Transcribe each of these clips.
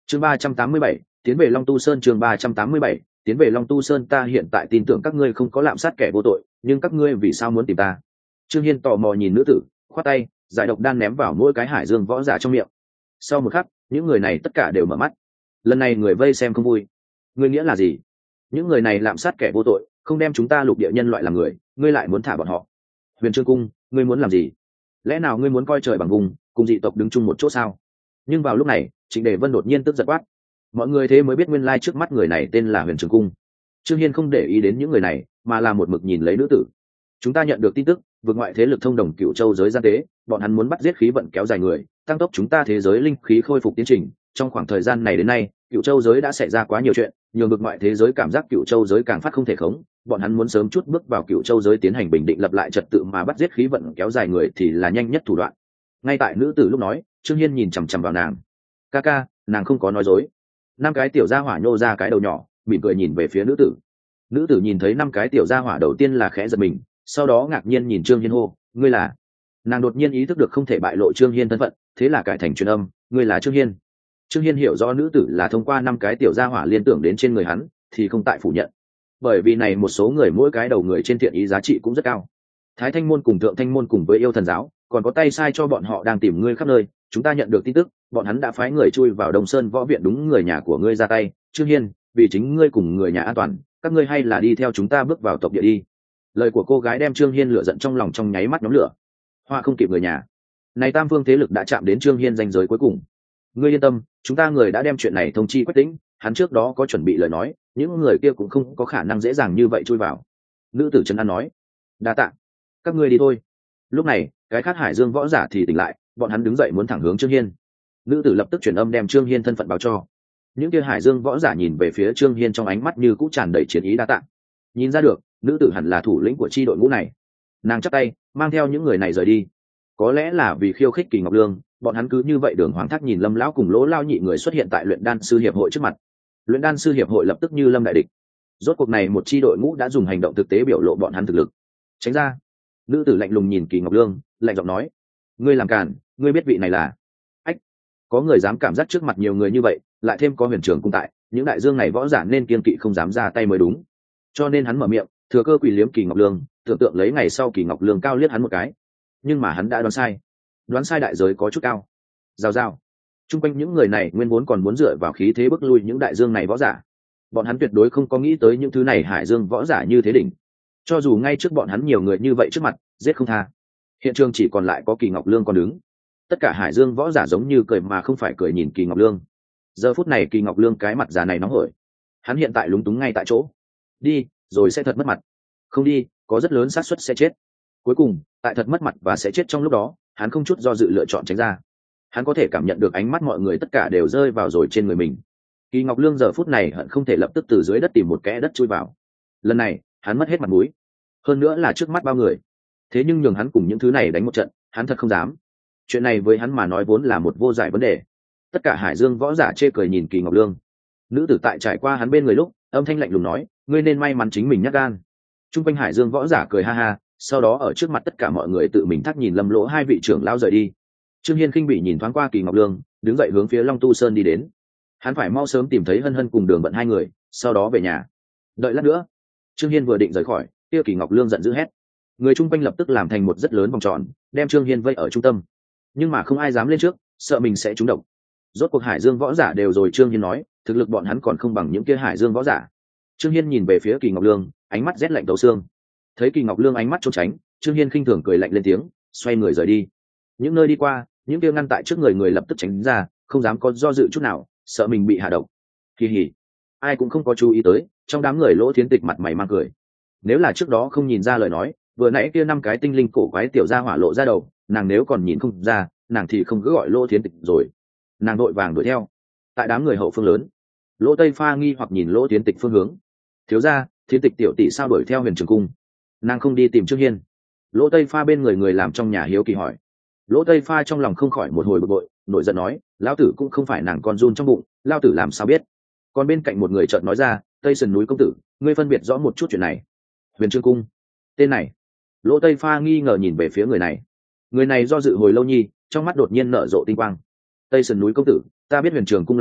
chương 387, tiến về Long Tu Sơn. chương 387, tiến về Long Tu Sơn. Ta hiện tại tin tưởng các ngươi không có lạm sát kẻ vô tội, nhưng các ngươi vì sao muốn tìm ta? Trương Hiên tò mò nhìn nữ tử, khoát tay, giải độc đan ném vào mỗi cái hải dương võ giả trong miệng. Sau một khắc, những người này tất cả đều mở mắt. Lần này người vây xem không vui. Ngươi nghĩa là gì? Những người này lạm sát kẻ vô tội, không đem chúng ta lục địa nhân loại làm người, ngươi lại muốn thả bọn họ? Huyền Trương Cung, ngươi muốn làm gì? Lẽ nào ngươi muốn coi trời bằng vùng, cùng dị tộc đứng chung một chỗ sao? Nhưng vào lúc này, Trịnh Đề Vân đột nhiên tức giận quát. Mọi người thế mới biết nguyên lai trước mắt người này tên là Huyền Trường Cung. Trương Hiên không để ý đến những người này, mà là một mực nhìn lấy nữ tử. Chúng ta nhận được tin tức, vượt ngoại thế lực thông đồng Cựu Châu giới gian tế, bọn hắn muốn bắt giết khí vận kéo dài người, tăng tốc chúng ta thế giới linh khí khôi phục tiến trình. Trong khoảng thời gian này đến nay, Cựu Châu giới đã xảy ra quá nhiều chuyện, nhường vượt ngoại thế giới cảm giác Cựu Châu giới càng phát không thể khống. Bọn hắn muốn sớm chút bước vào Cựu Châu giới tiến hành bình định lập lại trật tự, mà bắt giết khí vận kéo dài người thì là nhanh nhất thủ đoạn. Ngay tại nữ tử lúc nói, Trương Hiên nhìn chằm chằm vào nàng. Ca ca, nàng không có nói dối. Năm cái tiểu gia hỏa nhô ra cái đầu nhỏ, mỉm cười nhìn về phía nữ tử. Nữ tử nhìn thấy năm cái tiểu gia hỏa đầu tiên là khẽ giật mình, sau đó ngạc nhiên nhìn Trương Hiên hô, ngươi là? Nàng đột nhiên ý thức được không thể bại lộ Trương Hiên thân phận, thế là cải thành truyền âm, ngươi là Trương Hiên. Trương Hiên hiểu rõ nữ tử là thông qua năm cái tiểu gia hỏa liên tưởng đến trên người hắn, thì không tại phủ nhận. Bởi vì này một số người mỗi cái đầu người trên thiện ý giá trị cũng rất cao. Thái Thanh môn cùng Thượng Thanh môn cùng với Yêu Thần giáo, còn có tay sai cho bọn họ đang tìm ngươi khắp nơi, chúng ta nhận được tin tức, bọn hắn đã phái người chui vào Đông Sơn võ viện, đúng người nhà của ngươi ra tay. Trương Hiên, vì chính ngươi cùng người nhà an toàn, các ngươi hay là đi theo chúng ta bước vào tộc địa đi. Lời của cô gái đem Trương Hiên lửa giận trong lòng trong nháy mắt nhóm lửa. Hoa không kịp người nhà, này tam phương thế lực đã chạm đến Trương Hiên ranh giới cuối cùng. Ngươi yên tâm, chúng ta người đã đem chuyện này thông chi Quách Tĩnh, hắn trước đó có chuẩn bị lời nói, những người kia cũng không có khả năng dễ dàng như vậy chui vào. Nữ tử Trấn An nói. Đa tạ, các ngươi đi thôi. Lúc này, cái khác Hải Dương võ giả thì tỉnh lại, bọn hắn đứng dậy muốn thẳng hướng Trương Hiên. Nữ tử lập tức truyền âm đem Trương Hiên thân phận báo cho. Những kia Hải Dương võ giả nhìn về phía Trương Hiên trong ánh mắt như cũng tràn đầy chiến ý. Đa tạ. Nhìn ra được, nữ tử hẳn là thủ lĩnh của chi đội ngũ này. Nàng chắp tay, mang theo những người này rời đi. Có lẽ là vì khiêu khích Kỳ Ngọc Lương, bọn hắn cứ như vậy đường hoàng thác nhìn Lâm lão cùng Lỗ Lao nhị người xuất hiện tại luyện đan sư hiệp hội trước mặt. Luyện đan sư hiệp hội lập tức như lâm đại địch. Rốt cuộc này một chi đội ngũ đã dùng hành động thực tế biểu lộ bọn hắn thực lực. Tránh ra. Nữ tử lạnh lùng nhìn Kỳ Ngọc Lương, lạnh giọng nói, ngươi làm càn, ngươi biết vị này là? Ách, có người dám cảm giác trước mặt nhiều người như vậy, lại thêm có Huyền Trường Cung tại, những đại dương này võ giả nên kiên kỵ không dám ra tay mới đúng. Cho nên hắn mở miệng, thừa cơ quỳ liếm Kỳ Ngọc Lương, tưởng tượng lấy ngày sau Kỳ Ngọc Lương cao liếc hắn một cái. Nhưng mà hắn đã đoán sai đại giới có chút cao. Rào rào. Trung quanh những người này nguyên vốn còn muốn dựa vào khí thế bức lui những đại dương này võ giả. Bọn hắn tuyệt đối không có nghĩ tới những thứ này Hải Dương võ giả như thế đỉnh. Cho dù ngay trước bọn hắn nhiều người như vậy trước mặt, giết không tha. Hiện trường chỉ còn lại có Kỳ Ngọc Lương còn đứng. Tất cả Hải Dương võ giả giống như cười mà không phải cười nhìn Kỳ Ngọc Lương. Giờ phút này Kỳ Ngọc Lương cái mặt già này nóng hổi. Hắn hiện tại lúng túng ngay tại chỗ. Đi, rồi sẽ thật mất mặt. Không đi, có rất lớn xác suất sẽ chết. Cuối cùng, tại thật mất mặt và sẽ chết trong lúc đó, hắn không chút do dự lựa chọn tránh ra. Hắn có thể cảm nhận được ánh mắt mọi người tất cả đều rơi vào rồi trên người mình. Kỳ Ngọc Lương giờ phút này hận không thể lập tức từ dưới đất tìm một kẽ đất chui vào. Lần này, hắn mất hết mặt mũi. Hơn nữa là trước mắt bao người. Thế nhưng nhường hắn cùng những thứ này đánh một trận, hắn thật không dám. Chuyện này với hắn mà nói vốn là một vô giải vấn đề. Tất cả Hải Dương võ giả chê cười nhìn Kỳ Ngọc Lương. Nữ tử tại trải qua hắn bên người lúc, âm thanh lạnh lùng nói, ngươi nên may mắn chính mình nhát gan. Trung quanh Hải Dương võ giả cười ha ha, sau đó ở trước mặt tất cả mọi người tự mình thắc nhìn Lâm Lỗ hai vị trưởng lão rời đi. Trương Hiên khinh bị nhìn thoáng qua Kỳ Ngọc Lương, đứng dậy hướng phía Long Tu Sơn đi đến. Hắn phải mau sớm tìm thấy Hân Hân cùng Đường Bận hai người, sau đó về nhà. Đợi lát nữa. Trương Hiên vừa định rời khỏi, kia Kỳ Ngọc Lương giận dữ hét. Người chung quanh lập tức làm thành một rất lớn vòng tròn, đem Trương Hiên vây ở trung tâm. Nhưng mà không ai dám lên trước, sợ mình sẽ trúng độc. Rốt cuộc Hải Dương võ giả đều rồi, Trương Hiên nói, thực lực bọn hắn còn không bằng những kia Hải Dương võ giả. Trương Hiên nhìn về phía Kỳ Ngọc Lương, ánh mắt rét lạnh thấu xương. Thấy Kỳ Ngọc Lương ánh mắt trốn tránh, Trương Hiên khinh thường cười lạnh lên tiếng, xoay người rời đi. Những nơi đi qua, những kia ngăn tại trước người lập tức tránh ra, không dám có do dự chút nào, sợ mình bị hạ độc. Kỳ hỉ, ai cũng không có chú ý tới, trong đám người Lỗ Thiến Tịch mặt mày mang cười. Nếu là trước đó không nhìn ra lời nói, vừa nãy kia năm cái tinh linh cổ quái tiểu gia hỏa lộ ra đầu, nàng nếu còn nhìn không ra, nàng thì không cứ gọi Lỗ Thiến Tịch rồi. Nàng đội vàng đuổi theo. Tại đám người hậu phương lớn, Lỗ Tây Pha nghi hoặc nhìn Lỗ Thiến Tịch phương hướng. Thiếu gia, Thiến Tịch tiểu tỷ sao đuổi theo Huyền Trường Cung? Nàng không đi tìm Trương Hiên? Lỗ Tây Pha bên người làm trong nhà hiếu kỳ hỏi. Lỗ Tây Pha trong lòng không khỏi một hồi bực bội, nổi giận nói, lão tử cũng không phải nàng con run trong bụng, lão tử làm sao biết? Còn bên cạnh một người chợt nói ra, Tây Sườn núi công tử, ngươi phân biệt rõ một chút chuyện này. Huyền Trương Cung, tên này. Lỗ Tây Pha nghi ngờ nhìn về phía người này. Người này do dự hồi lâu nhi, trong mắt đột nhiên nở rộ tinh quang. Tây Sườn núi công tử, ta biết Huyền Trường Cung là ai,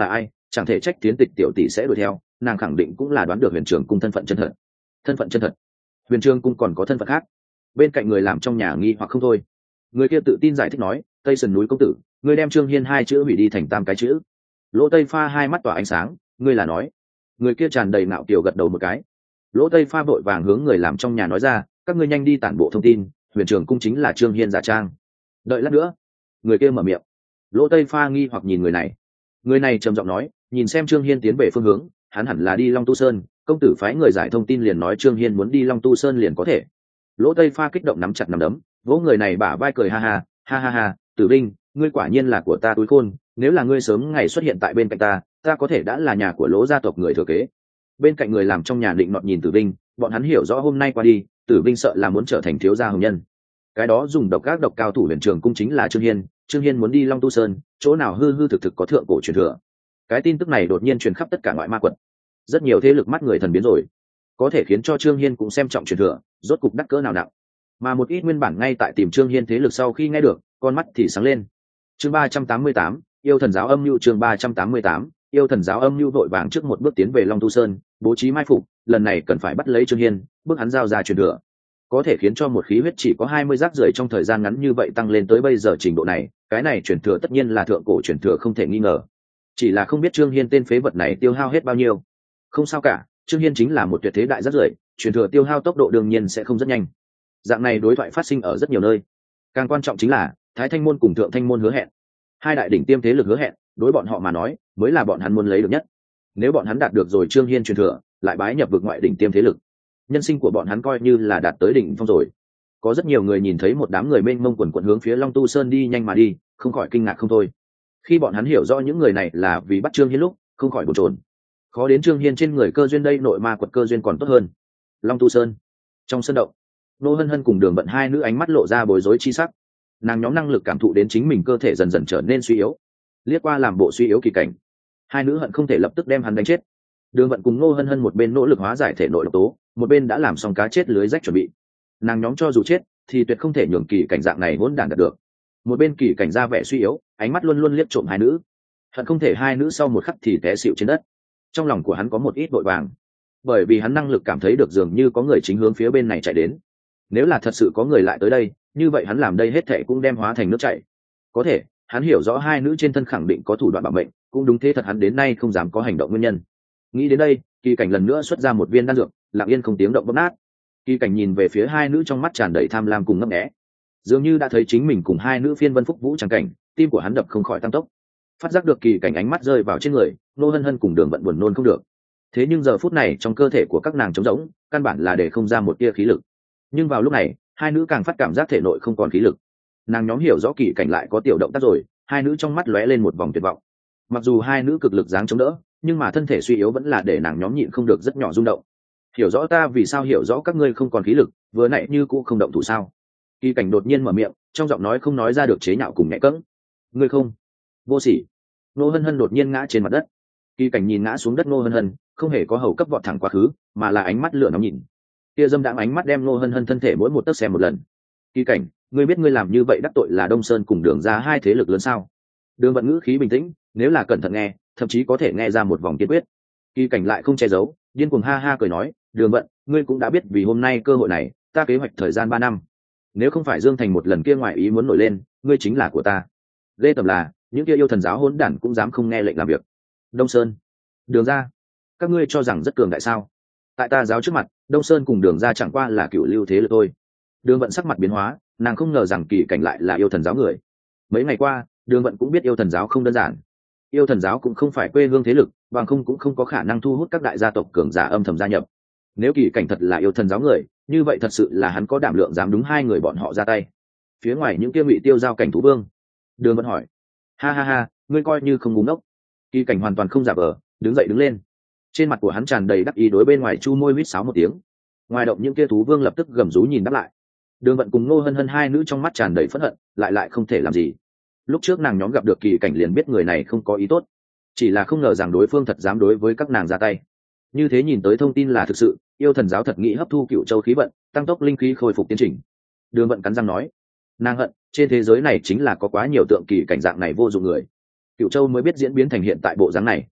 Chẳng thể trách tiến tịch tiểu tỷ sẽ đuổi theo, nàng khẳng định cũng là đoán được huyền trường cung thân phận chân thật. Thân phận chân thật? Huyền trường cung còn có thân phận khác? Bên cạnh người làm trong nhà nghi hoặc không thôi. Người kia tự tin giải thích nói, tây sườn núi công tử, ngươi đem Trương Hiên hai chữ hủy đi thành 3 cái chữ. Lỗ Tây Pha hai mắt tỏa ánh sáng, ngươi là nói? Người kia tràn đầy ngạo kiều gật đầu một cái. Lỗ Tây Pha vội vàng hướng người làm trong nhà nói ra, các ngươi nhanh đi tản bộ thông tin, huyền trường cung chính là Trương Hiên giả trang. Đợi lát nữa. Người kia mở miệng. Lỗ Tây Pha nghi hoặc nhìn người này. Người này trầm giọng nói, nhìn xem Trương Hiên tiến về phương hướng, hắn hẳn là đi Long Tu Sơn, công tử phái người giải thông tin liền nói Trương Hiên muốn đi Long Tu Sơn liền có thể. Lỗ Tây Pha kích động nắm chặt nắm đấm, vỗ người này bả vai cười ha ha, ha ha ha, Tử Vinh, ngươi quả nhiên là của ta túi khôn, nếu là ngươi sớm ngày xuất hiện tại bên cạnh ta có thể đã là nhà của Lỗ gia tộc người thừa kế. Bên cạnh người làm trong nhà định nọt nhìn Tử Vinh, bọn hắn hiểu rõ hôm nay qua đi, Tử Vinh sợ là muốn trở thành thiếu gia hồng nhân. Cái đó dùng độc các độc cao thủ huyền trường cung chính là Trương Hiên muốn đi Long Tu Sơn, chỗ nào hư hư thực thực có thượng cổ truyền thừa. Cái tin tức này đột nhiên truyền khắp tất cả ngoại ma quận, rất nhiều thế lực mắt người thần biến rồi, có thể khiến cho Trương Hiên cũng xem trọng truyền thừa, rốt cục đắc cỡ nào nặng. Mà một ít nguyên bản ngay tại tìm Trương Hiên thế lực sau khi nghe được, con mắt thì sáng lên. Chương 388, yêu thần giáo âm mưu. Chương 388, yêu thần giáo âm mưu vội vàng trước một bước tiến về Long Tu Sơn, bố trí mai phục, lần này cần phải bắt lấy Trương Hiên, bước hắn giao ra truyền thừa, có thể khiến cho một khí huyết chỉ có 20 rác rưởi trong thời gian ngắn như vậy tăng lên tới bây giờ trình độ này, cái này truyền thừa tất nhiên là thượng cổ truyền thừa không thể nghi ngờ. Chỉ là không biết Trương Hiên tên phế vật này tiêu hao hết bao nhiêu. Không sao cả, Trương Hiên chính là một tuyệt thế đại rác rưởi, truyền thừa tiêu hao tốc độ đương nhiên sẽ không rất nhanh. Dạng này đối thoại phát sinh ở rất nhiều nơi. Càng quan trọng chính là Thái Thanh môn cùng Thượng Thanh môn hứa hẹn, hai đại đỉnh tiêm thế lực hứa hẹn, đối bọn họ mà nói mới là bọn hắn muốn lấy được nhất. Nếu bọn hắn đạt được rồi Trương Hiên truyền thừa, lại bái nhập vực ngoại đỉnh tiêm thế lực, nhân sinh của bọn hắn coi như là đạt tới đỉnh phong rồi. Có rất nhiều người nhìn thấy một đám người mênh mông quần quần hướng phía Long Tu Sơn đi nhanh mà đi, không khỏi kinh ngạc không thôi. Khi bọn hắn hiểu rõ những người này là vì bắt Trương Hiên lúc, không khỏi bồn chồn. Khó đến Trương Hiên trên người cơ duyên đây, nội ma quật cơ duyên còn tốt hơn. Long Tu Sơn, trong sân động, Nô Hân Hân cùng Đường Vận hai nữ ánh mắt lộ ra bối rối chi sắc. Nàng nhóm năng lực cảm thụ đến chính mình cơ thể dần dần trở nên suy yếu, liếc qua làm bộ suy yếu kỳ cảnh, hai nữ hận không thể lập tức đem hắn đánh chết. Đường Vận cùng Nô Hân Hân một bên nỗ lực hóa giải thể nội độc tố, một bên đã làm xong cá chết lưới rách chuẩn bị. Nàng nhóm cho dù chết thì tuyệt không thể nhường kỳ cảnh dạng này hỗn đản đạt được. Một bên kỳ cảnh ra vẻ suy yếu, ánh mắt luôn luôn liếc trộm hai nữ, hận không thể hai nữ sau một khắc thì té xịu trên đất. Trong lòng của hắn có một ít vội vàng, bởi vì hắn năng lực cảm thấy được dường như có người chính hướng phía bên này chạy đến. Nếu là thật sự có người lại tới đây, như vậy hắn làm đây hết thệ cũng đem hóa thành nước chảy. Có thể hắn hiểu rõ hai nữ trên thân khẳng định có thủ đoạn bảo mệnh, cũng đúng thế thật hắn đến nay không dám có hành động nguyên nhân. Nghĩ đến đây, kỳ cảnh lần nữa xuất ra một viên đan dược, lặng yên không tiếng động bóp nát. Kỳ cảnh nhìn về phía hai nữ trong mắt tràn đầy tham lam cùng ngấp nghé, dường như đã thấy chính mình cùng hai nữ phiên vân phúc vũ trắng cảnh, tim của hắn đập không khỏi tăng tốc. Phát giác được kỳ cảnh ánh mắt rơi vào trên người, Nô Hân Hân cùng Đường Vận buồn nôn không được. Thế nhưng giờ phút này trong cơ thể của các nàng trống rỗng, căn bản là để không ra một tia khí lực. Nhưng vào lúc này, hai nữ càng phát cảm giác thể nội không còn khí lực. Nàng nhóm hiểu rõ kỳ cảnh lại có tiểu động tác rồi, hai nữ trong mắt lóe lên một vòng tuyệt vọng. Mặc dù hai nữ cực lực dáng chống đỡ, nhưng mà thân thể suy yếu vẫn là để nàng nhóm nhịn không được rất nhỏ rung động. Hiểu rõ ta vì sao hiểu rõ các ngươi không còn khí lực, vừa nãy như cũ không động thủ sao? Kỳ cảnh đột nhiên mở miệng, trong giọng nói không nói ra được chế nhạo cùng nhẹ cẫng. Ngươi không, vô sỉ. Nô Hân Hân đột nhiên ngã trên mặt đất. Kỳ cảnh nhìn ngã xuống đất Nô Hân Hân, không hề có hầu cấp vọt thẳng quá khứ, mà là ánh mắt lửa nóng nhìn. Tia dâm đãng ánh mắt đem Nô Hân Hân thân thể mỗi một tấc xem một lần. Kỳ cảnh, ngươi biết ngươi làm như vậy đắc tội là Đông Sơn cùng Đường ra hai thế lực lớn sao? Đường Vận ngữ khí bình tĩnh, nếu là cẩn thận nghe, thậm chí có thể nghe ra một vòng kiên quyết. Kỳ cảnh lại không che giấu, điên cuồng ha ha cười nói, Đường Vận, ngươi cũng đã biết vì hôm nay cơ hội này, ta kế hoạch thời gian 3 năm. Nếu không phải Dương Thành một lần kia ngoại ý muốn nổi lên, ngươi chính là của ta. Ghê tởm là, những kia yêu thần giáo hỗn đản cũng dám không nghe lệnh làm việc. Đông Sơn, Đường ra, các ngươi cho rằng rất cường đại sao? Tại ta giáo trước mặt, Đông Sơn cùng Đường ra chẳng qua là cựu lưu thế lực thôi. Đường Vận sắc mặt biến hóa, nàng không ngờ rằng kỳ cảnh lại là yêu thần giáo người. Mấy ngày qua, Đường Vận cũng biết yêu thần giáo không đơn giản. Yêu thần giáo cũng không phải quê hương thế lực, bằng không cũng không có khả năng thu hút các đại gia tộc cường giả âm thầm gia nhập. Nếu kỳ cảnh thật là yêu thần giáo người, như vậy thật sự là hắn có đảm lượng dám đúng hai người bọn họ ra tay. Phía ngoài những kia Ngụy Tiêu giao cảnh thú vương. Đường Vận hỏi, ha ha ha, ngươi coi như không ngu ngốc. Kỳ cảnh hoàn toàn không giả vờ, đứng dậy đứng lên. Trên mặt của hắn tràn đầy đắc ý, đối bên ngoài chu môi huýt sáo một tiếng. Ngoài động những kia thú vương lập tức gầm rú nhìn đáp lại. Đường Vận cùng Nô Hân Hân hai nữ trong mắt tràn đầy phẫn hận, lại không thể làm gì. Lúc trước nàng nhóm gặp được kỳ cảnh liền biết người này không có ý tốt, chỉ là không ngờ rằng đối phương thật dám đối với các nàng ra tay. Như thế nhìn tới thông tin là thực sự, yêu thần giáo thật nghĩ hấp thu Cựu Châu khí vận, tăng tốc linh khí khôi phục tiến trình. Đường Vận cắn răng nói, nàng hận trên thế giới này chính là có quá nhiều tượng kỳ cảnh dạng này vô dụng người, Cựu Châu mới biết diễn biến thành hiện tại bộ dáng này.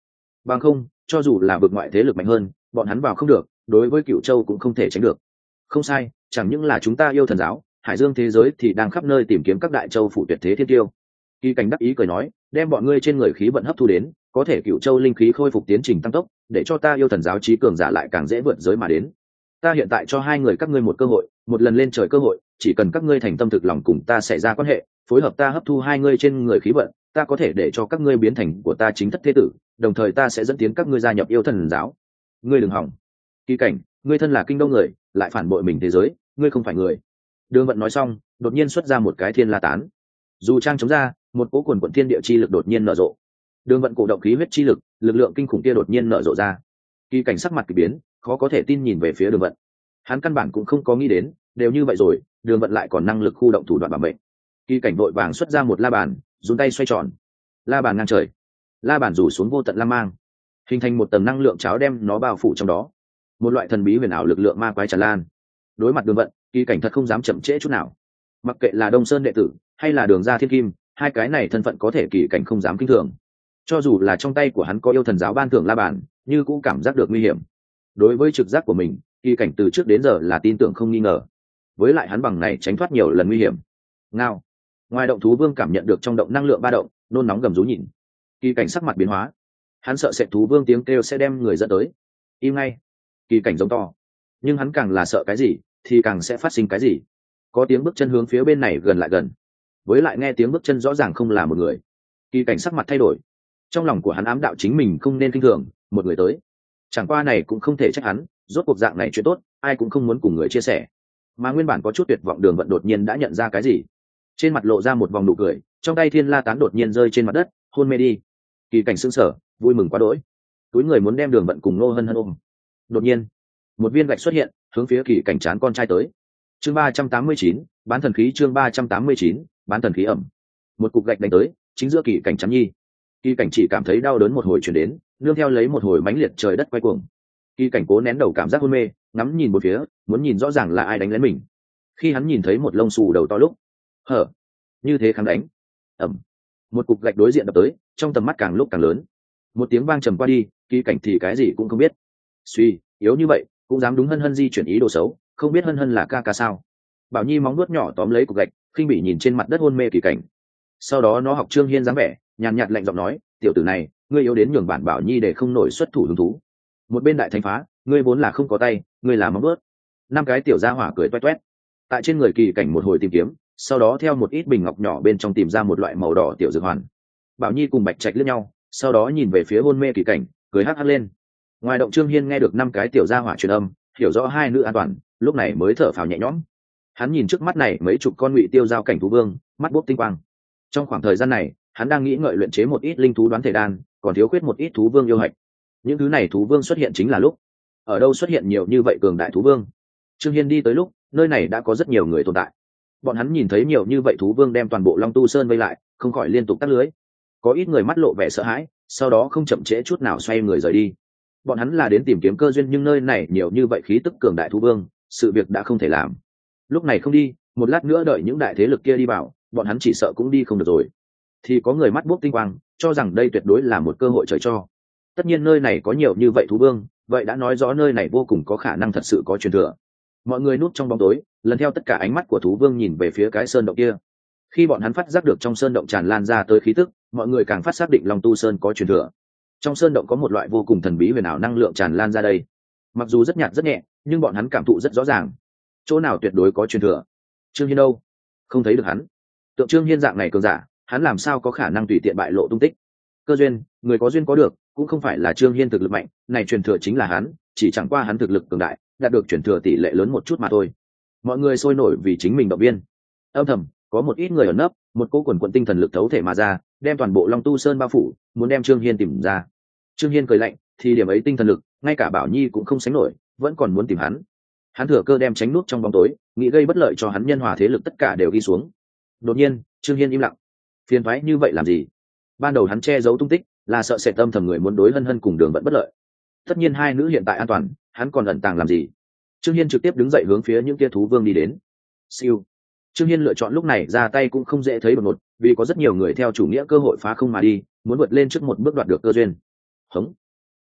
bằng không cho dù là vực ngoại thế lực mạnh hơn bọn hắn vào không được, đối với Cửu Châu cũng không thể tránh được. Không sai, chẳng những là chúng ta yêu thần giáo, hải dương thế giới thì đang khắp nơi tìm kiếm các đại châu phủ tuyệt thế thiên tiêu. Kỳ Cảnh đắc ý cười nói, đem bọn ngươi trên người khí vận hấp thu đến, có thể Cửu Châu linh khí khôi phục tiến trình tăng tốc, để cho ta yêu thần giáo trí cường giả lại càng dễ vượt giới mà đến. Ta hiện tại cho hai người các ngươi một cơ hội, một lần lên trời cơ hội, chỉ cần các ngươi thành tâm thực lòng cùng ta xảy ra quan hệ, phối hợp ta hấp thu hai ngươi trên người khí vận, ta có thể để cho các ngươi biến thành của ta chính thất thế tử, đồng thời ta sẽ dẫn tiến các ngươi gia nhập yêu thần giáo. Ngươi đừng hỏng. Kỳ Cảnh, ngươi thân là kinh đô người, lại phản bội mình thế giới, ngươi không phải người. Đường Vận nói xong, đột nhiên xuất ra một cái thiên la tán. Dù trang chống ra, một cỗ quần quần thiên địa chi lực đột nhiên nở rộ. Đường Vận cổ động khí huyết chi lực, lực lượng kinh khủng kia đột nhiên nở rộ ra. Kỳ Cảnh sắc mặt kỳ biến, khó có thể tin nhìn về phía Đường Vận. Hắn căn bản cũng không có nghĩ đến, đều như vậy rồi, Đường Vận lại còn năng lực khu động thủ đoạn bảo mệnh. Kỳ Cảnh vội vàng xuất ra một la bàn, dùng tay xoay tròn. La bàn ngang trời, la bàn rủ xuống vô tận lam mang, hình thành một tầng năng lượng cháo đem nó bao phủ trong đó. Một loại thần bí huyền ảo lực lượng ma quái tràn lan. Đối mặt Đường Vận, Kỳ Cảnh thật không dám chậm trễ chút nào. Mặc kệ là Đông Sơn đệ tử hay là Đường Gia Thiên Kim, hai cái này thân phận có thể Kỳ Cảnh không dám kinh thường. Cho dù là trong tay của hắn có yêu thần giáo ban thưởng la bàn, như cũng cảm giác được nguy hiểm. Đối với trực giác của mình, Kỳ Cảnh từ trước đến giờ là tin tưởng không nghi ngờ. Với lại hắn bằng này tránh thoát nhiều lần nguy hiểm. Ngao. Ngoài động thú vương cảm nhận được trong động năng lượng ba động, nôn nóng gầm rú nhìn. Kỳ Cảnh sắc mặt biến hóa. Hắn sợ sệt thú vương tiếng kêu sẽ đem người dẫn tới. Im ngay. Kỳ Cảnh giống to. Nhưng hắn càng là sợ cái gì, thì càng sẽ phát sinh cái gì. Có tiếng bước chân hướng phía bên này gần lại gần. Với lại nghe tiếng bước chân rõ ràng không là một người. Kỳ Cảnh sắc mặt thay đổi. Trong lòng của hắn ám đạo chính mình không nên kinh thường, một người tới. Chẳng qua này cũng không thể trách hắn, rốt cuộc dạng này chuyện tốt, ai cũng không muốn cùng người chia sẻ. Mà nguyên bản có chút tuyệt vọng Đường Vận đột nhiên đã nhận ra cái gì. Trên mặt lộ ra một vòng nụ cười, trong tay thiên la tán đột nhiên rơi trên mặt đất, hôn mê đi. Kỳ Cảnh sững sờ, vui mừng quá đỗi. Túi người muốn đem Đường Vận cùng Nô Hân Hân ôm. Đột nhiên, một viên gạch xuất hiện, hướng phía Kỳ Cảnh trán con trai tới. Chương 389, bán thần khí. Chương 389, bán thần khí ẩm. Một cục gạch đánh tới, chính giữa Kỳ Cảnh chắn nhi. Kỳ Cảnh chỉ cảm thấy đau đớn một hồi chuyển đến, nương theo lấy một hồi mãnh liệt trời đất quay cuồng. Kỳ Cảnh cố nén đầu cảm giác hôn mê, ngắm nhìn một phía, muốn nhìn rõ ràng là ai đánh lén mình. Khi hắn nhìn thấy một lông xù đầu to lúc, hở, như thế kháng đánh, ẩm, một cục gạch đối diện đập tới, trong tầm mắt càng lúc càng lớn. Một tiếng vang trầm qua đi, Kỳ Cảnh thì cái gì cũng không biết. Suy, yếu như vậy, cũng dám đúng Hân Hân di chuyển ý đồ xấu, không biết Hân Hân là ca ca sao? Bảo Nhi móng nuốt nhỏ tóm lấy cục gạch, khinh bỉ nhìn trên mặt đất hôn mê Kỳ Cảnh. Sau đó nó học Trương Hiên dáng vẻ, nhàn nhạt lạnh giọng nói, tiểu tử này, ngươi yếu đến nhường bản Bảo Nhi để không nổi xuất thủ hứng thú. Một bên đại thánh phá, ngươi vốn là không có tay, ngươi là móng nuốt. Năm cái tiểu gia hỏa cười toét toét. Tại trên người Kỳ Cảnh một hồi tìm kiếm, sau đó theo một ít bình ngọc nhỏ bên trong tìm ra một loại màu đỏ tiểu dược hoàn. Bảo Nhi cùng Bạch Trạch liếc nhau, sau đó nhìn về phía hôn mê Kỳ Cảnh, cười hắc hắc lên. Ngoài động Trương Hiên nghe được năm cái tiểu gia hỏa truyền âm, hiểu rõ hai nữ an toàn, lúc này mới thở phào nhẹ nhõm. Hắn nhìn trước mắt này mấy chục con ngụy tiêu giao cảnh thú vương, mắt bốc tinh quang. Trong khoảng thời gian này, hắn đang nghĩ ngợi luyện chế một ít linh thú đoán thể đan, còn thiếu khuyết một ít thú vương yêu hạch. Những thứ này thú vương xuất hiện chính là lúc. Ở đâu xuất hiện nhiều như vậy cường đại thú vương? Trương Hiên đi tới lúc, nơi này đã có rất nhiều người tồn tại. Bọn hắn nhìn thấy nhiều như vậy thú vương đem toàn bộ Long Tu Sơn vây lại, không khỏi liên tục tắt lưới. Có ít người mắt lộ vẻ sợ hãi, sau đó không chậm trễ chút nào xoay người rời đi. Bọn hắn là đến tìm kiếm cơ duyên, nhưng nơi này nhiều như vậy khí tức cường đại thú vương, sự việc đã không thể làm. Lúc này không đi, một lát nữa đợi những đại thế lực kia đi vào, bọn hắn chỉ sợ cũng đi không được rồi. Thì có người mắt buốc tinh quang, cho rằng đây tuyệt đối là một cơ hội trời cho. Tất nhiên nơi này có nhiều như vậy thú vương, vậy đã nói rõ nơi này vô cùng có khả năng thật sự có truyền thừa. Mọi người núp trong bóng tối, lần theo tất cả ánh mắt của thú vương nhìn về phía cái sơn động kia. Khi bọn hắn phát giác được trong sơn động tràn lan ra tới khí tức, mọi người càng phát xác định Long Tu Sơn có truyền thừa. Trong sơn động có một loại vô cùng thần bí huyền ảo năng lượng tràn lan ra đây. Mặc dù rất nhạt rất nhẹ, nhưng bọn hắn cảm thụ rất rõ ràng. Chỗ nào tuyệt đối có truyền thừa? Trương Hiên đâu? Không thấy được hắn. Tượng Trương Hiên dạng này cường giả, hắn làm sao có khả năng tùy tiện bại lộ tung tích? Cơ duyên, người có duyên có được, cũng không phải là Trương Hiên thực lực mạnh, này truyền thừa chính là hắn, chỉ chẳng qua hắn thực lực cường đại, đạt được truyền thừa tỷ lệ lớn một chút mà thôi. Mọi người sôi nổi vì chính mình động viên. Âm thầm, có một ít người ở nấp, một cỗ quần quần tinh thần lực thấu thể mà ra, đem toàn bộ Long Tu Sơn bao phủ, muốn đem Trương Hiên tìm ra. Trương Hiên cười lạnh, thì điểm ấy tinh thần lực, ngay cả Bảo Nhi cũng không sánh nổi, vẫn còn muốn tìm hắn. Hắn thừa cơ đem tránh nút trong bóng tối, nghĩ gây bất lợi cho hắn nhân hòa thế lực tất cả đều ghi xuống. Đột nhiên, Trương Hiên im lặng. Phiền toái như vậy làm gì? Ban đầu hắn che giấu tung tích, là sợ sẽ tâm thầm người muốn đối Hân Hân cùng Đường Vận bất lợi. Tất nhiên hai nữ hiện tại an toàn, hắn còn ẩn tàng làm gì? Trương Hiên trực tiếp đứng dậy hướng phía những kia thú vương đi đến. Siêu. Trương Hiên lựa chọn lúc này ra tay cũng không dễ thấy đột ngột, vì có rất nhiều người theo chủ nghĩa cơ hội phá không mà đi, muốn vượt lên trước một bước đoạt được cơ duyên. Hống.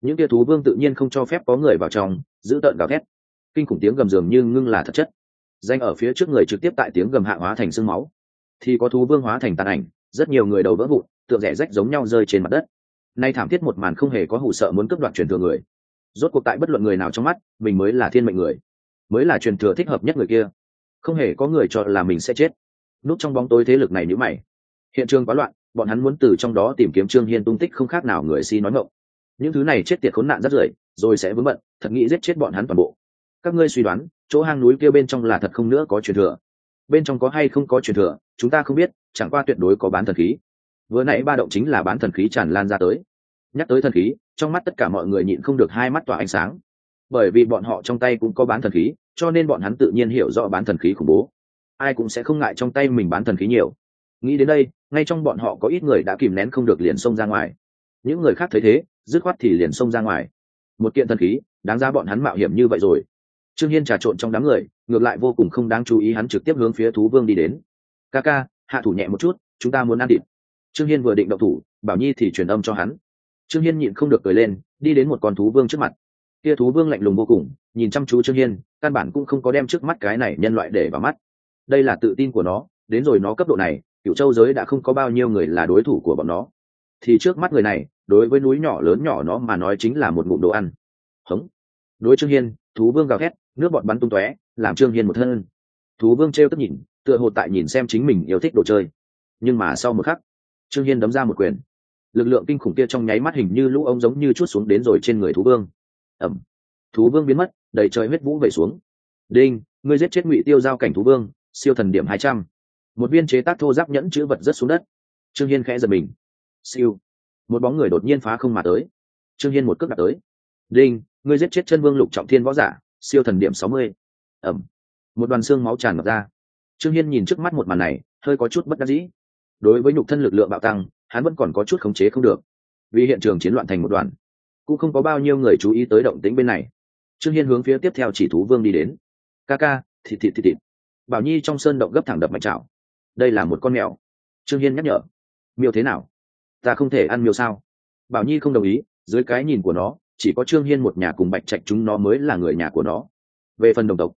những kia thú vương tự nhiên không cho phép có người vào trong, giữ tợn gào thét, kinh khủng tiếng gầm dường như ngưng là thật chất. Danh ở phía trước người trực tiếp tại tiếng gầm hạ hóa thành xương máu, thì có thú vương hóa thành tàn ảnh, rất nhiều người đầu vỡ vụn, tượng rẻ rách giống nhau rơi trên mặt đất. Nay thảm thiết một màn không hề có hù sợ muốn cướp đoạt truyền thừa người. Rốt cuộc tại bất luận người nào trong mắt, mình mới là thiên mệnh người, mới là truyền thừa thích hợp nhất người kia. Không hề có người cho là mình sẽ chết. Núp trong bóng tối thế lực này nhíu mày. Hiện trường quá loạn, bọn hắn muốn từ trong đó tìm kiếm Trương Hiên tung tích không khác nào người si nói ngọng. Những thứ này chết tiệt khốn nạn rất rưởi, rồi sẽ vướng bận, thật nghĩ giết chết bọn hắn toàn bộ. Các ngươi suy đoán, chỗ hang núi kia bên trong là thật không nữa có truyền thừa. Bên trong có hay không có truyền thừa, chúng ta không biết, chẳng qua tuyệt đối có bán thần khí. Vừa nãy ba động chính là bán thần khí tràn lan ra tới. Nhắc tới thần khí, trong mắt tất cả mọi người nhịn không được hai mắt tỏa ánh sáng. Bởi vì bọn họ trong tay cũng có bán thần khí, cho nên bọn hắn tự nhiên hiểu rõ bán thần khí khủng bố. Ai cũng sẽ không ngại trong tay mình bán thần khí nhiều. Nghĩ đến đây, ngay trong bọn họ có ít người đã kìm nén không được liền xông ra ngoài. Những người khác thấy thế, dứt khoát thì liền xông ra ngoài. Một kiện thần khí, đáng ra bọn hắn mạo hiểm như vậy rồi. Trương Hiên trà trộn trong đám người, ngược lại vô cùng không đáng chú ý, hắn trực tiếp hướng phía thú vương đi đến. Ca, hạ thủ nhẹ một chút, chúng ta muốn ăn thịt. Trương Hiên vừa định động thủ, Bảo Nhi thì truyền âm cho hắn. Trương Hiên nhịn không được cười lên, đi đến một con thú vương trước mặt. Kia thú vương lạnh lùng vô cùng, nhìn chăm chú Trương Hiên, căn bản cũng không có đem trước mắt cái này nhân loại để vào mắt. Đây là tự tin của nó, đến rồi nó cấp độ này, Cửu Châu giới đã không có bao nhiêu người là đối thủ của bọn nó. Thì trước mắt người này, đối với núi nhỏ lớn nhỏ nó mà nói chính là một ngụm đồ ăn. Hống. Đối Trương Hiên, thú vương gào thét, nước bọt bắn tung tóe, làm Trương Hiên một thân. Thú vương trêu tức nhìn, tựa hồ tại nhìn xem chính mình yêu thích đồ chơi. Nhưng mà sau một khắc, Trương Hiên đấm ra một quyền. Lực lượng kinh khủng kia trong nháy mắt hình như lũ ống giống như chuốt xuống đến rồi trên người thú vương. Ầm. Thú vương biến mất, đầy trời huyết vũ vẩy xuống. Đinh, ngươi giết chết Ngụy Tiêu giao cảnh thú vương, siêu thần điểm 200. Một viên chế tác thô giáp nhẫn chữ vật rớt xuống đất. Trương Hiên khẽ giật mình. Siêu. Một bóng người đột nhiên phá không mà tới. Trương Hiên một cước đạp tới. Đinh, ngươi giết chết chân vương lục trọng thiên võ giả, siêu thần điểm 60. Ầm. Một đoàn xương máu tràn ngập ra. Trương Hiên nhìn trước mắt một màn này, hơi có chút bất đắc dĩ. Đối với nhục thân lực lượng bạo tăng, hắn vẫn còn có chút khống chế không được. Vì hiện trường chiến loạn thành một đoàn, cũng không có bao nhiêu người chú ý tới động tĩnh bên này. Trương Hiên hướng phía tiếp theo chỉ thú vương đi đến. Ca, thịt. Bảo Nhi trong sơn động gấp thẳng đập mạnh chảo. Đây là một con mèo. Trương Hiên nhắc nhở. Miêu thế nào? Ta không thể ăn miêu sao? Bảo Nhi không đồng ý, dưới cái nhìn của nó, chỉ có Trương Hiên một nhà cùng Bạch Trạch chúng nó mới là người nhà của nó. Về phần đồng tộc,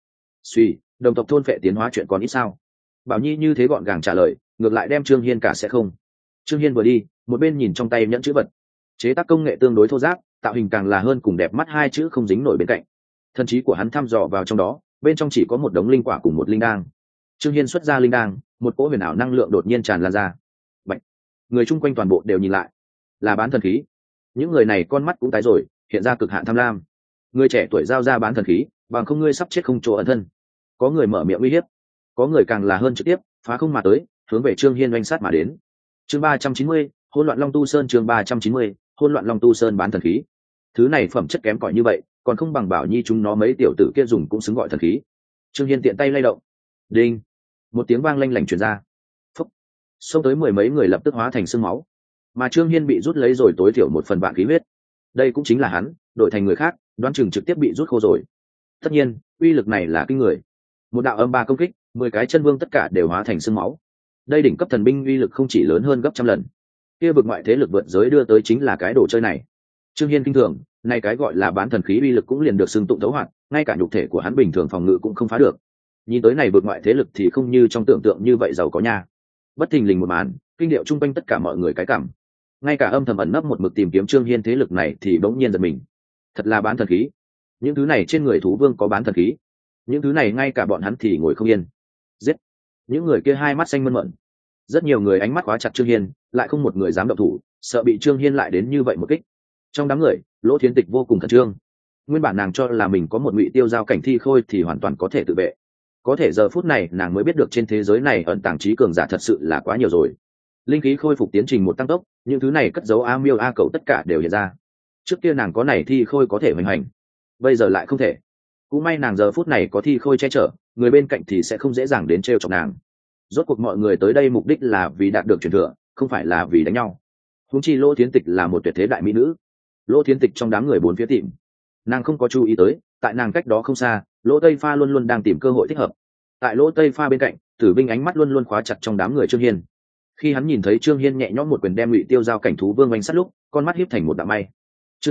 đồng tộc thôn phệ tiến hóa chuyện còn ít sao? Bảo Nhi như thế gọn gàng trả lời, ngược lại đem Trương Hiên cả sẽ không. Trương Hiên vừa đi, một bên nhìn trong tay nhẫn chữ vật. Chế tác công nghệ tương đối thô ráp, tạo hình càng là hơn cùng đẹp mắt, hai chữ không dính nổi bên cạnh. Thần trí của hắn thăm dò vào trong đó, bên trong chỉ có một đống linh quả cùng một linh đan. Trương Hiên xuất ra linh đan, một cỗ huyền ảo năng lượng đột nhiên tràn lan ra. Bạch. Người chung quanh toàn bộ đều nhìn lại, là bán thần khí. Những người này con mắt cũng tái rồi, hiện ra cực hạn tham lam. Người trẻ tuổi giao ra bán thần khí, bằng không ngươi sắp chết không chỗ ẩn thân. Có người mở miệng uy hiếp, có người càng là hơn trực tiếp phá không mà tới, hướng về Trương Hiên oanh sát mà đến. Chương 390, hỗn loạn Long Tu Sơn. Chương 390, hỗn loạn Long Tu Sơn bán thần khí. Thứ này phẩm chất kém cỏi như vậy, còn không bằng Bảo Nhi chúng nó mấy tiểu tử kia dùng cũng xứng gọi thần khí. Trương Hiên tiện tay lay động. Đinh. Một tiếng vang lanh lảnh truyền ra. Phúc. Xông tới mười mấy người lập tức hóa thành xương máu. Mà Trương Hiên bị rút lấy rồi tối thiểu một phần vạn khí huyết. Đây cũng chính là hắn, đổi thành người khác, đoán chừng trực tiếp bị rút khô rồi. Tất nhiên, uy lực này là kinh người. Một đạo âm ba công kích, 10 cái chân vương tất cả đều hóa thành xương máu. Đây đỉnh cấp thần binh uy lực không chỉ lớn hơn gấp trăm lần. Kia vực ngoại thế lực vượt giới đưa tới chính là cái đồ chơi này. Trương Hiên kinh thường, này cái gọi là bán thần khí uy lực cũng liền được xưng tụng thấu hoạt, ngay cả nhục thể của hắn bình thường phòng ngự cũng không phá được. Nhìn tới này vực ngoại thế lực thì không như trong tưởng tượng như vậy giàu có nha. Bất thình lình một màn, kinh điệu trung quanh tất cả mọi người cái cảm. Ngay cả âm thầm ẩn nấp một mực tìm kiếm Trương Hiên thế lực này thì bỗng nhiên giật mình. Thật là bán thần khí. Những thứ này trên người thú vương có bán thần khí. Những thứ này ngay cả bọn hắn thì ngồi không yên. Giết. Những người kia hai mắt xanh mơn mởn. Rất nhiều người ánh mắt khóa chặt Trương Hiên, lại không một người dám động thủ, sợ bị Trương Hiên lại đến như vậy một kích. Trong đám người, Lỗ Thiến Tịch vô cùng khẩn trương. Nguyên bản nàng cho là mình có một Ngụy Tiêu giao cảnh thi khôi thì hoàn toàn có thể tự vệ. Có thể giờ phút này nàng mới biết được trên thế giới này ẩn tàng trí cường giả thật sự là quá nhiều rồi. Linh khí khôi phục tiến trình một tăng tốc, những thứ này cất giấu A Miêu A Cậu tất cả đều hiện ra. Trước kia nàng có này thi khôi có thể hoành hành, bây giờ lại không thể. Cũng may nàng giờ phút này có thi khôi che chở, người bên cạnh thì sẽ không dễ dàng đến trêu chọc nàng. Rốt cuộc mọi người tới đây mục đích là vì đạt được truyền thừa, không phải là vì đánh nhau. Huống chi Lỗ Thiến Tịch là một tuyệt thế đại mỹ nữ. Lỗ Thiến Tịch trong đám người bốn phía tìm, nàng không có chú ý tới, tại nàng cách đó không xa, Lỗ Tây Pha luôn luôn đang tìm cơ hội thích hợp. Tại Lỗ Tây Pha bên cạnh, Tử Binh ánh mắt luôn luôn khóa chặt trong đám người Trương Hiên. Khi hắn nhìn thấy Trương Hiên nhẹ nhõm một quyền đem Ngụy Tiêu giao cảnh thú vương oanh sát lúc, con mắt híp thành một đạo may. Trương Hiên,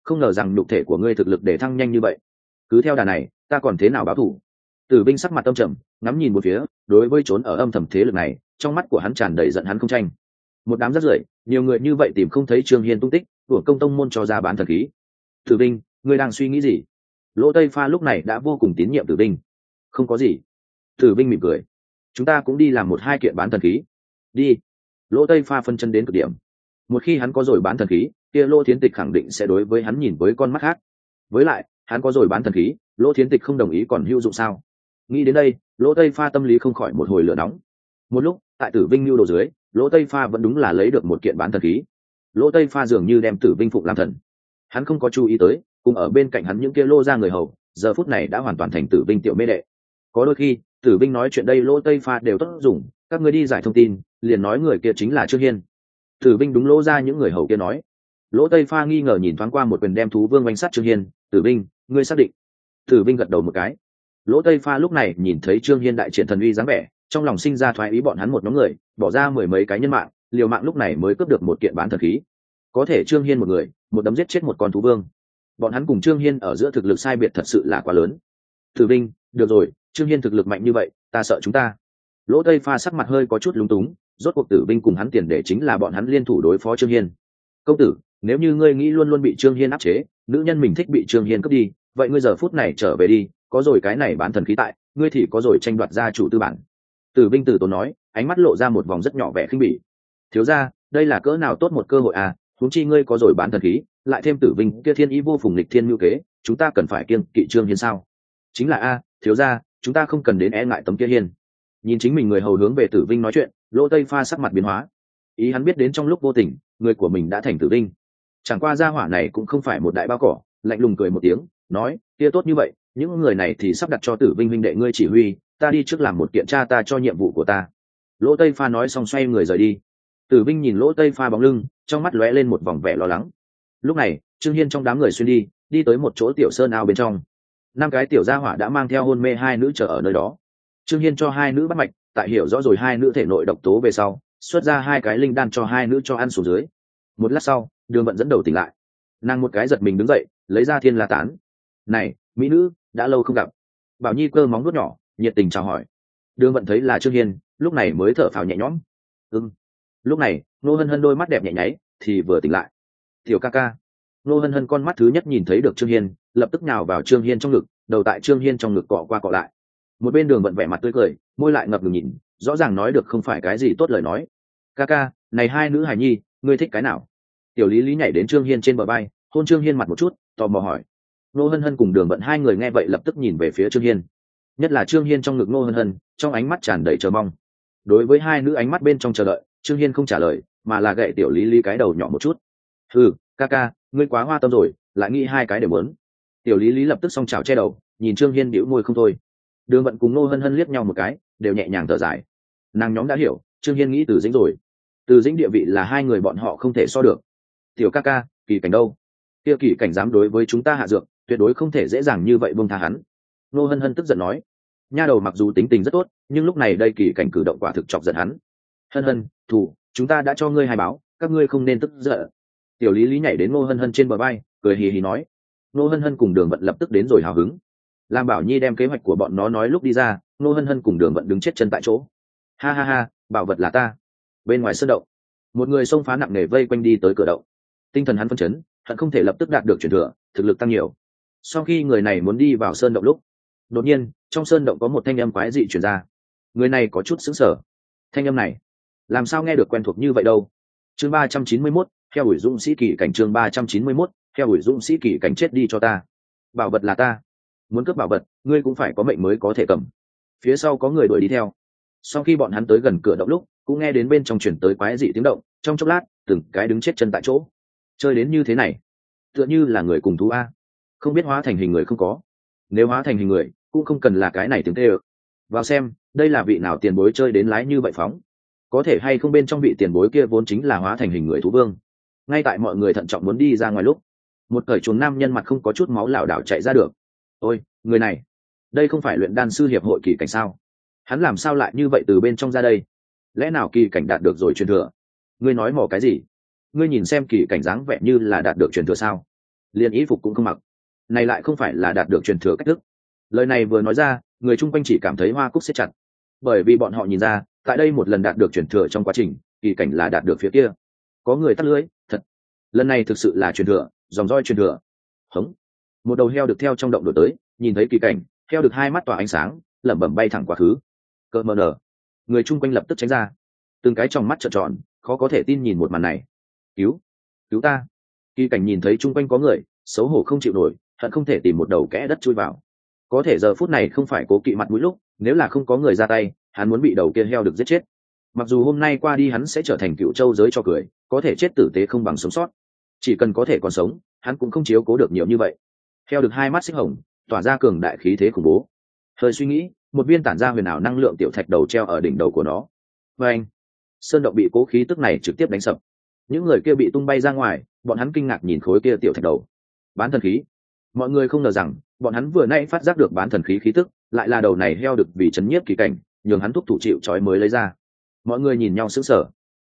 không ngờ rằng nhục thể của ngươi thực lực để thăng nhanh như vậy. Cứ theo đà này ta còn thế nào báo thù? Tử Binh sắc mặt âm trầm, ngắm nhìn một phía, đối với trốn ở âm thầm thế lực này, trong mắt của hắn tràn đầy giận hắn không tranh. Một đám rác rưởi, nhiều người như vậy tìm không thấy Trương Hiên tung tích, của công tông môn cho ra bán thần khí. Tử Binh, ngươi đang suy nghĩ gì? Lỗ Tây Pha lúc này đã vô cùng tín nhiệm Tử Binh. Không có gì. Tử Binh mỉm cười. Chúng ta cũng đi làm một hai kiện bán thần khí. Đi. Lỗ Tây Pha phân chân đến cực điểm. Một khi hắn có rồi bán thần khí, kia Lỗ Thiến Tịch khẳng định sẽ đối với hắn nhìn với con mắt khác. Với lại, hắn có rồi bán thần khí, Lỗ Thiến Tịch không đồng ý còn hữu dụng sao? Nghĩ đến đây, Lỗ Tây Pha tâm lý không khỏi một hồi lửa nóng. Một lúc, tại Tử Vinh lưu đồ dưới, Lỗ Tây Pha vẫn đúng là lấy được một kiện bán thần khí. Lỗ Tây Pha dường như đem Tử Vinh phụng làm thần. Hắn không có chú ý tới, cùng ở bên cạnh hắn những kia Lô ra người hầu, giờ phút này đã hoàn toàn thành Tử Vinh tiểu mê đệ. Có đôi khi, Tử Vinh nói chuyện đây Lỗ Tây Pha đều tốt dùng, các ngươi đi giải thông tin, liền nói người kia chính là Trương Hiên. Tử Vinh đúng Lỗ ra những người hầu kia nói. Lỗ Tây Pha nghi ngờ nhìn thoáng qua một quyền đem thú vương oanh sát Trương Hiên, Tử Vinh, ngươi xác định? Tử Vinh gật đầu một cái. Lỗ Tây Pha lúc này nhìn thấy Trương Hiên đại triển thần uy dáng vẻ, trong lòng sinh ra thoái ý bọn hắn một nhóm người, bỏ ra mười mấy cái nhân mạng, liều mạng lúc này mới cướp được một kiện bán thần khí. Có thể Trương Hiên một người, một đấm giết chết một con thú vương. Bọn hắn cùng Trương Hiên ở giữa thực lực sai biệt thật sự là quá lớn. Tử Vinh, được rồi, Trương Hiên thực lực mạnh như vậy, ta sợ chúng ta. Lỗ Tây Pha sắc mặt hơi có chút lúng túng, rốt cuộc Tử Vinh cùng hắn tiền để chính là bọn hắn liên thủ đối phó Trương Hiên. Công tử, nếu như ngươi nghĩ luôn luôn bị Trương Hiên áp chế, nữ nhân mình thích bị Trương Hiên cướp đi, vậy ngươi giờ phút này trở về đi, có rồi cái này bán thần khí tại, ngươi thì có rồi tranh đoạt gia chủ tư bản. Tử Vinh tử tốn nói, ánh mắt lộ ra một vòng rất nhỏ vẻ khinh bỉ. Thiếu gia, đây là cỡ nào tốt một cơ hội à, huống chi ngươi có rồi bán thần khí, lại thêm Tử Vinh kia thiên ý vô phùng lịch thiên mưu kế, chúng ta cần phải kiêng kỵ Trương Hiên sao? Chính là a, thiếu gia, chúng ta không cần đến e ngại tấm kia hiên. Nhìn chính mình người hầu hướng về Tử Vinh nói chuyện, Lỗ Tây Pha sắc mặt biến hóa. Ý hắn biết đến trong lúc vô tình, người của mình đã thành Tử Vinh. Chẳng qua gia hỏa này cũng không phải một đại bao cỏ, lạnh lùng cười một tiếng, nói, kia tốt như vậy, những người này thì sắp đặt cho Tử Vinh huynh đệ ngươi chỉ huy, ta đi trước làm một kiện tra ta cho nhiệm vụ của ta. Lỗ Tây Pha nói xong xoay người rời đi. Tử Vinh nhìn Lỗ Tây Pha bóng lưng, trong mắt lóe lên một vòng vẻ lo lắng. Lúc này, Trương Hiên trong đám người xuyên đi, đi tới một chỗ tiểu sơn ao bên trong. Năm cái tiểu gia hỏa đã mang theo hôn mê hai nữ chờ ở nơi đó. Trương Hiên cho hai nữ bắt mạch, tại hiểu rõ rồi hai nữ thể nội độc tố về sau, xuất ra hai cái linh đan cho hai nữ cho ăn xuống dưới. Một lát sau, Đường Vận dẫn đầu tỉnh lại. Nàng một cái giật mình đứng dậy, lấy ra thiên la tán. Này, mỹ nữ, đã lâu không gặp. Bảo Nhi cơ móng vuốt nhỏ, nhiệt tình chào hỏi. Đường Vận thấy là Trương Hiên, lúc này mới thở phào nhẹ nhõm. Lúc này, Nô Hân Hân đôi mắt đẹp nhẹ nháy, thì vừa tỉnh lại. Tiểu ca ca. Nô Hân Hân con mắt thứ nhất nhìn thấy được Trương Hiên, lập tức nhào vào Trương Hiên trong ngực, đầu tại Trương Hiên trong ngực cọ qua cọ lại. Một bên Đường Vận vẻ mặt tươi cười, môi lại ngập ngừng nhìn, rõ ràng nói được không phải cái gì tốt lời nói. Ca ca, này hai nữ hài nhi, ngươi thích cái nào? Tiểu Lý Lý nhảy đến Trương Hiên trên bờ vai, hôn Trương Hiên mặt một chút, tò mò hỏi. Nô Hân Hân cùng Đường Vận hai người nghe vậy lập tức nhìn về phía Trương Hiên. Nhất là Trương Hiên trong ngực Nô Hân Hân, trong ánh mắt tràn đầy chờ mong. Đối với hai nữ ánh mắt bên trong chờ đợi, Trương Hiên không trả lời, mà là gậy Tiểu Lý Lý cái đầu nhỏ một chút. Ca ca, ngươi quá hoa tâm rồi, lại nghĩ hai cái đều muốn. Tiểu Lý Lý lập tức song chảo che đầu, nhìn Trương Hiên bĩu môi không thôi. Đường Vận cùng Nô Hân Hân liếc nhau một cái, đều nhẹ nhàng thở dài. Nàng nhóm đã hiểu, Trương Hiên nghĩ Từ Dĩnh rồi. Từ Dĩnh địa vị là hai người bọn họ không thể so được. Tiểu ca ca, Kỳ Cảnh đâu? Kia Kỳ Cảnh dám đối với chúng ta hạ dược, tuyệt đối không thể dễ dàng như vậy buông tha hắn. Nô Hân Hân tức giận nói. Nha đầu mặc dù tính tình rất tốt, nhưng lúc này đây Kỳ Cảnh cử động quả thực chọc giận hắn. Hân Hân, thủ, chúng ta đã cho ngươi hai báo, các ngươi không nên tức giận. Tiểu Lý Lý nhảy đến Nô Hân Hân trên bờ vai, cười hì hì nói. Nô Hân Hân cùng Đường Vận lập tức đến rồi hào hứng. Lam Bảo Nhi đem kế hoạch của bọn nó nói lúc đi ra, Nô Hân Hân cùng Đường Vận đứng chết chân tại chỗ. Ha ha ha, bảo vật là ta. Bên ngoài sơn động, một người xông phá nặng nề vây quanh đi tới cửa động. Tinh thần hắn phân chấn, hắn không thể lập tức đạt được truyền thừa, thực lực tăng nhiều. Sau khi người này muốn đi vào sơn động lúc, đột nhiên trong sơn động có một thanh âm quái dị truyền ra. Người này có chút sững sờ. Thanh âm này, làm sao nghe được quen thuộc như vậy đâu? Chương 391, theo đuổi dũng sĩ Kỳ Cảnh. Chương 391, theo đuổi dũng sĩ Kỳ Cảnh. Chết đi cho ta. Bảo vật là ta. Muốn cướp bảo vật, ngươi cũng phải có mệnh mới có thể cầm. Phía sau có người đuổi đi theo. Sau khi bọn hắn tới gần cửa động lúc, cũng nghe đến bên trong chuyển tới quái dị tiếng động, trong chốc lát, từng cái đứng chết chân tại chỗ. Chơi đến như thế này, tựa như là người cùng thú a. Không biết hóa thành hình người không có. Nếu hóa thành hình người, cũng không cần là cái này tiếng tê ơ. Vào xem, đây là vị nào tiền bối chơi đến lái như vậy phóng. Có thể hay không bên trong vị tiền bối kia vốn chính là hóa thành hình người thú vương. Ngay tại mọi người thận trọng muốn đi ra ngoài lúc, một cởi chuồng nam nhân mặt không có chút máu lảo đảo chạy ra được. Ôi, người này, đây không phải luyện đan sư hiệp hội Kỳ Cảnh sao? Hắn làm sao lại như vậy từ bên trong ra đây? Lẽ nào Kỳ Cảnh đạt được rồi truyền thừa? Ngươi nói mò cái gì? Ngươi nhìn xem Kỳ Cảnh dáng vẻ như là đạt được truyền thừa sao? liền y phục cũng không mặc. Này lại không phải là đạt được truyền thừa cách thức. Lời này vừa nói ra, người chung quanh chỉ cảm thấy hoa cúc siết chặt, bởi vì bọn họ nhìn ra tại đây một lần đạt được truyền thừa trong quá trình kỳ cảnh là đạt được phía kia. Có người tắt lưới thật, lần này thực sự là truyền thừa, dòng roi truyền thừa. Hống, một đầu heo được theo trong động đổi tới, nhìn thấy kỳ cảnh, heo được hai mắt tỏa ánh sáng, lẩm bẩm bay thẳng quá khứ. Cơ mờ nở, người chung quanh lập tức tránh ra, từng cái trong mắt trợn tròn, khó có thể tin nhìn một màn này. Cứu, cứu ta! Kỳ cảnh nhìn thấy chung quanh có người, xấu hổ không chịu nổi, hận không thể tìm một đầu kẽ đất chui vào. Có thể giờ phút này không phải cố kỵ mặt mũi lúc, nếu là không có người ra tay, hắn muốn bị đầu kia heo được giết chết. Mặc dù hôm nay qua đi hắn sẽ trở thành cựu châu giới cho cười, có thể chết tử tế không bằng sống sót. Chỉ cần có thể còn sống, hắn cũng không chiếu cố được nhiều như vậy. Heo được hai mắt xích hồng, tỏa ra cường đại khí thế khủng bố. Hơi suy nghĩ, một viên tản ra huyền ảo năng lượng tiểu thạch đầu treo ở đỉnh đầu của nó. Và anh, sơn động bị cố khí tức này trực tiếp đánh sập. Những người kia bị tung bay ra ngoài, bọn hắn kinh ngạc nhìn khối kia tiểu thạch đầu. Bán thần khí. Mọi người không ngờ rằng bọn hắn vừa nãy phát giác được bán thần khí khí tức lại là đầu này heo được vì chấn nhiếp kỳ cảnh, nhường hắn thúc thủ chịu trói mới lấy ra. Mọi người nhìn nhau sững sờ.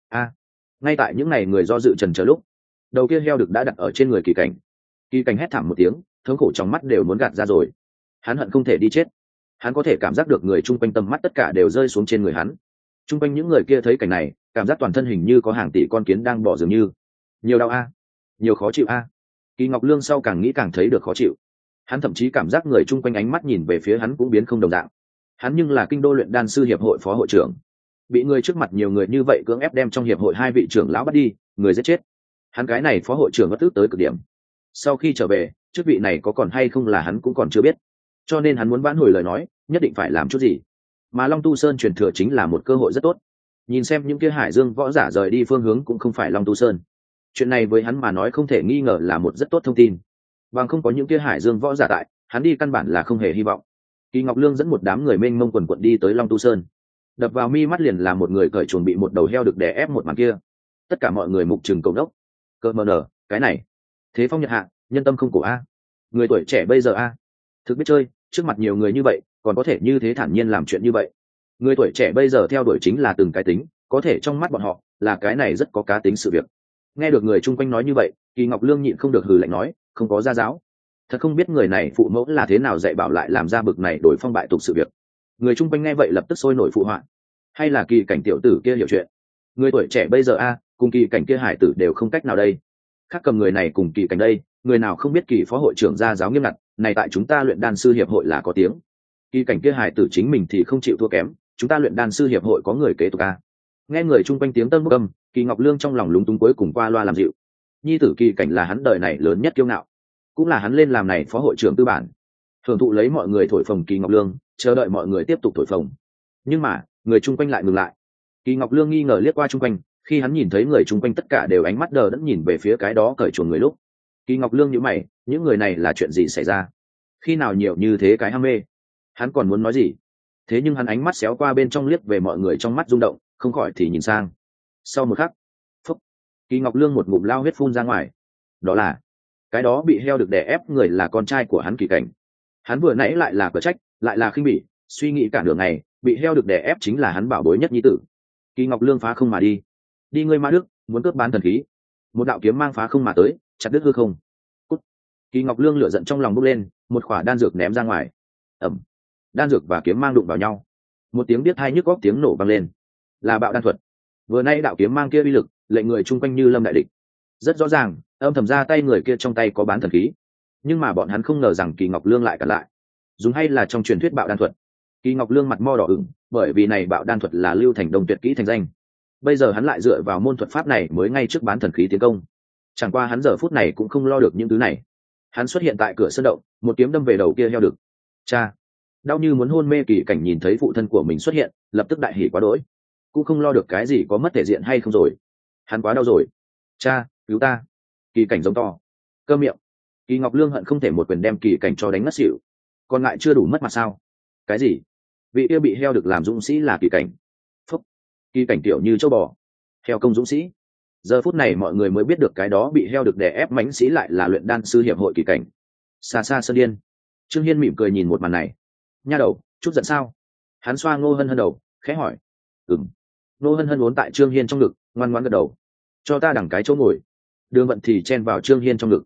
Ngay tại những ngày người do dự trần chờ lúc, đầu kia heo được đã đặt ở trên người kỳ cảnh. Kỳ cảnh hét thảm một tiếng, thống khổ trong mắt đều muốn gạt ra rồi. Hắn hận không thể đi chết. Hắn có thể cảm giác được người chung quanh tầm mắt tất cả đều rơi xuống trên người hắn. Chung quanh những người kia thấy cảnh này, cảm giác toàn thân hình như có hàng tỷ con kiến đang bỏ dường như. Nhiều đau nhiều khó chịu Kỳ Ngọc Lương sau càng nghĩ càng thấy được khó chịu. Hắn thậm chí cảm giác người chung quanh ánh mắt nhìn về phía hắn cũng biến không đồng dạng. Hắn nhưng là kinh đô luyện đan sư hiệp hội phó hội trưởng, bị người trước mặt nhiều người như vậy cưỡng ép đem trong hiệp hội hai vị trưởng lão bắt đi, người giết chết. Hắn cái này phó hội trưởng bất tức tới cực điểm. Sau khi trở về, chức vị này có còn hay không là hắn cũng còn chưa biết. Cho nên hắn muốn vãn hồi lời nói, nhất định phải làm chút gì. Mà Long Tu Sơn truyền thừa chính là một cơ hội rất tốt. Nhìn xem những kia Hải Dương võ giả rời đi phương hướng cũng không phải Long Tu Sơn. Chuyện này với hắn mà nói không thể nghi ngờ là một rất tốt thông tin. Bằng không có những kia Hải Dương võ giả tại, hắn đi căn bản là không hề hy vọng. Kỳ Ngọc Lương dẫn một đám người mênh mông quần quận đi tới Long Tu Sơn. Đập vào mi mắt liền là một người cởi chuồng bị một đầu heo được đè ép một màn kia. Tất cả mọi người mục trừng cầu đốc. Cơ mờ nở, cái này, thế phong nhật hạ, nhân tâm không cổ người tuổi trẻ bây giờ thực biết chơi, trước mặt nhiều người như vậy, còn có thể như thế thản nhiên làm chuyện như vậy. Người tuổi trẻ bây giờ theo đuổi chính là từng cái tính, có thể trong mắt bọn họ là cái này rất có cá tính sự việc. Nghe được người chung quanh nói như vậy, Kỳ Ngọc Lương nhịn không được hừ lạnh nói, không có gia giáo, thật không biết người này phụ mẫu là thế nào dạy bảo lại làm ra bực này đổi phong bại tục sự việc. Người chung quanh nghe vậy lập tức sôi nổi phụ họa. Hay là Kỳ cảnh tiểu tử kia hiểu chuyện, người tuổi trẻ bây giờ cùng Kỳ cảnh kia hải tử đều không cách nào đây. Khác cầm người này cùng Kỳ cảnh đây, người nào không biết Kỳ phó hội trưởng gia giáo nghiêm ngặt, này tại chúng ta luyện đan sư hiệp hội là có tiếng. Kỳ cảnh kia hải tử chính mình thì không chịu thua kém, chúng ta luyện đan sư hiệp hội có người kế tục Nghe người chung quanh tiếng tân bốc âm, Kỳ Ngọc Lương trong lòng lúng túng cuối cùng qua loa làm dịu. Nhi tử Kỳ cảnh là hắn đời này lớn nhất kiêu ngạo, cũng là hắn lên làm này phó hội trưởng tư bản, hưởng thụ lấy mọi người thổi phồng Kỳ Ngọc Lương, chờ đợi mọi người tiếp tục thổi phồng. Nhưng mà người chung quanh lại ngừng lại. Kỳ Ngọc Lương nghi ngờ liếc qua chung quanh, khi hắn nhìn thấy người chung quanh tất cả đều ánh mắt đờ đẫn nhìn về phía cái đó cởi chuồng người lúc, Kỳ Ngọc Lương nhíu mày, những người này là chuyện gì xảy ra? Khi nào nhiều như thế cái ham mê? Hắn còn muốn nói gì, thế nhưng hắn ánh mắt xéo qua bên trong liếc về mọi người trong mắt rung động, không khỏi thì nhìn sang. Sau một khắc, phúc, Kỳ Ngọc Lương một ngụm lao huyết phun ra ngoài. Đó là cái đó bị heo được đè ép người là con trai của hắn Kỳ cảnh. Hắn vừa nãy lại là cở trách, lại là khinh bỉ, suy nghĩ cả nửa ngày, bị heo được đè ép chính là hắn bảo bối nhất nhi tử. Kỳ Ngọc Lương phá không mà đi. Đi ngươi ma đức, muốn cướp bán thần khí. Một đạo kiếm mang phá không mà tới, chặt đứt hư không. Cút. Kỳ Ngọc Lương lửa giận trong lòng bốc lên, một quả đan dược ném ra ngoài. Ầm. Đan dược và kiếm mang đụng vào nhau. Một tiếng biết hai nhức góc tiếng nổ vang lên. Là bạo đan thuật. Vừa nay đạo kiếm mang kia uy lực, lệnh người chung quanh như lâm đại địch. Rất rõ ràng, âm thầm ra tay người kia trong tay có bán thần khí. Nhưng mà bọn hắn không ngờ rằng Kỳ Ngọc Lương lại cản lại. Dùng hay là trong truyền thuyết bạo đan thuật. Kỳ Ngọc Lương mặt mo đỏ ửng, bởi vì này bạo đan thuật là Lưu Thành Đông tuyệt kỹ thành danh. Bây giờ hắn lại dựa vào môn thuật pháp này mới ngay trước bán thần khí tiến công. Chẳng qua hắn giờ phút này cũng không lo được những thứ này. Hắn xuất hiện tại cửa sân động, một kiếm đâm về đầu kia heo đực. Cha, đau như muốn hôn mê Kỳ cảnh nhìn thấy phụ thân của mình xuất hiện, lập tức đại hỉ quá đỗi, cũng không lo được cái gì có mất thể diện hay không rồi. Hắn quá đau rồi. Cha, cứu ta! Kỳ cảnh giống to. Câm miệng. Kỳ Ngọc Lương hận không thể một quyền đem Kỳ cảnh cho đánh ngất xỉu. Còn lại chưa đủ mất mặt sao? Cái gì? Vị yêu bị heo được làm dũng sĩ là Kỳ cảnh. Phúc. Kỳ cảnh tiểu như châu bò. Heo công dũng sĩ. Giờ phút này mọi người mới biết được cái đó bị heo được đè ép mãnh sĩ lại là luyện đan sư hiệp hội Kỳ cảnh. Xa xa sơn điên. Trương Hiên mỉm cười nhìn một màn này. Nha đầu, chút giận sao? Hắn xoa Ngô Hân Hân đầu, khẽ hỏi. Ngô Hân Hân uốn tại Trương Hiên trong ngực, ngoan ngoãn gật đầu. Cho ta đằng cái chỗ ngồi. Đường Vận thì chen vào Trương Hiên trong ngực.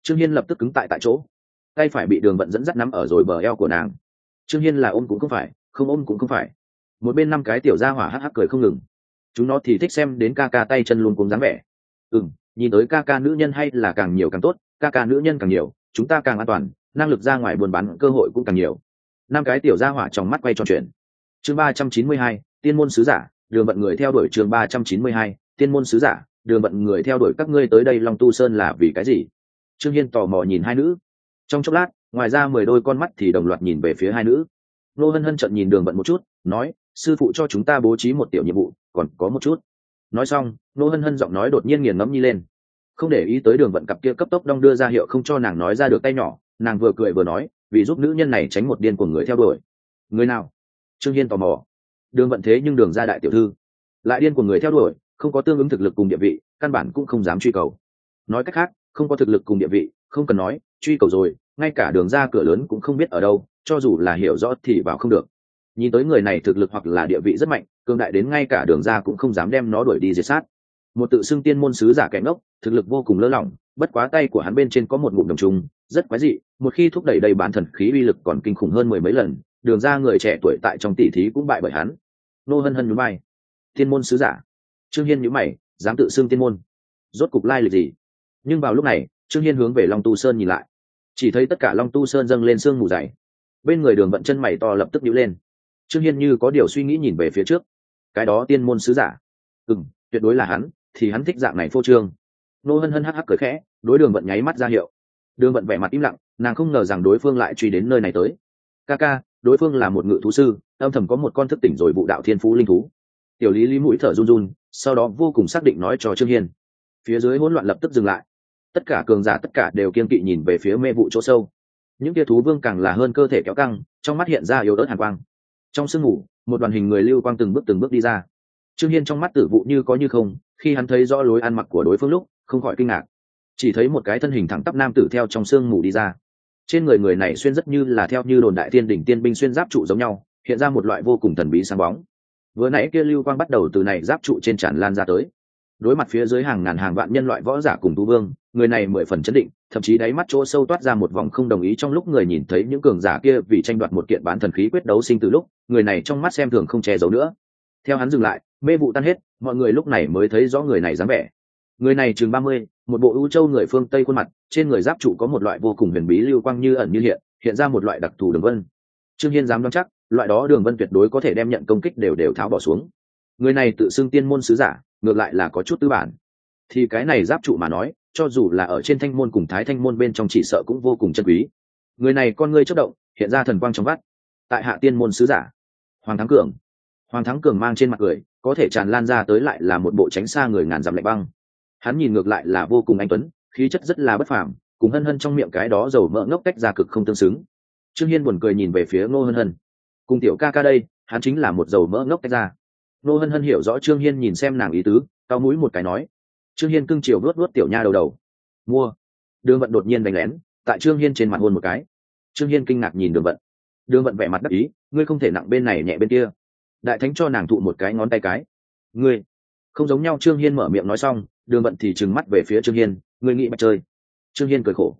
Trương Hiên lập tức cứng tại chỗ, tay phải bị Đường Vận dẫn dắt nắm ở rồi bờ eo của nàng. Trương Hiên là ôm cũng không phải, không ôm cũng không phải. Một bên năm cái tiểu gia hỏa hắc hắc cười không ngừng. Chúng nó thì thích xem đến ca ca tay chân luôn cuống dáng vẻ. Nhìn tới ca ca nữ nhân hay là càng nhiều càng tốt, ca ca nữ nhân càng nhiều, chúng ta càng an toàn, năng lực ra ngoài buôn bán cơ hội cũng càng nhiều. Năm cái tiểu gia hỏa trong mắt quay tròn chuyện. Chương 392, Tiên môn sứ giả, Đường Vận người theo đuổi. Chương 392, Tiên môn sứ giả, Đường Vận người theo đuổi. Các ngươi tới đây Long Tu Sơn là vì cái gì? Trương Hiên tò mò nhìn hai nữ. Trong chốc lát, ngoài ra 10 đôi con mắt thì đồng loạt nhìn về phía hai nữ. Nô Hân Hân trợn nhìn Đường Vận một chút, nói, sư phụ cho chúng ta bố trí một tiểu nhiệm vụ, còn có một chút. Nói xong, Nô Hân Hân giọng nói đột nhiên nghiền ngẫm nhi lên. Không để ý tới Đường Vận cặp kia cấp tốc đong đưa ra hiệu không cho nàng nói ra được tay nhỏ, nàng vừa cười vừa nói, vì giúp nữ nhân này tránh một điên của người theo đuổi. Người nào? Trương Hiên tò mò. Đường Vận thế nhưng Đường gia đại tiểu thư, lại điên của người theo đuổi, không có tương ứng thực lực cùng địa vị, căn bản cũng không dám truy cầu. Nói cách khác, không có thực lực cùng địa vị, không cần nói, truy cầu rồi, ngay cả Đường ra cửa lớn cũng không biết ở đâu, cho dù là hiểu rõ thì vào không được. Nhìn tới người này thực lực hoặc là địa vị rất mạnh, cường đại đến ngay cả Đường ra cũng không dám đem nó đuổi đi diệt sát. Một tự xưng tiên môn sứ giả kẻ ngốc, thực lực vô cùng lơ lỏng, bất quá tay của hắn bên trên có một ngụm đồng trùng, rất quái dị, một khi thúc đẩy đầy bán thần khí uy lực còn kinh khủng hơn 10 mấy lần. Đường ra người trẻ tuổi tại trong tỷ thí cũng bại bởi hắn. Nô Hân Hân nhún vai. Tiên môn sứ giả? Trương Hiên nhíu mày, dám tự xưng tiên môn, rốt cục lai lịch gì? Nhưng vào lúc này, Trương Hiên hướng về Long Tu Sơn nhìn lại, chỉ thấy tất cả Long Tu Sơn dâng lên sương mù dày. Bên người Đường Vận chân mày to lập tức nhíu lên. Trương Hiên như có điều suy nghĩ nhìn về phía trước. Cái đó tiên môn sứ giả? Tuyệt đối là hắn, thì hắn thích dạng này phô trương. Nô Hân Hân hắc hắc cười khẽ, đối Đường Vận nháy mắt ra hiệu. Đường Vận vẻ mặt im lặng, nàng không ngờ rằng đối phương lại truy đến nơi này tới. Ca, đối phương là một ngự thú sư, âm thầm có một con thức tỉnh rồi vụ đạo thiên phú linh thú. Tiểu Lý Lý mũi thở run run, sau đó vô cùng xác định nói cho Trương Hiên. Phía dưới hỗn loạn lập tức dừng lại, tất cả cường giả tất cả đều kiên kỵ nhìn về phía mê vụ chỗ sâu. Những kia thú vương càng là hơn cơ thể kéo căng, trong mắt hiện ra yếu ớt hàn quang. Trong sương mù, một đoàn hình người lưu quang từng bước đi ra. Trương Hiên trong mắt tử vụ như có như không, khi hắn thấy rõ lối ăn mặc của đối phương lúc, không khỏi kinh ngạc. Chỉ thấy một cái thân hình thẳng tắp nam tử theo trong sương mù đi ra. Trên người này xuyên rất như là theo như đồn đại tiên đỉnh tiên binh xuyên giáp trụ giống nhau, hiện ra một loại vô cùng thần bí sáng bóng. Vừa nãy kia lưu quang bắt đầu từ này giáp trụ trên tràn lan ra tới. Đối mặt phía dưới hàng ngàn hàng vạn nhân loại võ giả cùng thú vương, người này 10 phần chấn định, thậm chí đáy mắt chỗ sâu toát ra một vòng không đồng ý. Trong lúc người nhìn thấy những cường giả kia vì tranh đoạt một kiện bán thần khí quyết đấu sinh từ lúc, người này trong mắt xem thường không che giấu nữa. Theo hắn dừng lại, mê vụ tan hết, mọi người lúc này mới thấy rõ người này dáng vẻ. Người này chừng 30, một bộ ưu châu người phương Tây khuôn mặt, trên người giáp trụ có một loại vô cùng huyền bí lưu quang như ẩn như hiện, hiện ra một loại đặc thù đường vân. Trương Hiên dám đoán chắc, loại đó đường vân tuyệt đối có thể đem nhận công kích đều tháo bỏ xuống. Người này tự xưng tiên môn sứ giả, ngược lại là có chút tư bản. Thì cái này giáp trụ mà nói, cho dù là ở trên thanh môn cùng thái thanh môn bên trong chỉ sợ cũng vô cùng chân quý. Người này con ngươi chớp động, hiện ra thần quang trong vắt. Tại hạ tiên môn sứ giả Hoàng Thắng Cường. Hoàng Thắng Cường mang trên mặt cười, có thể tràn lan ra tới lại là một bộ tránh xa người ngàn dặm lạnh băng. Hắn nhìn ngược lại là vô cùng anh tuấn, khí chất rất là bất phàm, cùng Hân Hân trong miệng cái đó dầu mỡ ngốc cách ra cực không tương xứng. Trương Hiên buồn cười nhìn về phía Ngô Hân Hân. Cùng tiểu ca đây, hắn chính là một dầu mỡ ngốc cách ra. Ngô Hân Hân hiểu rõ Trương Hiên nhìn xem nàng ý tứ, cau mũi một cái nói. Trương Hiên cưng chiều vuốt tiểu nha đầu. Mua. Đường Vận đột nhiên đánh lén, tại Trương Hiên trên mặt hôn một cái. Trương Hiên kinh ngạc nhìn Đường Vận. Đường Vận vẻ mặt đắc ý, ngươi không thể nặng bên này nhẹ bên kia. Đại thánh cho nàng thụ một cái ngón tay cái. Ngươi không giống nhau. Trương Hiên mở miệng nói xong, Đường Vận thì trừng mắt về phía Trương Hiên, ngươi nghĩ mà chơi. Trương Hiên cười khổ,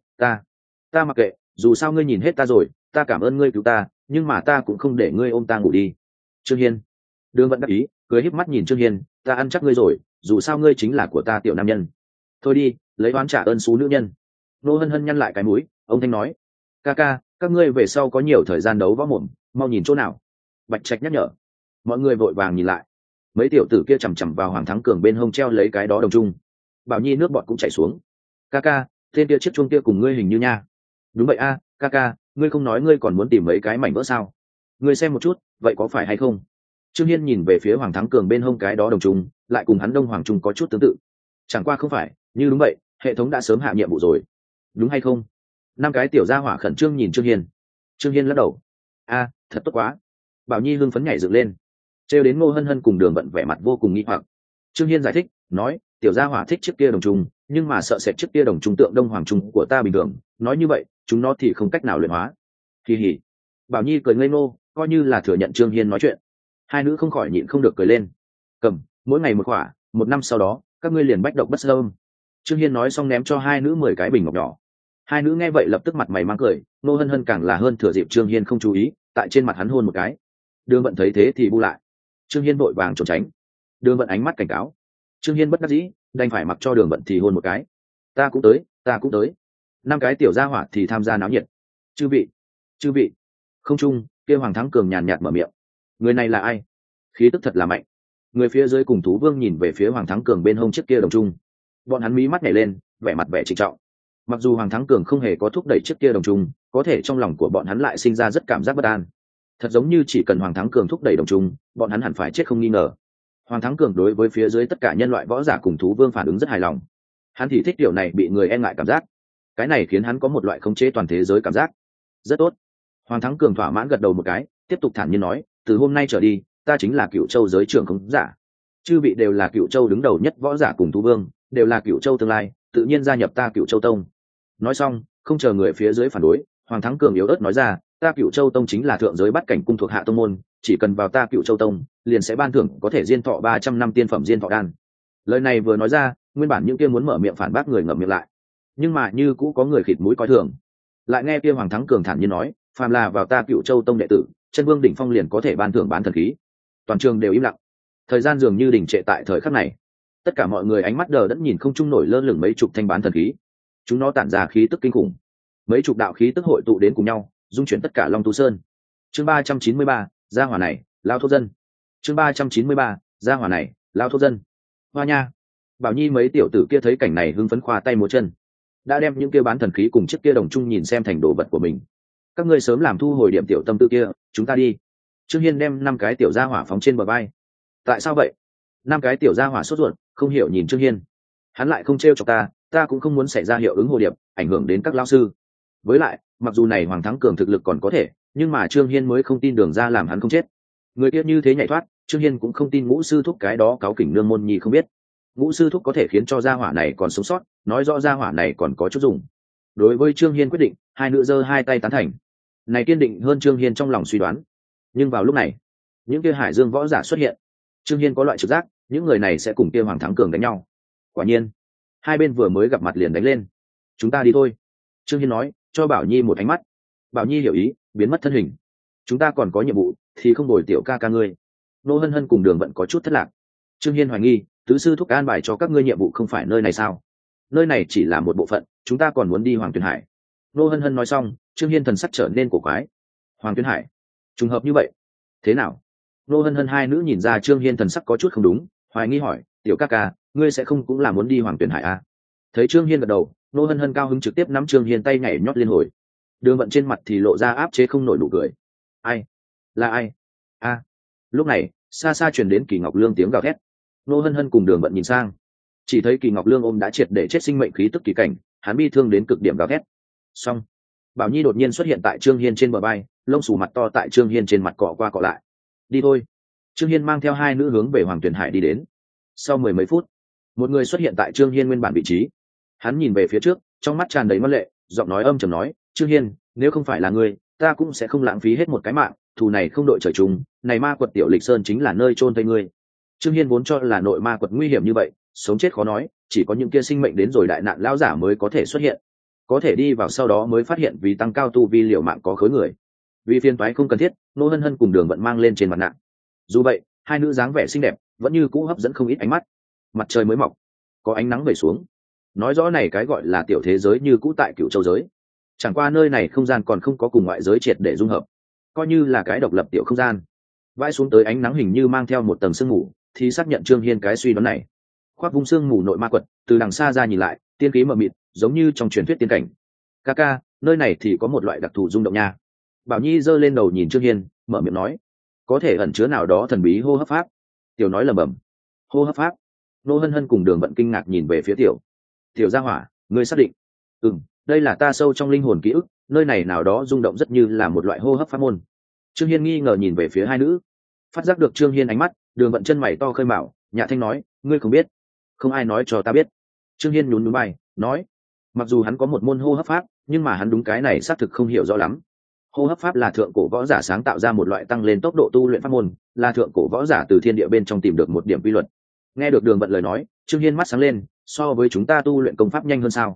ta mặc kệ, dù sao ngươi nhìn hết ta rồi, ta cảm ơn ngươi cứu ta, nhưng mà ta cũng không để ngươi ôm ta ngủ đi. Trương Hiên. Đường Vận đắc ý, cười híp mắt nhìn Trương Hiên, ta ăn chắc ngươi rồi, dù sao ngươi chính là của ta tiểu nam nhân. Thôi đi, lấy oán trả ơn xú nữ nhân. Nô Hân Hân nhăn lại cái mũi, ông thanh nói, ca, các ngươi về sau có nhiều thời gian đấu võ mồm, mau nhìn chỗ nào. Bạch Trạch nhắc nhở. Mọi người vội vàng nhìn lại, mấy tiểu tử kia chằm chằm vào Hoàng Thắng Cường bên hông treo lấy cái đó đồng trung. Bảo Nhi nước bọt cũng chảy xuống. Ca, tên kia chiếc chuông kia cùng ngươi hình như nha. Đúng vậy a, ca, ngươi không nói ngươi còn muốn tìm mấy cái mảnh vỡ sao? Ngươi xem một chút, vậy có phải hay không? Trương Hiên nhìn về phía Hoàng Thắng Cường bên hông cái đó đồng trung, lại cùng hắn Đông Hoàng Trung có chút tương tự. Chẳng qua không phải, như đúng vậy, hệ thống đã sớm hạ nhiệm vụ rồi, đúng hay không? Năm cái tiểu gia hỏa khẩn trương nhìn Trương Hiên. Trương Hiên lắc đầu. Thật tốt quá. Bảo Nhi hưng phấn nhảy dựng lên. Trêu đến Ngô Hân Hân cùng Đường Vận vẻ mặt vô cùng nghi hoặc. Trương Hiên giải thích, nói, tiểu gia hỏa thích chiếc kia đồng trung, nhưng mà sợ sệt chiếc kia đồng trung tượng Đông Hoàng Trung của ta bình thường, nói như vậy, chúng nó thì không cách nào luyện hóa. Kỳ hỉ. Bảo Nhi cười ngây ngô, coi như là thừa nhận Trương Hiên nói chuyện. Hai nữ không khỏi nhịn không được cười lên. Cầm, mỗi ngày một quả, 1 năm sau đó, các ngươi liền bách độc bất xâm. Trương Hiên nói xong ném cho hai nữ 10 cái bình ngọc nhỏ. Hai nữ nghe vậy lập tức mặt mày mang cười, Nô Hân Hân càng là hơn thừa dịp Trương Hiên không chú ý, tại trên mặt hắn hôn một cái. Đường Vận thấy thế thì bu lại. Trương Hiên vội vàng trốn tránh. Đường Vận ánh mắt cảnh cáo. Trương Hiên bất đắc dĩ, đành phải mặc cho Đường Vận thì hôn một cái. Ta cũng tới, ta cũng tới. Năm cái tiểu gia hỏa thì tham gia náo nhiệt. Chư vị, chư vị. Không trung, kia Hoàng Thắng Cường nhàn nhạt mở miệng. Người này là ai? Khí tức thật là mạnh. Người phía dưới cùng Thú Vương nhìn về phía Hoàng Thắng Cường bên hông chiếc kia đồng trung. Bọn hắn mí mắt nhảy lên, vẻ mặt vẻ trịnh trọng. Mặc dù Hoàng Thắng Cường không hề có thúc đẩy chiếc kia đồng trung, có thể trong lòng của bọn hắn lại sinh ra rất cảm giác bất an. Thật giống như chỉ cần Hoàng Thắng Cường thúc đẩy đồng trung, bọn hắn hẳn phải chết không nghi ngờ. Hoàng Thắng Cường đối với phía dưới tất cả nhân loại võ giả cùng Thú Vương phản ứng rất hài lòng. Hắn thì thích điều này bị người e ngại cảm giác. Cái này khiến hắn có một loại khống chế toàn thế giới cảm giác. Rất tốt. Hoàng Thắng Cường thỏa mãn gật đầu một cái, tiếp tục thản nhiên nói, từ hôm nay trở đi, ta chính là Cựu Châu giới trưởng khống giả. Chư vị đều là Cựu Châu đứng đầu nhất võ giả cùng Thú Vương, đều là Cựu Châu tương lai, tự nhiên gia nhập ta Cựu Châu tông. Nói xong, không chờ người phía dưới phản đối, Hoàng Thắng Cường yếu ớt nói ra, ta Cựu Châu tông chính là thượng giới bắt cảnh cung thuộc hạ tông môn, chỉ cần vào ta Cựu Châu tông, liền sẽ ban thưởng có thể diên thọ 300 năm tiên phẩm diên thọ đan. Lời này vừa nói ra, nguyên bản những kia muốn mở miệng phản bác người ngậm miệng lại, nhưng mà như cũ có người khịt mũi coi thường. Lại nghe kia Hoàng Thắng Cường thản nhiên nói, phàm là vào ta Cựu Châu tông đệ tử, chân vương đỉnh phong liền có thể ban thưởng bán thần khí. Toàn trường đều im lặng, thời gian dường như đình trệ tại thời khắc này. Tất cả mọi người ánh mắt đờ đẫn nhìn không trung nổi lơ lửng mấy chục thanh bán thần khí, chúng nó tản ra khí tức kinh khủng, mấy chục đạo khí tức hội tụ đến cùng nhau, dung chuyển tất cả Long Tu Sơn. Chương 393, gia hỏa này, lao thốt dân. Chương 393, gia hỏa này, lao thốt dân. Hoa nha. Bảo Nhi mấy tiểu tử kia thấy cảnh này hưng phấn khoa tay múa chân, đã đem những kia bán thần khí cùng chiếc kia đồng chung nhìn xem thành đồ vật của mình. Các ngươi sớm làm thu hồi điểm tiểu tâm tư kia, chúng ta đi. Trương Hiên đem 5 cái tiểu gia hỏa phóng trên bờ vai. Tại sao vậy? 5 cái tiểu gia hỏa sốt ruột, không hiểu nhìn Trương Hiên. Hắn lại không trêu chọc ta, ta cũng không muốn xảy ra hiệu ứng hồ điệp, ảnh hưởng đến các lão sư. Với lại, mặc dù này Hoàng Thắng Cường thực lực còn có thể, nhưng mà Trương Hiên mới không tin Đường ra làm hắn không chết. Người kia như thế nhảy thoát, Trương Hiên cũng không tin Ngũ sư thúc cái đó cáo kỉnh nương môn nhi không biết. Ngũ sư thúc có thể khiến cho gia hỏa này còn sống sót, nói rõ gia hỏa này còn có chút dùng. Đối với Trương Hiên quyết định, hai nữ giơ hai tay tán thành. Này kiên định hơn Trương Hiên trong lòng suy đoán. Nhưng vào lúc này, những kia Hải Dương võ giả xuất hiện. Trương Hiên có loại trực giác, những người này sẽ cùng kia Hoàng Thắng Cường đánh nhau. Quả nhiên, hai bên vừa mới gặp mặt liền đánh lên. Chúng ta đi thôi. Trương Hiên nói, cho Bảo Nhi một ánh mắt. Bảo Nhi hiểu ý, biến mất thân hình. Chúng ta còn có nhiệm vụ, thì không đổi tiểu ca ca ngươi. Nô Hân Hân cùng Đường Vận có chút thất lạc. Trương Hiên hoài nghi, tứ sư thúc an bài cho các ngươi nhiệm vụ không phải nơi này sao? Nơi này chỉ là một bộ phận, chúng ta còn muốn đi Hoàng Tuyền Hải. Nô Hân Hân nói xong, Trương Hiên thần sắc trở nên cổ quái. Hoàng Tuyền Hải, trùng hợp như vậy. Thế nào? Nô Hân Hân hai nữ nhìn ra Trương Hiên thần sắc có chút không đúng, hoài nghi hỏi, tiểu ca ca, ngươi sẽ không cũng là muốn đi Hoàng Tuyền Hải à? Thấy Trương Hiên gật đầu, Nô Hân Hân cao hứng trực tiếp nắm Trương Hiên tay nhảy nhót liên hồi. Đường Vận trên mặt thì lộ ra áp chế không nổi nụ cười. Ai? Là ai? A. Lúc này, xa xa truyền đến Kỳ Ngọc Lương tiếng gào thét. Nô Hân Hân cùng Đường Vận nhìn sang, chỉ thấy Kỳ Ngọc Lương ôm đã triệt để chết sinh mệnh khí tức kỳ cảnh, hắn bi thương đến cực điểm gào thét. Xong, Bảo Nhi đột nhiên xuất hiện tại Trương Hiên trên bờ vai, lông xù mặt to tại Trương Hiên trên mặt cọ qua cọ lại. Đi thôi. Trương Hiên mang theo hai nữ hướng về Hoàng Tuyền Hải đi đến. Sau mười mấy phút, một người xuất hiện tại Trương Hiên nguyên bản vị trí. Hắn nhìn về phía trước, trong mắt tràn đầy mắt lệ, giọng nói âm trầm nói, Trương Hiên, nếu không phải là ngươi, ta cũng sẽ không lãng phí hết một cái mạng, thù này không đội trời chung, này ma quật tiểu lịch sơn chính là nơi chôn thây ngươi. Trương Hiên vốn cho là nội ma quật nguy hiểm như vậy, sống chết khó nói, chỉ có những kia sinh mệnh đến rồi đại nạn lão giả mới có thể xuất hiện. Có thể đi vào sau đó mới phát hiện vì tăng cao tu vi liều mạng có khối người. Vì phiền toái không cần thiết, Nô Hân Hân cùng Đường Vận mang lên trên mặt nạ. Dù vậy, hai nữ dáng vẻ xinh đẹp, vẫn như cũ hấp dẫn không ít ánh mắt. Mặt trời mới mọc, có ánh nắng về xuống. Nói rõ này cái gọi là tiểu thế giới như cũ tại Cựu Châu giới. Chẳng qua nơi này không gian còn không có cùng ngoại giới triệt để dung hợp, coi như là cái độc lập tiểu không gian. Vãi xuống tới ánh nắng hình như mang theo một tầng sương mù, thì xác nhận Trương Hiên cái suy đoán này. Khoác vung sương mù nội ma quật, từ đằng xa ra nhìn lại, tiên khí mờ mịt, giống như trong truyền thuyết tiên cảnh. Ca ca, nơi này thì có một loại đặc thù rung động nha. Bảo Nhi giơ lên đầu nhìn Trương Hiên, mở miệng nói, có thể ẩn chứa nào đó thần bí hô hấp pháp. Tiểu nói lẩm bẩm, hô hấp pháp. Nô Hân Hân cùng Đường Vận kinh ngạc nhìn về phía Tiểu gia hỏa, ngươi xác định? Đây là ta sâu trong linh hồn ký ức, nơi này nào đó rung động rất như là một loại hô hấp pháp môn. Trương Hiên nghi ngờ nhìn về phía hai nữ, phát giác được Trương Hiên ánh mắt, Đường Vận chân mày to khơi mào, nhạ thanh nói, ngươi không biết? Không ai nói cho ta biết. Trương Hiên nhún nhún vai, nói, mặc dù hắn có một môn hô hấp pháp, nhưng mà hắn đúng cái này xác thực không hiểu rõ lắm. Hô hấp pháp là thượng cổ võ giả sáng tạo ra một loại tăng lên tốc độ tu luyện pháp môn, là thượng cổ võ giả từ thiên địa bên trong tìm được một điểm quy luật. Nghe được Đường Vận lời nói, Trương Hiên mắt sáng lên, so với chúng ta tu luyện công pháp nhanh hơn sao?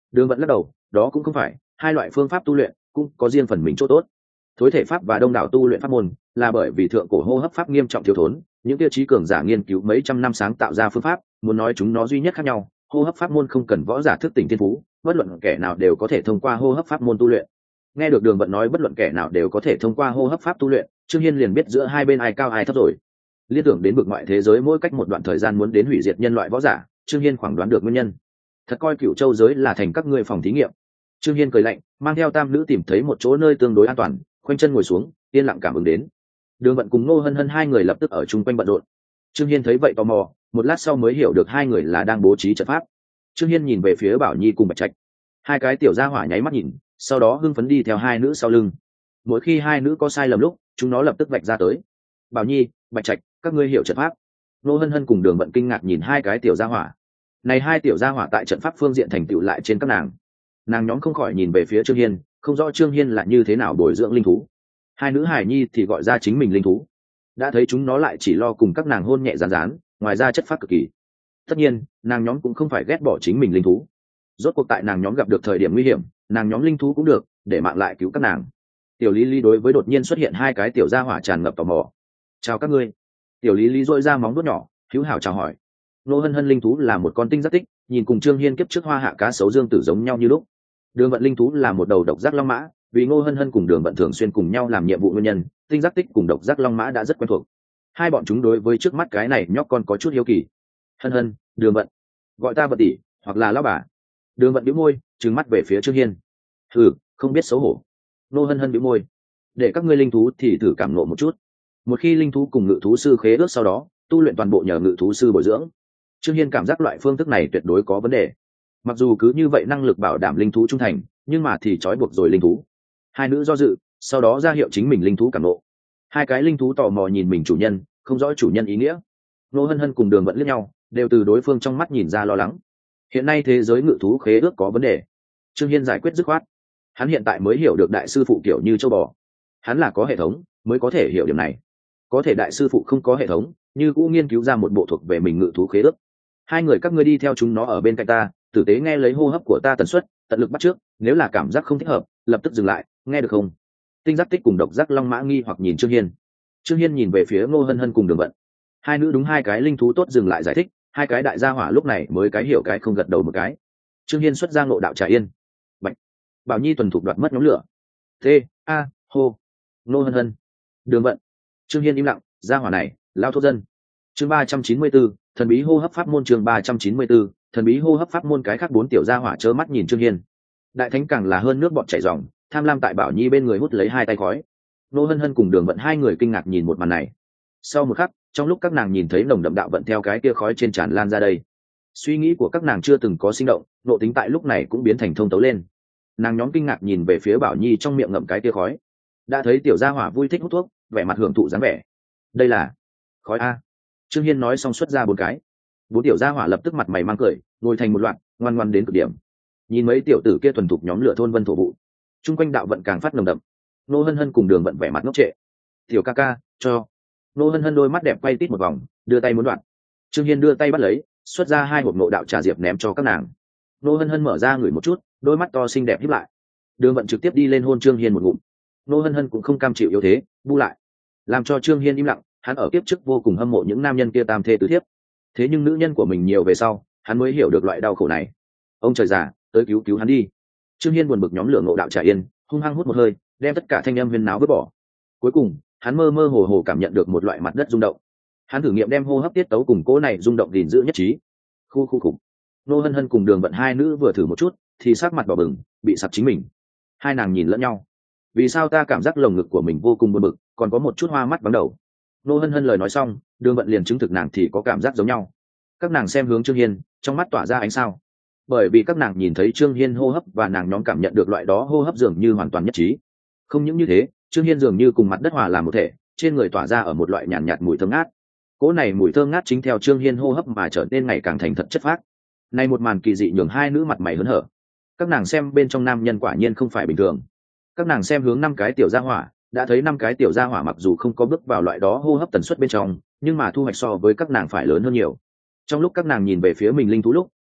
Đường Vận lắc đầu, đó cũng không phải, hai loại phương pháp tu luyện cũng có riêng phần mình chỗ tốt. Thối thể pháp và đông đảo tu luyện pháp môn là bởi vì thượng cổ hô hấp pháp nghiêm trọng thiếu thốn, những tiêu chí cường giả nghiên cứu mấy trăm năm sáng tạo ra phương pháp, muốn nói chúng nó duy nhất khác nhau, hô hấp pháp môn không cần võ giả thức tỉnh thiên phú, bất luận kẻ nào đều có thể thông qua hô hấp pháp môn tu luyện. Nghe được Đường Vận nói bất luận kẻ nào đều có thể thông qua hô hấp pháp tu luyện, Trương Hiên liền biết giữa hai bên ai cao ai thấp rồi. Liên tưởng đến vực ngoại thế giới mỗi cách một đoạn thời gian muốn đến hủy diệt nhân loại võ giả, Trương Hiên khoảng đoán được nguyên nhân. Thật coi Cửu Châu giới là thành các ngươi phòng thí nghiệm. Trương Hiên cười lạnh, mang theo tam nữ tìm thấy một chỗ nơi tương đối an toàn, khoanh chân ngồi xuống, yên lặng cảm ứng đến. Đường Vận cùng Ngô Hân Hân hai người lập tức ở chung quanh bận rộn. Trương Hiên thấy vậy tò mò, một lát sau mới hiểu được hai người là đang bố trí trận pháp. Trương Hiên nhìn về phía Bảo Nhi cùng Bạch Trạch, hai cái tiểu gia hỏa nháy mắt nhìn, sau đó hưng phấn đi theo hai nữ sau lưng. Mỗi khi hai nữ có sai lầm lúc, chúng nó lập tức vạch ra tới. Bảo Nhi, Bạch Trạch, các ngươi hiểu trận pháp? Ngô Hân Hân cùng Đường Vận kinh ngạc nhìn hai cái tiểu gia hỏa. Này hai tiểu gia hỏa tại trận pháp phương diện thành tựu lại trên các nàng nhóm không khỏi nhìn về phía Trương Hiên, không rõ Trương Hiên là như thế nào bồi dưỡng linh thú. Hai nữ hài nhi thì gọi ra chính mình linh thú, đã thấy chúng nó lại chỉ lo cùng các nàng hôn nhẹ rán rán, ngoài ra chất phát cực kỳ. Tất nhiên nàng nhóm cũng không phải ghét bỏ chính mình linh thú, rốt cuộc tại nàng nhóm gặp được thời điểm nguy hiểm, nàng nhóm linh thú cũng được để mạng lại cứu các nàng. Tiểu Lý Lý đối với đột nhiên xuất hiện hai cái tiểu gia hỏa tràn ngập tò mò. Chào các ngươi. Tiểu Lý Lý dội ra móng vuốt nhỏ, hữu hảo chào hỏi. Nô Hân Hân linh thú là một con tinh giác tích, nhìn cùng Trương Hiên kiếp trước hoa hạ cá sấu dương tử giống nhau như lúc. Đường Vận linh thú là một đầu độc giác long mã, vì Ngô Hân Hân cùng Đường Vận thường xuyên cùng nhau làm nhiệm vụ nguyên nhân, tinh giác tích cùng độc giác long mã đã rất quen thuộc. Hai bọn chúng đối với trước mắt cái này nhóc con có chút hiếu kỳ. Hân Hân, Đường Vận, gọi ta Vận tỷ hoặc là lão bà. Đường Vận bĩu môi, trừng mắt về phía Trương Hiên. Hừ, không biết xấu hổ. Ngô Hân Hân bĩu môi. Để các ngươi linh thú thì thử cảm ngộ một chút. Một khi linh thú cùng ngự thú sư khế ước sau đó, tu luyện toàn bộ nhờ ngự thú sư bồi dưỡng. Trương Hiên cảm giác loại phương thức này tuyệt đối có vấn đề. Mặc dù cứ như vậy năng lực bảo đảm linh thú trung thành, nhưng mà thì trói buộc rồi linh thú. Hai nữ do dự, sau đó ra hiệu chính mình linh thú cảm ngộ. Hai cái linh thú tò mò nhìn mình chủ nhân, không rõ chủ nhân ý nghĩa. Ngô Hân Hân cùng Đường Vận liếc nhau, đều từ đối phương trong mắt nhìn ra lo lắng. Hiện nay thế giới ngự thú khế ước có vấn đề. Trương Hiên giải quyết dứt khoát. Hắn hiện tại mới hiểu được đại sư phụ kiểu như châu bò. Hắn là có hệ thống mới có thể hiểu điểm này. Có thể đại sư phụ không có hệ thống, như cũng nghiên cứu ra một bộ thuộc về mình ngự thú khế ước. Hai người các ngươi đi theo chúng nó ở bên cạnh ta, tử tế nghe lấy hô hấp của ta tần suất, tận lực bắt trước, nếu là cảm giác không thích hợp, lập tức dừng lại, nghe được không? Tinh giác tích cùng độc giác long mã nghi hoặc nhìn Trương Hiên. Trương Hiên nhìn về phía Ngô Hân Hân cùng Đường Vận. Hai nữ đúng hai cái linh thú tốt dừng lại giải thích, hai cái đại gia hỏa lúc này mới cái hiểu cái không gật đầu một cái. Trương Hiên xuất ra ngộ đạo trà yên. Bạch. Bảo Nhi tuần thục đoạt mất nhóm lửa. T A hô. Ngô Hân Hân. Đường Vận. Trương Hiên im lặng, gia hỏa này, lao thốt dân. Chương 394, thần bí hô hấp pháp môn. Chương 394, thần bí hô hấp pháp môn. Cái khác bốn tiểu gia hỏa trơ mắt nhìn Trương Hiên. Đại thánh càng là hơn nước bọt chảy ròng, tham lam tại Bảo Nhi bên người hút lấy hai tay khói. Ngô Hân Hân cùng Đường Vận hai người kinh ngạc nhìn một màn này. Sau một khắc, trong lúc các nàng nhìn thấy nồng đậm đạo vận theo cái kia khói trên tràn lan ra đây, suy nghĩ của các nàng chưa từng có sinh động, nộ tính tại lúc này cũng biến thành thông tấu lên. Nàng nhóm kinh ngạc nhìn về phía Bảo Nhi trong miệng ngậm cái kia khói, đã thấy tiểu gia hỏa vui thích hút thuốc, vẻ mặt hưởng thụ dáng vẻ. Đây là khói a. Trương Hiên nói xong xuất ra bốn cái. Bốn tiểu gia hỏa lập tức mặt mày mang cười, ngồi thành một loạt, ngoan ngoan đến cực điểm. Nhìn mấy tiểu tử kia thuần thục nhóm lửa thôn vân thổ vụ, chung quanh đạo vận càng phát nồng đậm. Ngô Hân Hân cùng Đường Vận vẻ mặt ngốc trệ. Tiểu ca ca, cho. Ngô Hân Hân đôi mắt đẹp quay tít một vòng, đưa tay muốn đoạn. Trương Hiên đưa tay bắt lấy, xuất ra hai hộp ngộ đạo trà diệp ném cho các nàng. Ngô Hân Hân mở ra ngửi một chút, đôi mắt to xinh đẹp híp lại. Đường Vận trực tiếp đi lên hôn Trương Hiên một ngụm. Ngô Hân Hân cũng không cam chịu yếu thế, bu lại, làm cho Trương Hiên im lặng. Hắn ở kiếp trước vô cùng hâm mộ những nam nhân kia tam thê tứ thiếp, thế nhưng nữ nhân của mình nhiều về sau, hắn mới hiểu được loại đau khổ này. Ông trời già, tới cứu cứu hắn đi. Trương Hiên buồn bực nhóm lửa ngộ đạo trà yên, hung hăng hút một hơi, đem tất cả thanh âm huyên náo vứt bỏ. Cuối cùng, hắn mơ mơ hồ hồ cảm nhận được một loại mặt đất rung động. Hắn thử nghiệm đem hô hấp tiết tấu cùng cố này rung động gìn giữ nhất trí. Khu khu khủng. Ngô Hân Hân cùng Đường Vận hai nữ vừa thử một chút, thì sắc mặt đỏ bừng, bị sặc chính mình. Hai nàng nhìn lẫn nhau. Vì sao ta cảm giác lồng ngực của mình vô cùng buồn bực, còn có một chút hoa mắt vắng đầu. Ngô Hân Hân lời nói xong, Đường Vận liền chứng thực nàng thì có cảm giác giống nhau. Các nàng xem hướng Trương Hiên, trong mắt tỏa ra ánh sao. Bởi vì các nàng nhìn thấy Trương Hiên hô hấp và nàng nhóm cảm nhận được loại đó hô hấp dường như hoàn toàn nhất trí. Không những như thế, Trương Hiên dường như cùng mặt đất hòa làm một thể, trên người tỏa ra ở một loại nhàn nhạt mùi thơm ngát. Cỗ này mùi thơm ngát chính theo Trương Hiên hô hấp mà trở nên ngày càng thành thật chất phác. Này một màn kỳ dị nhường hai nữ mặt mày hớn hở. Các nàng xem bên trong nam nhân quả nhiên không phải bình thường. Các nàng xem hướng năm cái tiểu gia hỏa, đã thấy năm cái tiểu gia hỏa mặc dù không có bước vào loại đó hô hấp tần suất bên trong, nhưng mà thu hoạch so với các nàng phải lớn hơn nhiều. Trong lúc các nàng nhìn về phía mình linh thú lúc,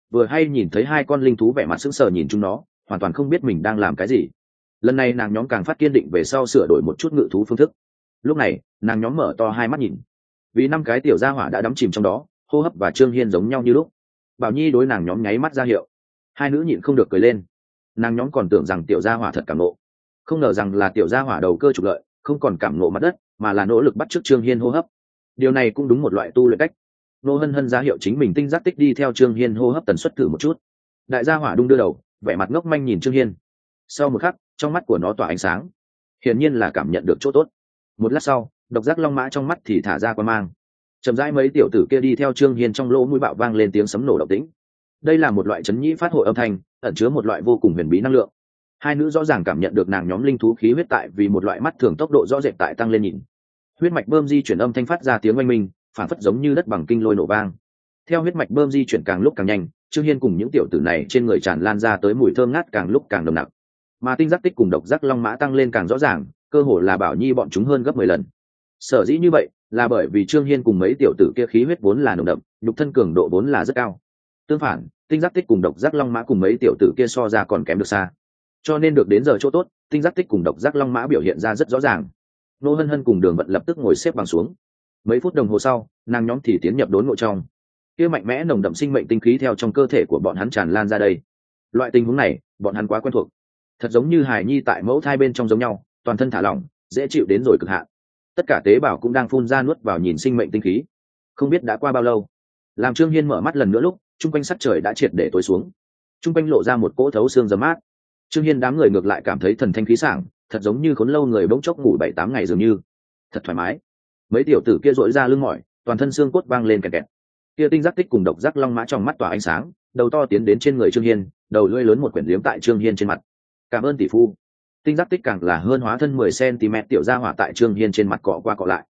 vừa hay nhìn thấy hai con linh thú vẻ mặt sững sờ nhìn chúng nó, hoàn toàn không biết mình đang làm cái gì. Lần này nàng nhóm càng phát kiên định về sau sửa đổi một chút ngự thú phương thức. Lúc này nàng nhóm mở to hai mắt nhìn, vì năm cái tiểu gia hỏa đã đắm chìm trong đó, hô hấp và Trương Hiên giống nhau như lúc. Bảo Nhi đối nàng nhóm nháy mắt ra hiệu, hai nữ nhịn không được cười lên. Nàng nhóm còn tưởng rằng tiểu gia hỏa thật cảm nộ, không ngờ rằng là tiểu gia hỏa đầu cơ trục lợi, không còn cảm nộ mặt đất mà là nỗ lực bắt chước Trương Hiên hô hấp. Điều này cũng đúng một loại tu luyện cách. Nô Hân Hân ra hiệu chính mình tinh giác tích đi theo Trương Hiên hô hấp tần suất thử một chút. Đại gia hỏa đung đưa đầu, vẻ mặt ngốc manh nhìn Trương Hiên. Sau một khắc, trong mắt của nó tỏa ánh sáng, hiển nhiên là cảm nhận được chỗ tốt. Một lát sau, độc giác long mã trong mắt thì thả ra quan mang. Chậm rãi mấy tiểu tử kia đi theo Trương Hiên trong lỗ mũi bạo vang lên tiếng sấm nổ động tĩnh. Đây là một loại chấn nhĩ phát hội âm thanh, ẩn chứa một loại vô cùng huyền bí năng lượng. Hai nữ rõ ràng cảm nhận được nàng nhóm linh thú khí huyết tại vì một loại mắt thường tốc độ rõ rệt tại tăng lên nhìn. Huyết mạch bơm di chuyển âm thanh phát ra tiếng oanh minh, phản phất giống như đất bằng kinh lôi nổ vang. Theo huyết mạch bơm di chuyển càng lúc càng nhanh, Trương Hiên cùng những tiểu tử này trên người tràn lan ra tới mùi thơm ngát càng lúc càng nồng nặc. Mà tinh giác tích cùng độc giác long mã tăng lên càng rõ ràng, cơ hồ là Bảo Nhi bọn chúng hơn gấp 10 lần. Sở dĩ như vậy là bởi vì Trương Hiên cùng mấy tiểu tử kia khí huyết vốn là nồng đậm, nhục thân cường độ vốn là rất cao. Tương phản, tinh giác tích cùng độc giác long mã cùng mấy tiểu tử kia so ra còn kém được xa. Cho nên được đến giờ chỗ tốt, tinh giác tích cùng độc giác long mã biểu hiện ra rất rõ ràng. Nô Hân Hân cùng Đường Vận lập tức ngồi xếp bằng xuống. Mấy phút đồng hồ sau, nàng nhóm thì tiến nhập đốn ngộ trong. Kia mạnh mẽ nồng đậm sinh mệnh tinh khí theo trong cơ thể của bọn hắn tràn lan ra đây. Loại tình huống này, bọn hắn quá quen thuộc. Thật giống như hài nhi tại mẫu thai bên trong giống nhau, toàn thân thả lỏng, dễ chịu đến rồi cực hạn. Tất cả tế bào cũng đang phun ra nuốt vào nhìn sinh mệnh tinh khí. Không biết đã qua bao lâu, làm Trương Hiên mở mắt lần nữa lúc, trung quanh sắc trời đã triệt để tối xuống. Trung quanh lộ ra một cỗ thấu xương giấm mát. Trương Hiên đám người ngược lại cảm thấy thần thanh khí sảng, thật giống như khốn lâu người bỗng chốc ngủ 7-8 ngày dường như. Thật thoải mái. Mấy tiểu tử kia rỗi ra lưng mỏi, toàn thân xương cốt vang lên kẹt kẹt. Kia tinh giác tích cùng độc giác long mã trong mắt tỏa ánh sáng, đầu to tiến đến trên người Trương Hiên, đầu lưỡi lớn một quyển liếm tại Trương Hiên trên mặt. Cảm ơn tỷ phu. Tinh giác tích càng là hơn hóa thân 10 cm tiểu gia hỏa tại Trương Hiên trên mặt cọ qua cọ lại.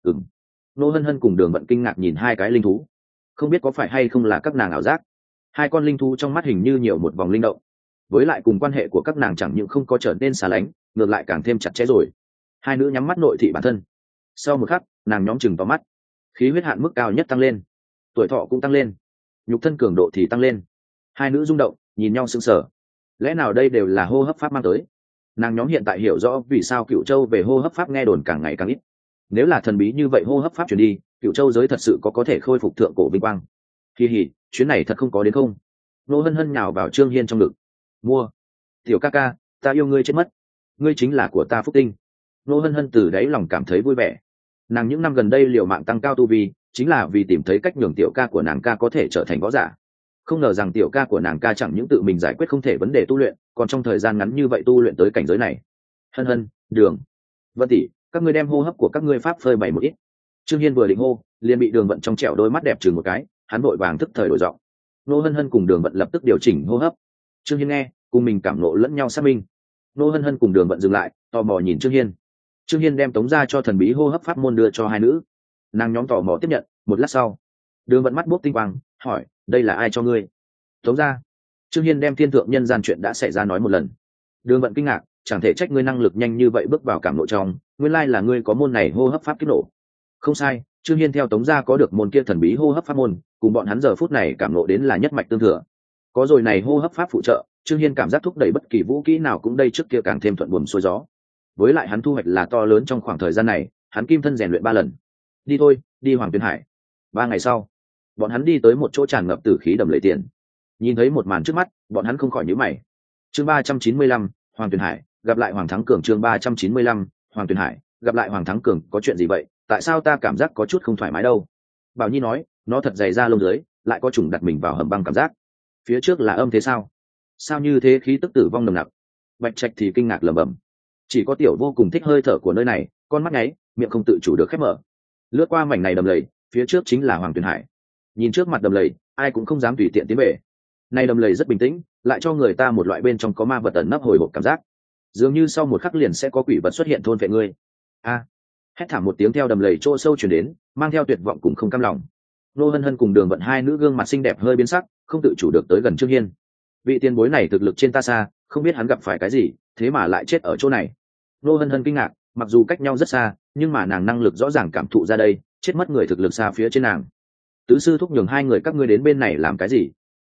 Nô Hân Hân cùng Đường Vận kinh ngạc nhìn hai cái linh thú, không biết có phải hay không là các nàng ảo giác. Hai con linh thú trong mắt hình như nhiều một vòng linh động, với lại cùng quan hệ của các nàng chẳng những không có trở nên xa lánh, ngược lại càng thêm chặt chẽ rồi. Hai nữ nhắm mắt nội thị bản thân. Sau một khắc, nàng nhóm chừng to mắt, khí huyết hạn mức cao nhất tăng lên, tuổi thọ cũng tăng lên, nhục thân cường độ thì tăng lên. Hai nữ rung động nhìn nhau sững sờ, lẽ nào đây đều là hô hấp pháp mang tới? Nàng nhóm hiện tại hiểu rõ vì sao Cựu Châu về hô hấp pháp nghe đồn càng ngày càng ít. Nếu là thần bí như vậy hô hấp pháp truyền đi, Cựu Châu giới thật sự có thể khôi phục thượng cổ vinh quang. Kỳ hỉ, chuyến này thật không có đến không? Nô Hân Hân nhào vào Trương Hiên trong ngực. Mua, tiểu ca ca, ta yêu ngươi chết mất, ngươi chính là của ta phúc tinh. Nô Hân Hân từ đáy lòng cảm thấy vui vẻ. Nàng những năm gần đây liều mạng tăng cao tu vi, chính là vì tìm thấy cách nhường tiểu ca của nàng ca có thể trở thành võ giả. Không ngờ rằng tiểu ca của nàng ca chẳng những tự mình giải quyết không thể vấn đề tu luyện, còn trong thời gian ngắn như vậy tu luyện tới cảnh giới này. Hân Hân, Đường Vân tỷ, các ngươi đem hô hấp của các ngươi pháp phơi bày một ít. Trương Hiên vừa định hô, liền bị Đường Vận trong trẻo đôi mắt đẹp chừng một cái, hắn vội vàng thức thời đổi giọng. Nô Hân Hân cùng Đường Vận lập tức điều chỉnh hô hấp. Trương Hiên nghe, cùng mình cảm nộ lẫn nhau xác minh. Nô Hân Hân cùng Đường Vận dừng lại, tò mò nhìn Trương Hiên. Trương Hiên đem tống ra cho thần bí hô hấp pháp môn đưa cho hai nữ. Nàng nhóm tò mò tiếp nhận. Một lát sau, Đường Vận mắt bốc tinh quang, hỏi, đây là ai cho ngươi? Tống ra. Trương Hiên đem thiên thượng nhân gian chuyện đã xảy ra nói một lần. Đường Vận kinh ngạc, chẳng thể trách ngươi năng lực nhanh như vậy bước vào cảm nộ trong, nguyên lai là ngươi có môn này hô hấp pháp kiếp nổ. Không sai, Trương Hiên theo tống ra có được môn kia thần bí hô hấp pháp môn, cùng bọn hắn giờ phút này cảm nộ đến là nhất mạch tương thừa. Có rồi này hô hấp pháp phụ trợ, Trương Hiên cảm giác thúc đẩy bất kỳ vũ kỹ nào cũng đây trước kia càng thêm thuận buồm xuôi gió. Với lại hắn thu hoạch là to lớn trong khoảng thời gian này, hắn kim thân rèn luyện 3 lần. Đi thôi, đi Hoàng Tuyền Hải. 3 ngày sau, bọn hắn đi tới một chỗ tràn ngập tử khí đầm lầy tiền. Nhìn thấy một màn trước mắt, bọn hắn không khỏi nhíu mày. Chương 395, Hoàng Tuyền Hải, gặp lại Hoàng Thắng Cường. Chương 395, Hoàng Tuyền Hải, gặp lại Hoàng Thắng Cường. Có chuyện gì vậy? Tại sao ta cảm giác có chút không thoải mái đâu? Bảo Nhi nói, nó thật dày da lông dưới, lại có trùng đặt mình vào hầm băng cảm giác. Phía trước là âm thế sao? Sao như thế khí tức tử vong nồng nặc? Bạch Trạch thì kinh ngạc lẩm bẩm. Chỉ có Tiểu Vô cùng thích hơi thở của nơi này, con mắt nháy, miệng không tự chủ được khép mở. Lướt qua mảnh này đầm lầy, phía trước chính là Hoàng Tuyền Hải. Nhìn trước mặt đầm lầy, ai cũng không dám tùy tiện tiến về. Này đầm lầy rất bình tĩnh, lại cho người ta một loại bên trong có ma vật ẩn nấp hồi hộp cảm giác. Dường như sau một khắc liền sẽ có quỷ vật xuất hiện thôn vệ ngươi. A! Hét thảm một tiếng theo đầm lầy chỗ sâu truyền đến, mang theo tuyệt vọng cùng không cam lòng. Nô Hân Hân cùng Đường Vận hai nữ gương mặt xinh đẹp hơi biến sắc, không tự chủ được tới gần Trương Hiên. Vị tiền bối này thực lực trên ta xa, không biết hắn gặp phải cái gì, thế mà lại chết ở chỗ này. Nô Hân Hân kinh ngạc, mặc dù cách nhau rất xa, nhưng mà nàng năng lực rõ ràng cảm thụ ra đây, chết mất người thực lực xa phía trên nàng. Tứ sư thúc nhường hai người các ngươi đến bên này làm cái gì?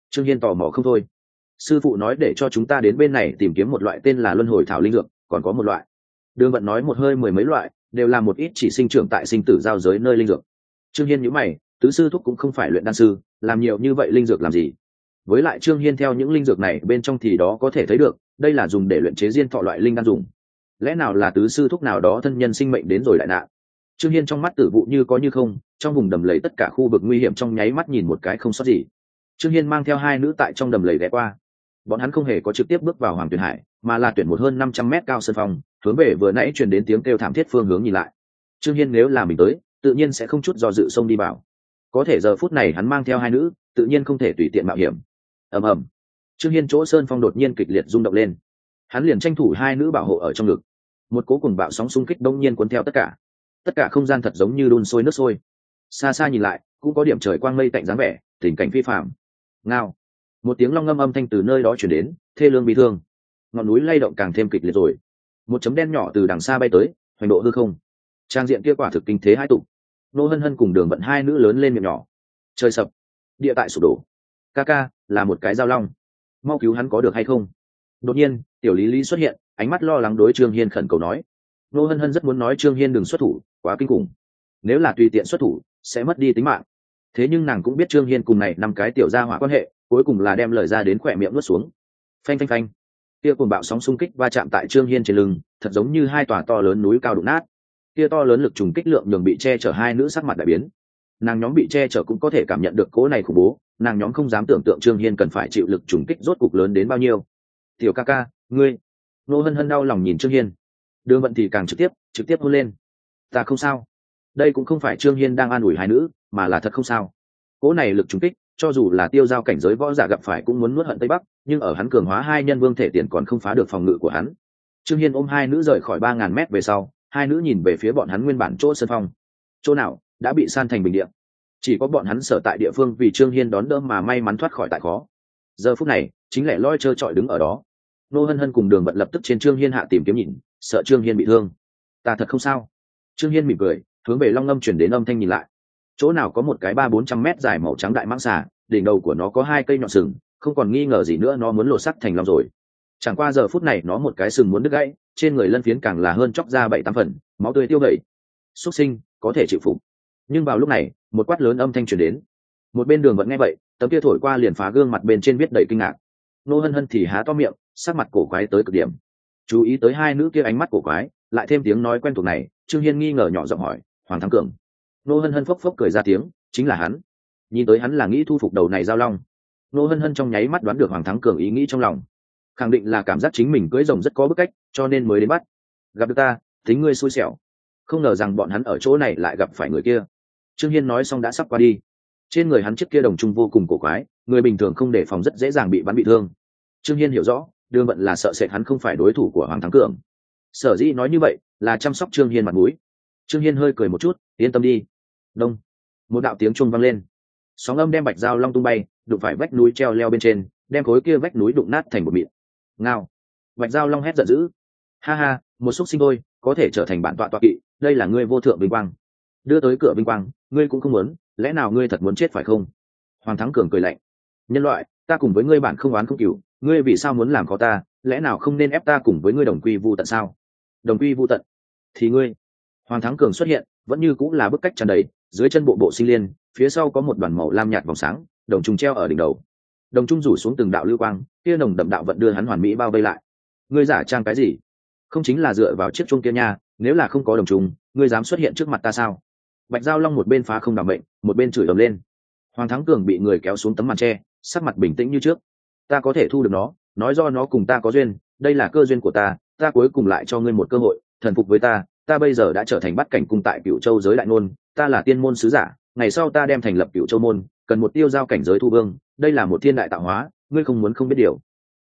Trương Hiên tò mò không thôi. Sư phụ nói để cho chúng ta đến bên này tìm kiếm một loại tên là luân hồi thảo linh dược, còn có một loại. Đường Vận nói một hơi mười mấy loại, đều là một ít chỉ sinh trưởng tại sinh tử giao giới nơi linh dược. Trương Hiên nhíu mày, tứ sư thúc cũng không phải luyện đan sư, làm nhiều như vậy linh dược làm gì? Với lại Trương Hiên theo những linh dược này bên trong thì đó có thể thấy được, đây là dùng để luyện chế diên thọ loại linh đan dùng. Lẽ nào là tứ sư thúc nào đó thân nhân sinh mệnh đến rồi đại nạn? Trương Hiên trong mắt tử vụ như có như không, trong vùng đầm lầy tất cả khu vực nguy hiểm trong nháy mắt nhìn một cái không sót gì. Trương Hiên mang theo hai nữ tại trong đầm lầy ghé qua. Bọn hắn không hề có trực tiếp bước vào Hoàng Tuyền Hải, mà là tuyển một hơn 500 mét cao sơn phong, hướng về vừa nãy truyền đến tiếng kêu thảm thiết phương hướng nhìn lại. Trương Hiên nếu là mình tới, tự nhiên sẽ không chút do dự xông đi vào. Có thể giờ phút này hắn mang theo hai nữ, tự nhiên không thể tùy tiện mạo hiểm. Ầm ầm. Trương Hiên chỗ sơn phong đột nhiên kịch liệt rung động lên. Hắn liền tranh thủ hai nữ bảo hộ ở trong ngực. Một cỗ cuồng bạo sóng xung kích đông nhiên cuốn theo tất cả không gian thật giống như đun sôi nước sôi. Xa xa nhìn lại cũng có điểm trời quang mây tạnh dáng vẻ, tình cảnh phi phàm. Ngao. Một tiếng long ngâm âm thanh từ nơi đó truyền đến, thê lương bi thương. Ngọn núi lay động càng thêm kịch liệt rồi. Một chấm đen nhỏ từ đằng xa bay tới, hoành độ hư không. Trang diện kia quả thực kinh thế hai tụ. Nô Hân Hân cùng Đường Vận hai nữ lớn lên miệng nhỏ. Trời sập, địa tại sụp đổ. Ca ca là một cái dao long, mau cứu hắn có được hay không? Đột nhiên tiểu lý lý xuất hiện, ánh mắt lo lắng đối Trương Hiên khẩn cầu nói. Nô Hân Hân rất muốn nói Trương Hiên đừng xuất thủ, quá kinh khủng, nếu là tùy tiện xuất thủ sẽ mất đi tính mạng. Thế nhưng nàng cũng biết Trương Hiên cùng này năm cái tiểu gia hỏa quan hệ, cuối cùng là đem lời ra đến khỏe miệng nuốt xuống. Phanh phanh phanh, kia cuồng bạo sóng xung kích va chạm tại Trương Hiên trên lưng, thật giống như hai tòa to lớn núi cao đụng nát. Kia to lớn lực trùng kích lượng nhường bị che chở hai nữ sắc mặt đại biến. Nàng nhóm bị che chở cũng có thể cảm nhận được cỗ này khủng bố, nàng nhóm không dám tưởng tượng Trương Hiên cần phải chịu lực trùng kích rốt cục lớn đến bao nhiêu. Tiểu ca ca, ngươi. Nô Hân Hân đau lòng nhìn Trương Hiên. Đường Vận thì càng trực tiếp hôn lên. Ta không sao. Đây cũng không phải Trương Hiên đang an ủi hai nữ, mà là thật không sao. Cỗ này lực trùng kích, cho dù là tiêu giao cảnh giới võ giả gặp phải cũng muốn nuốt hận Tây Bắc, nhưng ở hắn cường hóa hai nhân vương thể tiền còn không phá được phòng ngự của hắn. Trương Hiên ôm hai nữ rời khỏi 3000 mét về sau, hai nữ nhìn về phía bọn hắn nguyên bản chỗ sân phong. Chỗ nào đã bị san thành bình địa. Chỉ có bọn hắn sở tại địa phương vì Trương Hiên đón đỡ mà may mắn thoát khỏi tại khó. Giờ phút này, chính lẻ loi trơ trọi đứng ở đó. Nô Hân Hân cùng Đường Vận lập tức trên Trương Hiên hạ tìm kiếm nhìn, sợ Trương Hiên bị thương. Ta thật không sao. Trương Hiên mỉm cười, hướng về long ngâm chuyển đến âm thanh nhìn lại. Chỗ nào có một cái 300-400 mét dài màu trắng đại mãng xà, đỉnh đầu của nó có hai cây nhọn sừng, không còn nghi ngờ gì nữa nó muốn lột sắt thành long rồi. Chẳng qua giờ phút này nó một cái sừng muốn đứt gãy, trên người lân phiến càng là hơn chóc ra 7-8 phần, máu tươi tiêu gậy. Xuất sinh, có thể chịu phục. Nhưng vào lúc này, một quát lớn âm thanh truyền đến. Một bên Đường Vận nghe vậy, tấm kia thổi qua liền phá gương mặt bên trên viết đầy kinh ngạc. Nô Hân Hân thì há to miệng, sắc mặt cổ quái tới cực điểm. Chú ý tới hai nữ kia ánh mắt cổ quái, lại thêm tiếng nói quen thuộc này, Trương Hiên nghi ngờ nhỏ giọng hỏi, Hoàng Thắng Cường. Nô Hân Hân phốc phốc cười ra tiếng, chính là hắn. Nhìn tới hắn là nghĩ thu phục đầu này giao long. Nô Hân Hân trong nháy mắt đoán được Hoàng Thắng Cường ý nghĩ trong lòng, khẳng định là cảm giác chính mình cưỡi rồng rất có bức cách, cho nên mới đến bắt. Gặp được ta, tính ngươi xui xẻo. Không ngờ rằng bọn hắn ở chỗ này lại gặp phải người kia. Trương Hiên nói xong đã sắp qua đi. Trên người hắn chiếc kia đồng trung vô cùng cổ quái, người bình thường không đề phòng rất dễ dàng bị bắn bị thương. Trương Hiên hiểu rõ, Đường Vận là sợ sệt hắn không phải đối thủ của Hoàng Thắng Cường. Sở dĩ nói như vậy là chăm sóc Trương Hiên mặt mũi. Trương Hiên hơi cười một chút, yên tâm đi. Đông, một đạo tiếng chuông vang lên. Sóng âm đem bạch dao long tung bay, đụng phải vách núi treo leo bên trên, đem khối kia vách núi đụng nát thành một mịn. Ngao. Bạch dao long hét giận dữ. Ha ha, một xúc sinh thôi, có thể trở thành bản tọa tọa kỵ, đây là ngươi vô thượng vinh quang. Đưa tới cửa vinh quang, ngươi cũng không muốn, lẽ nào ngươi thật muốn chết phải không? Hoàng Thắng Cường cười lạnh. Nhân loại, ta cùng với ngươi bản không oán không cừu, ngươi vì sao muốn làm khó ta, lẽ nào không nên ép ta cùng với ngươi đồng quy vu tận sao? Đồng quy vu tận? Thì ngươi. Hoàng Thắng Cường xuất hiện, vẫn như cũng là bức cách tràn đầy, dưới chân bộ bộ sinh liên, phía sau có một đoàn màu lam nhạt vòng sáng, đồng trùng treo ở đỉnh đầu. Đồng trung rủ xuống từng đạo lưu quang, kia nồng đậm đạo vận đưa hắn hoàn mỹ bao vây lại. Ngươi giả trang cái gì? Không chính là dựa vào chiếc chuông kia nha, nếu là không có đồng trùng, ngươi dám xuất hiện trước mặt ta sao? Bạch Giao Long một bên phá không đảm mệnh, một bên chửi ầm lên. Hoàng Thắng Cường bị người kéo xuống tấm màn tre, sắc mặt bình tĩnh như trước. Ta có thể thu được nó, nói do nó cùng ta có duyên, đây là cơ duyên của ta, ta cuối cùng lại cho ngươi một cơ hội, thần phục với ta, ta bây giờ đã trở thành Bát Cảnh cung tại Cửu Châu giới đại ngôn, ta là tiên môn sứ giả, ngày sau ta đem thành lập Cửu Châu môn, cần một tiêu giao cảnh giới thu vương, đây là một thiên đại tạo hóa, ngươi không muốn không biết điều.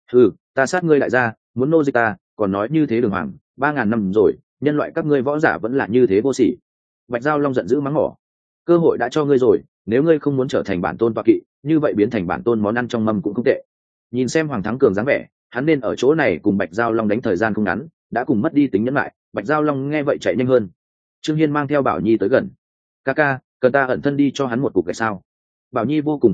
Ta sát ngươi đại gia, muốn nô dịch ta, còn nói như thế Đường Hoàng, 3000 năm rồi, nhân loại các ngươi võ giả vẫn là như thế vô sỉ. Bạch Giao Long giận dữ mắng mỏ. Cơ hội đã cho ngươi rồi, nếu ngươi không muốn trở thành bản tôn tọa kỵ, như vậy biến thành bản tôn món ăn trong mâm cũng không tệ. Nhìn xem Hoàng Thắng Cường dáng vẻ, hắn nên ở chỗ này cùng Bạch Giao Long đánh thời gian không ngắn, đã cùng mất đi tính nhẫn lại. Bạch Giao Long nghe vậy chạy nhanh hơn. Trương Hiên mang theo Bảo Nhi tới gần. Ca ca, cần ta ẩn thân đi cho hắn một cục gạch sao? Bảo Nhi vô cùng hưng phấn,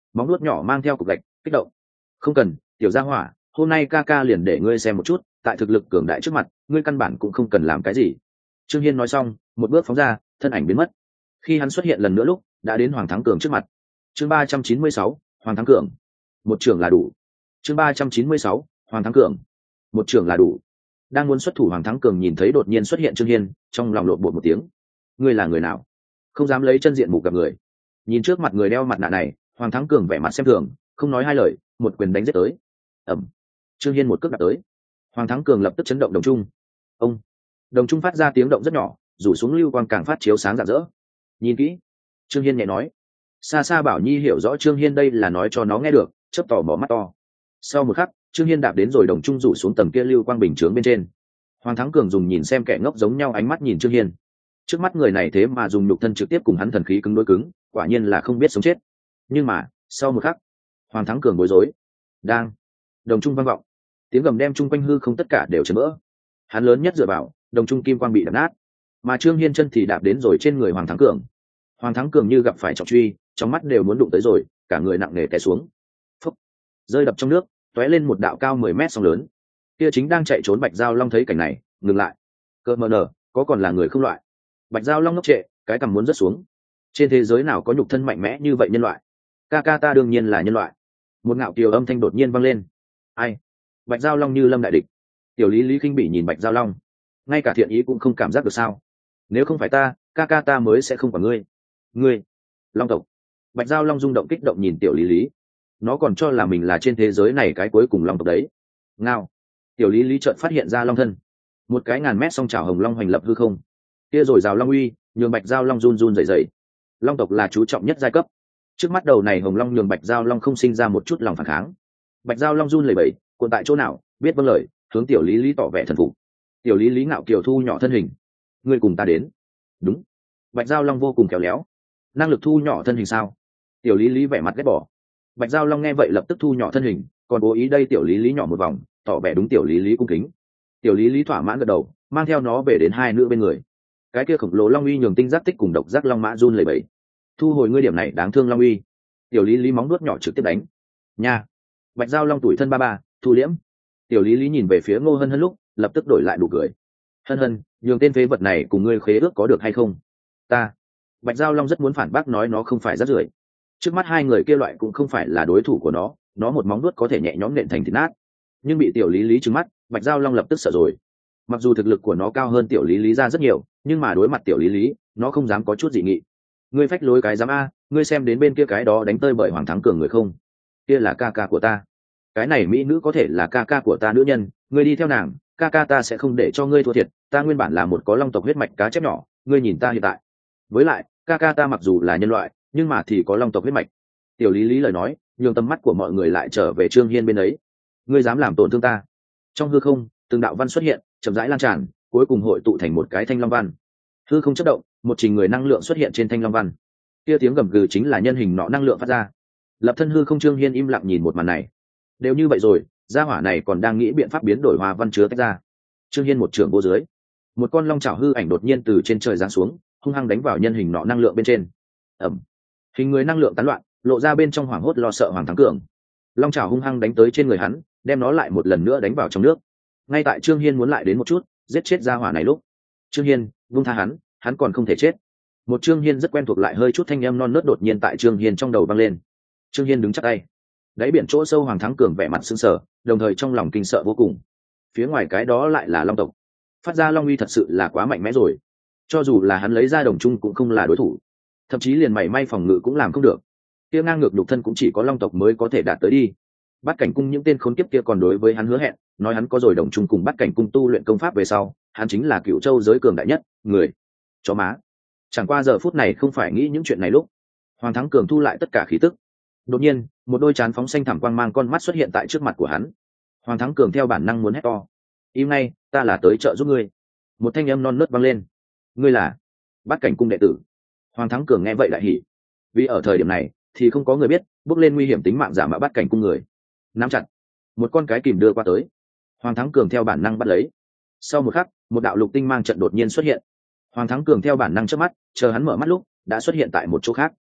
móng nuốt nhỏ mang theo cục gạch kích động. Không cần, tiểu gia hỏa, hôm nay ca ca liền để ngươi xem một chút, tại thực lực cường đại trước mặt ngươi căn bản cũng không cần làm cái gì. Trương Hiên nói xong một bước phóng ra, thân ảnh biến mất. Khi hắn xuất hiện lần nữa lúc đã đến Hoàng Thắng Cường trước mặt. Chương 396, Hoàng Thắng Cường. Một trưởng là đủ. Chương 396, Hoàng Thắng Cường. Một trưởng là đủ. Đang muốn xuất thủ Hoàng Thắng Cường nhìn thấy đột nhiên xuất hiện Trương Hiên, trong lòng lộn bột một tiếng. Ngươi là người nào? Không dám lấy chân diện mục gặp người. Nhìn trước mặt người đeo mặt nạ này, Hoàng Thắng Cường vẻ mặt xem thường, không nói hai lời, một quyền đánh giết tới. Ầm. Trương Hiên một cước đạp tới. Hoàng Thắng Cường lập tức chấn động đồng trung. Ông. Đồng trung phát ra tiếng động rất nhỏ, rủ xuống lưu quang càng phát chiếu sáng rạng rỡ. Nhìn kỹ. Trương Hiên nhẹ nói. Xa xa Bảo Nhi hiểu rõ Trương Hiên đây là nói cho nó nghe được, chớp tỏ mỏ mắt to. Sau một khắc, Trương Hiên đạp đến rồi đồng trung rủ xuống tầng kia lưu quang bình chướng bên trên. Hoàng Thắng Cường dùng nhìn xem kẻ ngốc giống nhau ánh mắt nhìn Trương Hiên. Trước mắt người này thế mà dùng nhục thân trực tiếp cùng hắn thần khí cứng đối cứng, quả nhiên là không biết sống chết. Nhưng mà, sau một khắc, Hoàng Thắng Cường bối rối. Đang. Đồng trung vang vọng. Tiếng gầm đem chung quanh hư không tất cả đều chấn vỡ. Hắn lớn nhất dựa vào, đồng trung kim quang bị đập nát. Mà Trương Hiên chân thì đạp đến rồi trên người Hoàng Thắng Cường. Hoàng Thắng Cường như gặp phải trọng truy, trong mắt đều muốn đụng tới rồi, cả người nặng nề té xuống. Phốc. Rơi đập trong nước, tóe lên một đạo cao 10 mét sóng lớn. Kia chính đang chạy trốn Bạch Giao Long thấy cảnh này, ngừng lại. Cơ mờ nở, có còn là người không loại. Bạch Giao Long ngốc trệ, cái cằm muốn rớt xuống. Trên thế giới nào có nhục thân mạnh mẽ như vậy nhân loại? Ca ca ta đương nhiên là nhân loại. Một ngạo kiều âm thanh đột nhiên vang lên. Ai? Bạch Giao Long như lâm đại địch. Tiểu Lý Lý khinh bỉ nhìn Bạch Giao Long, ngay cả thiện ý cũng không cảm giác được sao? Nếu không phải ta, ca ca ta mới sẽ không phải ngươi. Ngươi, Long tộc. Bạch Giao Long rung động kích động nhìn Tiểu Lý Lý. Nó còn cho là mình là trên thế giới này cái cuối cùng Long tộc đấy. Ngao. Tiểu Lý Lý chợt phát hiện ra Long thân. Một cái ngàn mét song chảo hồng long hoành lập hư không. Kia rồi rào long uy, nhường Bạch Giao Long run run rẩy rẩy. Long tộc là chú trọng nhất giai cấp. Trước mắt đầu này hồng long nhường Bạch Giao Long không sinh ra một chút lòng phản kháng. Bạch Giao Long run lẩy bẩy, cuộn tại chỗ nào, biết vâng lời, hướng Tiểu Lý Lý tỏ vẻ thần phục. Tiểu Lý Lý ngạo kiều thu nhỏ thân hình. Ngươi cùng ta đến. Đúng. Bạch Giao Long vô cùng khéo léo. Năng lực thu nhỏ thân hình sao? Tiểu Lý Lý vẻ mặt ghét bỏ. Bạch Giao Long nghe vậy lập tức thu nhỏ thân hình, còn cố ý đây Tiểu Lý Lý nhỏ một vòng, tỏ vẻ đúng Tiểu Lý Lý cung kính. Tiểu Lý Lý thỏa mãn gật đầu, mang theo nó về đến hai nữ bên người. Cái kia khổng lồ long uy nhường tinh giác tích cùng độc giác long mã run lẩy bẩy. Thu hồi ngươi điểm này đáng thương long uy. Tiểu Lý Lý móng nuốt nhỏ trực tiếp đánh. Nha. Bạch Giao Long tuổi thân ba ba, thu liễm. Tiểu Lý Lý nhìn về phía Ngô Hân Hân lúc, lập tức đổi lại đủ cười. Hân Hân, nhường tên phế vật này cùng ngươi khế ước có được hay không? Ta. Bạch Giao Long rất muốn phản bác nói nó không phải rác rưởi. Trước mắt hai người kia loại cũng không phải là đối thủ của nó một móng nuốt có thể nhẹ nhõm nện thành thịt nát. Nhưng bị Tiểu Lý Lý trừng mắt, Bạch Giao Long lập tức sợ rồi. Mặc dù thực lực của nó cao hơn Tiểu Lý Lý ra rất nhiều, nhưng mà đối mặt Tiểu Lý Lý, nó không dám có chút dị nghị. Ngươi phách lối cái dám a, ngươi xem đến bên kia cái đó đánh tơi bởi Hoàng Thắng Cường người không? Kia là ca ca của ta. Cái này mỹ nữ có thể là ca ca của ta nữ nhân, ngươi đi theo nàng, ca ca ta sẽ không để cho ngươi thua thiệt, ta nguyên bản là một có long tộc huyết mạch cá chép nhỏ, ngươi nhìn ta hiện tại. Với lại, ca ca ta mặc dù là nhân loại, nhưng mà thì có long tộc huyết mạch. Tiểu Lý Lý lời nói, nhường tầm mắt của mọi người lại trở về Trương Hiên bên ấy. Ngươi dám làm tổn thương ta? Trong hư không, từng đạo văn xuất hiện, chậm rãi lan tràn, cuối cùng hội tụ thành một cái thanh long văn. Hư không chớp động, một trình người năng lượng xuất hiện trên thanh long văn. Kia tiếng gầm gừ chính là nhân hình nọ năng lượng phát ra. Lập thân hư không Trương Hiên im lặng nhìn một màn này. Đều như vậy rồi, gia hỏa này còn đang nghĩ biện pháp biến đổi hoa văn chứa tách ra. Trương Hiên một trường vô dưới, một con long chảo hư ảnh đột nhiên từ trên trời giáng xuống, hung hăng đánh vào nhân hình nọ năng lượng bên trên. Ầm. Hình người năng lượng tán loạn, lộ ra bên trong hoảng hốt lo sợ Hoàng Thắng Cường. Long chảo hung hăng đánh tới trên người hắn, đem nó lại một lần nữa đánh vào trong nước. Ngay tại Trương Hiên muốn lại đến một chút, giết chết gia hỏa này lúc, Trương Hiên vung tha hắn còn không thể chết. Một Trương Hiên rất quen thuộc lại hơi chút thanh âm non nớt đột nhiên tại Trương Hiên trong đầu vang lên. Trương Hiên đứng chắp tay. Đáy biển chỗ sâu Hoàng Thắng Cường vẻ mặt sững sờ, đồng thời trong lòng kinh sợ vô cùng. Phía ngoài cái đó lại là long tộc. Phát ra long uy thật sự là quá mạnh mẽ rồi. Cho dù là hắn lấy ra đồng trung cũng không là đối thủ. Thậm chí liền mảy may phòng ngự cũng làm không được. Kia ngang ngược nhục thân cũng chỉ có long tộc mới có thể đạt tới đi. Bát cảnh cung những tên khốn kiếp kia còn đối với hắn hứa hẹn, nói hắn có rồi đồng trung cùng Bát cảnh cung tu luyện công pháp về sau, hắn chính là Cửu Châu giới cường đại nhất, người. Chó má. Chẳng qua giờ phút này không phải nghĩ những chuyện này lúc. Hoàng Thắng Cường thu lại tất cả khí tức. Đột nhiên, một đôi trán phóng xanh thẳm quang mang con mắt xuất hiện tại trước mặt của hắn. Hoàng Thắng Cường theo bản năng muốn hét to. Im ngay, ta là tới trợ giúp ngươi. Một thanh âm non nớt vang lên. Ngươi là Bát cảnh cung đệ tử. Hoàng Thắng Cường nghe vậy đại hỉ. Vì ở thời điểm này thì không có người biết bước lên nguy hiểm tính mạng giả mạo Bát cảnh cung người. Nắm chặt. Một con cái kìm đưa qua tới. Hoàng Thắng Cường theo bản năng bắt lấy. Sau một khắc, một đạo lục tinh mang trận đột nhiên xuất hiện. Hoàng Thắng Cường theo bản năng chớp mắt, chờ hắn mở mắt lúc đã xuất hiện tại một chỗ khác.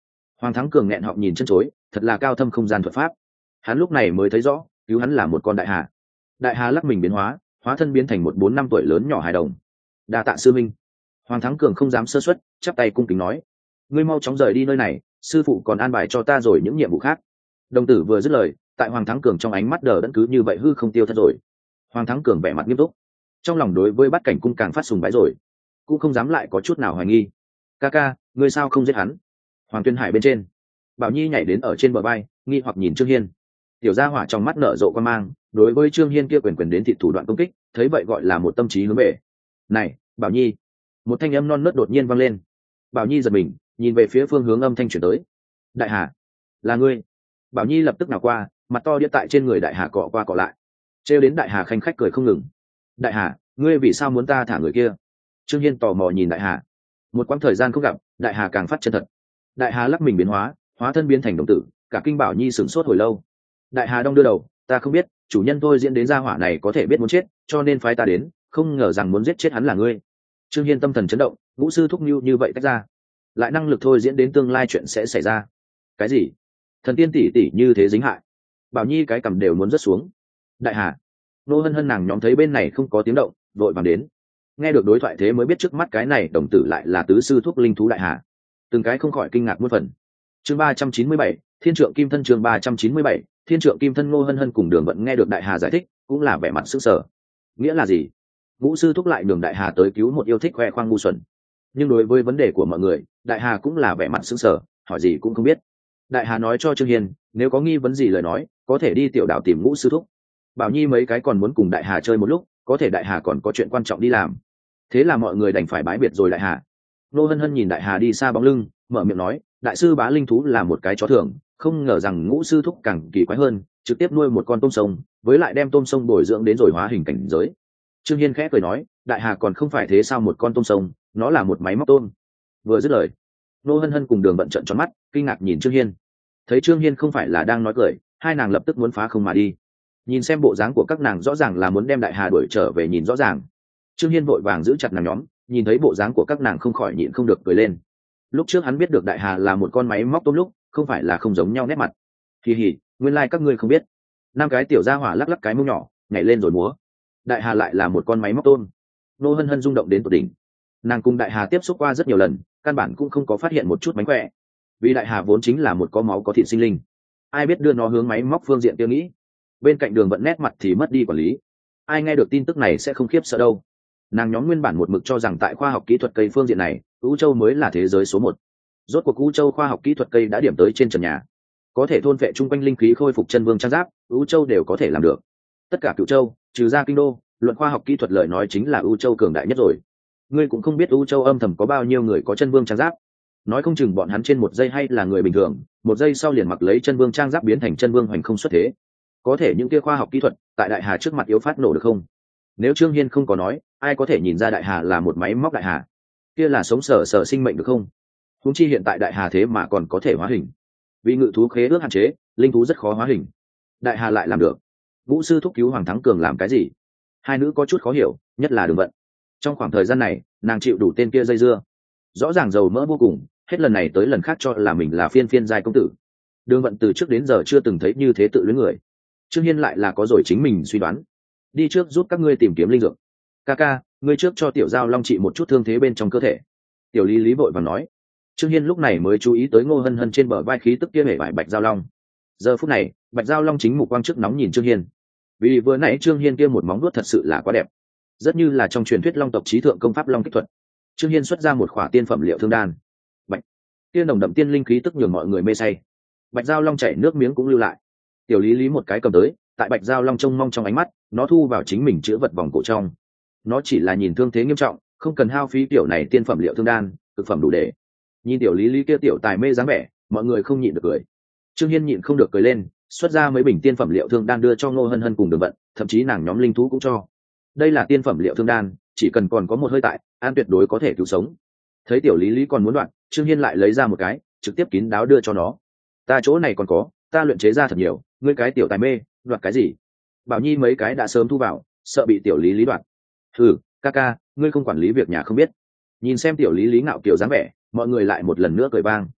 Hoàng Thắng Cường nghẹn họng nhìn chân chối, thật là cao thâm không gian thuật pháp. Hắn lúc này mới thấy rõ, cứu hắn là một con đại hà. Đại hà lắc mình biến hóa, hóa thân biến thành một 4-5 tuổi lớn nhỏ hài đồng. Đa tạ sư minh. Hoàng Thắng Cường không dám sơ suất, chắp tay cung kính nói: ngươi mau chóng rời đi nơi này, sư phụ còn an bài cho ta rồi những nhiệm vụ khác. Đồng tử vừa dứt lời, tại Hoàng Thắng Cường trong ánh mắt đờ đẫn cứ như vậy hư không tiêu thất rồi. Hoàng Thắng Cường vẻ mặt nghiêm túc, trong lòng đối với Bát Cảnh cung càng phát sùng bái rồi, cũng không dám lại có chút nào hoài nghi. Ca ca, ngươi sao không giết hắn? Hoàng Tuyên Hải bên trên, Bảo Nhi nhảy đến ở trên bờ vai, nghi hoặc nhìn Trương Hiên. Tiểu gia hỏa trong mắt nở rộ quan mang, đối với Trương Hiên kia quyền quyền đến thị thủ đoạn công kích, thấy vậy gọi là một tâm trí hướng về. Này, Bảo Nhi! Một thanh âm non nớt đột nhiên vang lên. Bảo Nhi giật mình, nhìn về phía phương hướng âm thanh chuyển tới. Đại Hà, là ngươi? Bảo Nhi lập tức nào qua, mặt to đĩa tại trên người Đại Hà cọ qua cọ lại, trêu đến Đại Hà khanh khách cười không ngừng. Đại Hà, ngươi vì sao muốn ta thả người kia? Trương Hiên tò mò nhìn Đại Hà. Một quãng thời gian không gặp, Đại Hà càng phát chân thật. Đại Hà lắc mình biến hóa, hóa thân biến thành đồng tử, cả kinh Bảo Nhi sửng sốt hồi lâu. Đại Hà đong đưa đầu, ta không biết, chủ nhân tôi diễn đến gia hỏa này có thể biết muốn chết, cho nên phái ta đến, không ngờ rằng muốn giết chết hắn là ngươi. Trương Hiên tâm thần chấn động, ngũ sư thúc nhu như vậy tách ra, lại năng lực thôi diễn đến tương lai chuyện sẽ xảy ra. Cái gì? Thần tiên tỷ tỷ như thế dính hại? Bảo Nhi cái cầm đều muốn rớt xuống. Đại Hà, Nô Hân Hân nàng nhóm thấy bên này không có tiếng động, vội vàng đến. Nghe được đối thoại thế mới biết trước mắt cái này đồng tử lại là tứ sư thúc linh thú Đại Hà, từng cái không khỏi kinh ngạc muôn phần. Chương 397, Thiên Trượng Kim Thân. Chương 397, Thiên Trượng Kim Thân. Ngô Hân Hân cùng Đường Vận nghe được Đại Hà giải thích, cũng là vẻ mặt sững sờ. Nghĩa là gì? Ngũ sư thúc lại đường Đại Hà tới cứu một yêu thích khoe khoang ngu xuẩn. Nhưng đối với vấn đề của mọi người, Đại Hà cũng là vẻ mặt sững sờ, hỏi gì cũng không biết. Đại Hà nói cho Trương Hiên, nếu có nghi vấn gì lời nói, có thể đi tiểu đảo tìm Ngũ sư thúc. Bảo Nhi mấy cái còn muốn cùng Đại Hà chơi một lúc, có thể Đại Hà còn có chuyện quan trọng đi làm. Thế là mọi người đành phải bái biệt rồi Đại Hà. Nô Hân Hân nhìn Đại Hà đi xa bóng lưng, mở miệng nói, đại sư bá linh thú là một cái chó thường, không ngờ rằng Ngũ sư thúc càng kỳ quái hơn, trực tiếp nuôi một con tôm sông, với lại đem tôm sông bồi dưỡng đến rồi hóa hình cảnh giới. Trương Hiên khẽ cười nói, Đại Hà còn không phải thế sao, một con tôm sông, nó là một máy móc tôm. Vừa dứt lời, Nô Hân Hân cùng Đường Vận trợn tròn mắt, kinh ngạc nhìn Trương Hiên. Thấy Trương Hiên không phải là đang nói cười, hai nàng lập tức muốn phá không mà đi. Nhìn xem bộ dáng của các nàng rõ ràng là muốn đem Đại Hà đuổi trở về, nhìn rõ ràng. Trương Hiên vội vàng giữ chặt nàng nhóm, nhìn thấy bộ dáng của các nàng không khỏi nhịn không được cười lên. Lúc trước hắn biết được Đại Hà là một con máy móc tôm lúc, không phải là không giống nhau nét mặt. Kỳ hỉ, nguyên lai các ngươi không biết. Năm cái tiểu gia hỏa lắc lắc cái mông nhỏ, nhảy lên rồi múa. Đại Hà lại là một con máy móc tôm. Nô Hân Hân rung động đến tột đỉnh. Nàng cùng Đại Hà tiếp xúc qua rất nhiều lần, căn bản cũng không có phát hiện một chút mánh khỏe. Vì Đại Hà vốn chính là một có máu có thịt sinh linh, ai biết đưa nó hướng máy móc phương diện tiêu nghĩ. Bên cạnh Đường Vận nét mặt thì mất đi quản lý. Ai nghe được tin tức này sẽ không khiếp sợ đâu. Nàng nhóm nguyên bản một mực cho rằng tại khoa học kỹ thuật cây phương diện này, U Châu mới là thế giới số 1. Rốt cuộc U Châu khoa học kỹ thuật cây đã điểm tới trên trần nhà, có thể thôn vệ chung quanh linh khí khôi phục chân vương trang giáp, U Châu đều có thể làm được. Tất cả cựu châu trừ ra kinh đô, luận khoa học kỹ thuật lời nói chính là U Châu cường đại nhất rồi. Ngươi cũng không biết U Châu âm thầm có bao nhiêu người có chân vương trang giáp, nói không chừng bọn hắn trên một giây hay là người bình thường, một giây sau liền mặc lấy chân vương trang giáp biến thành chân vương hoành không xuất thế. Có thể những kia khoa học kỹ thuật tại Đại Hà trước mặt yếu phát nổ được không? Nếu Trương Hiên không có nói, ai có thể nhìn ra Đại Hà là một máy móc Đại Hà? Kia là sống sờ sờ sinh mệnh được không? Huống chi hiện tại Đại Hà thế mà còn có thể hóa hình. Vì ngự thú khế ước hạn chế, linh thú rất khó hóa hình. Đại Hà lại làm được. Ngũ sư thúc cứu Hoàng Thắng Cường làm cái gì? Hai nữ có chút khó hiểu, nhất là Đường Vận. Trong khoảng thời gian này, nàng chịu đủ tên kia dây dưa, rõ ràng dầu mỡ vô cùng, hết lần này tới lần khác cho là mình là phiên phiên giai công tử. Đường Vận từ trước đến giờ chưa từng thấy như thế tự luyến người. Trương Hiên lại là có rồi chính mình suy đoán. Đi trước giúp các ngươi tìm kiếm linh dược. Ca ca, ngươi trước cho tiểu giao long trị một chút thương thế bên trong cơ thể. Tiểu Lý Lý vội vàng nói. Trương Hiên lúc này mới chú ý tới Ngô Hân Hân trên bờ vai khí tức kia hể vải Bạch Giao Long. Giờ phút này, Bạch Giao Long chính mục quang trước nóng nhìn Trương Hiên. Vì vừa nãy Trương Hiên kia một móng vuốt thật sự là quá đẹp, rất như là trong truyền thuyết long tộc trí thượng công pháp long kích thuật. Trương Hiên xuất ra một khỏa tiên phẩm liệu thương đan. Bạch, tiên nồng đậm tiên linh khí tức nhường mọi người mê say. Bạch Giao Long chảy nước miếng cũng lưu lại. Tiểu Lý Lý một cái cầm tới, tại Bạch Giao Long trông mong trong ánh mắt, nó thu vào chính mình chữa vật vòng cổ trong. Nó chỉ là nhìn thương thế nghiêm trọng, không cần hao phí tiểu này tiên phẩm liệu thương đan, thực phẩm đủ để. Nhìn Tiểu Lý Lý kia tiểu tài mê dáng vẻ, mọi người không nhịn được cười. Trương Hiên nhịn không được cười lên, xuất ra mấy bình tiên phẩm liệu thương đan đưa cho Ngô Hân Hân cùng Đường Vận, thậm chí nàng nhóm linh thú cũng cho. Đây là tiên phẩm liệu thương đan, chỉ cần còn có một hơi tại, an tuyệt đối có thể cứu sống. Thấy Tiểu Lý Lý còn muốn đoạn, Trương Hiên lại lấy ra một cái, trực tiếp kín đáo đưa cho nó. Ta chỗ này còn có, ta luyện chế ra thật nhiều, ngươi cái tiểu tài mê, đoạt cái gì? Bảo Nhi mấy cái đã sớm thu vào, sợ bị Tiểu Lý Lý đoạt. Hừ, ca ca, ngươi không quản lý việc nhà không biết. Nhìn xem Tiểu Lý Lý ngạo kiểu dáng vẻ, mọi người lại một lần nữa cười vang.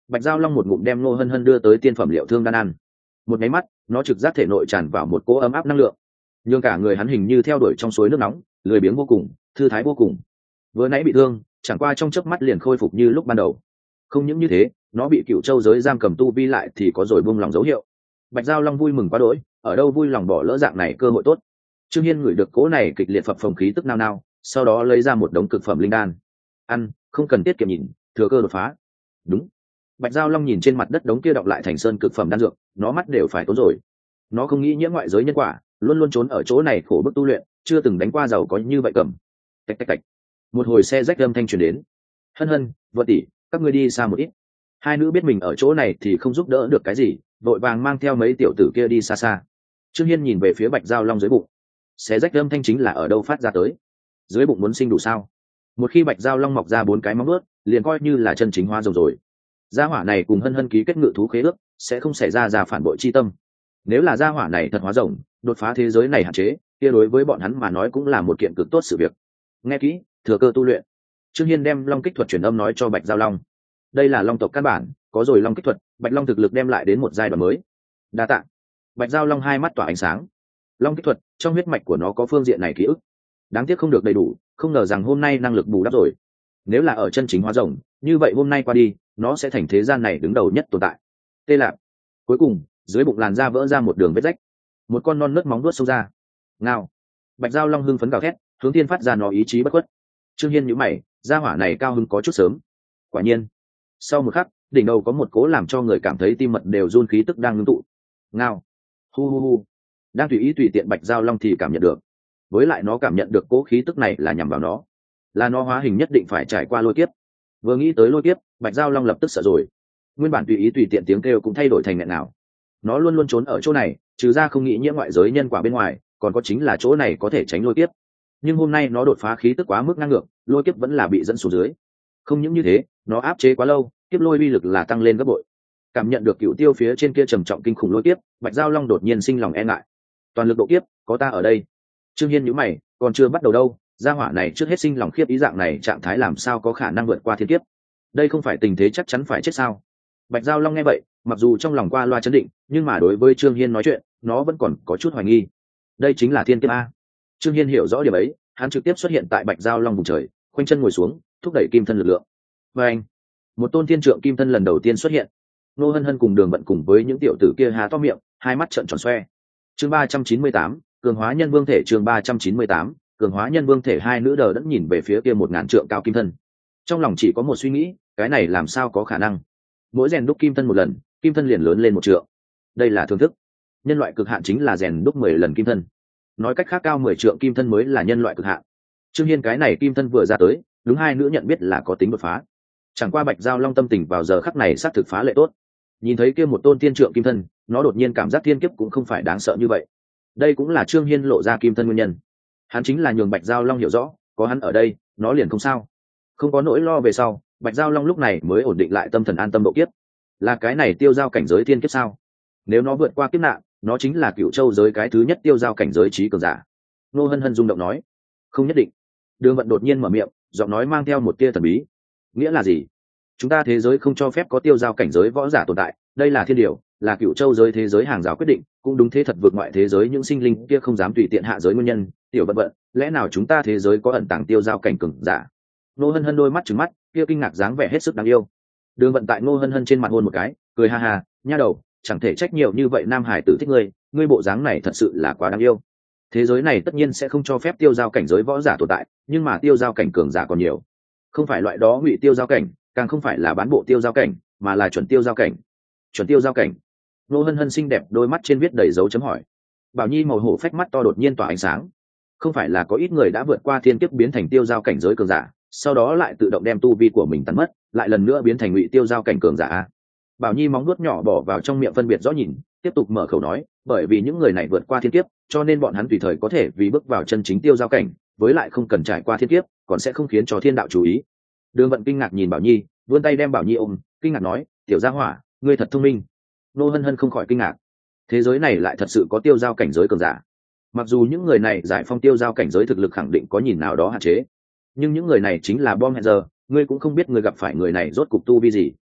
Bạch Giao Long một ngụm đem Ngô Hân Hân đưa tới tiên phẩm liệu thương đan ăn. Một máy mắt, nó trực giác thể nội tràn vào một cỗ ấm áp năng lượng, nhưng cả người hắn hình như theo đuổi trong suối nước nóng, lười biếng vô cùng, thư thái vô cùng. Vừa nãy bị thương, chẳng qua trong chớp mắt liền khôi phục như lúc ban đầu. Không những như thế, nó bị Cựu Châu giới giam cầm tu vi lại thì có rồi buông lòng dấu hiệu. Bạch Giao Long vui mừng quá đỗi, ở đâu vui lòng bỏ lỡ dạng này cơ hội tốt. Trương Hiên ngửi được cỗ này kịch liệt phập phồng khí tức nao nao, sau đó lấy ra một đống cực phẩm linh đan. Ăn, không cần tiết kiệm nhìn, thừa cơ đột phá. Đúng. Bạch Giao Long nhìn trên mặt đất đống kia đọng lại thành sơn cực phẩm đan dược, nó mắt đều phải tốn rồi. Nó không nghĩ nhiễm ngoại giới nhân quả, luôn luôn trốn ở chỗ này khổ bức tu luyện, chưa từng đánh qua giàu có như vậy cầm. Tạch tạch tạch. Một hồi xe rách âm thanh truyền đến. Hân Hân, vợ tỷ, các ngươi đi xa một ít. Hai nữ biết mình ở chỗ này thì không giúp đỡ được cái gì, vội vàng mang theo mấy tiểu tử kia đi xa xa. Trương Hiên nhìn về phía Bạch Giao Long dưới bụng. Xé rách âm thanh chính là ở đâu phát ra tới? Dưới bụng muốn sinh đủ sao? Một khi Bạch Giao Long mọc ra 4 cái móng vuốt, liền coi như là chân chính hoa rồng rồi. Gia hỏa này cùng Hân Hân ký kết ngự thú khế ước, sẽ không xảy ra phản bội chi tâm. Nếu là gia hỏa này thật hóa rồng, đột phá thế giới này hạn chế, kia đối với bọn hắn mà nói cũng là một kiện cực tốt sự việc. Nghe kỹ, thừa cơ tu luyện. Trương Hiên đem Long kích thuật truyền âm nói cho Bạch Giao Long. Đây là Long tộc căn bản, có rồi Long kích thuật, Bạch Long thực lực đem lại đến một giai đoạn mới. Đa tạ. Bạch Giao Long hai mắt tỏa ánh sáng. Long kích thuật, trong huyết mạch của nó có phương diện này ký ức. Đáng tiếc không được đầy đủ, không ngờ rằng hôm nay năng lực bù đắp rồi. Nếu là ở chân chính hóa rồng, như vậy hôm nay qua đi, nó sẽ thành thế gian này đứng đầu nhất tồn tại. Tê Lạp. Cuối cùng, dưới bụng làn da vỡ ra một đường vết rách, một con non nớt móng vuốt xông ra. Ngao. Bạch Giao Long hưng phấn gào thét, hướng tiên phát ra nó ý chí bất khuất. Trương Hiên nhíu mày, gia hỏa này cao hứng có chút sớm. Quả nhiên, sau một khắc, đỉnh đầu có một cố làm cho người cảm thấy tim mật đều run khí tức đang ngưng tụ. Ngao. Hu hu hu. Đang tùy ý tùy tiện Bạch Giao Long thì cảm nhận được. Với lại nó cảm nhận được cố khí tức này là nhằm vào nó, là nó hóa hình nhất định phải trải qua lôi kiếp. Vừa nghĩ tới lôi kiếp, Bạch Giao Long lập tức sợ rồi. Nguyên bản tùy ý tùy tiện tiếng kêu cũng thay đổi thành nghẹn nào. Nó luôn luôn trốn ở chỗ này, trừ ra không nghĩ nhiễm ngoại giới nhân quả bên ngoài, còn có chính là chỗ này có thể tránh lôi kiếp. Nhưng hôm nay nó đột phá khí tức quá mức ngang ngược, lôi kiếp vẫn là bị dẫn xuống dưới. Không những như thế, nó áp chế quá lâu, kiếp lôi uy lực là tăng lên gấp bội. Cảm nhận được Cựu Tiêu phía trên kia trầm trọng kinh khủng lôi kiếp, Bạch Giao Long đột nhiên sinh lòng e ngại. Toàn lực độ kiếp, có ta ở đây. Trương Hiên nhíu mày, còn chưa bắt đầu đâu, gia hỏa này trước hết sinh lòng khiếp ý, dạng này trạng thái làm sao có khả năng vượt qua thiên kiếp? Đây không phải tình thế chắc chắn phải chết sao? Bạch Giao Long nghe vậy, mặc dù trong lòng qua loa chấn định, nhưng mà đối với Trương Hiên nói chuyện, nó vẫn còn có chút hoài nghi. Đây chính là thiên kiếp a. Trương Hiên hiểu rõ điểm ấy, hắn trực tiếp xuất hiện tại Bạch Giao Long vùng trời, khoanh chân ngồi xuống, thúc đẩy kim thân lực lượng. Và anh, một tôn thiên trượng kim thân lần đầu tiên xuất hiện. Nô Hân Hân cùng Đường Bận cùng với những tiểu tử kia há to miệng, hai mắt trợn tròn xoe. Chương 398, cường hóa nhân vương thể. Chương 398, cường hóa nhân vương thể. Hai nữ đờ đẫn nhìn về phía kia 1000 trượng cao kim thân, trong lòng chỉ có một suy nghĩ, cái này làm sao có khả năng? Mỗi rèn đúc kim thân một lần, kim thân liền lớn lên 1 trượng. Đây là thưởng thức. Nhân loại cực hạn chính là rèn đúc 10 lần kim thân. Nói cách khác, cao 10 trượng kim thân mới là nhân loại cực hạn. Trương Hiên cái này kim thân vừa ra tới, đúng hai nữ nhận biết là có tính đột phá. Chẳng qua Bạch Giao Long tâm tình vào giờ khắc này sát thực phá lệ tốt. Nhìn thấy kia một tôn tiên trượng kim thân, nó đột nhiên cảm giác thiên kiếp cũng không phải đáng sợ như vậy. Đây cũng là Trương Hiên lộ ra kim thân nguyên nhân. Hắn chính là nhường Bạch Giao Long hiểu rõ, có hắn ở đây, nó liền không sao. Không có nỗi lo về sau, Bạch Giao Long lúc này mới ổn định lại tâm thần, an tâm độ kiếp. Là cái này tiêu giao cảnh giới thiên kiếp sao? Nếu nó vượt qua kiếp nạn, nó chính là Cựu Châu giới cái thứ nhất tiêu giao cảnh giới trí cường giả. Nô Hân Hân rung động nói. Không nhất định. Đường Vận đột nhiên mở miệng, giọng nói mang theo một tia thần bí. Nghĩa là gì? Chúng ta thế giới không cho phép có tiêu giao cảnh giới võ giả tồn tại, đây là thiên điều, là Cựu Châu giới thế giới hàng rào quyết định, cũng đúng thế thật vượt ngoại thế giới những sinh linh kia không dám tùy tiện hạ giới nguyên nhân. Tiểu Vận Vận, lẽ nào chúng ta thế giới có ẩn tàng tiêu giao cảnh cường giả? Nô Hân Hân đôi mắt trừng mắt, kia kinh ngạc dáng vẻ hết sức đáng yêu. Đường Vận tại Nô Hân Hân trên mặt hôn một cái, cười ha ha, nha đầu, chẳng thể trách nhiều như vậy nam hải tử thích ngươi, ngươi bộ dáng này thật sự là quá đáng yêu. Thế giới này tất nhiên sẽ không cho phép tiêu giao cảnh giới võ giả tồn tại, nhưng mà tiêu giao cảnh cường giả còn nhiều. Không phải loại đó ngụy tiêu giao cảnh, càng không phải là bán bộ tiêu giao cảnh, mà là chuẩn tiêu giao cảnh. Chuẩn tiêu giao cảnh. Nô Hân Hân xinh đẹp đôi mắt trên viết đầy dấu chấm hỏi. Bảo Nhi màu hổ phách mắt to đột nhiên tỏa ánh sáng. Không phải là có ít người đã vượt qua thiên kiếp biến thành tiêu giao cảnh giới cường giả, sau đó lại tự động đem tu vi của mình tắn mất, lại lần nữa biến thành ngụy tiêu giao cảnh cường giả. Bảo Nhi móng nuốt nhỏ bỏ vào trong miệng phân biệt rõ nhìn, tiếp tục mở khẩu nói, bởi vì những người này vượt qua thiên kiếp, cho nên bọn hắn tùy thời có thể vì bước vào chân chính tiêu giao cảnh, với lại không cần trải qua thiên kiếp, còn sẽ không khiến cho thiên đạo chú ý. Đường Vận kinh ngạc nhìn Bảo Nhi, vươn tay đem Bảo Nhi ôm, kinh ngạc nói, tiểu gia hỏa, ngươi thật thông minh. Nô Hân Hân không khỏi kinh ngạc. Thế giới này lại thật sự có tiêu giao cảnh giới cường giả. Mặc dù những người này giải phong tiêu giao cảnh giới thực lực khẳng định có nhìn nào đó hạn chế, nhưng những người này chính là bom hẹn giờ, ngươi cũng không biết người gặp phải người này rốt cục tu vi gì.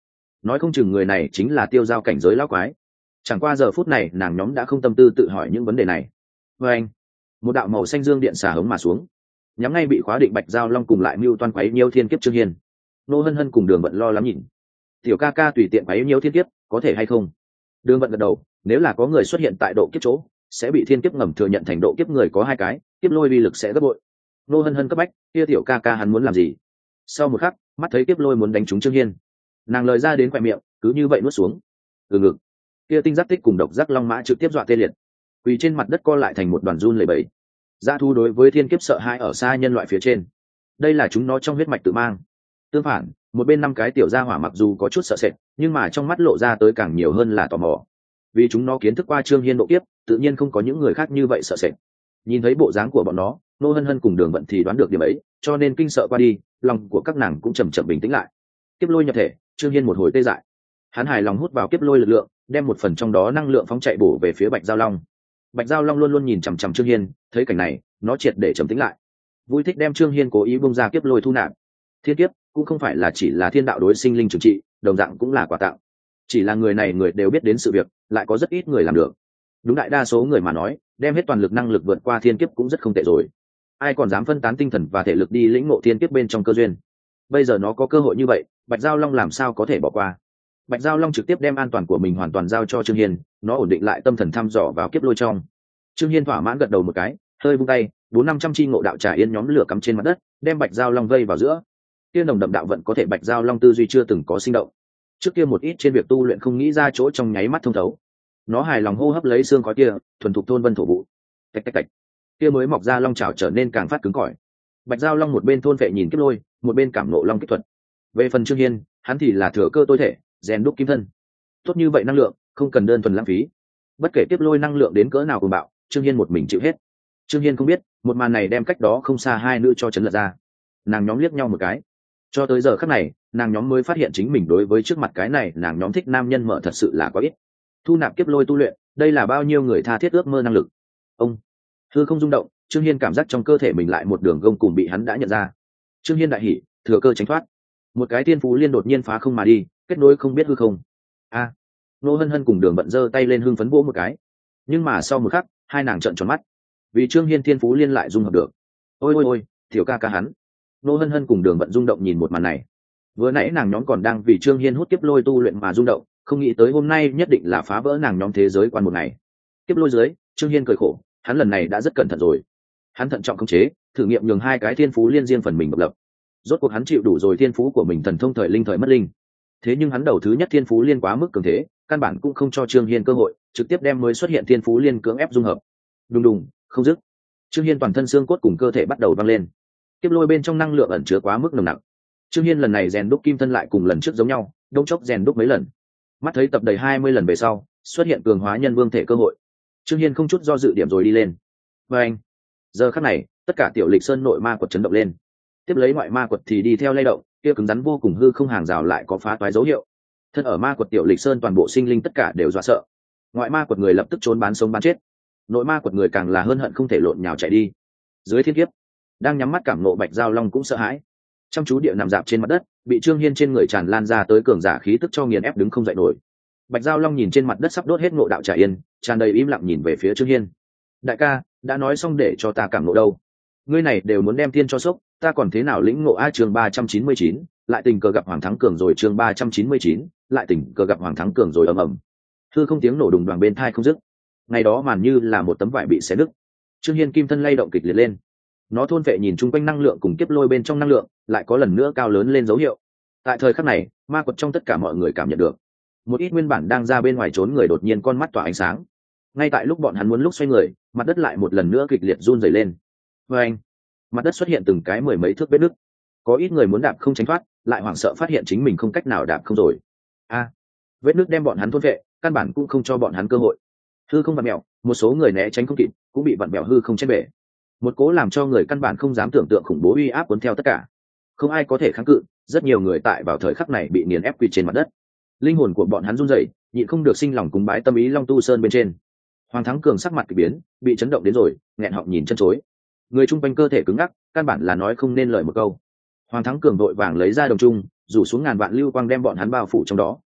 nói không chừng người này chính là tiêu giao cảnh giới lão quái. Chẳng qua giờ phút này nàng nhóm đã không tâm tư tự hỏi những vấn đề này. Và anh, một đạo màu xanh dương điện xả hống mà xuống, nhắm ngay bị khóa định Bạch Giao Long cùng lại mưu toan quấy nhiễu thiên kiếp Trương Hiên. Nô Hân Hân cùng Đường Vận lo lắm nhìn, tiểu ca ca tùy tiện quấy nhiễu thiên kiếp có thể hay không? Đường Vận gật đầu, nếu là có người xuất hiện tại độ kiếp chỗ, sẽ bị thiên kiếp ngầm thừa nhận thành độ kiếp người có 2 cái, kiếp lôi uy lực sẽ gấp bội. Nô Hân Hân cấp bách, kia tiểu ca ca hắn muốn làm gì? Sau một khắc, mắt thấy kiếp lôi muốn đánh trúng Trương Hiên, nàng lời ra đến khóe miệng, cứ như vậy nuốt xuống. Từ ngực, kia tinh giác tích cùng độc giác long mã trực tiếp dọa tê liệt, quỳ trên mặt đất co lại thành một đoàn run lẩy bẩy. Dã thu đối với thiên kiếp sợ hãi ở xa nhân loại phía trên, đây là chúng nó trong huyết mạch tự mang. Tương phản, một bên 5 cái tiểu gia hỏa mặc dù có chút sợ sệt, nhưng mà trong mắt lộ ra tới càng nhiều hơn là tò mò, vì chúng nó kiến thức qua Trương Hiên độ kiếp, tự nhiên không có những người khác như vậy sợ sệt. Nhìn thấy bộ dáng của bọn nó, Nô Hân Hân cùng Đường Vận thì đoán được điểm ấy, cho nên kinh sợ qua đi, lòng của các nàng cũng chậm chậm bình tĩnh lại. Kiếp lôi nhập thể, Trương Hiên một hồi tê dại, hắn hài lòng hút vào kiếp lôi lực lượng, đem một phần trong đó năng lượng phóng chạy bổ về phía Bạch Giao Long. Bạch Giao Long luôn luôn nhìn chằm chằm Trương Hiên, thấy cảnh này, nó triệt để trầm tĩnh lại, vui thích đem Trương Hiên cố ý bung ra kiếp lôi thu nạp. Thiên kiếp cũng không phải là chỉ là thiên đạo đối sinh linh trừng trị, đồng dạng cũng là quà tặng. Chỉ là người này người đều biết đến sự việc, lại có rất ít người làm được. Đúng đại đa số người mà nói, đem hết toàn lực năng lực vượt qua thiên kiếp cũng rất không tệ rồi. Ai còn dám phân tán tinh thần và thể lực đi lĩnh ngộ thiên kiếp bên trong cơ duyên? Bây giờ nó có cơ hội như vậy, Bạch Giao Long làm sao có thể bỏ qua? Bạch Giao Long trực tiếp đem an toàn của mình hoàn toàn giao cho Trương Hiên, nó ổn định lại tâm thần thăm dò vào kiếp lôi trong. Trương Hiên thỏa mãn gật đầu một cái, hơi vung tay, 400-500 chi ngộ đạo trà yên nhóm lửa cắm trên mặt đất, đem Bạch Giao Long vây vào giữa. Kia nồng đậm đạo vận có thể Bạch Giao Long tư duy chưa từng có sinh động. Trước kia một ít trên việc tu luyện không nghĩ ra chỗ trong nháy mắt thông thấu. Nó hài lòng hô hấp lấy xương khói kia, thuần thục thôn vân thổ vụ. Tạch tạch tạch. Kia mới mọc ra long trảo trở nên càng phát cứng cỏi. Bạch Giao Long một bên thôn vệ nhìn kiếp lôi, một bên cảm nộ long kỹ thuật. Về phần Trương Hiên, hắn thì là thừa cơ tôi thể, rèn đúc kim thân. Tốt như vậy năng lượng, không cần đơn thuần lãng phí. Bất kể kiếp lôi năng lượng đến cỡ nào cuồng bạo, Trương Hiên một mình chịu hết. Trương Hiên không biết, một màn này đem cách đó không xa 2 nữ cho chấn lật ra. Nàng nhóm liếc nhau một cái. Cho tới giờ khắc này, nàng nhóm mới phát hiện chính mình đối với trước mặt cái này, nàng nhóm thích nam nhân mở thật sự là quá ít. Thu nạp kiếp lôi tu luyện, đây là bao nhiêu người tha thiết ước mơ năng lực. Ông hư không rung động, Trương Hiên cảm giác trong cơ thể mình lại một đường gông cùng bị hắn đã nhận ra. Trương Hiên đại hỉ, thừa cơ tránh thoát. Một cái tiên phú liên đột nhiên phá không mà đi, kết nối không biết hư không. A, Nô Hân Hân cùng Đường Vận giơ tay lên hưng phấn vỗ một cái. Nhưng mà sau một khắc, hai nàng trợn tròn mắt, vì Trương Hiên tiên phú liên lại dung hợp được. Ôi ôi ôi, tiểu ca ca hắn. Nô Hân Hân cùng Đường Vận rung động nhìn một màn này. Vừa nãy nàng nhóm còn đang vì Trương Hiên hút kiếp lôi tu luyện mà rung động, không nghĩ tới hôm nay nhất định là phá vỡ nàng nhóm thế giới quan một ngày. Kiếp lôi dưới, Trương Hiên cười khổ, hắn lần này đã rất cẩn thận rồi. Hắn thận trọng khống chế, thử nghiệm nhường 2 cái thiên phú liên riêng phần mình độc lập. Rốt cuộc hắn chịu đủ rồi thiên phú của mình thần thông thời linh thời mất linh. Thế nhưng hắn đầu thứ nhất thiên phú liên quá mức cường thế, căn bản cũng không cho Trương Hiên cơ hội, trực tiếp đem mới xuất hiện thiên phú liên cưỡng ép dung hợp. Đùng đùng, không dứt. Trương Hiên toàn thân xương cốt cùng cơ thể bắt đầu văng lên. Kiếp lôi bên trong năng lượng ẩn chứa quá mức nồng nặc. Trương Hiên lần này rèn đúc kim thân lại cùng lần trước giống nhau, đông chốc rèn đúc mấy lần. Mắt thấy tập đầy 20 lần về sau, xuất hiện cường hóa nhân vương thể cơ hội. Trương Hiên không chút do dự điểm rồi đi lên. Và anh, giờ khắc này, tất cả tiểu lịch sơn nội ma quật chấn động lên. Tiếp lấy ngoại ma quật thì đi theo lay động, kia cứng rắn vô cùng hư không hàng rào lại có phá toái dấu hiệu. Thân ở ma quật tiểu lịch sơn toàn bộ sinh linh tất cả đều dọa sợ. Ngoại ma quật người lập tức trốn bán sống bán chết. Nội ma quật người càng là hơn hận không thể lộn nhào chạy đi. Dưới thiên kiếp, đang nhắm mắt cảm nộ Bạch Giao Long cũng sợ hãi. Chăm chú địa nằm dạp trên mặt đất, bị Trương Hiên trên người tràn lan ra tới cường giả khí tức cho nghiền ép đứng không dậy nổi. Bạch Giao Long nhìn trên mặt đất sắp đốt hết ngộ đạo trà yên, tràn đầy im lặng nhìn về phía Trương Hiên. Đại ca, đã nói xong để cho ta cảm ngộ đâu? Ngươi này đều muốn đem thiên cho sốc, ta còn thế nào lĩnh ngộ a? Chương 399, lại tình cờ gặp Hoàng Thắng Cường rồi. Chương 399, lại tình cờ gặp Hoàng Thắng Cường rồi. Ầm ầm. Hư không tiếng nổ đùng đoàng bên tai không dứt. Ngày đó màn như là một tấm vải bị xé nứt. Trương Hiên kim thân lay động kịch liệt lên. Nó thôn vệ nhìn chung quanh năng lượng cùng kiếp lôi bên trong năng lượng, lại có lần nữa cao lớn lên dấu hiệu. Tại thời khắc này, ma quật trong tất cả mọi người cảm nhận được, một ít nguyên bản đang ra bên ngoài trốn người đột nhiên con mắt tỏa ánh sáng. Ngay tại lúc bọn hắn muốn lúc xoay người, mặt đất lại một lần nữa kịch liệt run rẩy lên. Và anh, mặt đất xuất hiện từng cái 10 mấy thước vết nứt. Có ít người muốn đạp không tránh thoát, lại hoảng sợ phát hiện chính mình không cách nào đạp không rồi. A, vết nứt đem bọn hắn thôn vệ, căn bản cũng không cho bọn hắn cơ hội. Hư không vặn mèo, một số người né tránh không kịp, cũng bị vặn mèo hư không chết bể. Một cố làm cho người căn bản không dám tưởng tượng khủng bố uy áp cuốn theo tất cả. Không ai có thể kháng cự, rất nhiều người tại vào thời khắc này bị nghiền ép quỳ trên mặt đất. Linh hồn của bọn hắn run rẩy, nhịn không được sinh lòng cúng bái tâm ý Long Tu Sơn bên trên. Hoàng Thắng Cường sắc mặt kỳ biến, bị chấn động đến rồi, nghẹn họng nhìn chân chối. Người chung quanh cơ thể cứng ngắc, căn bản là nói không nên lời một câu. Hoàng Thắng Cường vội vàng lấy ra đồng trung, rủ xuống ngàn vạn lưu quang đem bọn hắn bao phủ trong đó.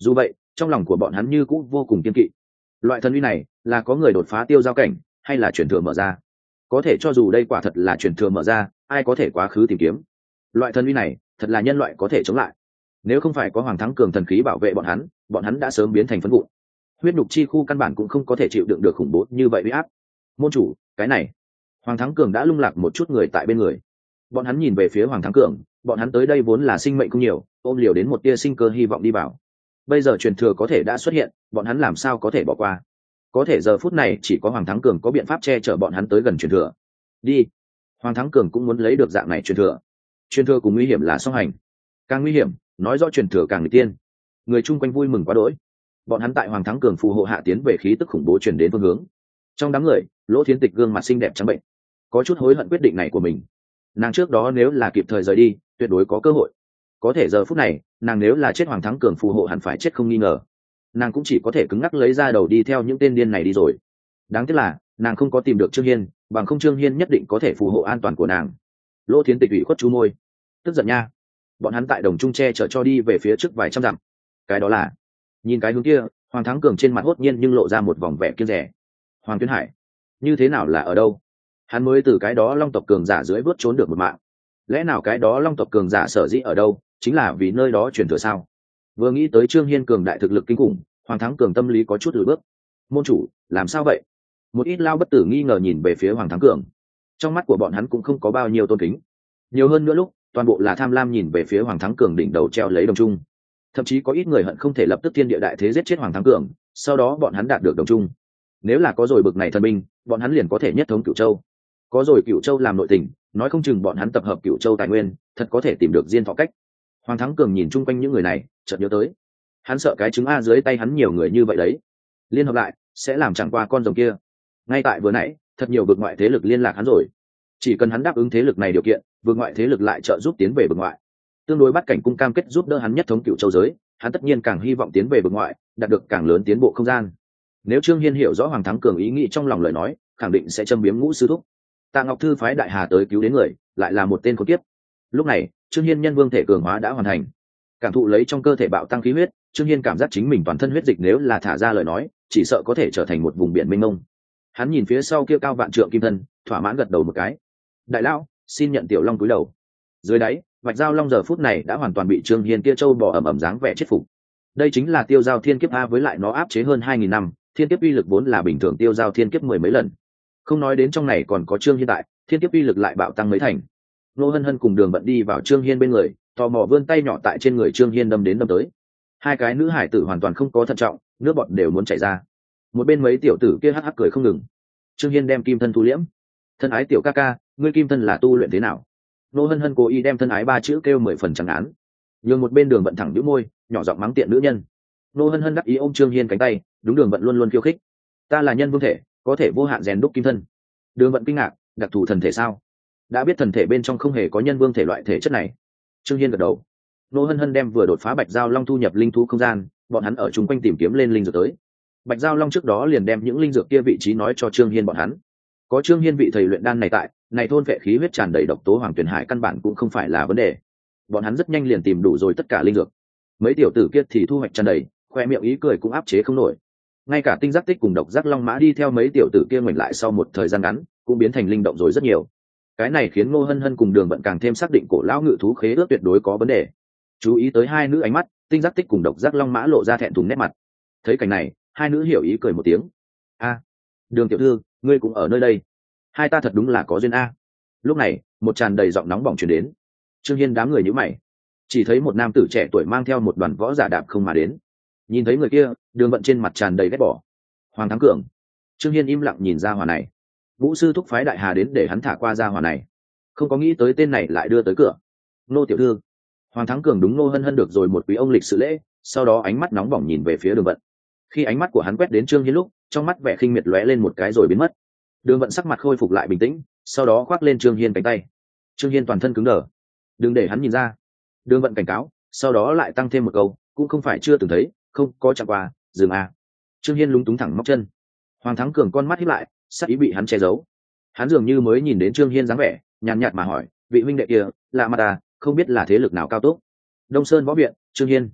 Dù vậy trong lòng của bọn hắn như cũng vô cùng kiên kỵ. Loại thần uy này là có người đột phá tiêu giao cảnh hay là truyền thừa mở ra? Có thể cho dù đây quả thật là truyền thừa mở ra, ai có thể quá khứ tìm kiếm? Loại thần uy này thật là nhân loại có thể chống lại? Nếu không phải có Hoàng Thắng Cường thần khí bảo vệ bọn hắn đã sớm biến thành phấn vụn. Huyết nhục chi khu căn bản cũng không có thể chịu đựng được khủng bố như vậy uy áp. Môn chủ, cái này. Hoàng Thắng Cường đã lung lạc một chút người tại bên người. Bọn hắn nhìn về phía Hoàng Thắng Cường, bọn hắn tới đây vốn là sinh mệnh không nhiều, ôm liều đến một tia sinh cơ hy vọng đi vào. Bây giờ truyền thừa có thể đã xuất hiện, bọn hắn làm sao có thể bỏ qua? Có thể giờ phút này chỉ có Hoàng Thắng Cường có biện pháp che chở bọn hắn tới gần truyền thừa. Đi. Hoàng Thắng Cường cũng muốn lấy được dạng này truyền thừa. Truyền thừa cùng nguy hiểm là song hành. Càng nguy hiểm, nói rõ truyền thừa càng người tiên. Người chung quanh vui mừng quá đỗi. Bọn hắn tại Hoàng Thắng Cường phù hộ hạ tiến về khí tức khủng bố truyền đến phương hướng. Trong đám người, Lỗ Thiến Tịch gương mặt xinh đẹp trắng bệnh, có chút hối hận quyết định này của mình. Nàng trước đó nếu là kịp thời rời đi, tuyệt đối có cơ hội. Có thể giờ phút này, nàng nếu là chết Hoàng Thắng Cường phù hộ hẳn phải chết không nghi ngờ. Nàng cũng chỉ có thể cứng ngắc lấy ra đầu đi theo những tên điên này đi rồi. Đáng tiếc là nàng không có tìm được Trương Hiên, bằng không Trương Hiên nhất định có thể phù hộ an toàn của nàng. Lỗ Thiến Tịch ủy khuất chú môi, tức giận nha. Bọn hắn tại đồng trung tre chở cho đi về phía trước vài trăm dặm. Cái đó là, nhìn cái hướng kia, Hoàng Thắng Cường trên mặt hốt nhiên nhưng lộ ra một vòng vẻ kiêng dè. Hoàng Tuyên Hải, như thế nào là ở đâu? Hắn mới từ cái đó Long tộc cường giả dưới vớt trốn được một mạng. Lẽ nào cái đó Long tộc cường giả sở dĩ ở đâu, chính là vì nơi đó truyền thừa sao? Vừa nghĩ tới Trương Hiên cường đại thực lực kinh khủng, Hoàng Thắng Cường tâm lý có chút lùi bước. Môn chủ, làm sao vậy? Một ít lao bất tử nghi ngờ nhìn về phía Hoàng Thắng Cường. Trong mắt của bọn hắn cũng không có bao nhiêu tôn kính, nhiều hơn nữa lúc toàn bộ là tham lam nhìn về phía Hoàng Thắng Cường đỉnh đầu treo lấy đồng trung. Thậm chí có ít người hận không thể lập tức thiên địa đại thế giết chết Hoàng Thắng Cường, sau đó bọn hắn đạt được đồng trung. Nếu là có rồi bực này thần binh, bọn hắn liền có thể nhất thống Cửu Châu. Có rồi Cửu Châu làm nội tình, nói không chừng bọn hắn tập hợp Cửu Châu tài nguyên, thật có thể tìm được diên thọ cách. Hoàng Thắng Cường nhìn chung quanh những người này, chợt nhớ tới, hắn sợ cái trứng a dưới tay hắn nhiều người như vậy đấy, liên hợp lại sẽ làm chẳng qua con rồng kia. Ngay tại vừa nãy, thật nhiều vực ngoại thế lực liên lạc hắn rồi, chỉ cần hắn đáp ứng thế lực này điều kiện, vực ngoại thế lực lại trợ giúp tiến về vực ngoại. Tương đối Bát Cảnh cung cam kết giúp đỡ hắn nhất thống Cửu Châu giới, hắn tất nhiên càng hy vọng tiến về vực ngoại, đạt được càng lớn tiến bộ không gian. Nếu Trương Hiên hiểu rõ Hoàng Thắng Cường ý nghĩ trong lòng lời nói, khẳng định sẽ châm biếm Ngũ sư thúc. Tạ Ngọc Thư phái Đại Hà tới cứu đến người, lại là một tên khốn kiếp. Lúc này, Trương Hiên nhân vương thể cường hóa đã hoàn thành. Cảm thụ lấy trong cơ thể bạo tăng khí huyết, Trương Hiên cảm giác chính mình toàn thân huyết dịch nếu là thả ra lời nói, chỉ sợ có thể trở thành một vùng biển mênh mông. Hắn nhìn phía sau kia cao vạn trượng kim thân, thỏa mãn gật đầu một cái. Đại lão, xin nhận tiểu long cúi đầu. Dưới đáy, Bạch Giao Long giờ phút này đã hoàn toàn bị Trương Hiên kia châu bò ẩm ẩm dáng vẻ chết phục. Đây chính là tiêu giao thiên kiếp a, với lại nó áp chế hơn 2000 năm, thiên kiếp uy lực vốn là bình thường tiêu giao thiên kiếp 10 mấy lần. Không nói đến trong này còn có Trương Hiên tại, thiên kiếp uy lực lại bạo tăng mấy thành. Nô Hân Hân cùng Đường Vận đi vào Trương Hiên bên người, tò mò vươn tay nhỏ tại trên người Trương Hiên đâm tới. Hai cái nữ hải tử hoàn toàn không có thận trọng, nước bọt đều muốn chảy ra. Một bên mấy tiểu tử kia hắc hắc cười không ngừng. Trương Hiên đem kim thân thu liễm. Thân ái tiểu ca ca, ngươi kim thân là tu luyện thế nào? Nô Hân Hân cố ý đem thân ái ba chữ kêu 10 phần chẳng án. Nhưng một bên Đường Vận thẳng nhíu môi, nhỏ giọng mắng tiện nữ nhân. Nô Hân Hân đắc ý ôm Trương Hiên cánh tay, đúng Đường Vận luôn luôn khiêu khích. Ta là nhân vương thể, có thể vô hạn rèn đúc kim thân. Đường Vận kinh ngạc, đặc thù thần thể sao? Đã biết thần thể bên trong không hề có nhân vương thể loại thể chất này. Trương Hiên gật đầu. Nô Hân Hân đem vừa đột phá Bạch Giao Long thu nhập linh thú không gian, bọn hắn ở chung quanh tìm kiếm lên linh dược tới. Bạch Giao Long trước đó liền đem những linh dược kia vị trí nói cho Trương Hiên bọn hắn. Có Trương Hiên vị thầy luyện đan này tại, này thôn vệ khí huyết tràn đầy độc tố Hoàng Tuyền Hải căn bản cũng không phải là vấn đề. Bọn hắn rất nhanh liền tìm đủ rồi tất cả linh dược. Mấy tiểu tử kia thì thu hoạch tràn đầy, khoe miệng ý cười cũng áp chế không nổi. Ngay cả tinh giác tích cùng độc giác long mã đi theo mấy tiểu tử kia ngoảnh lại sau một thời gian ngắn, cũng biến thành linh động rồi rất nhiều. Cái này khiến Ngô Hân Hân cùng Đường Vận càng thêm xác định cổ lão ngự thú khế ước tuyệt đối có vấn đề. Chú ý tới hai nữ ánh mắt, tinh giác tích cùng độc giác long mã lộ ra thẹn thùng nét mặt. Thấy cảnh này, hai nữ hiểu ý cười một tiếng. A, Đường tiểu thư, ngươi cũng ở nơi đây. Hai ta thật đúng là có duyên a. Lúc này, một tràn đầy giọng nóng bỏng truyền đến. Trương Hiên đám người nhíu mày, chỉ thấy một nam tử trẻ tuổi mang theo một đoàn võ giả đạp không mà đến. Nhìn thấy người kia, Đường Vận trên mặt tràn đầy ghét bỏ. Hoàng Thắng Cường. Trương Hiên im lặng nhìn ra hỏa này. Vũ sư thúc phái Đại Hà đến để hắn thả qua ra hỏa này, không có nghĩ tới tên này lại đưa tới cửa. Nô tiểu thư. Hoàng Thắng Cường đúng Nô Hân Hân được rồi một quý ông lịch sự lễ, sau đó ánh mắt nóng bỏng nhìn về phía Đường Vận. Khi ánh mắt của hắn quét đến Trương Hiên lúc, trong mắt vẻ khinh miệt lóe lên một cái rồi biến mất. Đường Vận sắc mặt khôi phục lại bình tĩnh, sau đó khoác lên Trương Hiên cánh tay. Trương Hiên toàn thân cứng đờ. Đừng để hắn nhìn ra. Đường Vận cảnh cáo, sau đó lại tăng thêm một câu, cũng không phải chưa từng thấy, không có chạm qua, dừng a. Trương Hiên lúng túng thẳng móc chân. Hoàng Thắng Cường con mắt híp lại, sắc ý bị hắn che giấu. Hắn dường như mới nhìn đến Trương Hiên dáng vẻ, nhàn nhạt mà hỏi, vị huynh đệ kia, lạ mặt à, không biết là thế lực nào cao tốt. Đông Sơn võ viện, Trương Hiên.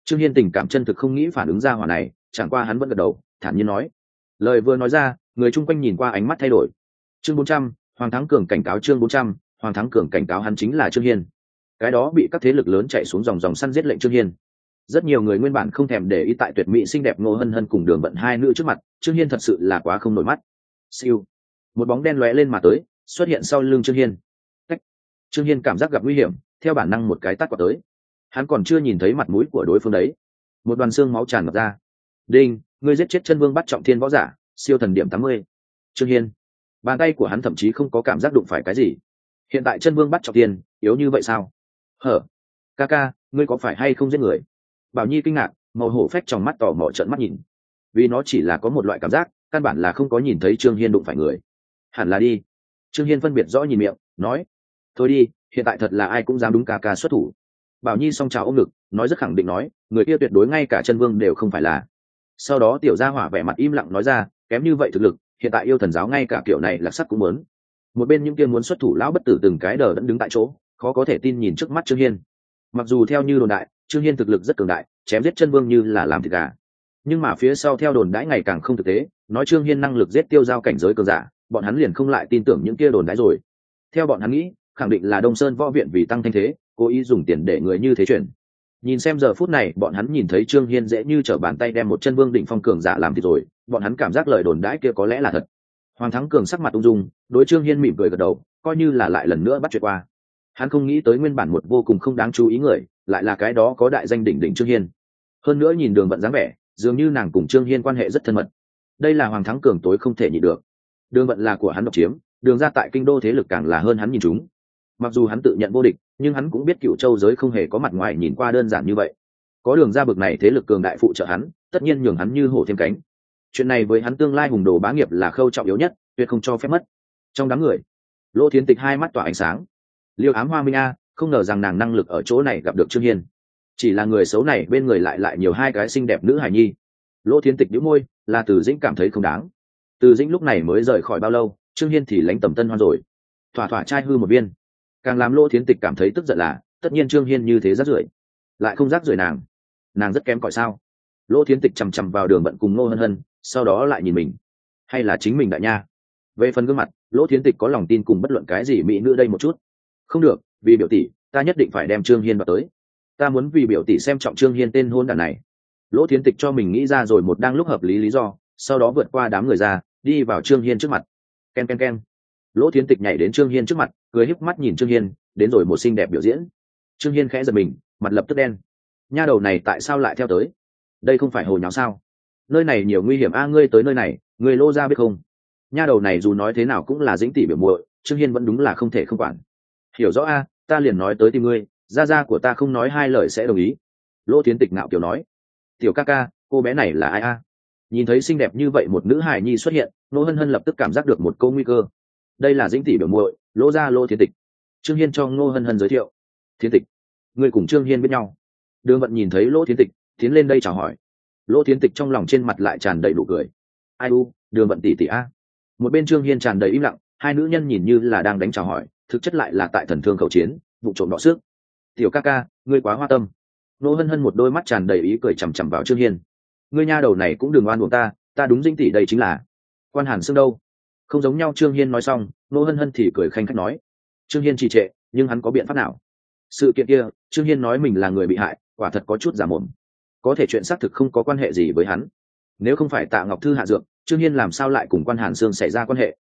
Trương Hiên tình cảm chân thực không nghĩ phản ứng ra hỏa này, chẳng qua hắn vẫn gật đầu thản nhiên nói. Lời vừa nói ra, người chung quanh nhìn qua ánh mắt thay đổi. Chương 400, Hoàng Thắng Cường cảnh cáo. Chương 400, Hoàng Thắng Cường cảnh cáo. Hắn chính là Trương Hiên, cái đó bị các thế lực lớn chạy xuống dòng săn giết lệnh Trương Hiên. Rất nhiều người nguyên bản không thèm để ý tại tuyệt mỹ xinh đẹp Ngô Hân Hân cùng Đường Vận hai nữ trước mặt, Trương Hiên thật sự là quá không nổi mắt. Siêu, một bóng đen lóe lên mà tới, xuất hiện sau lưng Trương Hiên. Cách. Trương Hiên cảm giác gặp nguy hiểm, theo bản năng một cái tát quạt tới. Hắn còn chưa nhìn thấy mặt mũi của đối phương đấy, một đoàn xương máu tràn ngập ra. Đinh, ngươi giết chết chân vương bắt trọng thiên võ giả, siêu thần điểm 80. Trương Hiên, bàn tay của hắn thậm chí không có cảm giác đụng phải cái gì. Hiện tại chân vương bắt trọng thiên yếu như vậy sao? Hở, ca, ngươi có phải hay không giết người? Bảo Nhi kinh ngạc, màu hổ phách trong mắt tò mò trợn mắt nhìn, vì nó chỉ là có một loại cảm giác, căn bản là không có nhìn thấy Trương Hiên đụng phải người. Hẳn là đi. Trương Hiên phân biệt rõ nhìn miệng, nói, thôi đi, hiện tại thật là ai cũng dám đúng ca xuất thủ. Bảo Nhi song trào ôm ngực, nói rất khẳng định nói, người kia tuyệt đối ngay cả chân vương đều không phải là. Sau đó tiểu gia hỏa vẻ mặt im lặng nói ra, kém như vậy thực lực, hiện tại yêu thần giáo ngay cả kiểu này lạc sắc cũng muốn. Một bên những kia muốn xuất thủ lão bất tử từng cái đờ đẫn đứng tại chỗ, khó có thể tin nhìn trước mắt Trương Hiên. Mặc dù theo như đồn đại, Trương Hiên thực lực rất cường đại, chém giết chân vương như là làm thịt gà, nhưng mà phía sau theo đồn đãi ngày càng không thực tế, nói Trương Hiên năng lực giết tiêu giao cảnh giới cường giả, bọn hắn liền không lại tin tưởng những kia đồn đãi rồi. Theo bọn hắn nghĩ, khẳng định là Đông Sơn võ viện vì tăng thanh thế, cố ý dùng tiền để người như thế chuyển. Nhìn xem giờ phút này, bọn hắn nhìn thấy Trương Hiên dễ như trở bàn tay đem một chân vương đỉnh phong cường giả làm thịt rồi, bọn hắn cảm giác lời đồn đãi kia có lẽ là thật. Hoàng Thắng Cường sắc mặt ung dung, đối Trương Hiên mỉm cười gật đầu, coi như là lại lần nữa bắt chuyện qua. Hắn không nghĩ tới nguyên bản một vô cùng không đáng chú ý người, lại là cái đó có đại danh đỉnh đỉnh Trương Hiên. Hơn nữa nhìn Đường Vận dáng vẻ, dường như nàng cùng Trương Hiên quan hệ rất thân mật. Đây là Hoàng Thắng Cường tối không thể nhịn được. Đường Vận là của hắn độc chiếm, Đường ra tại kinh đô thế lực càng là hơn hắn nhìn chúng. Mặc dù hắn tự nhận vô địch, nhưng hắn cũng biết Cửu Châu giới không hề có mặt ngoài nhìn qua đơn giản như vậy. Có Đường ra bực này thế lực cường đại phụ trợ hắn, tất nhiên nhường hắn như hổ thêm cánh. Chuyện này với hắn tương lai hùng đồ bá nghiệp là khâu trọng yếu nhất, tuyệt không cho phép mất. Trong đám người, Lỗ Thiến Tịch hai mắt tỏa ánh sáng. Liêu Ám Hoa Minh a, không ngờ rằng nàng năng lực ở chỗ này gặp được Trương Hiên. Chỉ là người xấu này bên người lại nhiều hai cái xinh đẹp nữ hải nhi. Lỗ Thiến Tịch nhíu môi, là Từ Dĩnh cảm thấy không đáng. Từ Dĩnh lúc này mới rời khỏi bao lâu, Trương Hiên thì lánh tầm tân hoan rồi. Thỏa trai hư một viên. Càng làm Lỗ Thiến Tịch cảm thấy tức giận là, tất nhiên Trương Hiên như thế rác rưởi, lại không rác rưởi nàng rất kém cỏi sao? Lỗ Thiến Tịch chằm chằm vào Đường Vận cùng Ngô Hân Hân, sau đó lại nhìn mình, hay là chính mình đại nha. Về phần gương mặt, Lỗ Thiến Tịch có lòng tin cùng bất luận cái gì mỹ nữ đây một chút. Không được, vì biểu tỷ, ta nhất định phải đem Trương Hiên vào tới. Ta muốn vì biểu tỷ xem trọng Trương Hiên tên hôn đản này. Lỗ Thiến Tịch cho mình nghĩ ra rồi một đang lúc hợp lý lý do, sau đó vượt qua đám người ra, đi vào Trương Hiên trước mặt. Ken. Lỗ Thiến Tịch nhảy đến Trương Hiên trước mặt, cười híp mắt nhìn Trương Hiên, đến rồi một xinh đẹp biểu diễn. Trương Hiên khẽ giật mình, mặt lập tức đen. Nha đầu này tại sao lại theo tới? Đây không phải hồ nháo sao? Nơi này nhiều nguy hiểm a, ngươi tới nơi này, ngươi Lô gia biết không? Nha đầu này dù nói thế nào cũng là Dĩnh tỷ biểu muội, Trương Hiên vẫn đúng là không thể không quản. Hiểu rõ a, ta liền nói tới tìm ngươi, gia của ta không nói hai lời sẽ đồng ý. Lỗ Thiến Tịch ngạo kiểu nói. Tiểu ca, cô bé này là ai a? Nhìn thấy xinh đẹp như vậy một nữ hài nhi xuất hiện, Ngô Hân Hân lập tức cảm giác được một câu nguy cơ. Đây là Dĩnh tỷ biểu muội, Lỗ gia Lỗ Thiến Tịch. Trương Hiên cho Ngô Hân Hân giới thiệu. Thiến Tịch, ngươi cùng Trương Hiên biết nhau? Đường Vận nhìn thấy Lỗ Thiến Tịch, tiến lên đây chào hỏi. Lỗ Thiến Tịch trong lòng trên mặt lại tràn đầy nụ cười. Ai u, Đường Vận tỷ a. Một bên Trương Hiên tràn đầy im lặng, hai nữ nhân nhìn như là đang đánh chào hỏi, thực chất lại là tại thần thương khẩu chiến, vụ trộm đọ sức. Tiểu ca, ngươi quá hoa tâm. Ngô Hân Hân một đôi mắt tràn đầy ý cười chằm chằm vào Trương Hiên. Ngươi nha đầu này cũng đừng oan uổng ta đúng Dĩnh tỷ đây chính là Quan Hàn Sương đâu. Không giống nhau. Trương Hiên nói xong, Ngô Hân Hân thì cười khanh khách nói. Trương Hiên trì trệ, nhưng hắn có biện pháp nào? Sự kiện kia, Trương Hiên nói mình là người bị hại, quả thật có chút giả mồm. Có thể chuyện xác thực không có quan hệ gì với hắn. Nếu không phải Tạ Ngọc Thư hạ dược, Trương Hiên làm sao lại cùng Quan Hàn Sương xảy ra quan hệ?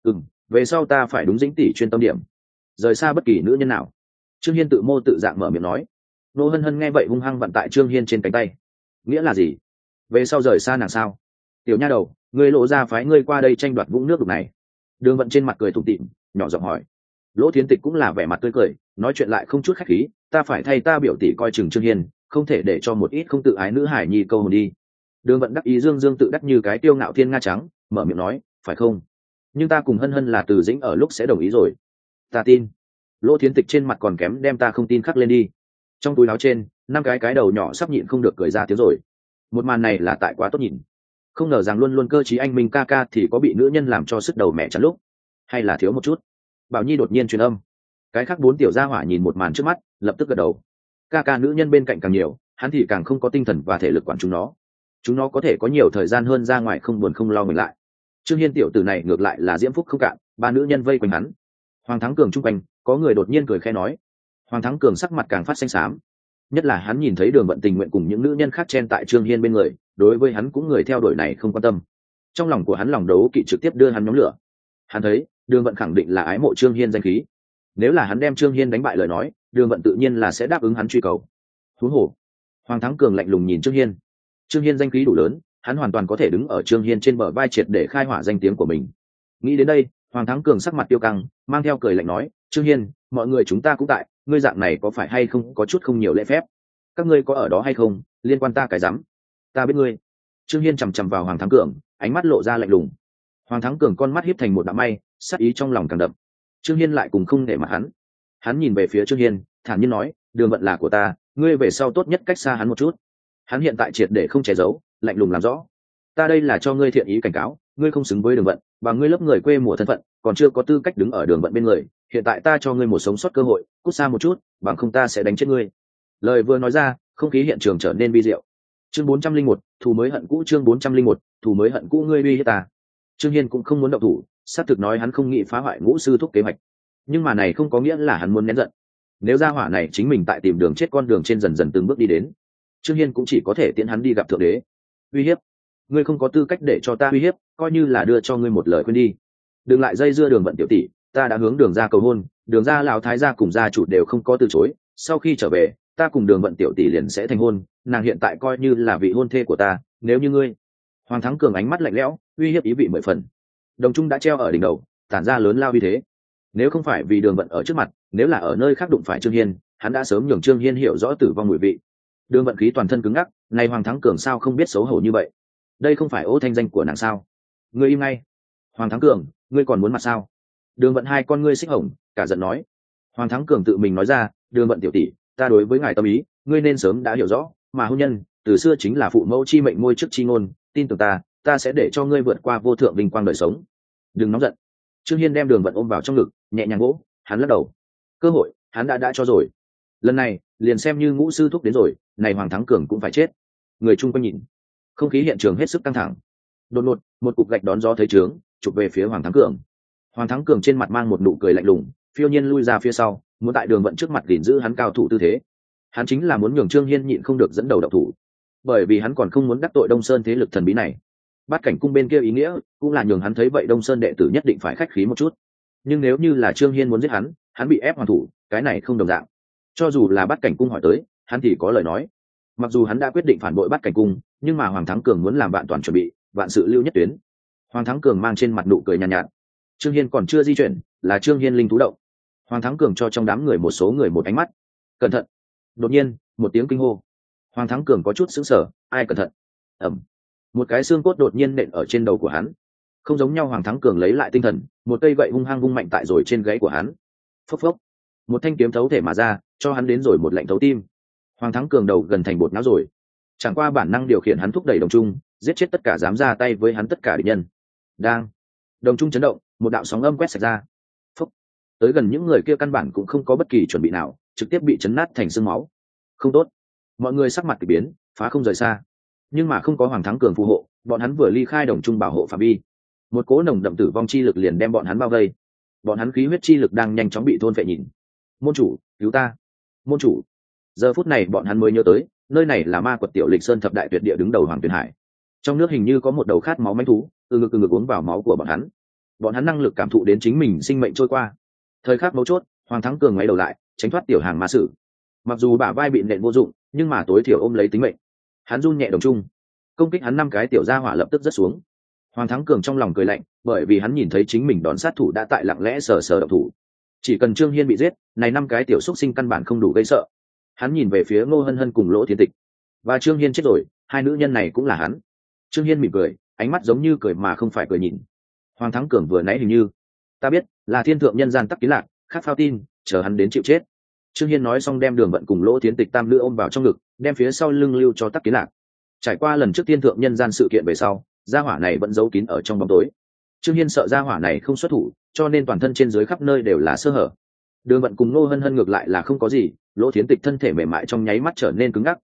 Về sau ta phải đúng Dĩnh tỷ chuyên tâm điểm, rời xa bất kỳ nữ nhân nào. Trương Hiên tự mô tự dạng mở miệng nói. Ngô Hân Hân nghe vậy hung hăng vặn tại Trương Hiên trên cánh tay. Nghĩa là gì? Về sau rời xa nàng sao? Tiểu nha đầu, ngươi Lộ ra phái ngươi qua đây tranh đoạt vũng nước đục này. Đường Vận trên mặt cười tủm tỉm, nhỏ giọng hỏi. Lỗ Thiến Tịch cũng là vẻ mặt tươi cười, nói chuyện lại không chút khách khí, ta phải thay ta biểu tỷ coi chừng Trương Hiên, không thể để cho một ít không tự ái nữ hải nhi câu hồn đi. Đường Vận đắc ý dương tự đắc như cái tiêu ngạo thiên nga trắng, mở miệng nói, phải không? Nhưng ta cùng Hân Hân là Từ Dĩnh ở lúc sẽ đồng ý rồi. Ta tin. Lỗ Thiến Tịch trên mặt còn kém đem ta không tin khắc lên đi. Trong túi áo trên, 5 cái đầu nhỏ sắp nhịn không được cười ra tiếng rồi. Một màn này là tại quá tốt nhìn. Không ngờ rằng luôn luôn cơ trí anh minh ca thì có bị nữ nhân làm cho sức đầu mẹ chắn lúc, hay là thiếu một chút. Bảo Nhi đột nhiên truyền âm. Cái khác 4 tiểu gia hỏa nhìn một màn trước mắt, lập tức gật đầu. Ca nữ nhân bên cạnh càng nhiều, hắn thì càng không có tinh thần và thể lực quản chúng nó có thể có nhiều thời gian hơn ra ngoài không buồn không lo mình lại. Trương Hiên tiểu tử này ngược lại là diễm phúc không cạn, ba nữ nhân vây quanh hắn. Hoàng Thắng Cường chung quanh có người đột nhiên cười khẽ nói. Hoàng Thắng Cường sắc mặt càng phát xanh xám, nhất là hắn nhìn thấy Đường Vận tình nguyện cùng những nữ nhân khác chen tại Trương Hiên bên người, đối với hắn cũng người theo đuổi này không quan tâm. Trong lòng của hắn lòng đấu kỵ trực tiếp đưa hắn nhóm lửa. Hắn thấy Đường Vận khẳng định là ái mộ Trương Hiên danh khí, nếu là hắn đem Trương Hiên đánh bại lời nói, Đường Vận tự nhiên là sẽ đáp ứng hắn truy cầu. Huống hồ, Hoàng Thắng Cường lạnh lùng nhìn Trương Hiên. Trương Hiên danh khí đủ lớn, hắn hoàn toàn có thể đứng ở Trương Hiên trên bờ vai triệt để khai hỏa danh tiếng của mình. Nghĩ đến đây, Hoàng Thắng Cường sắc mặt tiêu căng, mang theo cười lạnh nói, Trương Hiên, mọi người chúng ta cũng tại, ngươi dạng này có phải hay không có chút không nhiều lễ phép? Các ngươi có ở đó hay không, liên quan ta cái rắm? Ta biết ngươi. Trương Hiên chằm chằm vào Hoàng Thắng Cường, ánh mắt lộ ra lạnh lùng. Hoàng Thắng Cường con mắt híp thành một đạo may, sát ý trong lòng càng đậm. Trương Hiên lại cùng không để mặt hắn. Hắn nhìn về phía Trương Hiên, thản nhiên nói, Đường Vận là của ta, ngươi về sau tốt nhất cách xa hắn một chút. Hắn hiện tại triệt để không che giấu, lạnh lùng làm rõ. Ta đây là cho ngươi thiện ý cảnh cáo, ngươi không xứng với Đường Vận, và ngươi lớp người quê mùa thân phận, còn chưa có tư cách đứng ở Đường Vận bên người. Hiện tại ta cho ngươi một sống sót cơ hội, cút xa một chút, bằng không ta sẽ đánh chết ngươi. Lời vừa nói ra, không khí hiện trường trở nên vi diệu. Chương 401, thù mới hận cũ. Chương 401, thù mới hận cũ. Ngươi uy hiếp ta. Trương Hiên cũng không muốn động thủ, xác thực nói hắn không nghĩ phá hoại Ngũ sư thúc kế hoạch, nhưng mà này không có nghĩa là hắn muốn nén giận. Nếu ra hỏa này chính mình tại tìm đường chết con đường trên dần dần từng bước đi đến, Trương Hiên cũng chỉ có thể tiễn hắn đi gặp thượng đế. Uy hiếp? Ngươi không có tư cách để cho ta uy hiếp, coi như là đưa cho ngươi một lời khuyên đi. Đừng lại dây dưa Đường Vận tiểu tỷ, ta đã hướng Đường gia cầu hôn, Đường gia lão thái gia cùng gia chủ đều không có từ chối, sau khi trở về, ta cùng Đường Vận tiểu tỷ liền sẽ thành hôn, nàng hiện tại coi như là vị hôn thê của ta, nếu như ngươi. Hoàng Thắng Cường ánh mắt lạnh lẽo, uy hiếp ý vị mười phần. Đồng trung đã treo ở đỉnh đầu, tản ra lớn lao uy thế. Nếu không phải vì Đường Vận ở trước mặt, nếu là ở nơi khác đụng phải Trương Hiên, hắn đã sớm nhường Trương Hiên hiểu rõ tử vong mùi vị. Đường Vận khí toàn thân cứng ngắc, này Hoàng Thắng Cường sao không biết xấu hổ như vậy? Đây không phải ô thanh danh của nàng sao? Ngươi im ngay. Hoàng Thắng Cường, ngươi còn muốn mặt sao? Đường Vận hai con ngươi xích hồng, cả giận nói. Hoàng Thắng Cường tự mình nói ra, Đường Vận tiểu tỷ, ta đối với ngài tâm ý, ngươi nên sớm đã hiểu rõ, mà hôn nhân, từ xưa chính là phụ mẫu chi mệnh ngôi trước chi ngôn, tin tưởng ta, ta sẽ để cho ngươi vượt qua vô thượng vinh quang đời sống. Đừng nóng giận. Trương Hiên đem Đường Vận ôm vào trong ngực, nhẹ nhàng vỗ, hắn lắc đầu. Cơ hội, hắn đã cho rồi. Lần này, liền xem như Ngũ sư thúc đến rồi, này Hoàng Thắng Cường cũng phải chết. Người chung quanh nhìn, không khí hiện trường hết sức căng thẳng. Đột ngột, một cục gạch đón gió thấy trướng, chụp về phía Hoàng Thắng Cường. Hoàng Thắng Cường trên mặt mang một nụ cười lạnh lùng, phiêu nhiên lui ra phía sau, muốn tại Đường Vận trước mặt gìn giữ hắn cao thủ tư thế. Hắn chính là muốn nhường Trương Hiên nhịn không được dẫn đầu động thủ, bởi vì hắn còn không muốn đắc tội Đông Sơn thế lực thần bí này. Bát cảnh cung bên kia ý nghĩa cũng là nhường hắn thấy vậy Đông Sơn đệ tử nhất định phải khách khí một chút. Nhưng nếu như là Trương Hiên muốn giết hắn bị ép hoàn thủ, cái này không đồng dạng. Cho dù là Bát cảnh cung hỏi tới, hắn thì có lời nói. Mặc dù hắn đã quyết định phản bội Bát cảnh cung, nhưng mà Hoàng Thắng Cường muốn làm vạn toàn chuẩn bị, vạn sự lưu nhất tuyến. Hoàng Thắng Cường mang trên mặt nụ cười nhàn nhạt. Trương Hiên còn chưa di chuyển, là Trương Hiên linh thú động. Hoàng Thắng Cường cho trong đám người một số người một ánh mắt. Cẩn thận! Đột nhiên, một tiếng kinh hô. Hoàng Thắng Cường có chút sững sờ, ai cẩn thận? Ầm! Một cái xương cốt đột nhiên nện ở trên đầu của hắn. Không giống nhau, Hoàng Thắng Cường lấy lại tinh thần, một cây gậy hung hăng vung mạnh tại rồi trên gáy của hắn. Phốc phốc! Một thanh kiếm thấu thể mà ra, cho hắn đến rồi một lạnh thấu tim. Hoàng Thắng Cường đầu gần thành bột não rồi. Chẳng qua bản năng điều khiển hắn thúc đẩy đồng trung, giết chết tất cả dám ra tay với hắn tất cả địch nhân. Đang! Đồng trung chấn động, một đạo sóng âm quét sạch ra. Phốc! Tới gần những người kia căn bản cũng không có bất kỳ chuẩn bị nào, trực tiếp bị chấn nát thành xương máu. Không tốt! Mọi người sắc mặt kỳ biến, phá không rời xa. Nhưng mà không có Hoàng Thắng Cường phù hộ, bọn hắn vừa ly khai đồng trung bảo hộ phạm vi, một cỗ nồng đậm tử vong chi lực liền đem bọn hắn bao vây. Bọn hắn khí huyết chi lực đang nhanh chóng bị thôn phệ nhìn. Môn chủ, cứu ta! Môn chủ! Giờ phút này bọn hắn mới nhớ tới, nơi này là ma quật Tiểu Lịch Sơn thập đại tuyệt địa đứng đầu Hoàng Tuyền Hải. Trong nước hình như có một đầu khát máu manh thú, từ ngực uống vào máu của bọn hắn. Bọn hắn năng lực cảm thụ đến chính mình sinh mệnh trôi qua. Thời khắc mấu chốt, Hoàng Thắng Cường ngoái đầu lại, tránh thoát tiểu hàng ma sử. Mặc dù bả vai bị nện vô dụng, nhưng mà tối thiểu ôm lấy tính mệnh. Hắn run nhẹ đồng trung, công kích hắn 5 cái tiểu gia hỏa lập tức rớt xuống. Hoàng Thắng Cường trong lòng cười lạnh, bởi vì hắn nhìn thấy chính mình đón sát thủ đã tại lặng lẽ sờ động thủ. Chỉ cần Trương Hiên bị giết, này 5 cái tiểu xúc sinh căn bản không đủ gây sợ. Hắn nhìn về phía Ngô Hân Hân cùng Lỗ Thiên Tịch, và Trương Hiên chết rồi, hai nữ nhân này cũng là hắn. Trương Hiên mỉm cười, ánh mắt giống như cười mà không phải cười nhìn. Hoàng Thắng Cường vừa nãy hình như, ta biết, là thiên thượng nhân gian Tắc Kiến Lạc, khác phao tin, chờ hắn đến chịu chết. Trương Hiên nói xong đem Đường Vận cùng Lỗ Thiến Tịch tam nữ ôm vào trong ngực, đem phía sau lưng lưu cho Tắc Kiến Lạc. Trải qua lần trước thiên thượng nhân gian sự kiện về sau, gia hỏa này vẫn giấu kín ở trong bóng tối. Trương Hiên sợ gia hỏa này không xuất thủ, cho nên toàn thân trên dưới khắp nơi đều là sơ hở. Đường Vận cùng Ngô Hân Hân ngược lại là không có gì, Lỗ Thiến Tịch thân thể mềm mại trong nháy mắt trở nên cứng ngắc.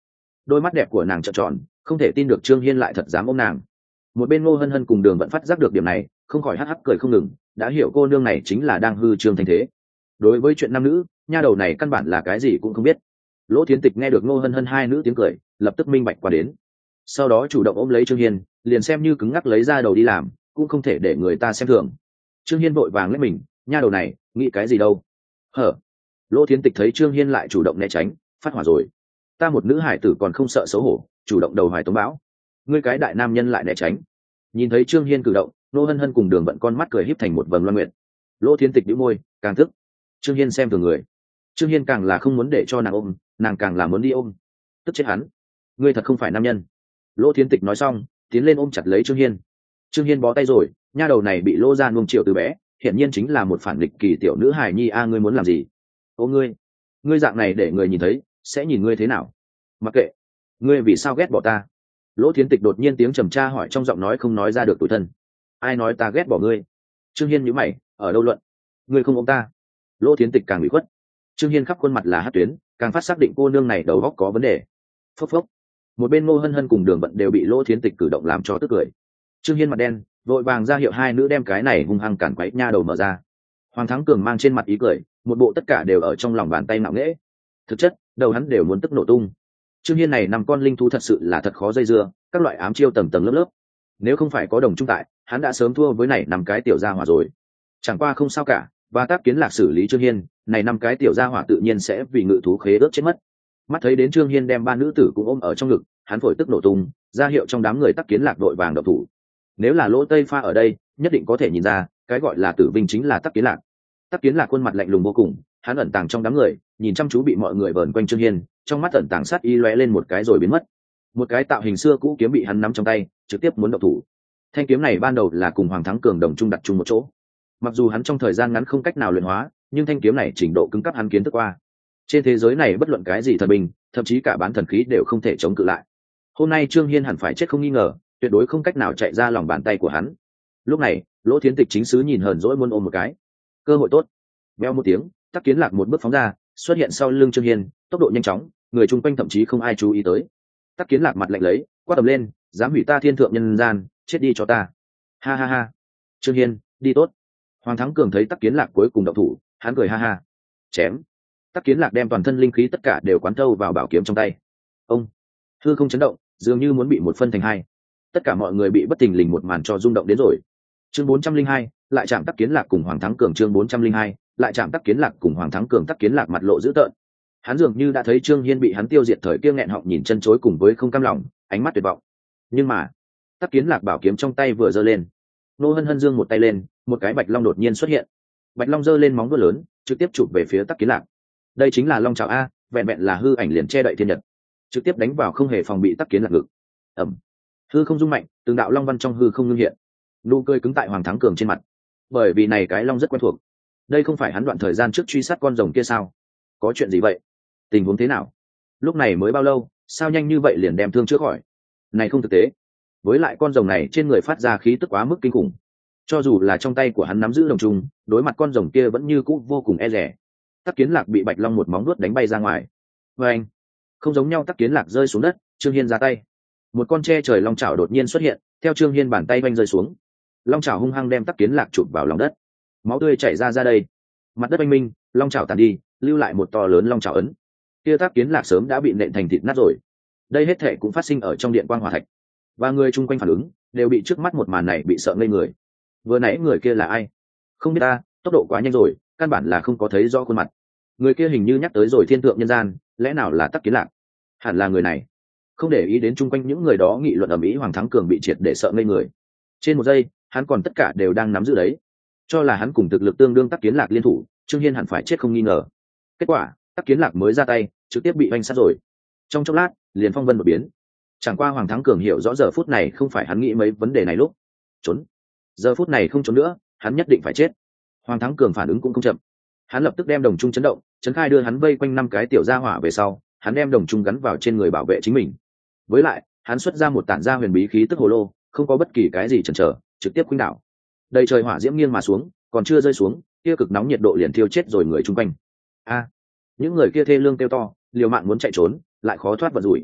đôi mắt đẹp của nàng trợn tròn, không thể tin được Trương Hiên lại thật dám ôm nàng. Một bên Ngô Hân Hân cùng Đường Vận phát giác được điểm này, không khỏi hắc hắc cười không ngừng, đã hiểu cô nương này chính là đang hư trương thành thế. Đối với chuyện nam nữ, nha đầu này căn bản là cái gì cũng không biết. Lỗ Thiến Tịch nghe được Ngô Hân Hân hai nữ tiếng cười, lập tức minh bạch qua đến. Sau đó chủ động ôm lấy Trương Hiên, liền xem như cứng ngắc lấy ra đầu đi làm, cũng không thể để người ta xem thường. Trương Hiên vội vàng lấy mình, nha đầu này, nghĩ cái gì đâu? Hở? Lỗ Thiến Tịch thấy Trương Hiên lại chủ động né tránh, phát hỏa rồi. Ta một nữ hải tử còn không sợ xấu hổ, chủ động đầu hoài tống bão. Ngươi cái đại nam nhân lại né tránh. Nhìn thấy Trương Hiên cử động, Ngô Hân Hân cùng Đường Vận con mắt cười híp thành một vầng loan nguyện. Lỗ Thiến Tịch bĩu môi, càng tức. Trương Hiên xem thường người. Trương Hiên càng là không muốn để cho nàng ôm, nàng càng là muốn đi ôm. Tức chết hắn. Ngươi thật không phải nam nhân. Lỗ Thiến Tịch nói xong, tiến lên ôm chặt lấy Trương Hiên. Trương Hiên bó tay rồi, nha đầu này bị Lô gia nuông chiều từ bé, hiển nhiên chính là một phản nghịch kỳ tiểu nữ hài nhi a, ngươi muốn làm gì? Ô ngươi dạng này để người nhìn thấy, sẽ nhìn ngươi thế nào? Mặc kệ, ngươi vì sao ghét bỏ ta? Lỗ Thiến Tịch đột nhiên tiếng trầm tra hỏi trong giọng nói không nói ra được tủi thân. Ai nói ta ghét bỏ ngươi? Trương Hiên nhíu mày, ở đâu luận? Ngươi không ôm ta? Lỗ Thiến Tịch càng bị khuất. Trương Hiên khắp khuôn mặt là hắc tuyến, càng phát xác định cô nương này đầu óc có vấn đề. Phốc phốc. Một bên Ngô Hân Hân cùng Đường Vận đều bị Lỗ Thiến Tịch cử động làm cho tức cười. Trương Hiên mặt đen, vội vàng ra hiệu hai nữ đem cái này hung hăng cản quấy nha đầu mở ra. Hoàng Thắng Cường mang trên mặt ý cười, một bộ tất cả đều ở trong lòng bàn tay nặng nễ. Thực chất, đầu hắn đều muốn tức nổ tung. Trương Hiên này năm con linh thú thật sự là thật khó dây dưa, các loại ám chiêu tầng tầng lớp lớp. Nếu không phải có Đồng Trung tại, hắn đã sớm thua với này năm cái tiểu gia hỏa rồi. Chẳng qua không sao cả, và Tác Kiến Lạc xử lý Trương Hiên, này năm cái tiểu gia hỏa tự nhiên sẽ vì ngự thú khế ước chết mất. Mắt thấy đến Trương Hiên đem ba nữ tử cũng ôm ở trong ngực, hắn phổi tức nổ tung, ra hiệu trong đám người Tác Kiến Lạc đội vàng động thủ. Nếu là Lỗ Tây Pha ở đây, nhất định có thể nhìn ra, cái gọi là tử vinh chính là Tác Kiến Lạc. Tác Kiến Lạc khuôn mặt lạnh lùng vô cùng, hắn ẩn tàng trong đám người, nhìn chăm chú bị mọi người vờn quanh Trương Hiên, trong mắt ẩn tàng sát ý lóe lên một cái rồi biến mất. Một cái tạo hình xưa cũ kiếm bị hắn nắm trong tay, trực tiếp muốn động thủ. Thanh kiếm này ban đầu là cùng Hoàng Thắng Cường đồng chung đặt chung một chỗ. Mặc dù hắn trong thời gian ngắn không cách nào luyện hóa, nhưng thanh kiếm này trình độ cứng cấp hắn kiến thức qua. Trên thế giới này bất luận cái gì thần binh, thậm chí cả bán thần khí đều không thể chống cự lại. Hôm nay Trương Hiên hẳn phải chết không nghi ngờ, tuyệt đối không cách nào chạy ra lòng bàn tay của hắn. Lúc này, Lỗ Thiến Tịch chính sứ nhìn hờn dỗi muốn ôm một cái. Cơ hội tốt. Veo một tiếng, Tác Kiến Lạc một bước phóng ra, xuất hiện sau lưng Trương Hiên, tốc độ nhanh chóng, người chung quanh thậm chí không ai chú ý tới. Tác Kiến Lạc mặt lạnh lấy, quát tầm lên, dám hủy ta thiên thượng nhân gian, chết đi cho ta. Ha ha ha. Trương Hiên, đi tốt. Hoàng Thắng Cường thấy Tác Kiến Lạc cuối cùng động thủ, hắn cười ha ha. Chém. Tác Kiến Lạc đem toàn thân linh khí tất cả đều quán thâu vào bảo kiếm trong tay. Ông. Hư không chấn động, dường như muốn bị một phân thành hai. Tất cả mọi người bị bất thình lình một màn cho rung động đến rồi. Chương 402, lại chạm Tác Kiến Lạc cùng Hoàng Thắng Cường. Chương 402, lại chạm Tác Kiến Lạc cùng Hoàng Thắng Cường. Tác Kiến Lạc mặt lộ dữ tợn. Hắn dường như đã thấy Trương Hiên bị hắn tiêu diệt thời kia nghẹn họng nhìn chân chối cùng với không cam lòng, ánh mắt tuyệt vọng. Nhưng mà, Tác Kiến Lạc bảo kiếm trong tay vừa giơ lên, Ngô Hân Hân giương một tay lên, một cái bạch long đột nhiên xuất hiện. Bạch long giơ lên móng vuốt lớn, trực tiếp chụp về phía Tác Kiến Lạc. Đây chính là long trảo a, vẹn vẹn là hư ảnh liền che đậy thiên nhật, trực tiếp đánh vào không hề phòng bị Tác Kiến Lạc ngực. Ầm. Hư không rung mạnh, từng đạo long văn trong hư không ngưng hiện. Nụ cười cứng tại Hoàng Thắng Cường trên mặt, bởi vì này cái long rất quen thuộc. Đây không phải hắn đoạn thời gian trước truy sát con rồng kia sao? Có chuyện gì vậy? Tình huống thế nào? Lúc này mới bao lâu, sao nhanh như vậy liền đem thương chữa khỏi? Này không thực tế. Với lại con rồng này trên người phát ra khí tức quá mức kinh khủng, cho dù là trong tay của hắn nắm giữ đồng trùng, đối mặt con rồng kia vẫn như cũ vô cùng e dè. Tác Kiến Lạc bị bạch long một móng vuốt đánh bay ra ngoài. Và anh, không giống nhau, Tác Kiến Lạc rơi xuống đất, Trương Hiên ra tay, một con tre trời long chảo đột nhiên xuất hiện, theo Trương Hiên bàn tay vanh rơi xuống, long chảo hung hăng đem Tác Kiến Lạc chụp vào lòng đất, máu tươi chảy ra đây, mặt đất oanh minh, long chảo tàn đi, lưu lại một to lớn long chảo ấn. Kia Tác Kiến Lạc sớm đã bị nện thành thịt nát rồi. Đây hết thể cũng phát sinh ở trong điện quang hỏa thạch, và người chung quanh phản ứng đều bị trước mắt một màn này bị sợ ngây người. Vừa nãy người kia là ai? Không biết ta, tốc độ quá nhanh rồi, căn bản là không có thấy rõ khuôn mặt. Người kia hình như nhắc tới rồi thiên thượng nhân gian, lẽ nào là Tác Kiến Lạc? Hẳn là người này. Không để ý đến chung quanh những người đó nghị luận ầm ĩ, Hoàng Thắng Cường bị triệt để sợ ngây người. Trên một giây, hắn còn tất cả đều đang nắm giữ đấy, cho là hắn cùng thực lực tương đương Tác Kiến Lạc liên thủ, Trương Hiên hẳn phải chết không nghi ngờ. Kết quả, Tác Kiến Lạc mới ra tay, trực tiếp bị oanh sát rồi. Trong chốc lát, liền phong vân đột biến. Chẳng qua Hoàng Thắng Cường hiểu rõ giờ phút này không phải hắn nghĩ mấy vấn đề này lúc trốn. Giờ phút này không trốn nữa, hắn nhất định phải chết. Hoàng Thắng Cường phản ứng cũng không chậm, hắn lập tức đem đồng trung chấn động, chấn khai đưa hắn vây quanh năm cái tiểu gia hỏa về sau, hắn đem đồng trung gắn vào trên người bảo vệ chính mình. Với lại, hắn xuất ra một tản gia huyền bí khí tức hồ lô, không có bất kỳ cái gì chần chờ, trực tiếp khuynh đảo. Đầy trời hỏa diễm nghiêng mà xuống, còn chưa rơi xuống, kia cực nóng nhiệt độ liền thiêu chết rồi người chung quanh. A, những người kia thê lương kêu to, liều mạng muốn chạy trốn, lại khó thoát vận rủi.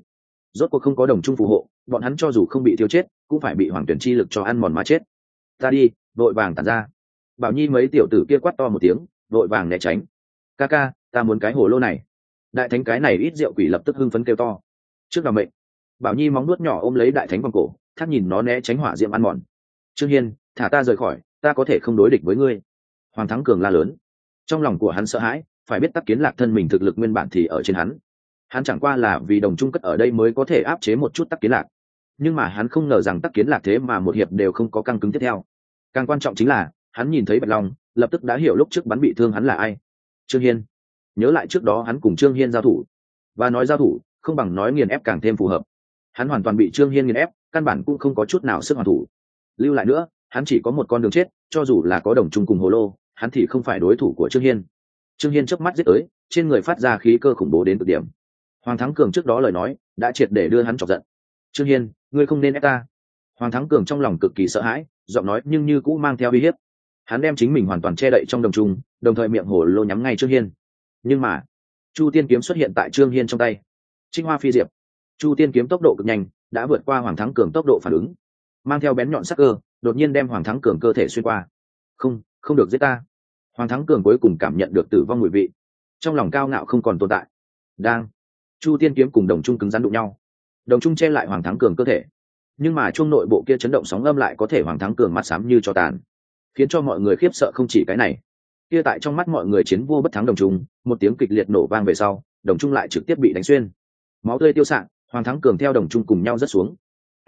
rốt cuộc không có đồng trung phù hộ, bọn hắn cho dù không bị thiêu chết cũng phải bị hoàng tuyển chi lực cho ăn mòn mà chết. Ta đi, vội vàng tản ra. Bảo Nhi mấy tiểu tử kia quát to một tiếng, vội vàng né tránh. Ca ca, ta muốn cái hồ lô này. Đại thánh cái này ít rượu quỷ lập tức hưng phấn kêu to. Trước nào mệnh. Bảo Nhi móng nuốt nhỏ ôm lấy đại thánh vòng cổ, thắt nhìn nó né tránh hỏa diệm ăn mòn. Trương Hiên, thả ta rời khỏi, ta có thể không đối địch với ngươi. Hoàng Thắng Cường la lớn. Trong lòng của hắn sợ hãi, phải biết Tắc Kiến Lạc thân mình thực lực nguyên bản thì ở trên hắn chẳng qua là vì đồng trung cất ở đây mới có thể áp chế một chút Tắc Kiến Lạc, nhưng mà hắn không ngờ rằng Tắc Kiến Lạc thế mà một hiệp đều không có căng cứng tiếp theo. Càng quan trọng chính là hắn nhìn thấy Bạch Long, lập tức đã hiểu lúc trước bắn bị thương hắn là ai. Trương Hiên. Nhớ lại trước đó hắn cùng Trương Hiên giao thủ, và nói giao thủ không bằng nói nghiền ép càng thêm phù hợp. Hắn hoàn toàn bị Trương Hiên nghiền ép, căn bản cũng không có chút nào sức hoàn thủ. Lưu lại nữa, hắn chỉ có một con đường chết, cho dù là có đồng trung cùng hồ lô, hắn thì không phải đối thủ của Trương Hiên. Trương Hiên chớp mắt giết tới, trên người phát ra khí cơ khủng bố đến cực điểm. Hoàng Thắng Cường trước đó lời nói đã triệt để đưa hắn chọc giận. Trương Hiên, ngươi không nên ép ta. Hoàng Thắng Cường trong lòng cực kỳ sợ hãi, giọng nói nhưng như cũ mang theo uy hiếp. Hắn đem chính mình hoàn toàn che đậy trong đồng trung, đồng thời miệng hồ lô nhắm ngay Trương Hiên. Nhưng mà Chu Tiên kiếm xuất hiện tại Trương Hiên trong tay. Trinh Hoa Phi Diệp. Chu Tiên kiếm tốc độ cực nhanh, đã vượt qua Hoàng Thắng Cường tốc độ phản ứng, mang theo bén nhọn sắc cơ, đột nhiên đem Hoàng Thắng Cường cơ thể xuyên qua. Không được giết ta. Hoàng Thắng Cường cuối cùng cảm nhận được tử vong mùi vị, trong lòng cao ngạo không còn tồn tại. Đang Chu Tiên kiếm cùng đồng trung cứng rắn đụng nhau, đồng trung che lại Hoàng Thắng Cường cơ thể, nhưng mà chuông nội bộ kia chấn động sóng âm lại có thể Hoàng Thắng Cường mắt xám như cho tàn, khiến cho mọi người khiếp sợ. Không chỉ cái này, kia tại trong mắt mọi người chiến vô bất thắng đồng trung, một tiếng kịch liệt nổ vang về sau, đồng trung lại trực tiếp bị đánh xuyên, máu tươi tiêu xạ, Hoàng Thắng Cường theo đồng trung cùng nhau rớt xuống.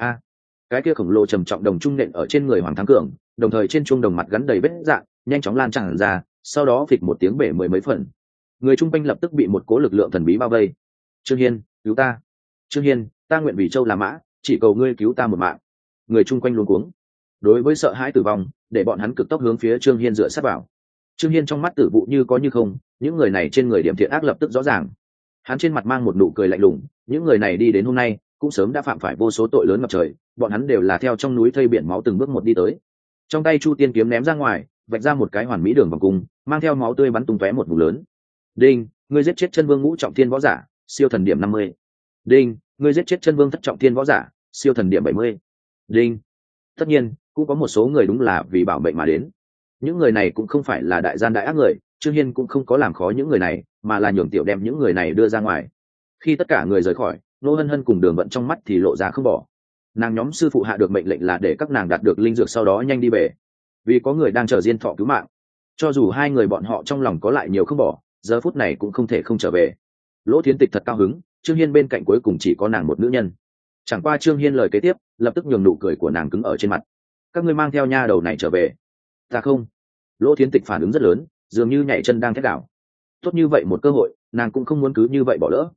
Cái kia khổng lồ trầm trọng đồng trung nện ở trên người Hoàng Thắng Cường, đồng thời trên chuông đồng mặt gắn đầy vết rạn, nhanh chóng lan tràn ra, sau đó phịch một tiếng bể mười mấy phần. Người chung quanh lập tức bị một cố lực lượng thần bí bao vây. Trương Hiên, cứu ta. Trương Hiên, ta nguyện vì châu là mã, chỉ cầu ngươi cứu ta một mạng. Người chung quanh luống cuống. Đối với sợ hãi tử vong, để bọn hắn cực tốc hướng phía Trương Hiên dựa sát vào. Trương Hiên trong mắt tử vụ như có như không, những người này trên người điểm thiện ác lập tức rõ ràng. Hắn trên mặt mang một nụ cười lạnh lùng, những người này đi đến hôm nay cũng sớm đã phạm phải vô số tội lớn ngập trời, bọn hắn đều là theo trong núi thây biển máu từng bước một đi tới. Trong tay Chu Tiên kiếm ném ra ngoài, vạch ra một cái hoàn mỹ đường vòng cung, mang theo máu tươi bắn tung tóe một vùng lớn. Đinh, ngươi giết chết chân vương ngũ trọng thiên võ giả, siêu thần điểm 50. Đinh, ngươi giết chết chân vương thất trọng thiên võ giả, siêu thần điểm 70. Đinh. Tất nhiên, cũng có một số người đúng là vì bảo mệnh mà đến. Những người này cũng không phải là đại gian đại ác người, Trương Hiên cũng không có làm khó những người này, mà là nhường tiểu đem những người này đưa ra ngoài. Khi tất cả người rời khỏi, Nô Hân Hân cùng Đường Vận trong mắt thì lộ ra không bỏ. Nàng nhóm sư phụ hạ được mệnh lệnh là để các nàng đạt được linh dược sau đó nhanh đi về, vì có người đang chờ Diên Thọ cứu mạng. Cho dù hai người bọn họ trong lòng có lại nhiều không bỏ, giờ phút này cũng không thể không trở về. Lỗ Thiến Tịch thật cao hứng, Trương Hiên bên cạnh cuối cùng chỉ có nàng một nữ nhân. Chẳng qua Trương Hiên lời kế tiếp lập tức nhường nụ cười của nàng cứng ở trên mặt. Các ngươi mang theo nha đầu này trở về. Ta không. Lỗ Thiến Tịch phản ứng rất lớn, dường như nhảy chân đang thét đảo. Tốt như vậy một cơ hội, nàng cũng không muốn cứ như vậy bỏ lỡ.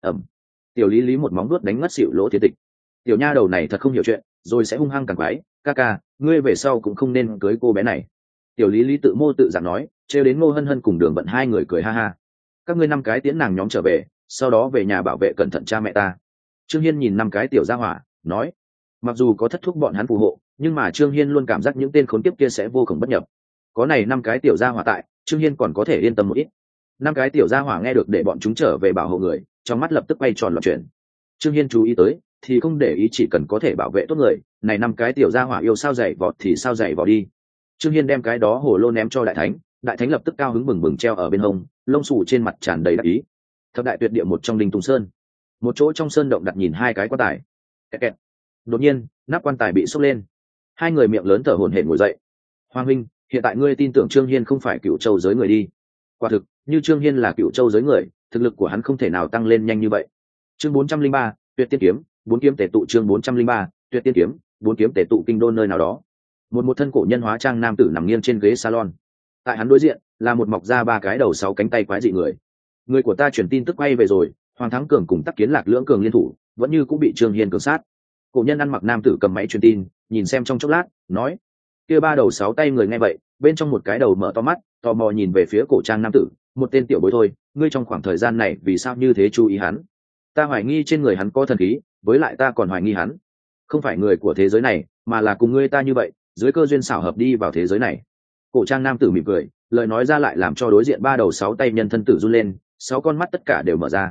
Tiểu Lý Lý một móng vuốt đánh ngất xỉu Lỗ Thiến Tịch. Tiểu nha đầu này thật không hiểu chuyện, rồi sẽ hung hăng càng quái. Ca ca, ngươi về sau cũng không nên cưới cô bé này. Tiểu Lý Lý tự mô tự giảng nói, trêu đến Ngô Hân Hân cùng Đường Vận hai người cười ha ha. Các ngươi 5 cái tiễn nàng nhóm trở về, sau đó về nhà bảo vệ cẩn thận cha mẹ ta. Trương Hiên nhìn 5 cái tiểu gia hỏa, nói. Mặc dù có thất thúc bọn hắn phù hộ, nhưng mà Trương Hiên luôn cảm giác những tên khốn kiếp kia sẽ vô cùng bất nhập. Có này 5 cái tiểu gia hỏa tại, Trương Hiên còn có thể yên tâm một ít. 5 cái tiểu gia hỏa nghe được để bọn chúng trở về bảo hộ người, trong mắt lập tức quay tròn loạn chuyển. Trương Hiên chú ý tới, thì không để ý, chỉ cần có thể bảo vệ tốt người, này 5 cái tiểu gia hỏa yêu sao dạy vọt thì sao dạy vọt đi. Trương Hiên đem cái đó hồ lô ném cho đại thánh, đại thánh lập tức cao hứng bừng bừng treo ở bên hông, lông xù trên mặt tràn đầy đắc ý. Thập đại tuyệt địa một trong Linh Tùng Sơn, một chỗ trong sơn động đặt nhìn 2 cái quan tài. Kẹt. Đột nhiên, nắp quan tài bị xốc lên, hai người miệng lớn thở hổn hển ngồi dậy. Hoàng huynh, hiện tại ngươi tin tưởng Trương Hiên không phải Cửu Châu giới người đi? Quả thực, như Trương Hiên là Cửu Châu giới người, thực lực của hắn không thể nào tăng lên nhanh như vậy. Chương 403, Tuyệt Tiên kiếm, 4 kiếm tề tụ. Chương 403, Tuyệt Tiên kiếm, 4 kiếm tề tụ. Kinh đô nơi nào đó, một thân cổ nhân hóa trang nam tử nằm nghiêng trên ghế salon. Tại hắn đối diện là một mọc ra 3 cái đầu 6 cánh tay quái dị người. Người của ta truyền tin tức quay về rồi, Hoàng Thắng Cường cùng Tắc Kiến Lạc lưỡng cường liên thủ, vẫn như cũng bị Trương Hiên cường sát. Cổ nhân ăn mặc nam tử cầm máy truyền tin, nhìn xem trong chốc lát, nói: kia 3 đầu 6 tay người nghe vậy, bên trong một cái đầu mở to mắt, tò mò nhìn về phía cổ trang nam tử, một tên tiểu bối thôi, ngươi trong khoảng thời gian này vì sao như thế chú ý hắn? Ta hoài nghi trên người hắn có thần khí, với lại ta còn hoài nghi hắn không phải người của thế giới này, mà là cùng ngươi ta như vậy, dưới cơ duyên xảo hợp đi vào thế giới này. Cổ trang nam tử mỉm cười, lời nói ra lại làm cho đối diện 3 đầu 6 tay nhân thân tử run lên, 6 con mắt tất cả đều mở ra.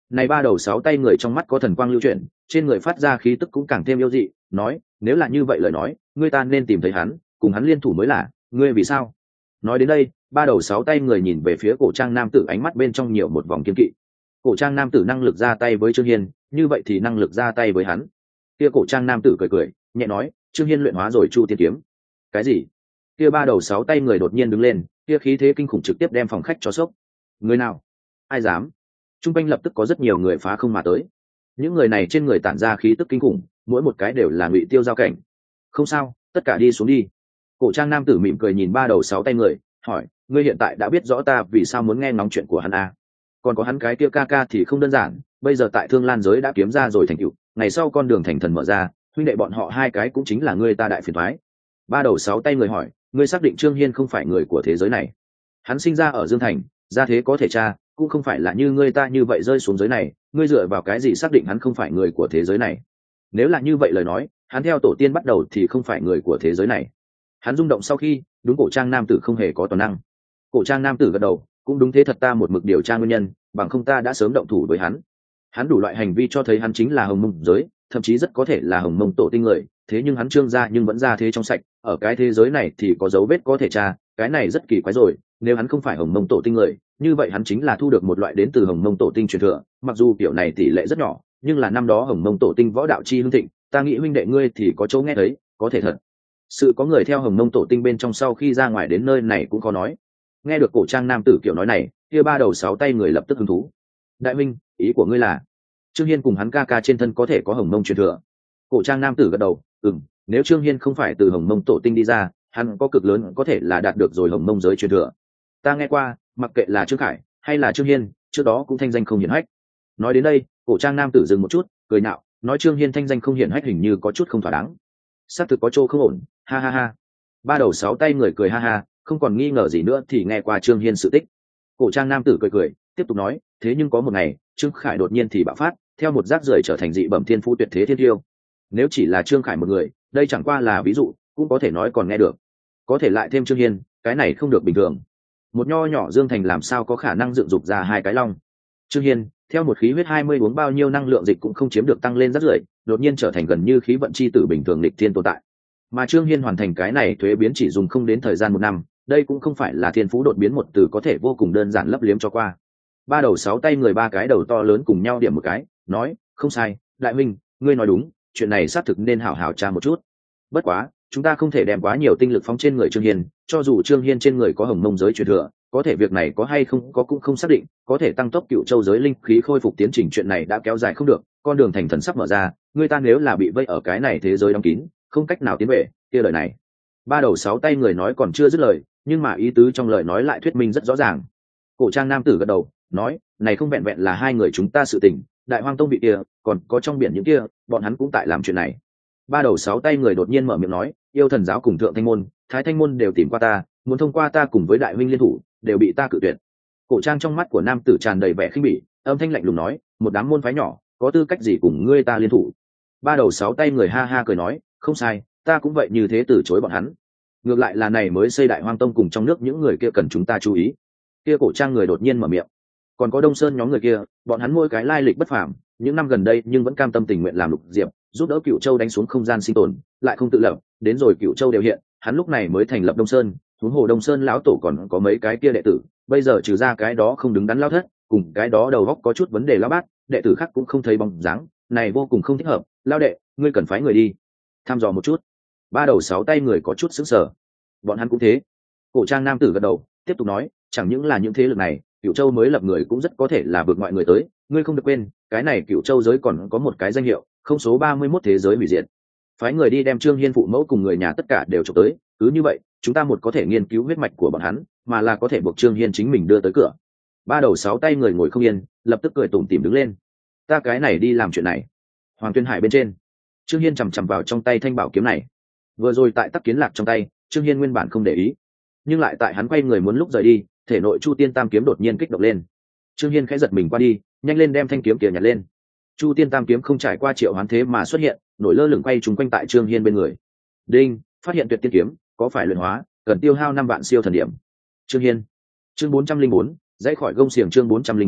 Này ba đầu sáu tay người trong mắt có thần quang lưu chuyển, trên người phát ra khí tức cũng càng thêm yêu dị, nói nếu là như vậy lời nói, ngươi ta nên tìm thấy hắn, cùng hắn liên thủ mới là. Ngươi vì sao? Nói đến đây, ba đầu sáu tay người nhìn về phía cổ trang nam tử, ánh mắt bên trong nhiều một vòng kiên kỵ. Cổ trang nam tử năng lực ra tay với Trương Hiên, như vậy thì năng lực ra tay với hắn. Kia cổ trang nam tử cười cười, nhẹ nói, Trương Hiên luyện hóa rồi Chu Tiên kiếm. Cái gì? Kia ba đầu sáu tay người đột nhiên đứng lên, kia khí thế kinh khủng trực tiếp đem phòng khách cho sốc. Người nào? Ai dám? Trung quanh lập tức có rất nhiều người phá không mà tới. Những người này trên người tản ra khí tức kinh khủng, mỗi một cái đều là Ngụy Tiêu giao cảnh. Không sao, tất cả đi xuống đi. Cổ trang nam tử mỉm cười nhìn ba đầu sáu tay người, hỏi, ngươi hiện tại đã biết rõ ta vì sao muốn nghe ngóng chuyện của hắn à? Còn có hắn cái kia ca ca thì không đơn giản, bây giờ tại Thương Lan giới đã kiếm ra rồi thành tựu, ngày sau con đường thành thần mở ra, huynh đệ bọn họ hai cái cũng chính là ngươi ta đại phiền toái. Ba đầu sáu tay người hỏi, ngươi xác định Trương Hiên không phải người của thế giới này? Hắn sinh ra ở Dương Thành, gia thế có thể tra, cũng không phải là như ngươi ta như vậy rơi xuống giới này, ngươi dựa vào cái gì xác định hắn không phải người của thế giới này? Nếu là như vậy lời nói, hắn theo tổ tiên bắt đầu thì không phải người của thế giới này. Hắn rung động sau khi, đúng, cổ trang nam tử không hề có toàn năng. Cổ trang nam tử gật đầu, cũng đúng thế thật, ta một mực điều tra nguyên nhân, bằng không ta đã sớm động thủ với hắn. Hắn đủ loại hành vi cho thấy hắn chính là hồng mông giới, thậm chí rất có thể là hồng mông tổ tinh người, thế nhưng hắn Trương gia nhưng vẫn ra thế trong sạch, ở cái thế giới này thì có dấu vết có thể tra, cái này rất kỳ quái rồi. Nếu hắn không phải hồng mông tổ tinh người, như vậy hắn chính là thu được một loại đến từ hồng mông tổ tinh truyền thừa, mặc dù kiểu này tỷ lệ rất nhỏ, nhưng là năm đó hồng mông tổ tinh võ đạo chi hưng thịnh, ta nghĩ huynh đệ ngươi thì có chỗ nghe thấy, có thể thật sự có người theo hồng mông tổ tinh bên trong sau khi ra ngoài đến nơi này cũng có nói. Nghe được cổ trang nam tử kiểu nói này, kia ba đầu sáu tay người lập tức hứng thú. Đại minh, ý của ngươi là Trương Hiên cùng hắn ca ca trên thân có thể có hồng mông truyền thừa? Cổ trang nam tử gật đầu, nếu Trương Hiên không phải từ hồng mông tổ tinh đi ra, hắn có cực lớn có thể là đạt được rồi hồng mông giới truyền thừa. Ta nghe qua, mặc kệ là Trương Khải hay là Trương Hiên, trước đó cũng thanh danh không hiển hách. Nói đến đây, cổ trang nam tử dừng một chút, cười nạo, nói Trương Hiên thanh danh không hiển hách hình như có chút không thỏa đáng. Xác thực có chỗ không ổn, ha ha ha. Ba đầu sáu tay người cười ha ha, không còn nghi ngờ gì nữa thì nghe qua Trương Hiên sự tích. Cổ trang nam tử cười cười, tiếp tục nói, thế nhưng có một ngày, Trương Khải đột nhiên thì bạo phát, theo một rác rưởi trở thành dị bẩm thiên phú tuyệt thế thiên tiêu. Nếu chỉ là Trương Khải một người, đây chẳng qua là ví dụ, cũng có thể nói còn nghe được. Có thể lại thêm Trương Hiên, cái này không được bình thường. Một nho nhỏ Dương Thành làm sao có khả năng dựng dục ra hai cái long? Trương Hiên, theo một khí huyết 20 uống bao nhiêu năng lượng dịch cũng không chiếm được tăng lên rất rưởi, đột nhiên trở thành gần như khí vận chi tử bình thường lịch thiên tồn tại. Mà Trương Hiên hoàn thành cái này thuế biến chỉ dùng không đến thời gian 1 năm, đây cũng không phải là thiên phú đột biến một từ có thể vô cùng đơn giản lấp liếm cho qua. Ba đầu sáu tay người ba cái đầu to lớn cùng nhau điểm một cái, nói, không sai, đại minh, ngươi nói đúng, chuyện này xác thực nên hảo hảo tra một chút. Bất quá, chúng ta không thể đem quá nhiều tinh lực phóng trên người Trương Hiên, cho dù Trương Hiên trên người có hồng mông giới truyền thừa, có thể việc này có hay không có cũng không xác định, có thể tăng tốc Cựu Châu giới linh khí khôi phục tiến trình, chuyện này đã kéo dài không được, con đường thành thần sắp mở ra, người ta nếu là bị vây ở cái này thế giới đóng kín, không cách nào tiến về, kia lời này. Ba đầu sáu tay người nói còn chưa dứt lời, nhưng mà ý tứ trong lời nói lại thuyết minh rất rõ ràng. Cổ trang nam tử gật đầu, nói, này không vẹn vẹn là hai người chúng ta sự tình, Đại Hoang Tông bị kia, còn có trong biển những kia, bọn hắn cũng tại làm chuyện này. Ba đầu sáu tay người đột nhiên mở miệng nói, Yêu Thần giáo cùng Thượng Thanh môn, Thái Thanh môn đều tìm qua ta, muốn thông qua ta cùng với đại huynh liên thủ, đều bị ta cự tuyệt. Cổ trang trong mắt của nam tử tràn đầy vẻ khinh bỉ, âm thanh lạnh lùng nói, một đám môn phái nhỏ, có tư cách gì cùng ngươi ta liên thủ? Ba đầu sáu tay người ha ha cười nói, không sai, ta cũng vậy như thế, từ chối bọn hắn. Ngược lại là này mới xây Đại Hoang Tông cùng trong nước những người kia cần chúng ta chú ý. Kia cổ trang người đột nhiên mở miệng, còn có Đông Sơn nhóm người kia, bọn hắn mỗi cái lai lịch bất phàm, những năm gần đây nhưng vẫn cam tâm tình nguyện làm lục diệp, giúp đỡ Cựu Châu đánh xuống không gian sinh tồn, lại không tự lập, đến rồi Cựu Châu đều hiện, hắn lúc này mới thành lập Đông Sơn, huống hồ Đông Sơn lão tổ còn có mấy cái kia đệ tử, bây giờ trừ ra cái đó không đứng đắn lão thất, cùng cái đó đầu óc có chút vấn đề lão bát, đệ tử khác cũng không thấy bóng dáng, này vô cùng không thích hợp, lão đệ, ngươi cần phái người đi thăm dò một chút. Ba đầu sáu tay người có chút sững sờ, bọn hắn cũng thế. Cổ trang nam tử gật đầu, tiếp tục nói, chẳng những là những thế lực này, Cựu Châu mới lập người cũng rất có thể là vượt ngoại người tới, ngươi không được quên, cái này Cựu Châu giới còn có một cái danh hiệu, không số 31 thế giới hủy diệt. Phái người đi đem Trương Hiên phụ mẫu cùng người nhà tất cả đều chụp tới, cứ như vậy, chúng ta một có thể nghiên cứu huyết mạch của bọn hắn, mà là có thể buộc Trương Hiên chính mình đưa tới cửa. Ba đầu sáu tay người ngồi không yên, lập tức cười tủm tỉm đứng lên. Ta cái này đi làm chuyện này. Hoàng Tuyên Hải bên trên, Trương Hiên chằm chằm vào trong tay thanh bảo kiếm này. Vừa rồi tại Tắc Kiến Lạc trong tay, Trương Hiên nguyên bản không để ý, nhưng lại tại hắn quay người muốn lúc rời đi, thể nội Chu Tiên Tam kiếm đột nhiên kích động lên. Trương Hiên khẽ giật mình qua đi, nhanh lên đem thanh kiếm kia nhặt lên. Chu Tiên Tam kiếm không trải qua triệu hoán thế mà xuất hiện, nổi lơ lửng quay trúng quanh tại Trương Hiên bên người. Đinh, phát hiện tuyệt tiên kiếm, có phải luyện hóa, cần tiêu hao 5 vạn siêu thần điểm. Trương Hiên. Chương 404, dãy khỏi gông xiềng, chương 404,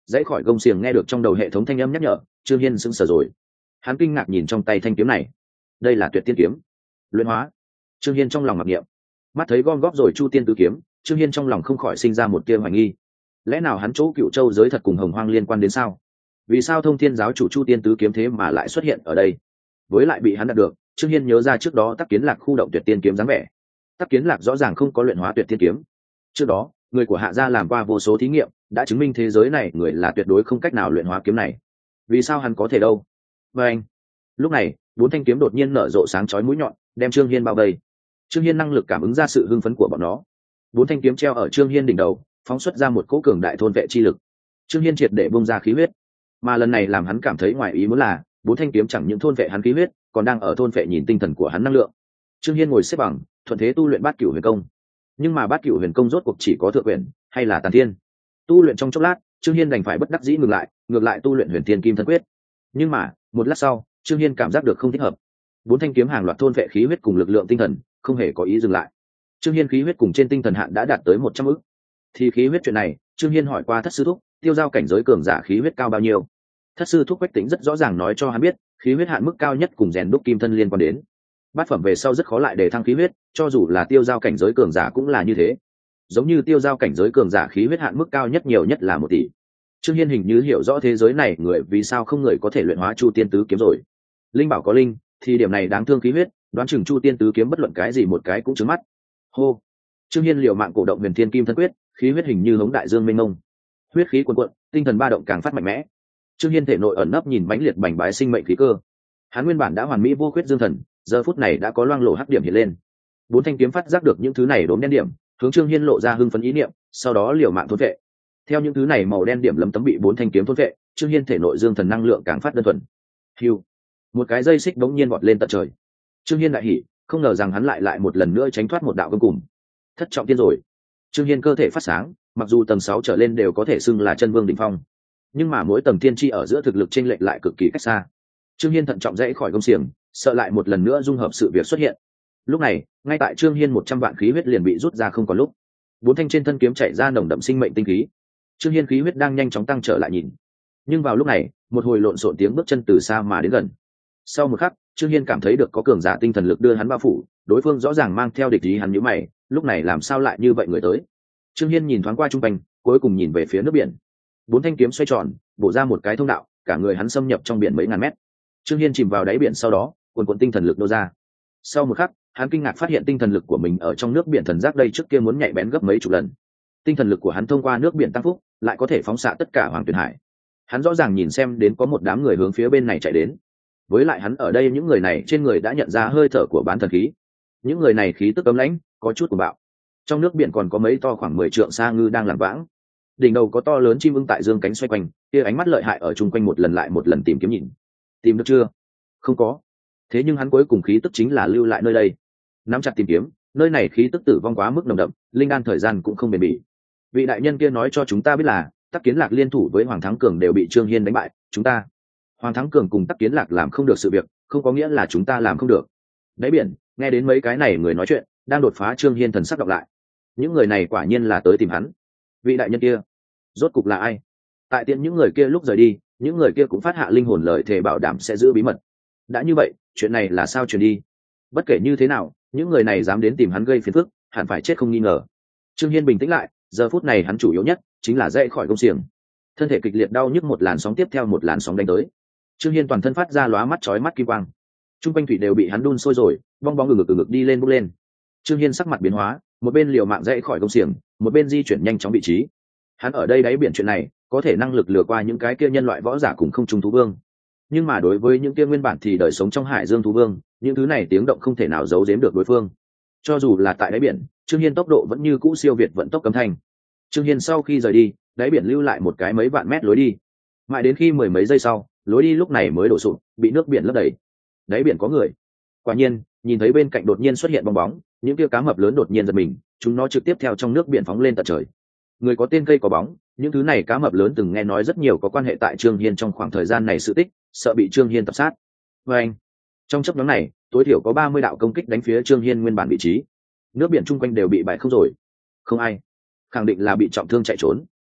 Dãy khỏi gông xiềng nghe được trong đầu hệ thống thanh âm nhắc nhở, Trương Hiên sững sờ rồi. Hắn kinh ngạc nhìn trong tay thanh kiếm này. Đây là Tuyệt Tiên kiếm. Luyện hóa. Trương Hiên trong lòng mặc niệm. Mắt thấy gom góp rồi Chu Tiên tứ kiếm, Trương Hiên trong lòng không khỏi sinh ra một tia hoài nghi. Lẽ nào hắn chỗ Cựu Châu giới thật cùng Hồng Hoang liên quan đến sao? Vì sao Thông Thiên giáo chủ Chu Tiên tứ kiếm thế mà lại xuất hiện ở đây? Với lại bị hắn đạt được, Trương Hiên nhớ ra trước đó Tắc Kiến Lạc khu động Tuyệt Tiên kiếm dáng vẻ. Tắc Kiến Lạc rõ ràng không có luyện hóa Tuyệt Tiên kiếm. Trước đó, người của Hạ gia làm qua vô số thí nghiệm, đã chứng minh thế giới này người là tuyệt đối không cách nào luyện hóa kiếm này. Vì sao hắn có thể đâu? Và anh. Lúc này, 4 thanh kiếm đột nhiên nở rộ sáng chói mũi nhọn, đem Trương Hiên bao vây. Trương Hiên năng lực cảm ứng ra sự hưng phấn của bọn nó. 4 thanh kiếm treo ở Trương Hiên đỉnh đầu, phóng xuất ra một cỗ cường đại thôn vệ chi lực. Trương Hiên triệt để bung ra khí huyết, mà lần này làm hắn cảm thấy ngoài ý muốn là 4 thanh kiếm chẳng những thôn vệ hắn khí huyết, còn đang ở thôn vệ nhìn tinh thần của hắn năng lượng. Trương Hiên ngồi xếp bằng, thuận thế tu luyện Bát Cửu Huyền Công. Nhưng mà Bát Cửu Huyền Công rốt cuộc chỉ có thượng quyền hay là tàn thiên? Tu luyện trong chốc lát, Trương Hiên đành phải bất đắc dĩ ngược lại tu luyện Huyền Thiên Kim Thân Quyết. Nhưng mà, một lát sau, Trương Hiên cảm giác được không thích hợp. 4 thanh kiếm hàng loạt thôn vệ khí huyết cùng lực lượng tinh thần, không hề có ý dừng lại. Trương Hiên khí huyết cùng trên tinh thần hạn đã đạt tới 100 ức. Thì khí huyết chuyện này, Trương Hiên hỏi qua Thất sư thúc, tiêu giao cảnh giới cường giả khí huyết cao bao nhiêu? Thất sư thúc Quách Tĩnh rất rõ ràng nói cho hắn biết, khí huyết hạn mức cao nhất cùng rèn đúc kim thân liên quan đến. Bát phẩm về sau rất khó lại để thăng khí huyết, cho dù là tiêu giao cảnh giới cường giả cũng là như thế. Giống như tiêu giao cảnh giới cường giả khí huyết hạn mức cao nhất nhiều nhất là 1 tỷ. Trương Hiên hình như hiểu rõ thế giới này người vì sao không người có thể luyện hóa Chu Tiên tứ kiếm rồi. Linh bảo có linh, thì điểm này đáng thương khí huyết, đoán chừng Chu Tiên tứ kiếm bất luận cái gì một cái cũng trứng mắt. Hô. Trương Hiên liều mạng cổ động Huyền Thiên Kim Thân Quyết, khí huyết hình như hống đại dương mênh mông. Huyết khí cuồn cuộn, tinh thần ba động càng phát mạnh mẽ. Trương Hiên thể nội ẩn nấp nhìn mãnh liệt bành bái sinh mệnh khí cơ. Hắn nguyên bản đã hoàn mỹ vô khuyết dương thần, giờ phút này đã có loang lổ hắc điểm hiện lên. 4 thanh kiếm phát giác được những thứ này đốm đen điểm, hướng Trương Hiên lộ ra hưng phấn ý niệm, sau đó liều mạng thôn vệ. Theo những thứ này màu đen điểm lấm tấm bị 4 thanh kiếm thôn vệ, Trương Hiên thể nội dương thần năng lượng càng phát đơn thuần. Hưu, một cái dây xích bỗng nhiên vọt lên tận trời. Trương Hiên đại hỉ, không ngờ rằng hắn lại một lần nữa tránh thoát một đạo gông cùm. Thất trọng tiên rồi. Trương Hiên cơ thể phát sáng, mặc dù tầng 6 trở lên đều có thể xưng là chân vương đỉnh phong, nhưng mà mỗi tầng tiên tri ở giữa thực lực chênh lệch lại cực kỳ cách xa. Trương Hiên thận trọng dãy khỏi gông xiềng, sợ lại một lần nữa dung hợp sự việc xuất hiện. Lúc này, ngay tại Trương Hiên 100 vạn khí huyết liền bị rút ra không còn lúc. 4 thanh trên thân kiếm chảy ra nồng đậm sinh mệnh tinh khí. Trương Hiên khí huyết đang nhanh chóng tăng trở lại nhìn. Nhưng vào lúc này, một hồi lộn xộn tiếng bước chân từ xa mà đến gần. Sau một khắc, Trương Hiên cảm thấy được có cường giả tinh thần lực đưa hắn bao phủ, đối phương rõ ràng mang theo địch ý, hắn nhíu mày, lúc này làm sao lại như vậy người tới? Trương Hiên nhìn thoáng qua trung quanh, cuối cùng nhìn về phía nước biển. 4 thanh kiếm xoay tròn, bổ ra một cái thông đạo, cả người hắn xâm nhập trong biển mấy ngàn mét. Trương Hiên chìm vào đáy biển, sau đó, cuồn tinh thần lực nô ra. Sau một khắc, hắn kinh ngạc phát hiện tinh thần lực của mình ở trong nước biển thần giác đây trước kia muốn nhạy bén gấp mấy chục lần. Tinh thần lực của hắn thông qua nước biển tăng phúc, lại có thể phóng xạ tất cả Hoàng Tuyền Hải. Hắn rõ ràng nhìn xem đến có một đám người hướng phía bên này chạy đến. Với lại hắn ở đây những người này trên người đã nhận ra hơi thở của bán thần khí. Những người này khí tức cấm lãnh, có chút cuồng bạo. Trong nước biển còn có mấy to khoảng 10 trượng sa ngư đang lảng vãng. Đỉnh đầu có to lớn chim ưng tại dương cánh xoay quanh, kia ánh mắt lợi hại ở chung quanh một lần lại một lần tìm kiếm nhìn. Tìm được chưa? Không có. Thế nhưng hắn cuối cùng khí tức chính là lưu lại nơi đây. Nắm chặt tìm kiếm, nơi này khí tức tử vong quá mức nồng đậm, linh đan thời gian cũng không bền bỉ. Vị đại nhân kia nói cho chúng ta biết là Tắc Kiến Lạc liên thủ với Hoàng Thắng Cường đều bị Trương Hiên đánh bại, chúng ta. Hoàng Thắng Cường cùng Tắc Kiến Lạc làm không được sự việc, không có nghĩa là chúng ta làm không được. Đáy biển, nghe đến mấy cái này người nói chuyện, đang đột phá. Trương Hiên thần sắc đọc lại. Những người này quả nhiên là tới tìm hắn. Vị đại nhân kia, rốt cục là ai? Tại tiện những người kia lúc rời đi, những người kia cũng phát hạ linh hồn lời thề bảo đảm sẽ giữ bí mật. Đã như vậy, chuyện này là sao truyền đi? Bất kể như thế nào, những người này dám đến tìm hắn gây phiền phức, hẳn phải chết không nghi ngờ. Trương Hiên bình tĩnh lại, giờ phút này hắn chủ yếu nhất chính là dậy khỏi gông xiềng. Thân thể kịch liệt đau nhức, một làn sóng tiếp theo một làn sóng đánh tới. Trương Hiên toàn thân phát ra lóa mắt chói mắt kim quang. Trung quanh thủy đều bị hắn đun sôi rồi, bong bóng ngực đi lên bốc lên. Trương Hiên sắc mặt biến hóa, một bên liều mạng dậy khỏi gông xiềng, một bên di chuyển nhanh chóng vị trí. Hắn ở đây đáy biển chuyện này, có thể năng lực lừa qua những cái kia nhân loại võ giả cùng không trung thú vương. Nhưng mà đối với những kia nguyên bản thì đời sống trong hải dương thú vương, những thứ này tiếng động không thể nào giấu giếm được đối phương. Cho dù là tại đáy biển, Trương Hiên tốc độ vẫn như cũ siêu việt vận tốc cấm thanh. Trương Hiên sau khi rời đi, đáy biển lưu lại một cái mấy vạn mét lối đi. Mãi đến khi mười mấy giây sau, lối đi lúc này mới đổ sụp, bị nước biển lấp đầy. Đáy biển có người. Quả nhiên, nhìn thấy bên cạnh đột nhiên xuất hiện bong bóng, những kia cá mập lớn đột nhiên giật mình, chúng nó trực tiếp theo trong nước biển phóng lên tận trời. Người có tên cây có bóng, những thứ này cá mập lớn từng nghe nói rất nhiều có quan hệ tại Trương Hiên trong khoảng thời gian này sự tích, sợ bị Trương Hiên tập sát. Và anh, trong chốc ngắn này, tối thiểu có 30 đạo công kích đánh phía Trương Hiên nguyên bản vị trí. Nước biển chung quanh đều bị bại không rồi. Không ai, khẳng định là bị trọng thương chạy trốn.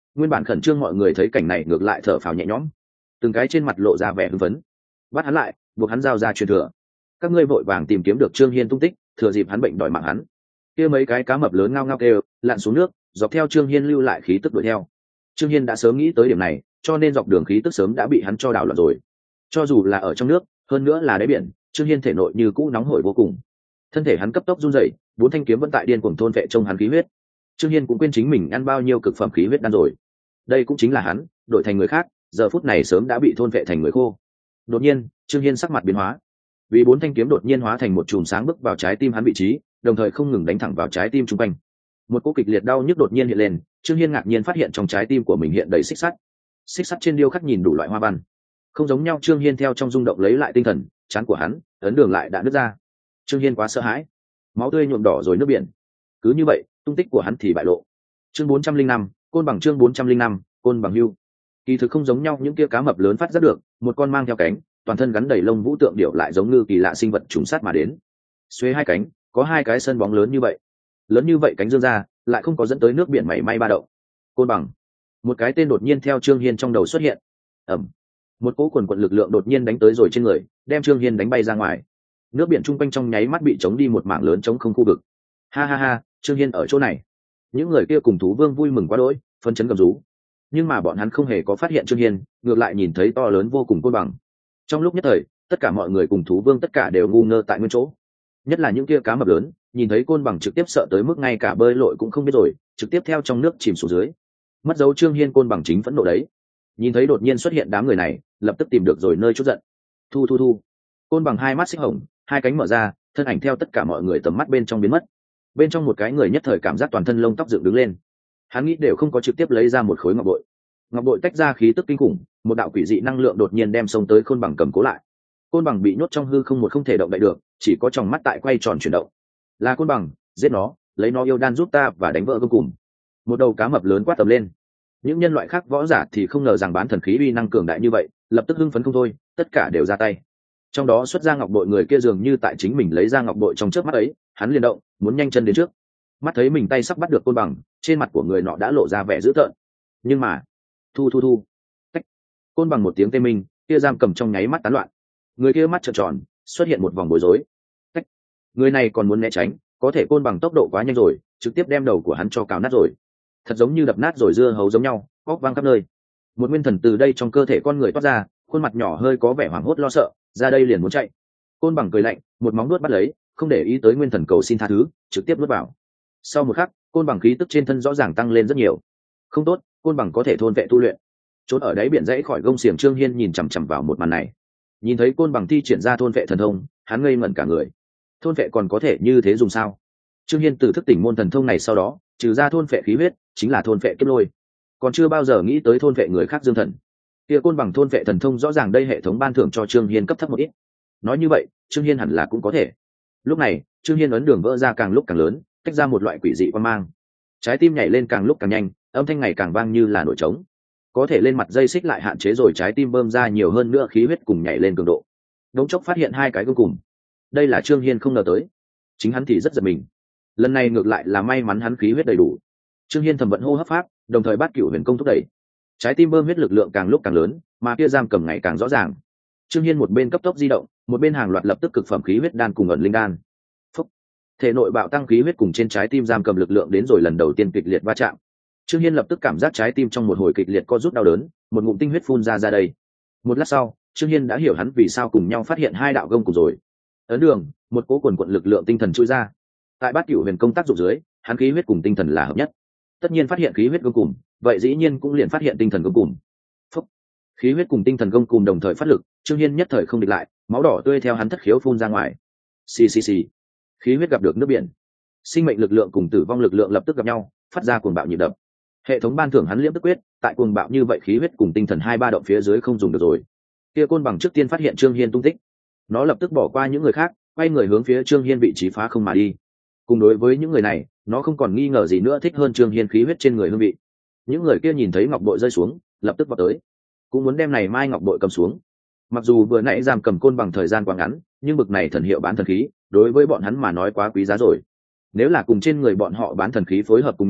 Nguyên bản khẩn trương mọi người thấy cảnh này ngược lại thở phào nhẹ nhõm, từng cái trên mặt lộ ra vẻ hưng phấn. Bắt hắn lại, buộc hắn giao ra truyền thừa. Các ngươi vội vàng tìm kiếm được Trương Hiên tung tích, thừa dịp hắn bệnh đòi mạng hắn. Kia mấy cái cá mập lớn ngao ngao kêu, lặn xuống nước, dọc theo Trương Hiên lưu lại khí tức đuổi theo. Trương Hiên đã sớm nghĩ tới điểm này, cho nên dọc đường khí tức sớm đã bị hắn cho đảo loạn rồi. Cho dù là ở trong nước, hơn nữa là đáy biển, Trương Hiên thể nội như cũ nóng hổi vô cùng. Thân thể hắn cấp tốc run rẩy, bốn thanh kiếm vẫn tại điên cuồng thôn vệ trong hắn khí huyết. Trương Hiên cũng quên chính mình ăn bao nhiêu cực phẩm khí huyết đan rồi. Đây cũng chính là hắn, đổi thành người khác, giờ phút này sớm đã bị thôn vệ thành người khô. Đột nhiên, Trương Hiên sắc mặt biến hóa, vì bốn thanh kiếm đột nhiên hóa thành một chùm sáng bước vào trái tim hắn vị trí, đồng thời không ngừng đánh thẳng vào trái tim trung quanh. Một cỗ kịch liệt đau nhức đột nhiên hiện lên, Trương Hiên ngạc nhiên phát hiện trong trái tim của mình hiện đầy xích sắt. Xích sắt trên điêu khắc nhìn đủ loại hoa văn, không giống nhau. Trương Hiên theo trong rung động lấy lại tinh thần, trán của hắn, ấn đường lại đã nứt ra. Trương Hiên quá sợ hãi, máu tươi nhuộm đỏ rồi nước biển. Cứ như vậy, tung tích của hắn thì bại lộ. Chương 405, côn bằng. Chương 405, côn bằng hưu. Kỳ thực không giống nhau, những kia cá mập lớn phát giác được, một con mang theo cánh, toàn thân gắn đầy lông vũ tượng điểu lại giống như kỳ lạ sinh vật trùng sát mà đến. Xuê hai cánh, có hai cái sân bóng lớn như vậy cánh dương ra, lại không có dẫn tới nước biển mảy may ba động. Côn bằng. Một cái tên đột nhiên theo Trương Hiên trong đầu xuất hiện. Ầm. Một cỗ quần quật lực lượng đột nhiên đánh tới rồi trên người, đem Trương Hiên đánh bay ra ngoài. Nước biển trung quanh trong nháy mắt bị chống đi một mảng lớn trống không khu vực. Ha ha ha, Trương Hiên ở chỗ này. Những người kia cùng thú vương vui mừng quá đỗi, phấn chấn gầm rú. Nhưng mà bọn hắn không hề có phát hiện Trương Hiên, ngược lại nhìn thấy to lớn vô cùng côn bằng. Trong lúc nhất thời, tất cả mọi người cùng thú vương tất cả đều ngu ngơ tại nguyên chỗ. Nhất là những kia cá mập lớn, nhìn thấy côn bằng trực tiếp sợ tới mức ngay cả bơi lội cũng không biết rồi, trực tiếp theo trong nước chìm xuống dưới. Mất dấu Trương Hiên côn bằng chính phẫn nộ đấy. Nhìn thấy đột nhiên xuất hiện đám người này, lập tức tìm được rồi nơi trút giận. Thu. Côn bằng hai mắt xích hồng, hai cánh mở ra, thân ảnh theo tất cả mọi người tầm mắt bên trong biến mất. Bên trong một cái người nhất thời cảm giác toàn thân lông tóc dựng đứng lên. Hắn nghĩ đều không có trực tiếp lấy ra một khối ngọc bội. Ngọc bội tách ra khí tức kinh khủng, một đạo quỷ dị năng lượng đột nhiên đem xông tới côn bằng cầm cố lại. Côn bằng bị nhốt trong hư không, một không thể động đậy được, chỉ có tròng mắt tại quay tròn chuyển động. Là côn bằng, giết nó, lấy nó yêu đan giúp ta và đánh vỡ gông cùm. Một đầu cá mập lớn quát tầm lên. Những nhân loại khác võ giả thì không ngờ rằng bán thần khí uy năng cường đại như vậy, lập tức hưng phấn không thôi, tất cả đều ra tay. Trong đó xuất ra ngọc bội người kia dường như tại chính mình lấy ra ngọc bội trong chớp mắt ấy, hắn liền động, muốn nhanh chân đến trước. Mắt thấy mình tay sắp bắt được côn bằng, trên mặt của người nọ đã lộ ra vẻ dữ tợn. Nhưng mà, thu. Cách. Côn bằng một tiếng tê minh, kia giam cầm trong nháy mắt tán loạn. Người kia mắt trợn tròn, xuất hiện một vòng bối rối. Cách. Người này còn muốn né tránh, có thể côn bằng tốc độ quá nhanh rồi, trực tiếp đem đầu của hắn cho cào nát rồi. Thật giống như đập nát rồi dưa hấu giống nhau, óc vang khắp nơi. Một nguyên thần từ đây trong cơ thể con người toát ra, khuôn mặt nhỏ hơi có vẻ hoảng hốt lo sợ, ra đây liền muốn chạy. Côn bằng cười lạnh, một móng nuốt bắt lấy, không để ý tới nguyên thần cầu xin tha thứ, trực tiếp nuốt vào. Sau một khắc, côn bằng khí tức trên thân rõ ràng tăng lên rất nhiều. Không tốt, côn bằng có thể thôn vệ tu luyện. Trốn ở đáy biển dãy khỏi gông xiềng Trương Hiên nhìn chằm chằm vào một màn này. Nhìn thấy côn bằng thi triển ra thôn vệ thần thông, hắn ngây ngẩn cả người. Thôn vệ còn có thể như thế dùng sao? Trương Hiên từ thức tỉnh môn thần thông này sau đó, trừ ra thôn vệ khí huyết, chính là thôn vệ kiếp lôi. Còn chưa bao giờ nghĩ tới thôn vệ người khác dương thần. Kia côn bằng thôn vệ thần thông rõ ràng đây hệ thống ban thưởng cho Trương Hiên cấp thấp một ít. Nói như vậy, Trương Hiên hẳn là cũng có thể. Lúc này, Trương Hiên ấn đường vỡ ra càng lúc càng lớn, tách ra một loại quỷ dị quang mang. Trái tim nhảy lên càng lúc càng nhanh, âm thanh ngày càng vang như là nổi trống. Có thể lên mặt dây xích lại hạn chế rồi trái tim bơm ra nhiều hơn nữa khí huyết cùng nhảy lên cường độ. Đống chốc phát hiện hai cái gông cùng. Đây là Trương Hiên không ngờ tới. Chính hắn thì rất giật mình. Lần này ngược lại là may mắn hắn khí huyết đầy đủ. Trương Hiên thầm vận hô hấp pháp, đồng thời Bát Cửu Huyền Công thúc đẩy. Trái tim bơm huyết lực lượng càng lúc càng lớn, mà kia giam cầm ngày càng rõ ràng. Trương Hiên một bên cấp tốc di động, một bên hàng loạt lập tức cực phẩm khí huyết đan cùng ẩn linh đan. Phúc. Thể nội bạo tăng khí huyết cùng trên trái tim giam cầm lực lượng đến rồi lần đầu tiên kịch liệt va chạm. Trương Hiên lập tức cảm giác trái tim trong một hồi kịch liệt co rút đau đớn, một ngụm tinh huyết phun ra đây. Một lát sau, Trương Hiên đã hiểu hắn vì sao cùng nhau phát hiện hai đạo gông cùng rồi. Ấn đường, một cỗ quần quận lực lượng tinh thần chui ra. Tại Bát Cửu Huyền Công tác dụng dưới, hắn khí huyết cùng tinh thần là hợp nhất. Tất nhiên phát hiện khí huyết gông cùng, vậy dĩ nhiên cũng liền phát hiện tinh thần gông cùng. Phúc. Khí huyết cùng tinh thần gông cùng đồng thời phát lực, Trương Hiên nhất thời không địch lại, máu đỏ tươi theo hắn thất khiếu phun ra ngoài. Xì. Khí huyết gặp được nước biển. Sinh mệnh lực lượng cùng tử vong lực lượng lập tức gặp nhau, phát ra cuồng bạo nhịp đập. Hệ thống ban thưởng hắn liễm tức quyết, tại cuồng bạo như vậy khí huyết cùng tinh thần hai ba động phía dưới không dùng được rồi. Kia côn bằng trước tiên phát hiện Trương Hiên tung tích, nó lập tức bỏ qua những người khác, quay người hướng phía Trương Hiên vị trí phá không mà đi. Cùng đối với những người này, nó không còn nghi ngờ gì nữa thích hơn Trương Hiên khí huyết trên người hương vị. Những người kia nhìn thấy ngọc bội rơi xuống, lập tức vào tới, cũng muốn đem này mai ngọc bội cầm xuống. Mặc dù vừa nãy giam cầm côn bằng thời gian quá ngắn, nhưng bực này thần hiệu bán thần khí, đối với bọn hắn mà nói quá quý giá rồi. Nếu là cùng trên người bọn họ bán thần khí phối hợp cùng nhau,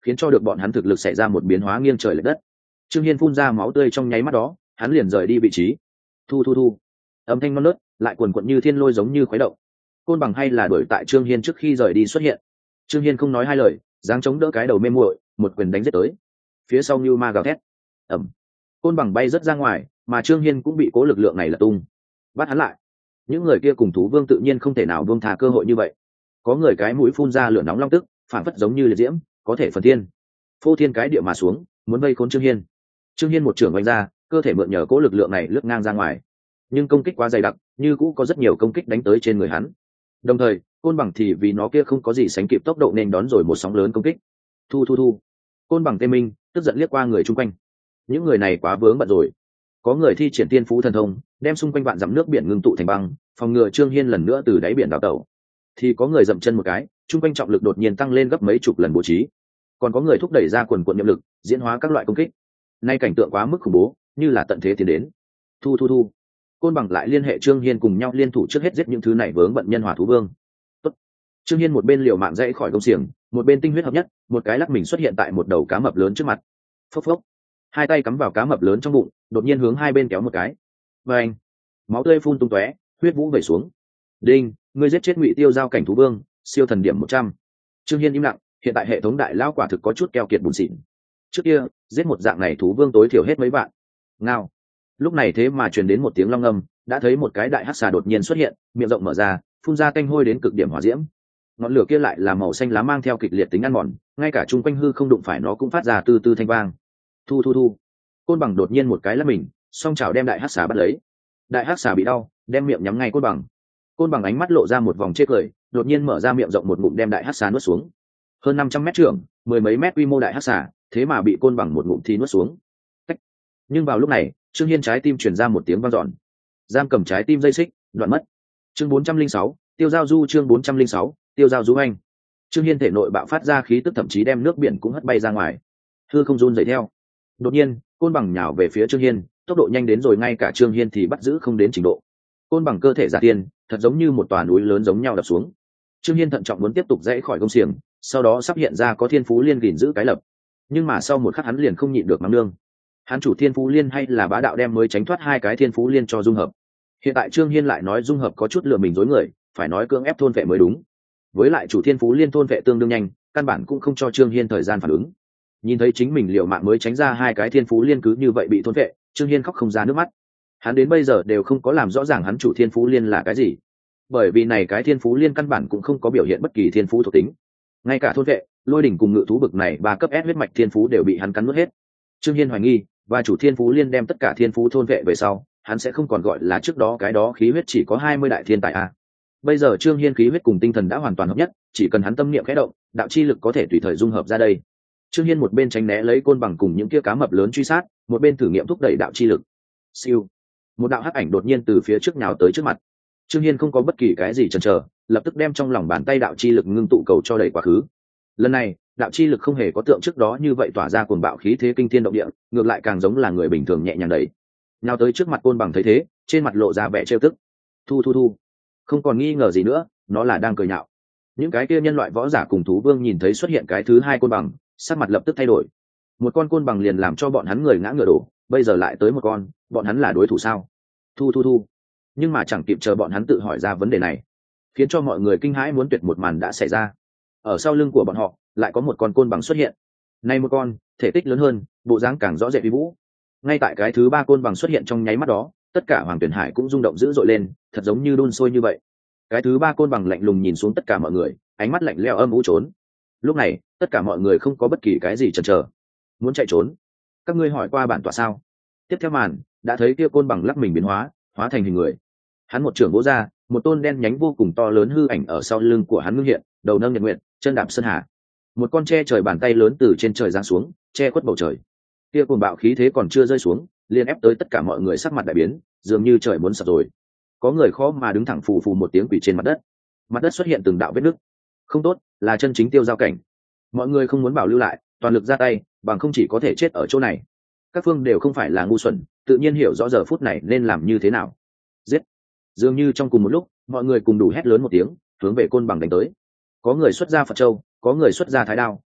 khiến cho được bọn hắn thực lực xảy ra một biến hóa nghiêng trời lệch đất. Trương Hiên phun ra máu tươi trong nháy mắt đó, hắn liền rời đi vị trí. Thu thu thu, âm thanh non nớt lại quần quận như thiên lôi giống như khuấy động. Côn bằng hay là đuổi tại Trương Hiên trước khi rời đi xuất hiện. Trương Hiên không nói hai lời, giáng chống đỡ cái đầu mê muội, một quyền đánh giết tới. Phía sau như ma gào thét, ầm, côn bằng bay rất ra ngoài, mà Trương Hiên cũng bị cố lực lượng này lật tung. Bắt hắn lại. Những người kia cùng thú vương tự nhiên không thể nào buông tha cơ hội như vậy. Có người cái mũi phun ra lửa nóng long tức, phản phất giống như liệt diễm, có thể phần thiên. Phô thiên cái địa mà xuống, muốn vây khốn Trương Hiên. Trương Hiên một trưởng vung ra, cơ thể mượn nhờ cố lực lượng này lướt ngang ra ngoài. Nhưng công kích quá dày đặc, như cũ có rất nhiều công kích đánh tới trên người hắn. Đồng thời, côn bằng thì vì nó kia không có gì sánh kịp tốc độ nên đón rồi một sóng lớn công kích. Thu thu thu. Côn bằng tê minh, tức giận liếc qua người chung quanh. Những người này quá vướng bận rồi. Có người thi triển tiên phú thần thông, đem xung quanh vạn dặm nước biển ngưng tụ thành băng, phòng ngừa Trương Hiên lần nữa từ đáy biển đào tẩu. Thì có người dậm chân một cái, chung quanh trọng lực đột nhiên tăng lên gấp mấy chục lần bố trí. Còn có người thúc đẩy ra quần quần niệm lực, diễn hóa các loại công kích. Nay cảnh tượng quá mức khủng bố, như là tận thế tiến đến. Thu thu thu. Côn bằng lại liên hệ Trương Hiên cùng nhau liên thủ trước hết giết những thứ này vướng bận nhân hỏa thú vương. Tốt. Trương Hiên một bên liều mạng dãy khỏi công xiềng, một bên tinh huyết hợp nhất, một cái lắc mình xuất hiện tại một đầu cá mập lớn trước mặt. Phốc phốc. Hai tay cắm vào cá mập lớn trong bụng, đột nhiên hướng hai bên kéo một cái. Và anh, máu tươi phun tung tóe, huyết vũ vẩy xuống. Đinh, ngươi giết chết Ngụy Tiêu giao cảnh thú vương, siêu thần điểm 100. Trương Hiên im lặng, hiện tại hệ thống đại lao quả thực có chút keo kiệt bùn xịn. Trước kia, giết một dạng này thú vương tối thiểu hết mấy vạn. Ngao. Lúc này thế mà truyền đến một tiếng long ngâm, đã thấy một cái đại hắc xà đột nhiên xuất hiện, miệng rộng mở ra, phun ra tanh hôi đến cực điểm hỏa diễm. Ngọn lửa kia lại là màu xanh lá mang theo kịch liệt tính ăn mòn, ngay cả chung quanh hư không đụng phải nó cũng phát ra từ từ thanh vang. Thu thu thu. Côn bằng đột nhiên một cái lắc mình, song chảo đem đại hắc xà bắt lấy. Đại hắc xà bị đau, đem miệng nhắm ngay côn bằng. Côn bằng ánh mắt lộ ra một vòng chê cười, đột nhiên mở ra miệng rộng một ngụm đem đại hắc xà nuốt xuống. Hơn 500 mét trưởng, mười mấy mét quy mô đại hắc xà, thế mà bị côn bằng một ngụm thì nuốt xuống. Cách. Nhưng vào lúc này, Trương Hiên trái tim truyền ra một tiếng vang dọn. Giam cầm trái tim dây xích, đoạn mất. Chương 406, Tiêu Giao Du. Chương 406, Tiêu Giao Du anh. Trương Hiên thể nội bạo phát ra khí tức thậm chí đem nước biển cũng hất bay ra ngoài. Hư không run rẩy theo. Đột nhiên, côn bằng nhào về phía Trương Hiên, tốc độ nhanh đến rồi ngay cả Trương Hiên thì bắt giữ không đến trình độ. Côn bằng cơ thể giả tiên, thật giống như một tòa núi lớn giống nhau đập xuống. Trương Hiên thận trọng muốn tiếp tục rẽ khỏi công xiềng, sau đó sắp hiện ra có thiên phú liên gìn giữ cái lập. Nhưng mà sau một khắc hắn liền không nhịn được mắng nương. Hắn chủ thiên phú liên hay là bá đạo đem mới tránh thoát hai cái thiên phú liên cho dung hợp. Hiện tại Trương Hiên lại nói dung hợp có chút lừa mình dối người, phải nói cưỡng ép thôn vệ mới đúng. Với lại chủ thiên phú liên thôn vệ tương đương nhanh, căn bản cũng không cho Trương Hiên thời gian phản ứng. Nhìn thấy chính mình liều mạng mới tránh ra hai cái thiên phú liên cứ như vậy bị thôn vệ, Trương Hiên khóc không ra nước mắt. Hắn đến bây giờ đều không có làm rõ ràng hắn chủ thiên phú liên là cái gì, bởi vì này cái thiên phú liên căn bản cũng không có biểu hiện bất kỳ thiên phú thuộc tính. Ngay cả thôn vệ, lôi đỉnh cùng ngự thú bực này ba cấp S huyết mạch thiên phú đều bị hắn cắn nuốt hết. Trương Hiên hoài nghi, và chủ thiên phú liên đem tất cả thiên phú thôn vệ về sau, hắn sẽ không còn gọi là trước đó cái đó khí huyết chỉ có 20 đại thiên tài a. Bây giờ Trương Hiên khí huyết cùng tinh thần đã hoàn toàn hợp nhất, chỉ cần hắn tâm niệm khẽ động, đạo chi lực có thể tùy thời dung hợp ra đây. Trương Hiên một bên tránh né lấy côn bằng cùng những kia cá mập lớn truy sát, một bên thử nghiệm thúc đẩy đạo chi lực. Siêu, một đạo hắc ảnh đột nhiên từ phía trước nhào tới trước mặt. Trương Hiên không có bất kỳ cái gì chần chờ, lập tức đem trong lòng bàn tay đạo chi lực ngưng tụ cầu cho đẩy quá khứ. Lần này, đạo chi lực không hề có tượng trước đó như vậy tỏa ra cuồng bạo khí thế kinh thiên động địa, ngược lại càng giống là người bình thường nhẹ nhàng đẩy. Nhào tới trước mặt côn bằng thấy thế, trên mặt lộ ra vẻ trêu tức. Thu thu thu, không còn nghi ngờ gì nữa, nó là đang cười nhạo. Những cái kia nhân loại võ giả cùng thú vương nhìn thấy xuất hiện cái thứ hai côn bằng, sắc mặt lập tức thay đổi. Một con côn bằng liền làm cho bọn hắn người ngã ngửa đổ, bây giờ lại tới một con, bọn hắn là đối thủ sao? Thu thu thu. Nhưng mà chẳng kịp chờ bọn hắn tự hỏi ra vấn đề này, khiến cho mọi người kinh hãi muốn tuyệt một màn đã xảy ra. Ở sau lưng của bọn họ lại có một con côn bằng xuất hiện. Này một con, thể tích lớn hơn, bộ dáng càng rõ rệt uy vũ. Ngay tại cái thứ ba côn bằng xuất hiện trong nháy mắt đó, tất cả Hoàng Tuyển Hải cũng rung động dữ dội lên, thật giống như đun sôi như vậy. Cái thứ ba côn bằng lạnh lùng nhìn xuống tất cả mọi người, ánh mắt lạnh lẽo âm u trốn. Lúc này, tất cả mọi người không có bất kỳ cái gì chần chờ, muốn chạy trốn. Các ngươi hỏi qua bản tọa sao? Tiếp theo màn, đã thấy kia côn bằng lắc mình biến hóa, hóa thành hình người. Hắn một trường vỗ ra, một tôn đen nhánh vô cùng to lớn hư ảnh ở sau lưng của hắn ngưng hiện, đầu nâng nhật nguyện, chân đạp sơn hà. Một con che trời bàn tay lớn từ trên trời giáng xuống, che khuất bầu trời. Kia cuồng bạo khí thế còn chưa rơi xuống, liền ép tới tất cả mọi người sắc mặt đại biến, dường như trời muốn sập rồi. Có người khó mà đứng thẳng, phù phù một tiếng quỳ trên mặt đất. Mặt đất xuất hiện từng đạo vết nứt. Không tốt, là chân chính tiêu giao cảnh. Mọi người không muốn bảo lưu lại, toàn lực ra tay, bằng không chỉ có thể chết ở chỗ này. Các phương đều không phải là ngu xuẩn, tự nhiên hiểu rõ giờ phút này nên làm như thế nào. Giết! Dường như trong cùng một lúc, mọi người cùng đủ hét lớn một tiếng, hướng về côn bằng đánh tới. Có người xuất ra Phật châu, có người xuất ra thái đao,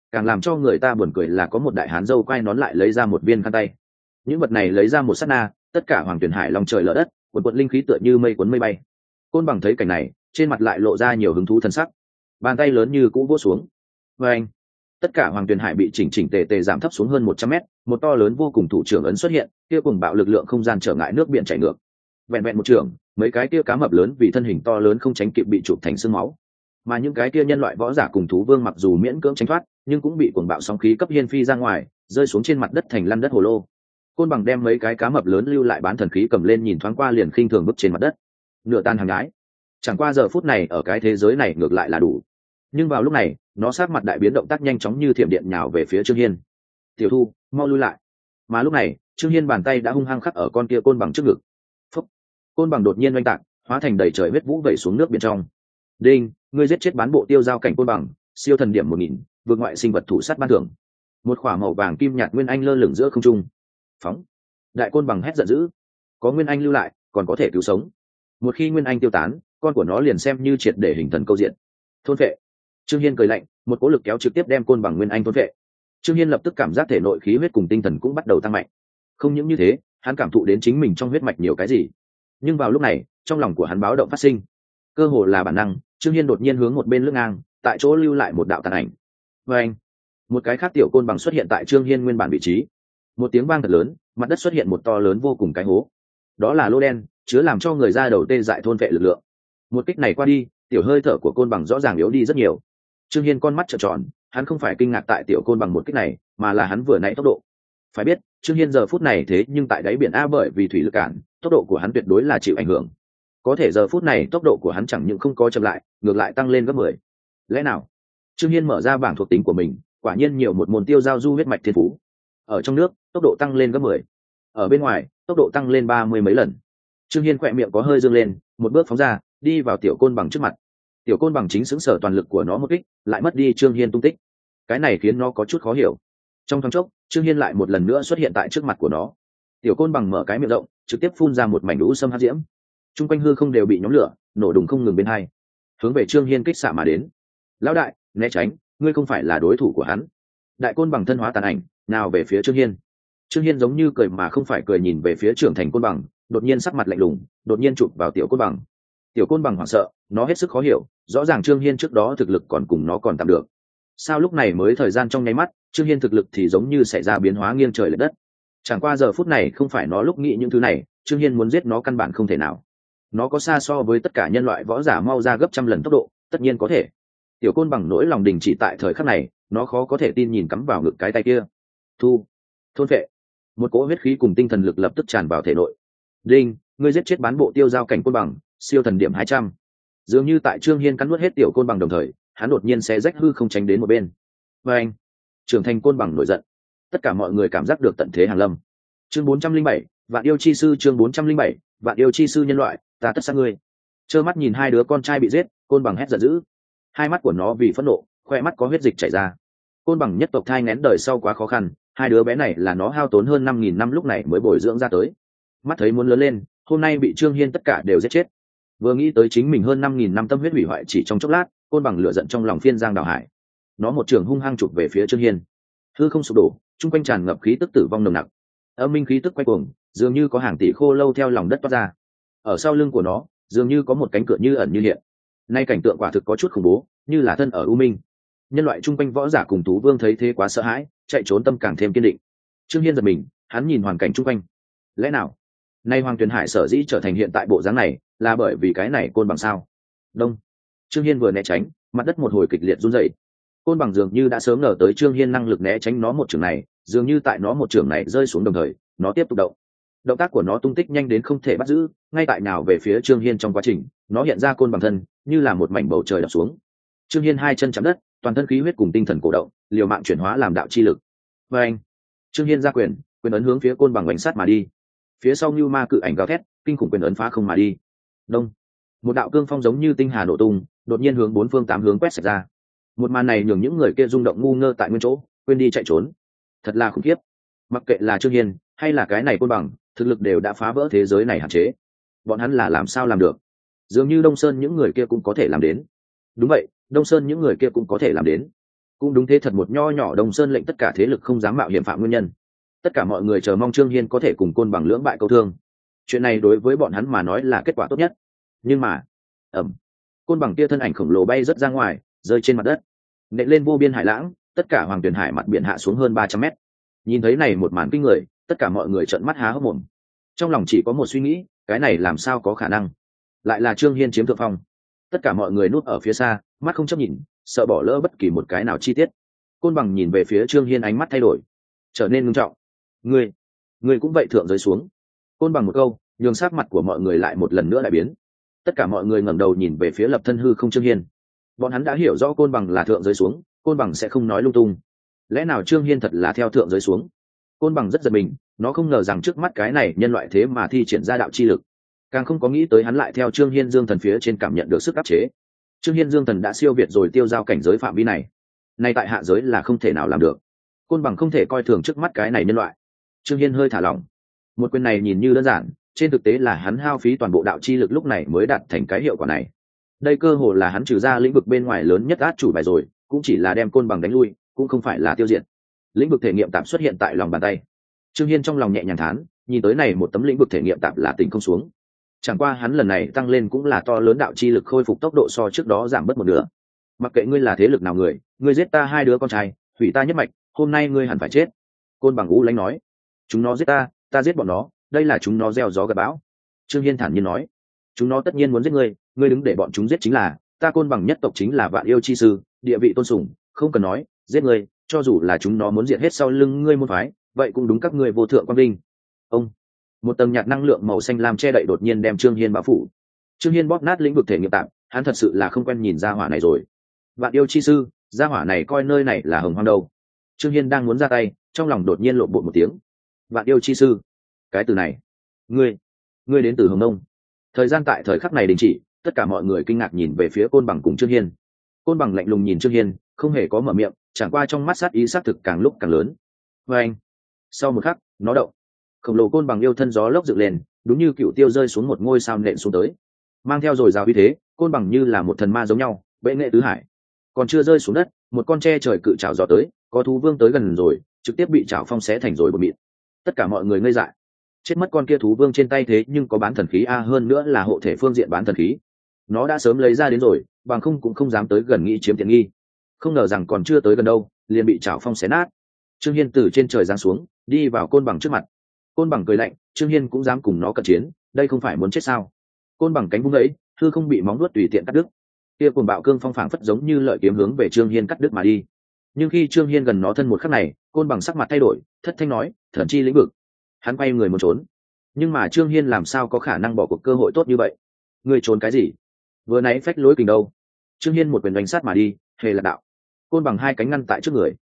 càng làm cho người ta buồn cười là có một đại hán dâu quay nón lại lấy ra một viên khăn tay. Những vật này lấy ra một sát na, tất cả Hoàng Tuyền Hải lòng trời lở đất, cuộn cuộn linh khí tựa như mây cuốn mây bay. Côn Bằng thấy cảnh này, trên mặt lại lộ ra nhiều hứng thú thần sắc. Bàn tay lớn như cũ vỗ xuống. Và anh, tất cả Hoàng Tuyền Hải bị chỉnh chỉnh tề tề giảm thấp xuống hơn 100 mét, một to lớn vô cùng thủ trưởng ấn xuất hiện, kia cùng bạo lực lượng không gian trở ngại nước biển chảy ngược. Vẹn vẹn một trưởng, mấy cái kia cá mập lớn vì thân hình to lớn không tránh kịp bị chụp thành xương máu. Mà những cái kia nhân loại võ giả cùng thú vương mặc dù miễn cưỡng tránh thoát, nhưng cũng bị cuồng bạo sóng khí cấp hiên phi ra ngoài, rơi xuống trên mặt đất thành lăn đất hồ lô. Côn Bằng đem mấy cái cá mập lớn lưu lại bán thần khí cầm lên nhìn thoáng qua liền khinh thường bước trên mặt đất, nửa tan hàng gái. Chẳng qua giờ phút này ở cái thế giới này ngược lại là đủ. Nhưng vào lúc này, nó sát mặt đại biến, động tác nhanh chóng như thiểm điện nhào về phía Trương Hiên. Tiểu Thu, mau lui lại. Mà lúc này, Trương Hiên bàn tay đã hung hăng khắc ở con kia Côn Bằng trước ngực. Phúc. Côn Bằng đột nhiên oanh tạc, hóa thành đầy trời huyết vũ vẩy xuống nước biển trong. Đinh, ngươi giết chết bán bộ tiêu giao cảnh Côn Bằng, siêu thần điểm 1000, vượt ngoại sinh vật thủ sát ban thưởng. Một khỏa màu vàng kim nhạt nguyên anh lơ lửng giữa không trung. Phóng. Đại Côn Bằng hét giận dữ. Có nguyên anh lưu lại, còn có thể cứu sống. Một khi nguyên anh tiêu tán, con của nó liền xem như triệt để hình thần câu diện. Thôn vệ. Trương Hiên cười lạnh, một cỗ lực kéo trực tiếp đem Côn Bằng nguyên anh thôn vệ. Trương Hiên lập tức cảm giác thể nội khí huyết cùng tinh thần cũng bắt đầu tăng mạnh. Không những như thế, hắn cảm thụ đến chính mình trong huyết mạch nhiều cái gì. Nhưng vào lúc này, trong lòng của hắn báo động phát sinh. Cơ hồ là bản năng, Trương Hiên đột nhiên hướng một bên lướt ngang, tại chỗ lưu lại một đạo tàn ảnh. Và anh, một cái khác tiểu Côn Bằng xuất hiện tại Trương Hiên nguyên bản vị trí. Một tiếng vang thật lớn, mặt đất xuất hiện một to lớn vô cùng cái hố. Đó là lô đen, chứa làm cho người ra đầu tê dại thôn vệ lực lượng. Một kích này qua đi, tiểu hơi thở của Côn Bằng rõ ràng yếu đi rất nhiều. Trương Hiên con mắt trợn tròn, hắn không phải kinh ngạc tại tiểu Côn Bằng một kích này, mà là hắn vừa nãy tốc độ. Phải biết, Trương Hiên giờ phút này thế nhưng tại đáy biển A, bởi vì thủy lực cản, tốc độ của hắn tuyệt đối là chịu ảnh hưởng. Có thể giờ phút này tốc độ của hắn chẳng những không có chậm lại, ngược lại tăng lên gấp 10. Lẽ nào? Trương Hiên mở ra bảng thuộc tính của mình, quả nhiên nhiều một môn tiêu giao du huyết mạch thiên phú. Ở trong nước, tốc độ tăng lên gấp 10. Ở bên ngoài, tốc độ tăng lên 30 mấy lần. Trương Hiên khỏe miệng có hơi dương lên, một bước phóng ra, đi vào tiểu Côn Bằng trước mặt. Tiểu Côn Bằng chính xứng sở toàn lực của nó một kích, lại mất đi Trương Hiên tung tích. Cái này khiến nó có chút khó hiểu. Trong thoáng chốc, Trương Hiên lại một lần nữa xuất hiện tại trước mặt của nó. Tiểu Côn Bằng mở cái miệng rộng, trực tiếp phun ra một mảnh lũ sâm hắc diễm. Trung quanh hư không đều bị nhóm lửa nổ đùng không ngừng bên hai, hướng về Trương Hiên kích xạ mà đến. Lão đại, né tránh, ngươi không phải là đối thủ của hắn. Đại Côn Bằng thân hóa tàn ảnh, nào về phía Trương Hiên. Trương Hiên giống như cười mà không phải cười nhìn về phía trưởng thành Côn Bằng, đột nhiên sắc mặt lạnh lùng, đột nhiên chụp vào tiểu Côn Bằng. Tiểu Côn Bằng hoảng sợ, nó hết sức khó hiểu, rõ ràng Trương Hiên trước đó thực lực còn cùng nó còn tạm được, sao lúc này mới thời gian trong nháy mắt, Trương Hiên thực lực thì giống như xảy ra biến hóa nghiêng trời lệch đất. Chẳng qua giờ phút này không phải nó lúc nghĩ những thứ này, Trương Hiên muốn giết nó căn bản không thể nào. Nó có xa so với tất cả nhân loại võ giả mau ra gấp trăm lần tốc độ, tất nhiên có thể. Tiểu Côn Bằng nỗi lòng đình chỉ tại thời khắc này, nó khó có thể tin nhìn cắm vào ngực cái tay kia. Thôn vệ. Một cỗ huyết khí cùng tinh thần lực lập tức tràn vào thể nội. Đinh, ngươi giết chết bán bộ tiêu giao cảnh Côn Bằng, siêu thần điểm 200. Dường như tại Trương Hiên cắn nuốt hết tiểu Côn Bằng đồng thời, hắn đột nhiên xé rách hư không tránh đến một bên. Và anh, trưởng thành Côn Bằng nổi giận. Tất cả mọi người cảm giác được tận thế hàng lâm. Chương 407, Vạn yêu chi sư. Chương 407, Vạn yêu chi sư nhân loại, ta tất sát ngươi. Trơ mắt nhìn hai đứa con trai bị giết, Côn Bằng hét giận dữ. Hai mắt của nó vì phẫn nộ, khoe mắt có huyết dịch chảy ra. Côn Bằng nhất tộc thai nghén đời sau quá khó khăn, hai đứa bé này là nó hao tốn hơn 5.000 năm lúc này mới bồi dưỡng ra tới. Mắt thấy muốn lớn lên, hôm nay bị Trương Hiên tất cả đều giết chết. Vừa nghĩ tới chính mình hơn 5.000 năm tâm huyết hủy hoại chỉ trong chốc lát, Côn Bằng lửa giận trong lòng phiên giang đảo hải. Nó một trường hung hăng chụp về phía Trương Hiên. Hư không sụp đổ, chung quanh tràn ngập khí tức tử vong nồng nặc. Âm minh khí tức quay cuồng, dường như có hàng tỷ khô lâu theo lòng đất toát ra. Ở sau lưng của nó, dường như có một cánh cửa như ẩn như hiện. Nay cảnh tượng quả thực có chút khủng bố, như là thân ở u minh. Nhân loại chung quanh võ giả cùng thú vương thấy thế quá sợ hãi, chạy trốn tâm càng thêm kiên định. Trương Hiên giật mình, hắn nhìn hoàn cảnh chung quanh. Lẽ nào nay Hoàng Tuyền Hải sở dĩ trở thành hiện tại bộ dáng này, là bởi vì cái này Côn Bằng sao? Đông. Trương Hiên vừa né tránh, mặt đất một hồi kịch liệt run rẩy. Côn Bằng dường như đã sớm ngờ tới Trương Hiên năng lực né tránh nó một trường này, dường như tại nó một trường này rơi xuống đồng thời, nó tiếp tục động. Động tác của nó tung tích nhanh đến không thể bắt giữ, ngay tại nào về phía Trương Hiên trong quá trình, nó hiện ra Côn Bằng thân, như là một mảnh bầu trời đập xuống. Trương Hiên hai chân chạm đất, toàn thân khí huyết cùng tinh thần cổ động, liều mạng chuyển hóa làm đạo chi lực. Và anh, Trương Hiên ra quyền ấn hướng phía Côn Bằng đánh sát mà đi. Phía sau Nưu Ma cự ảnh gào thét, kinh khủng quyền ấn phá không mà đi. Đông. Một đạo cương phong giống như tinh hà nổ tung, đột nhiên hướng bốn phương tám hướng quét sạch ra. Một màn này nhường những người kia rung động ngu ngơ tại nguyên chỗ, quên đi chạy trốn. Thật là khủng khiếp. Mặc kệ là Trương Hiên hay là cái này Côn Bằng, thực lực đều đã phá vỡ thế giới này hạn chế. Bọn hắn là làm sao làm được? Dường như Đông Sơn những người kia cũng có thể làm đến. Đúng vậy, Đông Sơn những người kia cũng có thể làm đến. cũng đúng thế, thật một nho nhỏ Đông Sơn lệnh tất cả thế lực không dám mạo hiểm phạm nguyên nhân. Tất cả mọi người chờ mong Trương Hiên có thể cùng Côn Bằng lưỡng bại câu thương. Chuyện này đối với bọn hắn mà nói là kết quả tốt nhất. Nhưng mà Côn Bằng kia thân ảnh khổng lồ bay rất ra ngoài, rơi trên mặt đất, nện lên vô biên hải lãng, tất cả Hoàng Tuyền Hải mặt biển hạ xuống hơn 300 mét. Nhìn thấy này một màn kinh người, tất cả mọi người trợn mắt há hốc mồm. Trong lòng chỉ có một suy nghĩ, cái này làm sao có khả năng? Lại là Trương Hiên chiếm thượng phong. Tất cả mọi người núp ở phía xa, mắt không chấp nhìn, sợ bỏ lỡ bất kỳ một cái nào chi tiết. Côn Bằng nhìn về phía Trương Hiên, ánh mắt thay đổi, trở nên nghiêm trọng. Ngươi cũng vậy thượng giới xuống. Côn Bằng một câu, nhường sắc mặt của mọi người lại một lần nữa lại biến. Tất cả mọi người ngẩng đầu nhìn về phía lập thân hư không Trương Hiên. Bọn hắn đã hiểu rõ Côn Bằng là thượng giới xuống, Côn Bằng sẽ không nói lung tung. Lẽ nào Trương Hiên thật là theo thượng giới xuống? Côn Bằng rất giật mình, nó không ngờ rằng trước mắt cái này nhân loại thế mà thi triển ra đạo chi lực, càng không có nghĩ tới hắn lại theo Trương Hiên Dương Thần phía trên cảm nhận được sức áp chế. Trương Hiên Dương Thần đã siêu việt rồi tiêu giao cảnh giới phạm vi này, nay tại hạ giới là không thể nào làm được. Côn Bằng không thể coi thường trước mắt cái này nhân loại. Trương Hiên hơi thả lỏng. Một quyền này nhìn như đơn giản, trên thực tế là hắn hao phí toàn bộ đạo chi lực lúc này mới đạt thành cái hiệu quả này. Đây cơ hồ là hắn trừ ra lĩnh vực bên ngoài lớn nhất át chủ bài rồi, cũng chỉ là đem Côn Bằng đánh lui, cũng không phải là tiêu diệt. Lĩnh vực thể nghiệm tạm xuất hiện tại lòng bàn tay. Trương Hiên trong lòng nhẹ nhàng thán, nhìn tới này một tấm lĩnh vực thể nghiệm tạm là tỉnh không xuống. Chẳng qua hắn lần này tăng lên cũng là to lớn, đạo chi lực khôi phục tốc độ so trước đó giảm bớt một nửa. Mặc kệ ngươi là thế lực nào người, ngươi giết ta hai đứa con trai, hủy ta nhất mạch, hôm nay ngươi hẳn phải chết. Côn Bằng u lãnh nói. Chúng nó giết ta, ta giết bọn nó, đây là chúng nó gieo gió gặt bão. Trương Hiên thản nhiên nói. Chúng nó tất nhiên muốn giết ngươi, ngươi đứng để bọn chúng giết chính là, ta Côn Bằng nhất tộc chính là vạn yêu chi sư, địa vị tôn sùng, không cần nói, giết ngươi, cho dù là chúng nó muốn diệt hết sau lưng ngươi môn phái, vậy cũng đúng các ngươi vô thượng quang vinh. Ông, một tầng nhạt năng lượng màu xanh lam che đậy đột nhiên đem Trương Hiên bao phủ. Trương Hiên bóp nát lĩnh vực thể nghiệm tạm, hắn thật sự là không quen nhìn ra hỏa này rồi. Vạn yêu chi sư, gia hỏa này coi nơi này là hồng hoang đâu. Trương Hiên đang muốn ra tay, trong lòng đột nhiên lộn bột một tiếng. Vạn yêu chi sư, cái từ này, ngươi đến từ Hồng Nông. Thời gian tại thời khắc này đình chỉ, tất cả mọi người kinh ngạc nhìn về phía Côn Bằng cùng Trương Hiên. Côn Bằng lạnh lùng nhìn Trương Hiên, không hề có mở miệng, chẳng qua trong mắt sát ý sát thực càng lúc càng lớn. Và anh, sau một khắc, nó động. Khổng lồ Côn Bằng yêu thân gió lốc dựng lên, đúng như cựu tiêu rơi xuống một ngôi sao nện xuống tới, mang theo rồi rào uy thế. Côn Bằng như là một thần ma giống nhau, bệ nghệ tứ hải. Còn chưa rơi xuống đất, một con tre trời cự trảo gió tới, có thú vương tới gần rồi, trực tiếp bị trảo phong xé thành rồi bột mịn. Tất cả mọi người ngây dại. Chết mất con kia thú vương trên tay thế nhưng có bán thần khí a, hơn nữa là hộ thể phương diện bán thần khí. Nó đã sớm lấy ra đến rồi, bằng không cũng không dám tới gần nghĩ chiếm tiện nghi. Không ngờ rằng còn chưa tới gần đâu, liền bị trảo phong xé nát. Trương Hiên từ trên trời giáng xuống, đi vào Côn Bằng trước mặt. Côn Bằng cười lạnh, Trương Hiên cũng dám cùng nó cận chiến, đây không phải muốn chết sao? Côn Bằng cánh vung ấy, hư không bị móng vuốt tùy tiện cắt đứt. Kia cuồng bạo cương phong phảng phất giống như lợi kiếm hướng về Trương Hiên cắt đứt mà đi. Nhưng khi Trương Hiên gần nó thân một khắc này, Côn Bằng sắc mặt thay đổi, thất thanh nói, thần chi lĩnh vực. Hắn quay người muốn trốn, nhưng mà Trương Hiên làm sao có khả năng bỏ cuộc cơ hội tốt như vậy? Ngươi trốn cái gì? Vừa nãy phách lối kình đâu? Trương Hiên một quyền đánh sát mà đi, hề là đạo. Côn Bằng hai cánh ngăn tại trước người.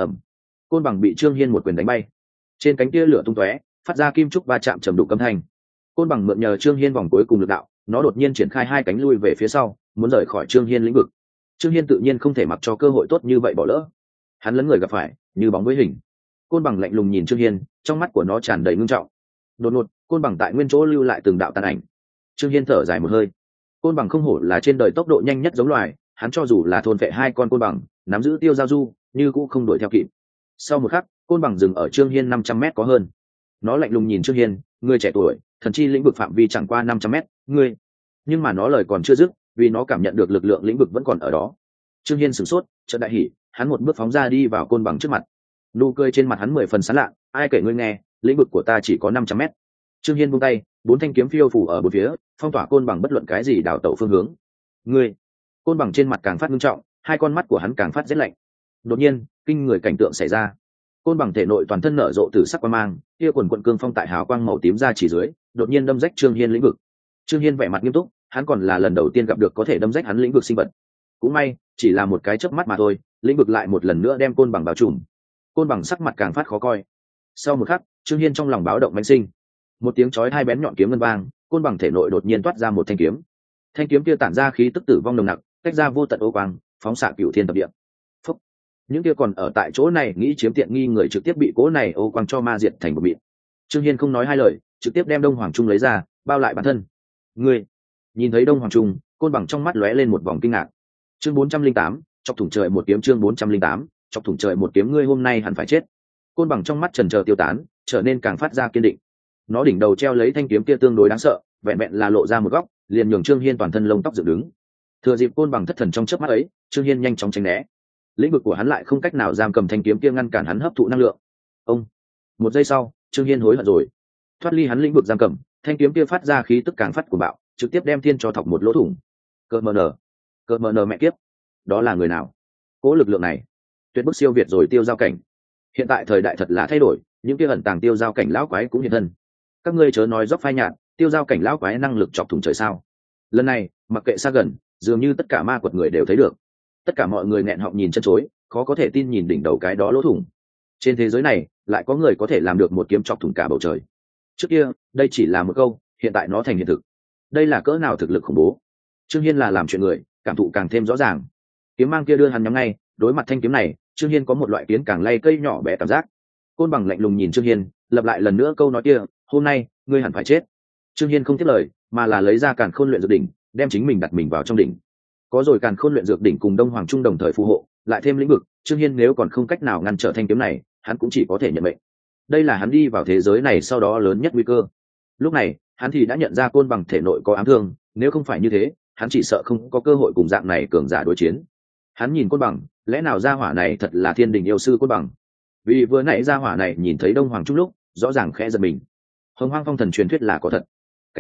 Côn Bằng bị Trương Hiên một quyền đánh bay. Trên cánh kia lửa tung tóe, phát ra kim trúc va chạm trầm đục âm thanh. Côn Bằng mượn nhờ Trương Hiên vòng cuối cùng lực đạo, nó đột nhiên triển khai hai cánh lui về phía sau, muốn rời khỏi Trương Hiên lĩnh vực. Trương Hiên tự nhiên không thể mặc cho cơ hội tốt như vậy bỏ lỡ. Hắn lấn người gặp phải, như bóng với hình. Côn Bằng lạnh lùng nhìn Trương Hiên, trong mắt của nó tràn đầy ngưng trọng. Đột ngột, Côn Bằng tại nguyên chỗ lưu lại từng đạo tàn ảnh. Trương Hiên thở dài một hơi. Côn Bằng không hổ là trên đời tốc độ nhanh nhất giống loài, hắn cho dù là thôn vệ hai con Côn Bằng, nắm giữ tiêu giao du, như cũng không đuổi theo kịp. Sau một khắc, Côn Bằng dừng ở Trương Hiên 500 mét có hơn. Nó lạnh lùng nhìn Trương Hiên, người trẻ tuổi, thần chi lĩnh vực phạm vi chẳng qua 500 mét, ngươi. Nhưng mà nó lời còn chưa dứt, vì nó cảm nhận được lực lượng lĩnh vực vẫn còn ở đó. Trương Hiên sửng sốt, chợt đại hỉ, hắn một bước phóng ra đi vào Côn Bằng trước mặt. Nụ cười trên mặt hắn 10 phần sán lạ, ai kể ngươi nghe, lĩnh vực của ta chỉ có 500 mét. Trương Hiên buông tay, 4 thanh kiếm phiêu phủ ở bốn phía, phong tỏa Côn Bằng bất luận cái gì đảo tẩu phương hướng. Ngươi. Côn Bằng trên mặt càng phát nghiêm trọng, hai con mắt của hắn càng phát rét lạnh. Đột nhiên, kinh người cảnh tượng xảy ra. Côn Bằng thể nội toàn thân nở rộ tử sắc quang mang, kia quần quần cương phong tại hào quang màu tím ra chỉ dưới, đột nhiên đâm rách Trương Hiên lĩnh vực. Trương Hiên vẻ mặt nghiêm túc, hắn còn là lần đầu tiên gặp được có thể đâm rách hắn lĩnh vực sinh vật. Cũng may, chỉ là một cái chớp mắt mà thôi, lĩnh vực lại một lần nữa đem Côn Bằng bao trùm. Côn Bằng sắc mặt càng phát khó coi. Sau một khắc, Trương Hiên trong lòng báo động mãnh sinh. Một tiếng chói hai bén nhọn kiếm ngân vang, Côn Bằng thể nội đột nhiên toát ra một thanh kiếm. Thanh kiếm kia tản ra khí tức tử vong nồng nặc, tách ra vô tận ô quang, phóng xạ cửu thiên thập địa. Phúc. Những kia còn ở tại chỗ này nghĩ chiếm tiện nghi người trực tiếp bị cỗ này ô quang cho ma diệt thành một mịn. Trương Hiên không nói hai lời, trực tiếp đem Đông Hoàng Trung lấy ra, bao lại bản thân. Ngươi. Nhìn thấy Đông Hoàng Trung, Côn Bằng trong mắt lóe lên một vòng kinh ngạc. Chương 408, Chọc thủng trời một kiếm chương 408, chọc thủng trời một kiếm ngươi hôm nay hẳn phải chết. Côn bằng trong mắt trần chờ tiêu tán, trở nên càng phát ra kiên định. Nó đỉnh đầu treo lấy thanh kiếm kia tương đối đáng sợ, vẹn vẹn là lộ ra một góc, liền nhường Trương Hiên toàn thân lông tóc dựng đứng. Thừa dịp côn bằng thất thần trong chớp mắt ấy, Trương Hiên nhanh chóng tránh né. Lĩnh vực của hắn lại không cách nào giam cầm thanh kiếm kia ngăn cản hắn hấp thụ năng lượng. Ông. Một giây sau, Trương Hiên hối hận rồi. Thoát ly hắn lĩnh vực giam cầm, thanh kiếm kia phát ra khí tức càng phát của bạo, trực tiếp đem thiên cho thọc một lỗ thủng. Cơ mờ nờ mẹ kiếp, đó là người nào? Cố lực lượng này, tuyệt bức siêu việt rồi tiêu giao cảnh. Hiện tại thời đại thật là thay đổi, những kia ẩn tàng tiêu giao cảnh lão quái cũng hiện thân. Các ngươi chớ nói dốc phai nhạt, tiêu giao cảnh lão quái năng lực chọc thủng trời sao? Lần này, mặc kệ xa gần, dường như tất cả ma quật người đều thấy được. Tất cả mọi người nghẹn họng nhìn chân chối, khó có thể tin nhìn đỉnh đầu cái đó lỗ thủng. Trên thế giới này, lại có người có thể làm được một kiếm chọc thủng cả bầu trời. Trước kia, đây chỉ là một câu, hiện tại nó thành hiện thực. Đây là cỡ nào thực lực khủng bố. Trương Hiên là làm chuyện người, cảm thụ càng thêm rõ ràng. Kiếm mang kia đưa hắn nhắm ngay, đối mặt thanh kiếm này, Trương Hiên có một loại kiến càng lay cây nhỏ bé cảm giác. Côn bằng lạnh lùng nhìn Trương Hiên, lặp lại lần nữa câu nói kia, hôm nay ngươi hẳn phải chết. Trương Hiên không tiếp lời, mà là lấy ra càn khôn luyện dược đỉnh, đem chính mình đặt mình vào trong đỉnh. Có rồi càn khôn luyện dược đỉnh cùng Đông Hoàng Trung đồng thời phù hộ, lại thêm lĩnh vực, Trương Hiên nếu còn không cách nào ngăn trở thanh kiếm này, hắn cũng chỉ có thể nhận mệnh. Đây là hắn đi vào thế giới này sau đó lớn nhất nguy cơ. Lúc này, hắn thì đã nhận ra côn bằng thể nội có ám thương, nếu không phải như thế, hắn chỉ sợ không có cơ hội cùng dạng này cường giả đối chiến. Hắn nhìn côn bằng, lẽ nào gia hỏa này thật là thiên đình yêu sư côn bằng? Vì vừa nãy gia hỏa này nhìn thấy Đông Hoàng Trung lúc, rõ ràng khẽ giật mình. Hồng Hoang Phong Thần truyền thuyết là có thật.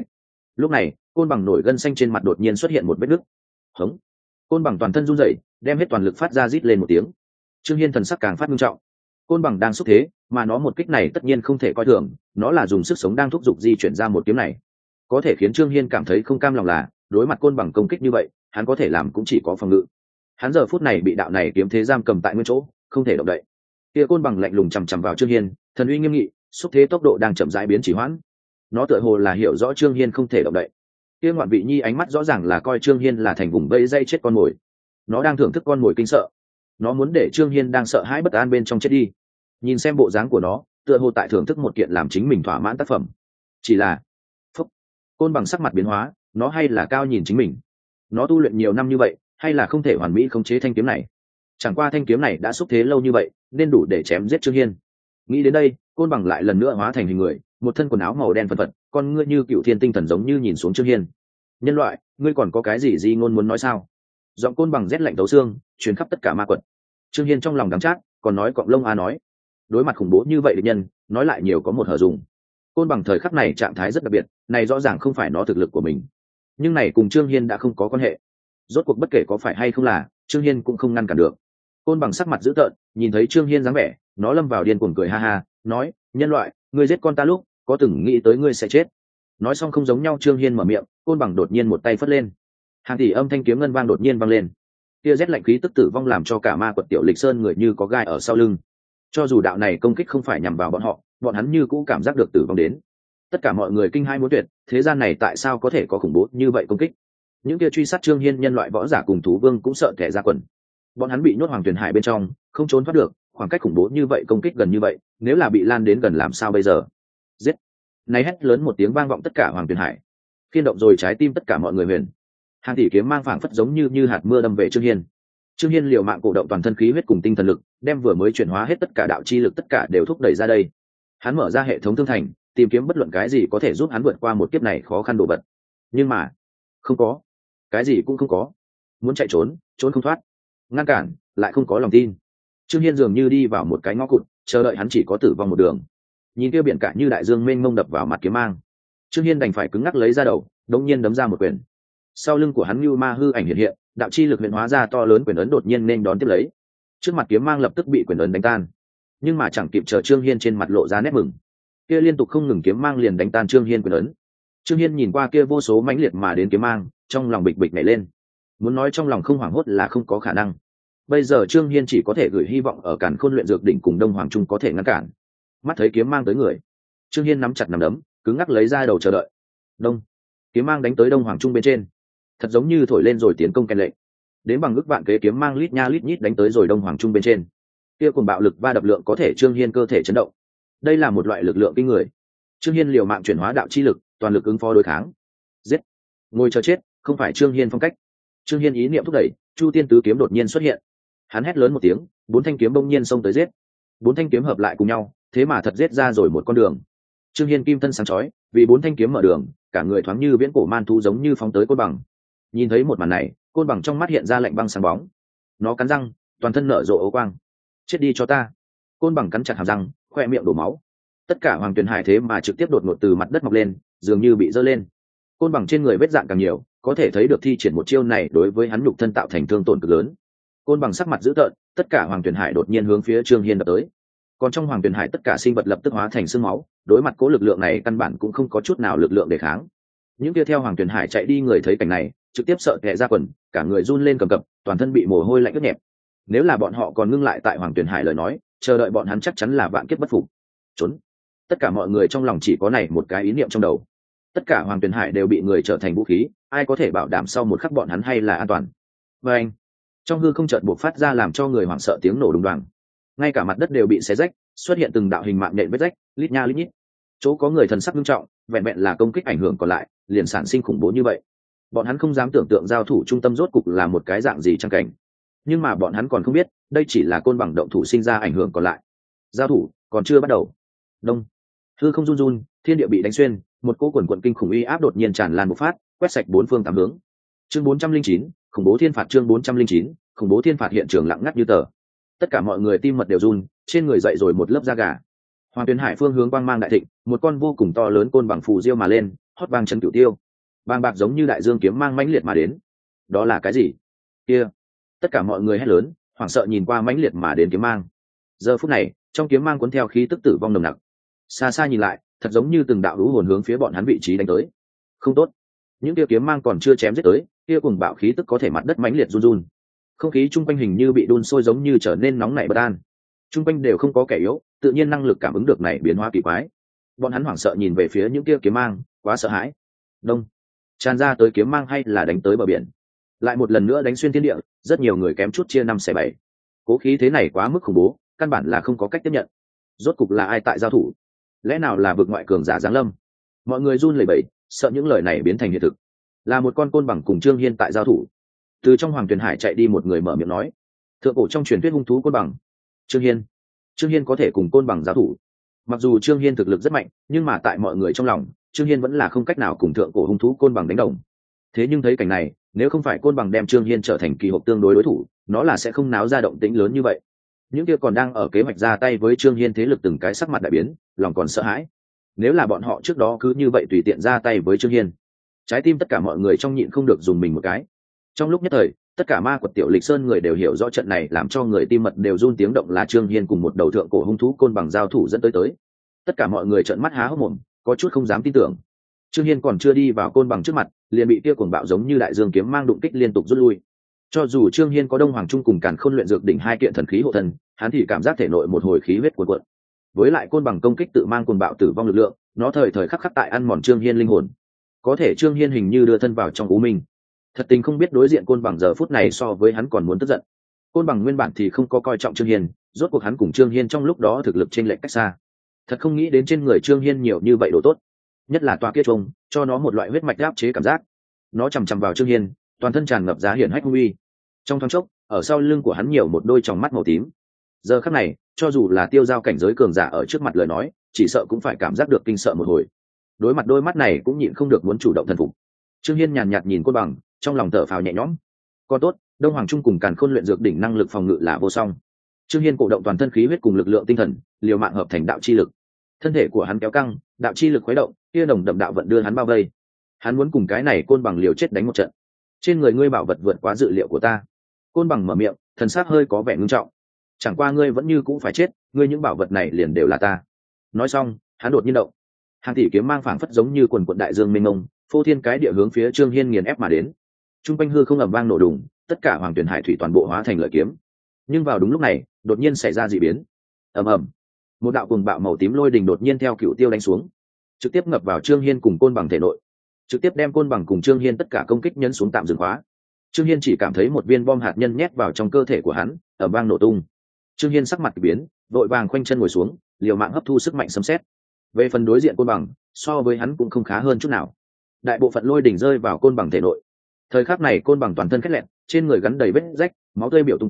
Lúc này, côn bằng nổi gân xanh trên mặt đột nhiên xuất hiện một vết nứt. Hống! Côn bằng toàn thân run rẩy, đem hết toàn lực phát ra rít lên một tiếng. Trương Hiên thần sắc càng phát nghiêm trọng. Côn bằng đang xúc thế, mà nó một kích này tất nhiên không thể coi thường, nó là dùng sức sống đang thúc giục di chuyển ra một kiếm này. Có thể khiến Trương Hiên cảm thấy không cam lòng là, đối mặt côn bằng công kích như vậy, hắn có thể làm cũng chỉ có phòng ngự. Hắn giờ phút này bị đạo này kiếm thế giam cầm tại nguyên chỗ, không thể động đậy. Kia côn bằng lạnh lùng chằm chằm vào Trương Hiên, thần uy nghiêm nghị, xúc thế tốc độ đang chậm rãi biến chỉ hoãn. Nó tựa hồ là hiểu rõ Trương Hiên không thể động đậy. Kia ngoạn vị nhi ánh mắt rõ ràng là coi Trương Hiên là thành vùng vây dây chết con mồi. Nó đang thưởng thức con mồi kinh sợ. Nó muốn để Trương Hiên đang sợ hãi bất an bên trong chết đi. Nhìn xem bộ dáng của nó, tựa hồ tại thưởng thức một kiện làm chính mình thỏa mãn tác phẩm. Chỉ là, phúc, côn bằng sắc mặt biến hóa, nó hay là cao nhìn chính mình. Nó tu luyện nhiều năm như vậy, hay là không thể hoàn mỹ khống chế thanh kiếm này. Chẳng qua thanh kiếm này đã xúc thế lâu như vậy, nên đủ để chém giết Trương Hiên. Nghĩ đến đây, côn bằng lại lần nữa hóa thành hình người, một thân quần áo màu đen phân phật, con ngươi như cựu thiên tinh thần giống như nhìn xuống Trương Hiên. Nhân loại, ngươi còn có cái gì ngôn muốn nói sao? Giọng côn bằng rét lạnh tấu xương, truyền khắp tất cả ma quật. Trương Hiên trong lòng đắng chát, còn nói cọng lông a nói. Đối mặt khủng bố như vậy địch nhân, nói lại nhiều có một hở dùng. Côn bằng thời khắc này trạng thái rất đặc biệt, này rõ ràng không phải nó thực lực của mình, nhưng này cùng Trương Hiên đã không có quan hệ. Rốt cuộc bất kể có phải hay không là, Trương Hiên cũng không ngăn cản được. Côn bằng sắc mặt dữ tợn, nhìn thấy Trương Hiên dáng vẻ, nó lâm vào điên cuồng cười ha ha, nói: nhân loại, ngươi giết con ta lúc, có từng nghĩ tới ngươi sẽ chết? Nói xong không giống nhau, Trương Hiên mở miệng, côn bằng đột nhiên một tay phất lên, hàng tỷ âm thanh kiếm ngân vang đột nhiên vang lên. Kia rét lạnh khí tức tử vong làm cho cả ma quật Tiểu Lịch Sơn người như có gai ở sau lưng. Cho dù đạo này công kích không phải nhằm vào bọn họ, bọn hắn như cũng cảm giác được tử vong đến. Tất cả mọi người kinh hai muốn tuyệt, thế gian này tại sao có thể có khủng bố như vậy công kích? Những kia truy sát Trương Hiên nhân loại võ giả cùng thú vương cũng sợ tẻ ra quần. Bọn hắn bị nhốt Hoàng Tuyền Hải bên trong, không trốn thoát được, khoảng cách khủng bố như vậy công kích gần như vậy, nếu là bị lan đến gần làm sao bây giờ? Giết! Này hét lớn một tiếng vang vọng tất cả Hoàng Tuyền Hải, khiên động rồi trái tim tất cả mọi người huyền. Hàng tỷ kiếm mang phảng phất giống như hạt mưa đâm về Trương Hiên. Trương Hiên liều mạng cổ động toàn thân khí huyết cùng tinh thần lực, đem vừa mới chuyển hóa hết tất cả đạo chi lực tất cả đều thúc đẩy ra đây. Hắn mở ra hệ thống thương thành, tìm kiếm bất luận cái gì có thể giúp hắn vượt qua một kiếp này khó khăn đồ vật. Nhưng mà, không có, cái gì cũng không có. Muốn chạy trốn, trốn không thoát. Ngăn cản, lại không có lòng tin. Trương Hiên dường như đi vào một cái ngõ cụt, chờ đợi hắn chỉ có tử vong một đường. Nhìn kia biển cả như đại dương mênh mông đập vào mặt kiếm mang, Trương Hiên đành phải cứng ngắc lấy ra đầu, đột nhiên đấm ra một quyền. Sau lưng của hắn như ma hư ảnh hiện hiện, đạo chi lực hiện hóa ra to lớn quyền ấn đột nhiên nên đón tiếp lấy. Trước mặt kiếm mang lập tức bị quyền ấn đánh tan, nhưng mà chẳng kịp chờ Trương Hiên trên mặt lộ ra nét mừng, kia liên tục không ngừng kiếm mang liền đánh tan Trương Hiên quyền ấn. Trương Hiên nhìn qua kia vô số mãnh liệt mà đến kiếm mang, trong lòng bịch bịch nhảy lên. Muốn nói trong lòng không hoảng hốt là không có khả năng. Bây giờ Trương Hiên chỉ có thể gửi hy vọng ở Càn Khôn luyện dược đỉnh cùng Đông Hoàng Trung có thể ngăn cản. Mắt thấy kiếm mang tới người, Trương Hiên nắm chặt nắm đấm, cứng ngắc lấy ra đầu chờ đợi. Đông, kiếm mang đánh tới Đông Hoàng Trung bên trên, thật giống như thổi lên rồi tiến công kèn lệnh. Đến bằng ức vạn kế kiếm mang lít nha lít nhít đánh tới rồi Đông Hoàng Trung bên trên. Kia cùng bạo lực va đập lượng có thể Trương Hiên cơ thể chấn động. Đây là một loại lực lượng kinh người. Trương Hiên liều mạng chuyển hóa đạo chi lực, toàn lực ứng phó đối kháng. Giết, ngồi chờ chết, không phải Trương Hiên phong cách. Trương Hiên ý niệm thúc đẩy, Chu Tiên tứ kiếm đột nhiên xuất hiện. Hắn hét lớn một tiếng, 4 thanh kiếm bỗng nhiên xông tới giết. 4 thanh kiếm hợp lại cùng nhau, thế mà thật giết ra rồi một con đường. Trương Hiên kim thân sáng chói, vì 4 thanh kiếm mở đường, cả người thoáng như viễn cổ man thú giống như phóng tới Côn Bằng. Nhìn thấy một màn này, Côn Bằng trong mắt hiện ra lạnh băng sáng bóng. Nó cắn răng, toàn thân nở rộ ấu quang. Chết đi cho ta. Côn Bằng cắn chặt hàm răng, khoe miệng đổ máu. Tất cả Hoàng Tuyền Hải thế mà trực tiếp đột ngột từ mặt đất mọc lên, dường như bị giơ lên. Côn Bằng trên người vết dạn càng nhiều, có thể thấy được thi triển một chiêu này đối với hắn nhục thân tạo thành thương tổn cực lớn. Côn Bằng sắc mặt dữ tợn, tất cả Hoàng Tuyền Hải đột nhiên hướng phía Trương Hiên đập tới. Còn trong Hoàng Tuyền Hải tất cả sinh vật lập tức hóa thành xương máu, đối mặt cố lực lượng này căn bản cũng không có chút nào lực lượng để kháng. Những kia theo Hoàng Tuyền Hải chạy đi người thấy cảnh này, trực tiếp sợ tè ra quần, cả người run lên cầm cập, toàn thân bị mồ hôi lạnh ướt nhẹp. Nếu là bọn họ còn ngưng lại tại Hoàng Tuyền Hải lời nói, chờ đợi bọn hắn chắc chắn là vạn kiếp bất phục. Trốn. Tất cả mọi người trong lòng chỉ có này một cái ý niệm trong đầu. Tất cả Hoàng Tuyền Hải đều bị người trở thành vũ khí, ai có thể bảo đảm sau một khắc bọn hắn hay là an toàn. Và anh, trong hư không chợt bộc phát ra làm cho người hoảng sợ tiếng nổ đùng đoàng. Ngay cả mặt đất đều bị xé rách, xuất hiện từng đạo hình mạng nhện vết rách, lít nha lít nhít. Chỗ có người thần sắc nghiêm trọng, vẹn vẹn là công kích ảnh hưởng còn lại, liền sản sinh khủng bố như vậy. Bọn hắn không dám tưởng tượng giao thủ trung tâm rốt cục là một cái dạng gì trang cảnh. Nhưng mà bọn hắn còn không biết, đây chỉ là Côn Bằng động thủ sinh ra ảnh hưởng còn lại. Giao thủ còn chưa bắt đầu. Đông. Hư không run run, thiên địa bị đánh xuyên, một cỗ quần quần kinh khủng uy áp đột nhiên tràn lan bộc phát, quét sạch bốn phương tám hướng. Chương 409, khủng bố thiên phạt. Chương 409, khủng bố thiên phạt. Hiện trường lặng ngắt như tờ. Tất cả mọi người tim mật đều run, trên người dậy rồi một lớp da gà. Hoàng Tuyền Hải phương hướng quang mang đại thịnh, một con vô cùng to lớn côn bằng phù diêu mà lên, hót vang chấn cửu tiêu. Bàng bạc giống như đại dương kiếm mang mãnh liệt mà đến. Đó là cái gì? Kia! Tất cả mọi người hét lớn, hoảng sợ nhìn qua mãnh liệt mà đến kiếm mang. Giờ phút này, trong kiếm mang cuốn theo khí tức tử vong nồng nặc. Xa xa nhìn lại, thật giống như từng đạo lũ hồn hướng phía bọn hắn vị trí đánh tới. Không tốt! Những kia kiếm mang còn chưa chém giết tới, kia cùng bạo khí tức có thể mặt đất mãnh liệt run run. Không khí chung quanh hình như bị đun sôi giống như trở nên nóng nảy bất an. Chung quanh đều không có kẻ yếu, tự nhiên năng lực cảm ứng được này biến hóa kỳ quái. Bọn hắn hoảng sợ nhìn về phía những kia kiếm mang, quá sợ hãi. Đông, tràn ra tới kiếm mang hay là đánh tới bờ biển, lại một lần nữa đánh xuyên thiên địa, rất nhiều người kém chút chia 5/7. Cố khí thế này quá mức khủng bố, căn bản là không có cách tiếp nhận. Rốt cục là ai tại giao thủ? Lẽ nào là vực ngoại cường giả giáng lâm? Mọi người run lẩy bẩy, sợ những lời này biến thành hiện thực. Là một con côn bằng cùng Trương Hiên tại giao thủ. Từ trong Hoàng Tuyền Hải chạy đi một người mở miệng nói, thượng cổ trong truyền thuyết hung thú côn bằng. Trương Hiên có thể cùng côn bằng giao thủ. Mặc dù Trương Hiên thực lực rất mạnh, nhưng mà tại mọi người trong lòng, Trương Hiên vẫn là không cách nào cùng thượng cổ hung thú côn bằng đánh đồng. Thế nhưng thấy cảnh này, nếu không phải côn bằng đem Trương Hiên trở thành kỳ hộp tương đối đối thủ, nó là sẽ không náo ra động tĩnh lớn như vậy. Những kia còn đang ở kế hoạch ra tay với Trương Hiên thế lực từng cái sắc mặt đại biến, lòng còn sợ hãi. Nếu là bọn họ trước đó cứ như vậy tùy tiện ra tay với Trương Hiên, trái tim tất cả mọi người trong nhịn không được dùng mình một cái. Trong lúc nhất thời, tất cả ma quật Tiểu Lịch Sơn người đều hiểu rõ trận này làm cho người tim mật đều run tiếng động là Trương Hiên cùng một đầu thượng cổ hung thú côn bằng giao thủ dẫn tới. Tất cả mọi người trợn mắt há hốc mồm, có chút không dám tin tưởng. Trương Hiên còn chưa đi vào côn bằng trước mặt, liền bị kia cuồng bạo giống như đại dương kiếm mang đụng kích liên tục rút lui. Cho dù Trương Hiên có Đông Hoàng Trung cùng Càn Khôn luyện dược đỉnh hai kiện thần khí hộ thân, hắn thì cảm giác thể nội một hồi khí huyết cuồn cuộn. Với lại côn bằng công kích tự mang cuồng bạo tử vong lực lượng, nó thời thời khắc khắc tại ăn mòn Trương Hiên linh hồn. Có thể Trương Hiên hình như đưa thân vào trong u minh. Thật tình không biết đối diện côn bằng giờ phút này so với hắn còn muốn tức giận. Côn bằng nguyên bản thì không có coi trọng Trương Hiên, rốt cuộc hắn cùng Trương Hiên trong lúc đó thực lực chênh lệch cách xa. Thật không nghĩ đến trên người Trương Hiên nhiều như vậy đồ tốt, nhất là tòa kia trùng, cho nó một loại huyết mạch áp chế cảm giác. Nó chằm chằm vào Trương Hiên, toàn thân tràn ngập giá hiển hách hung uy. Trong thoáng chốc, ở sau lưng của hắn nhiều một đôi tròng mắt màu tím. Giờ khắc này, cho dù là tiêu giao cảnh giới cường giả ở trước mặt lời nói, chỉ sợ cũng phải cảm giác được kinh sợ một hồi. Đối mặt đôi mắt này cũng nhịn không được muốn chủ động thần phục. Trương Hiên nhàn nhạt nhìn côn bằng, trong lòng thở phào nhẹ nhõm. Còn tốt, Đông Hoàng Trung cùng Càn Khôn luyện dược đỉnh năng lực phòng ngự là vô song. Trương Hiên cổ động toàn thân khí huyết cùng lực lượng tinh thần, liều mạng hợp thành đạo chi lực. Thân thể của hắn kéo căng, đạo chi lực khuấy động, kia nồng đậm đạo vận đưa hắn bao vây. Hắn muốn cùng cái này côn bằng liều chết đánh một trận. Trên người ngươi bảo vật vượt quá dự liệu của ta. Côn bằng mở miệng, thần sắc hơi có vẻ ngưng trọng. Chẳng qua ngươi vẫn như cũ phải chết, ngươi những bảo vật này liền đều là ta. Nói xong, hắn đột nhiên động. Hàng tỷ kiếm mang phảng phất giống như quần quần đại dương mênh mông, phô thiên cái địa hướng phía Trương Hiên nghiền ép mà đến. Trung quanh hư không ầm vang nổ đùng, tất cả Hoàng Tuyền Hải thủy toàn bộ hóa thành lợi kiếm. Nhưng vào đúng lúc này, đột nhiên xảy ra dị biến. Ầm ầm, một đạo cuồng bạo màu tím lôi đình đột nhiên theo cựu tiêu đánh xuống, trực tiếp ngập vào Trương Hiên cùng côn bằng thể nội, trực tiếp đem côn bằng cùng Trương Hiên tất cả công kích nhấn xuống tạm dừng khóa. Trương Hiên chỉ cảm thấy một viên bom hạt nhân nhét vào trong cơ thể của hắn, ầm vang nổ tung. Trương Hiên sắc mặt kỳ biến, vội vàng khoanh chân ngồi xuống, liều mạng hấp thu sức mạnh sấm sét. Về phần đối diện côn bằng, so với hắn cũng không khá hơn chút nào. Đại bộ phận lôi đỉnh rơi vào côn bằng thể nội. Thời khắc này côn bằng toàn thân khét lẹn, trên người gắn đầy vết rách, máu tươi biểu tung tóe,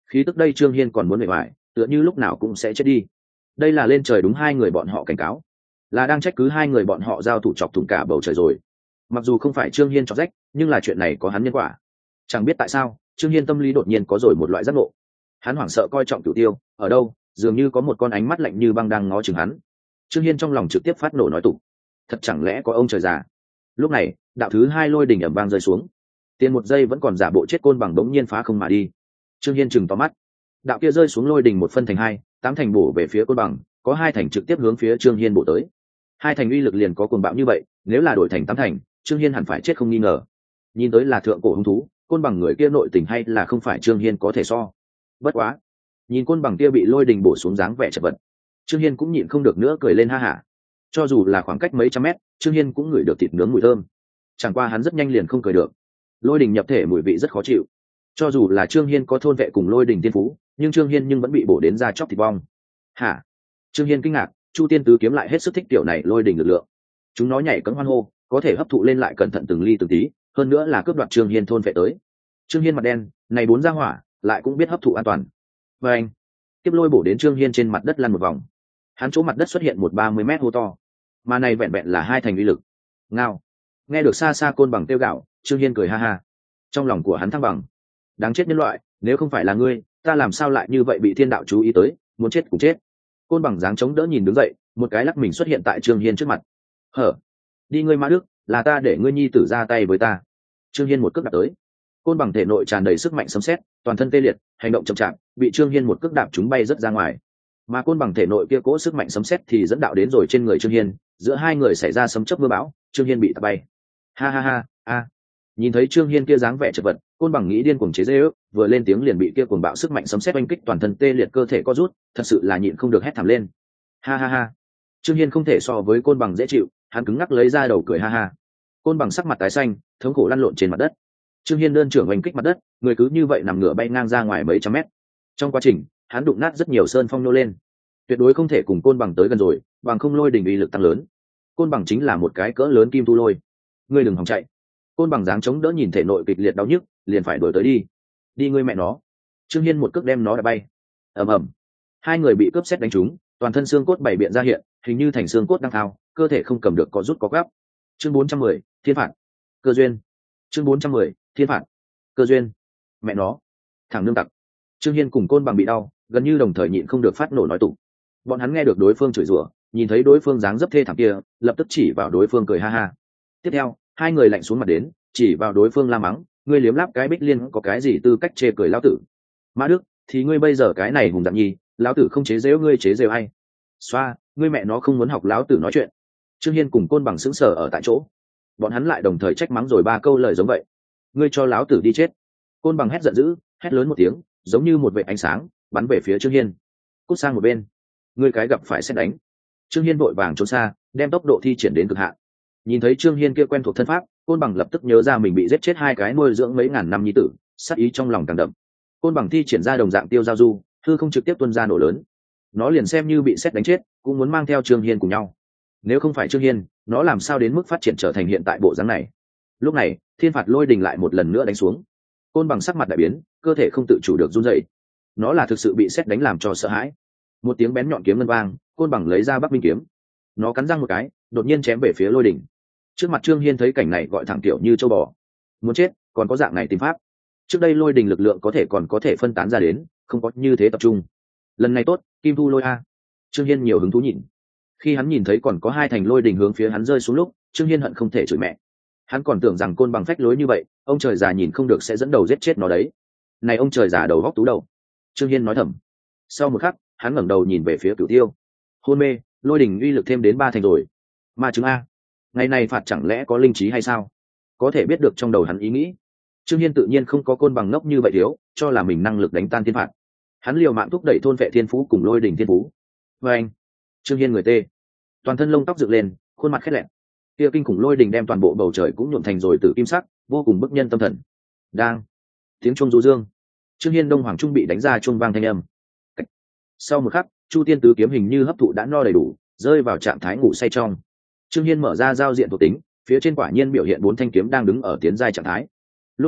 khí tức đây Trương Hiên còn muốn bề ngoài, tựa như lúc nào cũng sẽ chết đi. Đây là lên trời đúng hai người bọn họ cảnh cáo, là đang trách cứ hai người bọn họ giao thủ chọc thủng cả bầu trời rồi. Mặc dù không phải Trương Hiên chọc rách, nhưng là chuyện này có hắn nhân quả. Chẳng biết tại sao Trương Hiên tâm lý đột nhiên có rồi một loại giác ngộ. Hắn hoảng sợ coi trọng Cửu Tiêu ở đâu, dường như có một con ánh mắt lạnh như băng đang ngó chừng hắn. Trương Hiên trong lòng trực tiếp phát nổ nói tục, thật chẳng lẽ có ông trời già. Lúc này đạo thứ hai lôi đình ầm vang rơi xuống, tiền một giây vẫn còn giả bộ chết côn bằng đống nhiên phá không mà đi. Trương Hiên chừng to mắt, đạo kia rơi xuống lôi đình một phân thành hai, tám thành bổ về phía côn bằng, có hai thành trực tiếp hướng phía Trương Hiên bổ tới. Hai thành uy lực liền có cuồng bạo như vậy, nếu là đổi thành tám thành, Trương Hiên hẳn phải chết không nghi ngờ. Nhìn tới là thượng cổ hung thú, côn bằng người kia nội tình hay là không phải Trương Hiên có thể so. Bất quá, nhìn côn bằng kia bị lôi đình bổ xuống dáng vẻ chật vật, Trương Hiên cũng nhịn không được nữa cười lên ha hả. Cho dù là khoảng cách mấy trăm mét, Trương Hiên cũng ngửi được thịt nướng mùi thơm. Chẳng qua hắn rất nhanh liền không cười được, lôi đình nhập thể mùi vị rất khó chịu. Cho dù là Trương Hiên có thôn vệ cùng lôi đình tiên phú, nhưng Trương Hiên nhưng vẫn bị bổ đến da chóc thịt bong. Hả? Trương Hiên kinh ngạc, Chu Tiên Tứ kiếm lại hết sức thích tiểu này lôi đình lực lượng. Chúng nó nhảy cẫng hoan hô, có thể hấp thụ lên lại cẩn thận từng ly từng tí, hơn nữa là cướp đoạt Trương Hiên thôn vệ tới. Trương Hiên mặt đen, này bốn ra hỏa, lại cũng biết hấp thụ an toàn. Và anh, tiếp lôi bổ đến Trương Hiên trên mặt đất lăn một vòng. Hắn chỗ mặt đất xuất hiện một 30 mét hô to, mà này vẹn vẹn là hai thành uy lực. Ngao. Nghe được xa xa côn bằng tiêu gạo, Trương Hiên cười ha ha. Trong lòng của hắn thăng bằng. Đáng chết nhân loại, nếu không phải là ngươi, ta làm sao lại như vậy bị thiên đạo chú ý tới, muốn chết cũng chết. Côn bằng dáng chống đỡ nhìn đứng dậy, một cái lắc mình xuất hiện tại Trương Hiên trước mặt. Hở? Đi ngươi Mã Đức, là ta để ngươi nhi tử ra tay với ta. Trương Hiên một cước đạp tới. Côn bằng thể nội tràn đầy sức mạnh sấm sét, toàn thân tê liệt, hành động chậm chạp, bị Trương Hiên một cước đạp chúng bay rất ra ngoài. Mà côn bằng thể nội kia cỗ sức mạnh sấm sét thì dẫn đạo đến rồi trên người Trương Hiên, giữa hai người xảy ra sấm chớp mưa bão, Trương Hiên bị tạt bay. Ha ha ha, a. Nhìn thấy Trương Hiên kia dáng vẻ chật vật, côn bằng nghĩ điên cuồng chế giễu, vừa lên tiếng liền bị kia cuồng bạo sức mạnh sấm sét oanh kích toàn thân tê liệt cơ thể co rút, thật sự là nhịn không được hét thảm lên. Ha ha ha. Trương Hiên không thể so với côn bằng dễ chịu, hắn cứng ngắc lấy ra đầu cười ha ha. Côn bằng sắc mặt tái xanh, thống khổ lăn lộn trên mặt đất. Trương Hiên đơn trưởng oanh kích mặt đất, người cứ như vậy nằm ngửa bay ngang ra ngoài mấy trăm mét. Trong quá trình, hắn đụng nát rất nhiều sơn phong nô lên. Tuyệt đối không thể cùng côn bằng tới gần rồi, bằng không lôi đình uy lực tăng lớn. Côn bằng chính là một cái cỡ lớn kim tu lôi. Ngươi đừng hòng chạy. Côn bằng dáng chống đỡ nhìn thể nội kịch liệt đau nhức, liền phải đuổi tới đi. Đi ngươi mẹ nó. Trương Hiên một cước đem nó đá bay. Ầm ầm. Hai người bị cướp sét đánh trúng, toàn thân xương cốt bảy biện ra hiện, hình như thành xương cốt đang thao, cơ thể không cầm được có rút có gấp. Chương 410, thiên phạt. Cơ duyên. Chương 410, thiên phạt. Cơ duyên. Mẹ nó. Thằng nương tặc. Trương Hiên cùng côn bằng bị đau, gần như đồng thời nhịn không được phát nổ nói tụng. Bọn hắn nghe được đối phương chửi rủa, nhìn thấy đối phương dáng dấp thê thảm kia, lập tức chỉ vào đối phương cười ha ha. Tiếp theo, hai người lạnh xuống mặt đến, chỉ vào đối phương la mắng, ngươi liếm láp cái Bích Liên có cái gì tư cách chê cười lão tử? Mã Đức, thì ngươi bây giờ cái này hùng dạng nhi, lão tử không chế giễu ngươi chế giễu hay? Xoa, ngươi mẹ nó không muốn học lão tử nói chuyện. Trương Hiên cùng côn bằng sững sờ ở tại chỗ. Bọn hắn lại đồng thời trách mắng rồi ba câu lời giống vậy. Ngươi cho lão tử đi chết. Côn bằng hét giận dữ, hét lớn một tiếng, giống như một vệt ánh sáng, bắn về phía Trương Hiên. Cút sang một bên. Ngươi cái gặp phải xét đánh. Trương Hiên vội vàng trốn xa, đem tốc độ thi triển đến cực hạn. Nhìn thấy Trương Hiên kia quen thuộc thân pháp, côn bằng lập tức nhớ ra mình bị giết chết hai cái nuôi dưỡng mấy ngàn năm nhi tử, sát ý trong lòng càng đậm. Côn bằng thi triển ra đồng dạng tiêu giao du, hư không trực tiếp tuôn ra nổ lớn. Nó liền xem như bị xét đánh chết, cũng muốn mang theo Trương Hiên cùng nhau. Nếu không phải Trương Hiên, nó làm sao đến mức phát triển trở thành hiện tại bộ dáng này? Lúc này, thiên phạt lôi đình lại một lần nữa đánh xuống. Côn bằng sắc mặt đại biến, cơ thể không tự chủ được run rẩy. Nó là thực sự bị xét đánh làm cho sợ hãi. Một tiếng bén nhọn kiếm ngân vang, côn bằng lấy ra Bắc Minh kiếm. Nó cắn răng một cái, đột nhiên chém về phía lôi đỉnh. Trước mặt Trương Hiên thấy cảnh này gọi thẳng tiểu như châu bò. Muốn chết, còn có dạng này tìm pháp. Trước đây lôi đình lực lượng còn có thể phân tán ra đến, không có như thế tập trung. Lần này tốt, kim thu lôi a. Trương Hiên nhiều hứng thú nhìn. Khi hắn nhìn thấy còn có hai thành lôi đình hướng phía hắn rơi xuống lúc, Trương Hiên hận không thể chửi mẹ. Hắn còn tưởng rằng côn bằng phách lối như vậy, ông trời già nhìn không được sẽ dẫn đầu giết chết nó đấy. Này ông trời già đầu góc tú đầu. Trương Hiên nói thầm. Sau một khắc, hắn ngẩng đầu nhìn về phía Cửu Tiêu. Hôn mê, lôi đình uy lực thêm đến 3 thành rồi. Ma chứng a. Ngày này phạt chẳng lẽ có linh trí hay sao? Có thể biết được trong đầu hắn ý nghĩ. Trương Hiên tự nhiên không có côn bằng ngốc như vậy thiếu, cho là mình năng lực đánh tan thiên phạt. Hắn liều mạng thúc đẩy thôn vệ thiên phú cùng lôi đình thiên phú. Và anh, Trương Hiên người tê, toàn thân lông tóc dựng lên, khuôn mặt khét lẹn. Kia kinh khủng lôi đình đem toàn bộ bầu trời cũng nhuộm thành rồi tử kim sắc, vô cùng bức nhân tâm thần. Đang tiếng chuông du dương, Trương Hiên Đông Hoàng Trung bị đánh ra chuông vang thanh âm. Sau một khắc, Chu Tiên Tứ kiếm hình như hấp thụ đã no đầy đủ, rơi vào trạng thái ngủ say trong. Trương Hiên mở ra giao diện thuộc tính, phía trên quả nhiên biểu hiện 4 thanh kiếm đang đứng ở tiến giai trạng thái. Lúc này,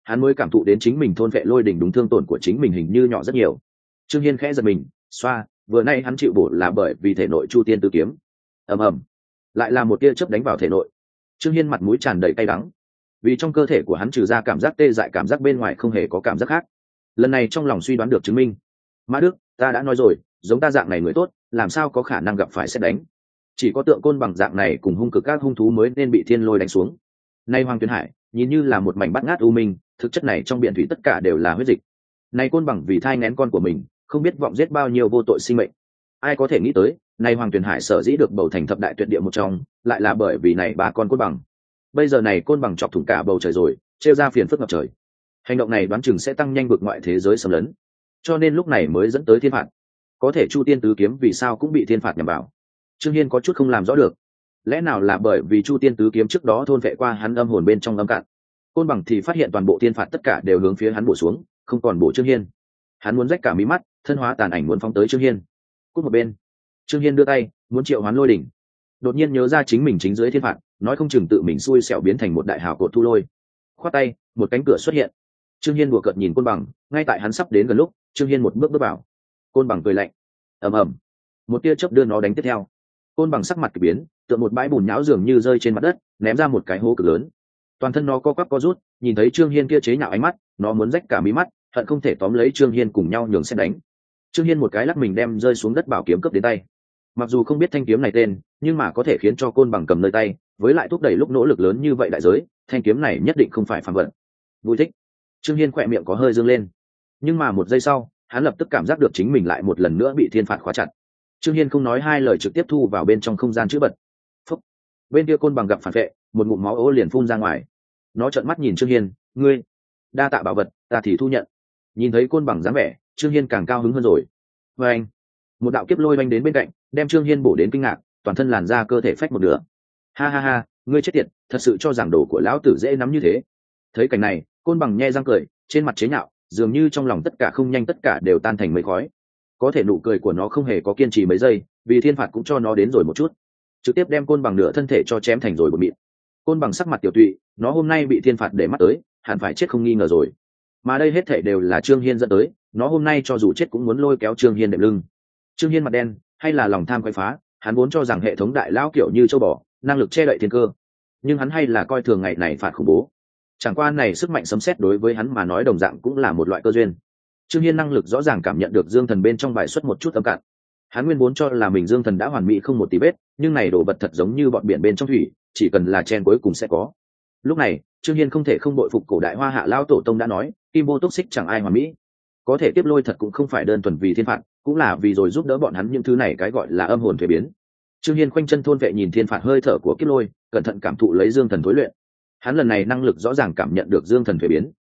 hắn mới cảm thụ đến chính mình thôn vệ lôi đỉnh đúng thương tổn của chính mình hình như nhỏ rất nhiều. Trương Hiên khẽ giật mình, xoa, vừa nay hắn chịu bổ là bởi vì thể nội Chu Tiên Tứ Kiếm. Ầm ầm, lại là một tia chớp đánh vào thể nội. Trương Hiên mặt mũi tràn đầy cay đắng, vì trong cơ thể của hắn trừ ra cảm giác tê dại, cảm giác bên ngoài không hề có cảm giác khác. Lần này trong lòng suy đoán được chứng minh. Mã Đức, ta đã nói rồi, giống ta dạng này người tốt, làm sao có khả năng gặp phải xét đánh? Chỉ có Tượng Côn bằng dạng này cùng hung cực các hung thú mới nên bị thiên lôi đánh xuống. Nay Hoàng Tuyền Hải, nhìn như là một mảnh bát ngát u minh, thực chất này trong biển thủy tất cả đều là huyết dịch. Nay Côn bằng vì thai nghén con của mình, không biết vọng giết bao nhiêu vô tội sinh mệnh. Ai có thể nghĩ tới, nay Hoàng Tuyền Hải sở dĩ được bầu thành thập đại tuyệt địa một trong, lại là bởi vì này ba con côn bằng. Bây giờ này côn bằng chọc thủng cả bầu trời rồi, trêu ra phiền phức ngập trời. Hành động này đoán chừng sẽ tăng nhanh vực ngoại thế giới xâm lấn, cho nên lúc này mới dẫn tới thiên phạt. Có thể Chu Tiên Tứ Kiếm vì sao cũng bị thiên phạt nhằm vào? Trương Hiên có chút không làm rõ được. Lẽ nào là bởi vì Chu Tiên Tứ Kiếm trước đó thôn vệ qua hắn âm hồn bên trong âm cạn? Côn bằng thì phát hiện toàn bộ thiên phạt tất cả đều hướng phía hắn bổ xuống, không còn bổ Trương Hiên. Hắn muốn rách cả mí mắt, thân hóa tàn ảnh muốn phóng tới Trương Hiên. Cút một bên. Trương Hiên đưa tay muốn triệu hoán lôi đỉnh, đột nhiên nhớ ra chính mình chính dưới thiên phạt, nói không chừng tự mình xui xẻo biến thành một đại hào cột thu lôi. Khoát tay, một cánh cửa xuất hiện. Trương Hiên đùa cợt nhìn côn bằng, ngay tại hắn sắp đến gần lúc, Trương Hiên một bước bước vào. Côn bằng cười lạnh, ầm ầm, một tia chớp đưa nó đánh tiếp theo. Côn bằng sắc mặt kỳ biến, tựa một bãi bùn nhão dường như rơi trên mặt đất, ném ra một cái hố cực lớn. Toàn thân nó co quắp co rút, nhìn thấy Trương Hiên kia chế nhạo ánh mắt, nó muốn rách cả mí mắt, hận không thể tóm lấy Trương Hiên cùng nhau nhường xét đánh. Trương Hiên một cái lắc mình đem rơi xuống đất bảo kiếm cấp đến tay. Mặc dù không biết thanh kiếm này tên, nhưng mà có thể khiến cho côn bằng cầm nơi tay, với lại thúc đẩy lúc nỗ lực lớn như vậy đại giới, thanh kiếm này nhất định không phải phàm vật. Vui thích. Trương Hiên khỏe miệng có hơi dương lên, nhưng mà một giây sau, hắn lập tức cảm giác được chính mình lại một lần nữa bị thiên phạt khóa chặt. Trương Hiên không nói hai lời trực tiếp thu vào bên trong không gian chữ vật. Phúc. Bên kia côn bằng gặp phản vệ, một ngụm máu ố liền phun ra ngoài. Nó trợn mắt nhìn Trương Hiên, ngươi, đa tạ bảo vật, ta thì thu nhận. Nhìn thấy côn bằng dáng vẻ, Trương Hiên càng cao hứng hơn rồi. Và anh, một đạo kiếp lôi oanh đến bên cạnh, đem Trương Hiên bổ đến kinh ngạc, toàn thân làn da cơ thể phách một nửa. Ha ha ha, ngươi chết tiệt, thật sự cho rằng đồ của lão tử dễ nắm như thế? Thấy cảnh này, côn bằng nhe răng cười, trên mặt chế nhạo, dường như trong lòng tất cả không nhanh tất cả đều tan thành mây khói. Có thể nụ cười của nó không hề có kiên trì mấy giây, vì thiên phạt cũng cho nó đến rồi một chút, trực tiếp đem côn bằng nửa thân thể cho chém thành rồi bột mịn. Côn bằng sắc mặt tiểu tụy, nó hôm nay bị thiên phạt để mắt tới, hẳn phải chết không nghi ngờ rồi. Mà đây hết thảy đều là Trương Hiên dẫn tới, nó hôm nay cho dù chết cũng muốn lôi kéo Trương Hiên đệm lưng. Trương Hiên mặt đen, hay là lòng tham quay phá, hắn vốn cho rằng hệ thống đại lão kiểu như châu bò, năng lực che đậy thiên cơ, nhưng hắn hay là coi thường ngày này phạt khủng bố. Chẳng qua này sức mạnh sấm sét đối với hắn mà nói đồng dạng cũng là một loại cơ duyên. Trương Hiên năng lực rõ ràng cảm nhận được dương thần bên trong bài xuất một chút âm cạn. Hắn nguyên vốn cho là mình dương thần đã hoàn mỹ không một tí vết, nhưng này đồ vật thật giống như bọn biển bên trong thủy, chỉ cần là chen cuối cùng sẽ có. Lúc này, Trương Hiên không thể không bội phục cổ đại Hoa Hạ lão tổ tông đã nói, kim vô túc xích chẳng ai hoàn mỹ. Có thể tiếp lôi thật cũng không phải đơn thuần vì thiên phạt, cũng là vì rồi giúp đỡ bọn hắn những thứ này cái gọi là âm hồn thuế biến. Trương Hiên khoanh chân thôn vệ nhìn thiên phạt hơi thở của kiếp lôi, cẩn thận cảm thụ lấy dương thần thối luyện. Hắn lần này năng lực rõ ràng cảm nhận được dương thần thuế biến.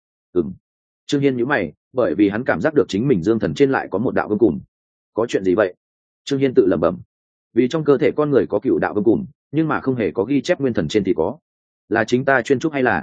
Trương Hiên nhíu mày, bởi vì hắn cảm giác được chính mình dương thần trên lại có một đạo vương cùng. Có chuyện gì vậy? Trương Hiên tự lẩm bẩm. Vì trong cơ thể con người có cựu đạo vương cùng, nhưng mà không hề có ghi chép nguyên thần trên thì có. Là chính ta chuyên trúc hay là?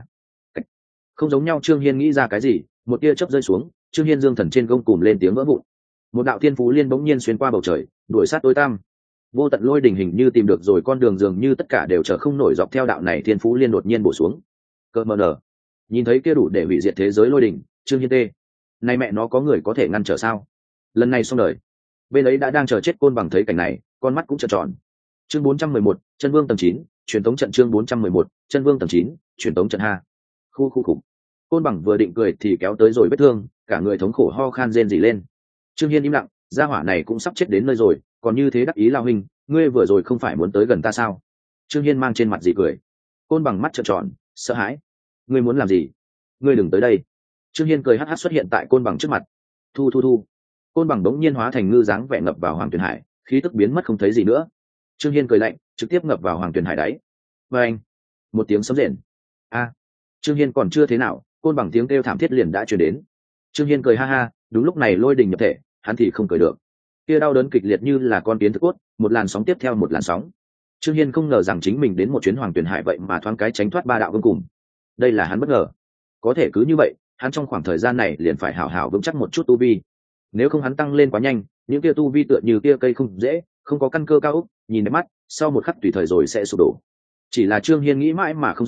Không giống nhau. Trương Hiên nghĩ ra cái gì, một tia chớp rơi xuống, Trương Hiên dương thần trên gông cùm lên tiếng vỡ vụn. Một đạo thiên phú liên bỗng nhiên xuyên qua bầu trời, đuổi sát tối tăm. Vô tận lôi đỉnh hình như tìm được rồi con đường, dường như tất cả đều trở không nổi dọc theo đạo này thiên phú liên đột nhiên bổ xuống. Cơ mờ nở. Nhìn thấy kia đủ để hủy diệt thế giới lôi đỉnh, Trương Hiên tê. Này mẹ nó có người có thể ngăn trở sao? Lần này xong đời. Bên ấy đã đang chờ chết côn bằng thấy cảnh này, con mắt cũng trợn tròn. Chương 411, Chân Vương tầng 9, truyền tống trận. Chương 411, Chân Vương tầng 9, truyền tống trận ha. Khu khu khủng. Côn bằng vừa định cười thì kéo tới rồi vết thương, cả người thống khổ ho khan rên rỉ lên. Trương Hiên im lặng, gia hỏa này cũng sắp chết đến nơi rồi, còn như thế đắc ý lao huynh, ngươi vừa rồi không phải muốn tới gần ta sao? Trương Hiên mang trên mặt gì cười. Côn bằng mắt trợn tròn, sợ hãi. Ngươi muốn làm gì? Ngươi đừng tới đây. Trương Hiên cười hắc hắc xuất hiện tại côn bằng trước mặt. Thu thu thu. Côn bằng đống nhiên hóa thành ngư dáng vẻ ngập vào Hoàng Tuyền Hải, khí tức biến mất không thấy gì nữa. Trương Hiên cười lạnh, trực tiếp ngập vào Hoàng Tuyền Hải đáy. Và anh, một tiếng sấm rền. A. Trương Hiên còn chưa thế nào, côn bằng tiếng kêu thảm thiết liền đã truyền đến. Trương Hiên cười ha ha, đúng lúc này lôi đình nhập thể, hắn thì không cười được. Kia đau đớn kịch liệt như là con kiến thức cốt, một làn sóng tiếp theo một làn sóng. Trương Hiên không ngờ rằng chính mình đến một chuyến Hoàng Tuyền Hải vậy mà thoáng cái tránh thoát ba đạo vương cùng. Đây là hắn bất ngờ. Có thể cứ như vậy, hắn trong khoảng thời gian này liền phải hảo hảo vững chắc một chút tu vi. Nếu không hắn tăng lên quá nhanh, những kia tu vi tựa như kia cây không dễ, không có căn cơ cao ốc, nhìn đẹp mắt, sau một khắc tùy thời rồi sẽ sụp đổ. Chỉ là Trương Hiên nghĩ mãi mà không rõ,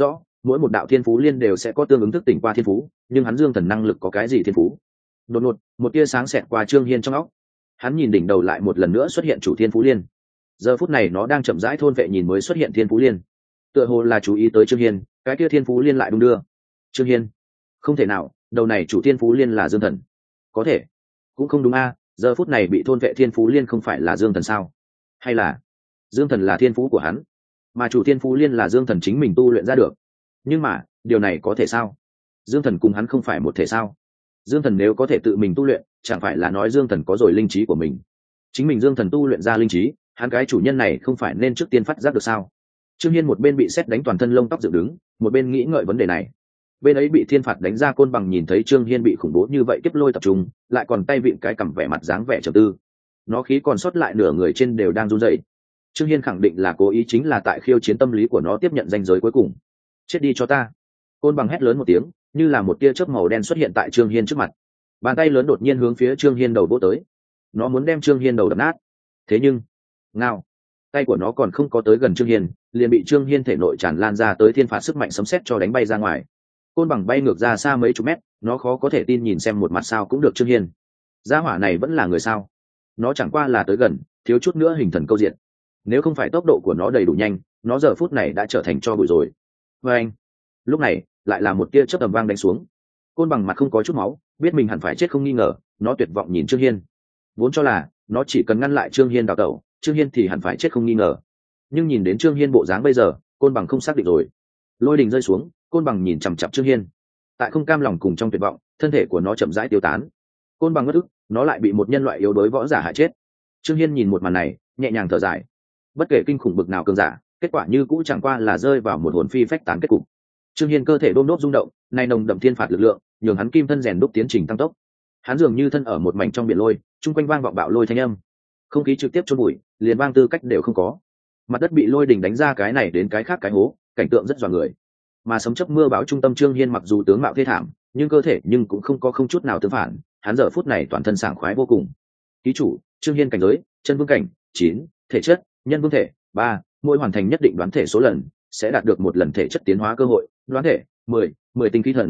mỗi một đạo thiên phú liên đều sẽ có tương ứng thức tỉnh qua thiên phú, nhưng hắn dương thần năng lực có cái gì thiên phú? Đột ngột một tia sáng xẹt qua Trương Hiên trong óc, hắn nhìn đỉnh đầu lại một lần nữa xuất hiện chủ thiên phú liên. Giờ phút này nó đang chậm rãi thôn vệ nhìn mới xuất hiện thiên phú liên, tựa hồ là chú ý tới Trương Hiên, cái kia thiên phú liên lại đung đưa. Trương Hiên, không thể nào, đầu này chủ thiên phú liên là dương thần. Có thể, cũng không đúng a, giờ phút này bị thôn vệ thiên phú liên không phải là dương thần sao? Hay là dương thần là thiên phú của hắn, mà chủ thiên phú liên là dương thần chính mình tu luyện ra được? Nhưng mà điều này có thể sao? Dương thần cùng hắn không phải một thể sao? Dương thần nếu có thể tự mình tu luyện, chẳng phải là nói dương thần có rồi linh trí của mình? Chính mình dương thần tu luyện ra linh trí, hắn cái chủ nhân này không phải nên trước tiên phát giác được sao? Trương Hiên một bên bị sét đánh toàn thân lông tóc dựng đứng, một bên nghĩ ngợi vấn đề này. Bên ấy bị thiên phạt đánh ra côn bằng nhìn thấy Trương Hiên bị khủng bố như vậy kiếp lôi tập trung, lại còn tay vịn cái cằm vẻ mặt dáng vẻ trầm tư. Nó khí còn sót lại nửa người trên đều đang run rẩy. Trương Hiên khẳng định là cố ý, chính là tại khiêu chiến tâm lý của nó tiếp nhận ranh giới cuối cùng. Chết đi cho ta! Côn bằng hét lớn một tiếng, như là một tia chớp màu đen xuất hiện tại Trương Hiên trước mặt. Bàn tay lớn đột nhiên hướng phía Trương Hiên đầu vỗ tới. Nó muốn đem Trương Hiên đầu đập nát. Thế nhưng, ngao, tay của nó còn không có tới gần Trương Hiên, liền bị Trương Hiên thể nội tràn lan ra tới thiên phạt sức mạnh sấm sét cho đánh bay ra ngoài. Côn bằng bay ngược ra xa mấy chục mét, nó khó có thể tin nhìn xem một mặt sao cũng được Trương Hiên. Gia hỏa này vẫn là người sao? Nó chẳng qua là tới gần, thiếu chút nữa hình thần câu diện. Nếu không phải tốc độ của nó đầy đủ nhanh, nó giờ phút này đã trở thành tro bụi rồi. Và anh, lúc này lại là một tia chớp tầm vang đánh xuống. Côn bằng mặt không có chút máu, biết mình hẳn phải chết không nghi ngờ, nó tuyệt vọng nhìn Trương Hiên. Vốn cho là nó chỉ cần ngăn lại Trương Hiên đào tẩu, Trương Hiên thì hẳn phải chết không nghi ngờ. Nhưng nhìn đến Trương Hiên bộ dáng bây giờ, côn bằng không xác định rồi. Lôi đình rơi xuống, côn bằng nhìn chằm chằm Trương Hiên. Tại không cam lòng cùng trong tuyệt vọng, thân thể của nó chậm rãi tiêu tán. Côn bằng ngất ức, nó lại bị một nhân loại yếu đuối võ giả hại chết. Trương Hiên nhìn một màn này, nhẹ nhàng thở dài. Bất kể kinh khủng bực nào cường giả, kết quả như cũ chẳng qua là rơi vào một hồn phi phách tán kết cục. Trương Hiên cơ thể đôm đốp rung động, này nồng đậm thiên phạt lực lượng, nhường hắn kim thân rèn đúc tiến trình tăng tốc. Hắn dường như thân ở một mảnh trong biển lôi, chung quanh vang vọng bạo lôi thanh âm. Không khí trực tiếp chôn bụi, liền vang tư cách đều không có. Mặt đất bị lôi đỉnh đánh ra cái này đến cái khác cái hố, cảnh tượng rất dọa người. Mà sấm chớp mưa bão trung tâm Trương Hiên mặc dù tướng mạo thê thảm, nhưng cơ thể nhưng cũng không có không chút nào tương phản, hắn giờ phút này toàn thân sảng khoái vô cùng. Ký chủ, Trương Hiên cảnh giới, chân vương cảnh, 9, thể chất, nhân vương thể, 3, mỗi hoàn thành nhất định đoán thể số lần, sẽ đạt được một lần thể chất tiến hóa cơ hội, đoán thể, 10 tinh khí thần,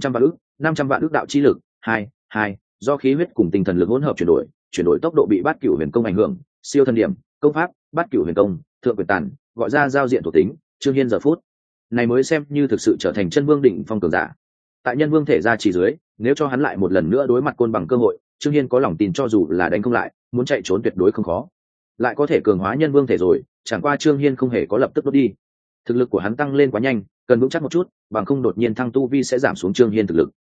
500 vạn ức đạo chi lực, 2, do khí huyết cùng tinh thần lực hỗn hợp chuyển đổi tốc độ bị bát cửu huyền công ảnh hưởng, siêu thần điểm, công pháp, bát cửu huyền công, thượng quyền tàn, gọi ra giao diện thuộc tính, Trương Hiên giờ phút này mới xem như thực sự trở thành chân vương đỉnh phong cường giả. Tại nhân vương thể ra chỉ dưới, nếu cho hắn lại một lần nữa đối mặt côn bằng cơ hội, Trương Hiên có lòng tin cho dù là đánh không lại, muốn chạy trốn tuyệt đối không khó. Lại có thể cường hóa nhân vương thể rồi, chẳng qua Trương Hiên không hề có lập tức đốt đi. Thực lực của hắn tăng lên quá nhanh, cần vững chắc một chút, bằng không đột nhiên thăng tu vi sẽ giảm xuống Trương Hiên thực lực.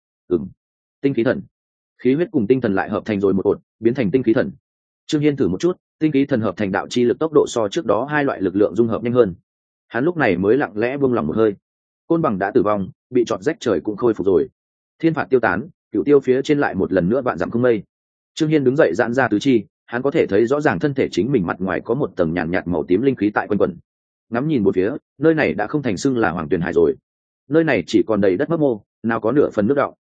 Tinh khí thần, khí huyết cùng tinh thần lại hợp thành rồi một ột, biến thành tinh khí thần. Trương Hiên thử một chút, tinh khí thần hợp thành đạo chi lực tốc độ so trước đó hai loại lực lượng dung hợp nhanh hơn. Hắn lúc này mới lặng lẽ buông lòng một hơi. Côn bằng đã tử vong, bị chọt rách trời cũng khôi phục rồi. Thiên phạt tiêu tán, cửu tiêu phía trên lại một lần nữa vạn dặm không mây. Trương Hiên đứng dậy giãn ra tứ chi, hắn có thể thấy rõ ràng thân thể chính mình mặt ngoài có một tầng nhàn nhạt màu tím linh khí tại quanh quẩn. Ngắm nhìn một phía, nơi này đã không thành xưng là Hoàng Tuyền Hải rồi. Nơi này chỉ còn đầy đất mấp mô, nào có nửa phần nước đọng.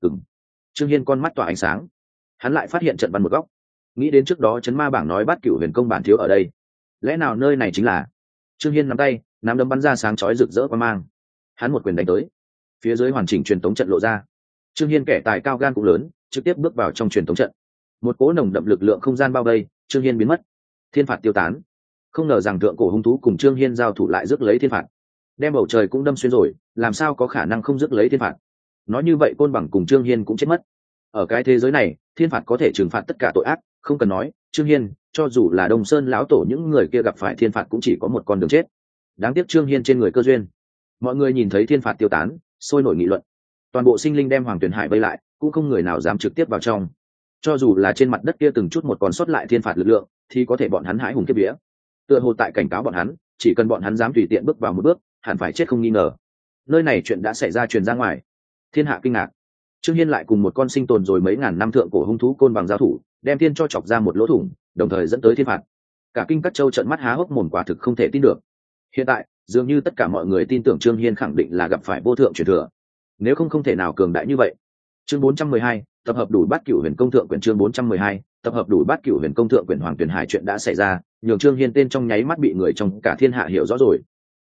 Trương Hiên con mắt tỏa ánh sáng. Hắn lại phát hiện trận văn một góc. Nghĩ đến trước đó chấn ma bảng nói bát cửu huyền công bản thiếu ở đây. Lẽ nào nơi này chính là? Trương Hiên nắm tay, nắm đấm bắn ra sáng chói rực rỡ quang mang. Hắn một quyền đánh tới. Phía dưới hoàn chỉnh truyền tống trận lộ ra. Trương Hiên kẻ tài cao gan cũng lớn, trực tiếp bước vào trong truyền tống trận. Một cỗ nồng đậm lực lượng không gian bao vây, Trương Hiên biến mất. Thiên phạt tiêu tán. Không ngờ rằng thượng cổ hung thú cùng Trương Hiên giao thủ lại rước lấy thiên phạt. Đem bầu trời cũng đâm xuyên rồi, làm sao có khả năng không rước lấy thiên phạt? Nói như vậy côn bằng cùng Trương Hiên cũng chết mất. Ở cái thế giới này, thiên phạt có thể trừng phạt tất cả tội ác, không cần nói, Trương Hiên, cho dù là Đông Sơn lão tổ những người kia gặp phải thiên phạt cũng chỉ có một con đường chết. Đáng tiếc Trương Hiên trên người cơ duyên. Mọi người nhìn thấy thiên phạt tiêu tán, sôi nổi nghị luận. Toàn bộ sinh linh đem Hoàng Tuyền Hải vây lại, cũng không người nào dám trực tiếp vào trong. Cho dù là trên mặt đất kia từng chút một còn sót lại thiên phạt lực lượng, thì có thể bọn hắn hãi hùng kiếp vía. Tựa hồ tại cảnh cáo bọn hắn, chỉ cần bọn hắn dám tùy tiện bước vào một bước, hẳn phải chết không nghi ngờ. Nơi này chuyện đã xảy ra truyền ra ngoài, thiên hạ kinh ngạc. Trương Hiên lại cùng một con sinh tồn rồi mấy ngàn năm thượng cổ hung thú côn bằng giao thủ, đem thiên cho chọc ra một lỗ thủng, đồng thời dẫn tới thiên phạt. Cả kinh các châu trợn mắt há hốc mồm, quả thực không thể tin được. Hiện tại, dường như tất cả mọi người tin tưởng Trương Hiên khẳng định là gặp phải vô thượng truyền thừa. Nếu không thể nào cường đại như vậy. Chương 412, tập hợp đủ bát cửu huyền công thượng quyển. Chương 412, tập hợp đủ bát cửu huyền công thượng quyển. Hoàng Tuyền Hải chuyện đã xảy ra, nhường Trương Hiên tên trong nháy mắt bị người trong cả thiên hạ hiểu rõ rồi.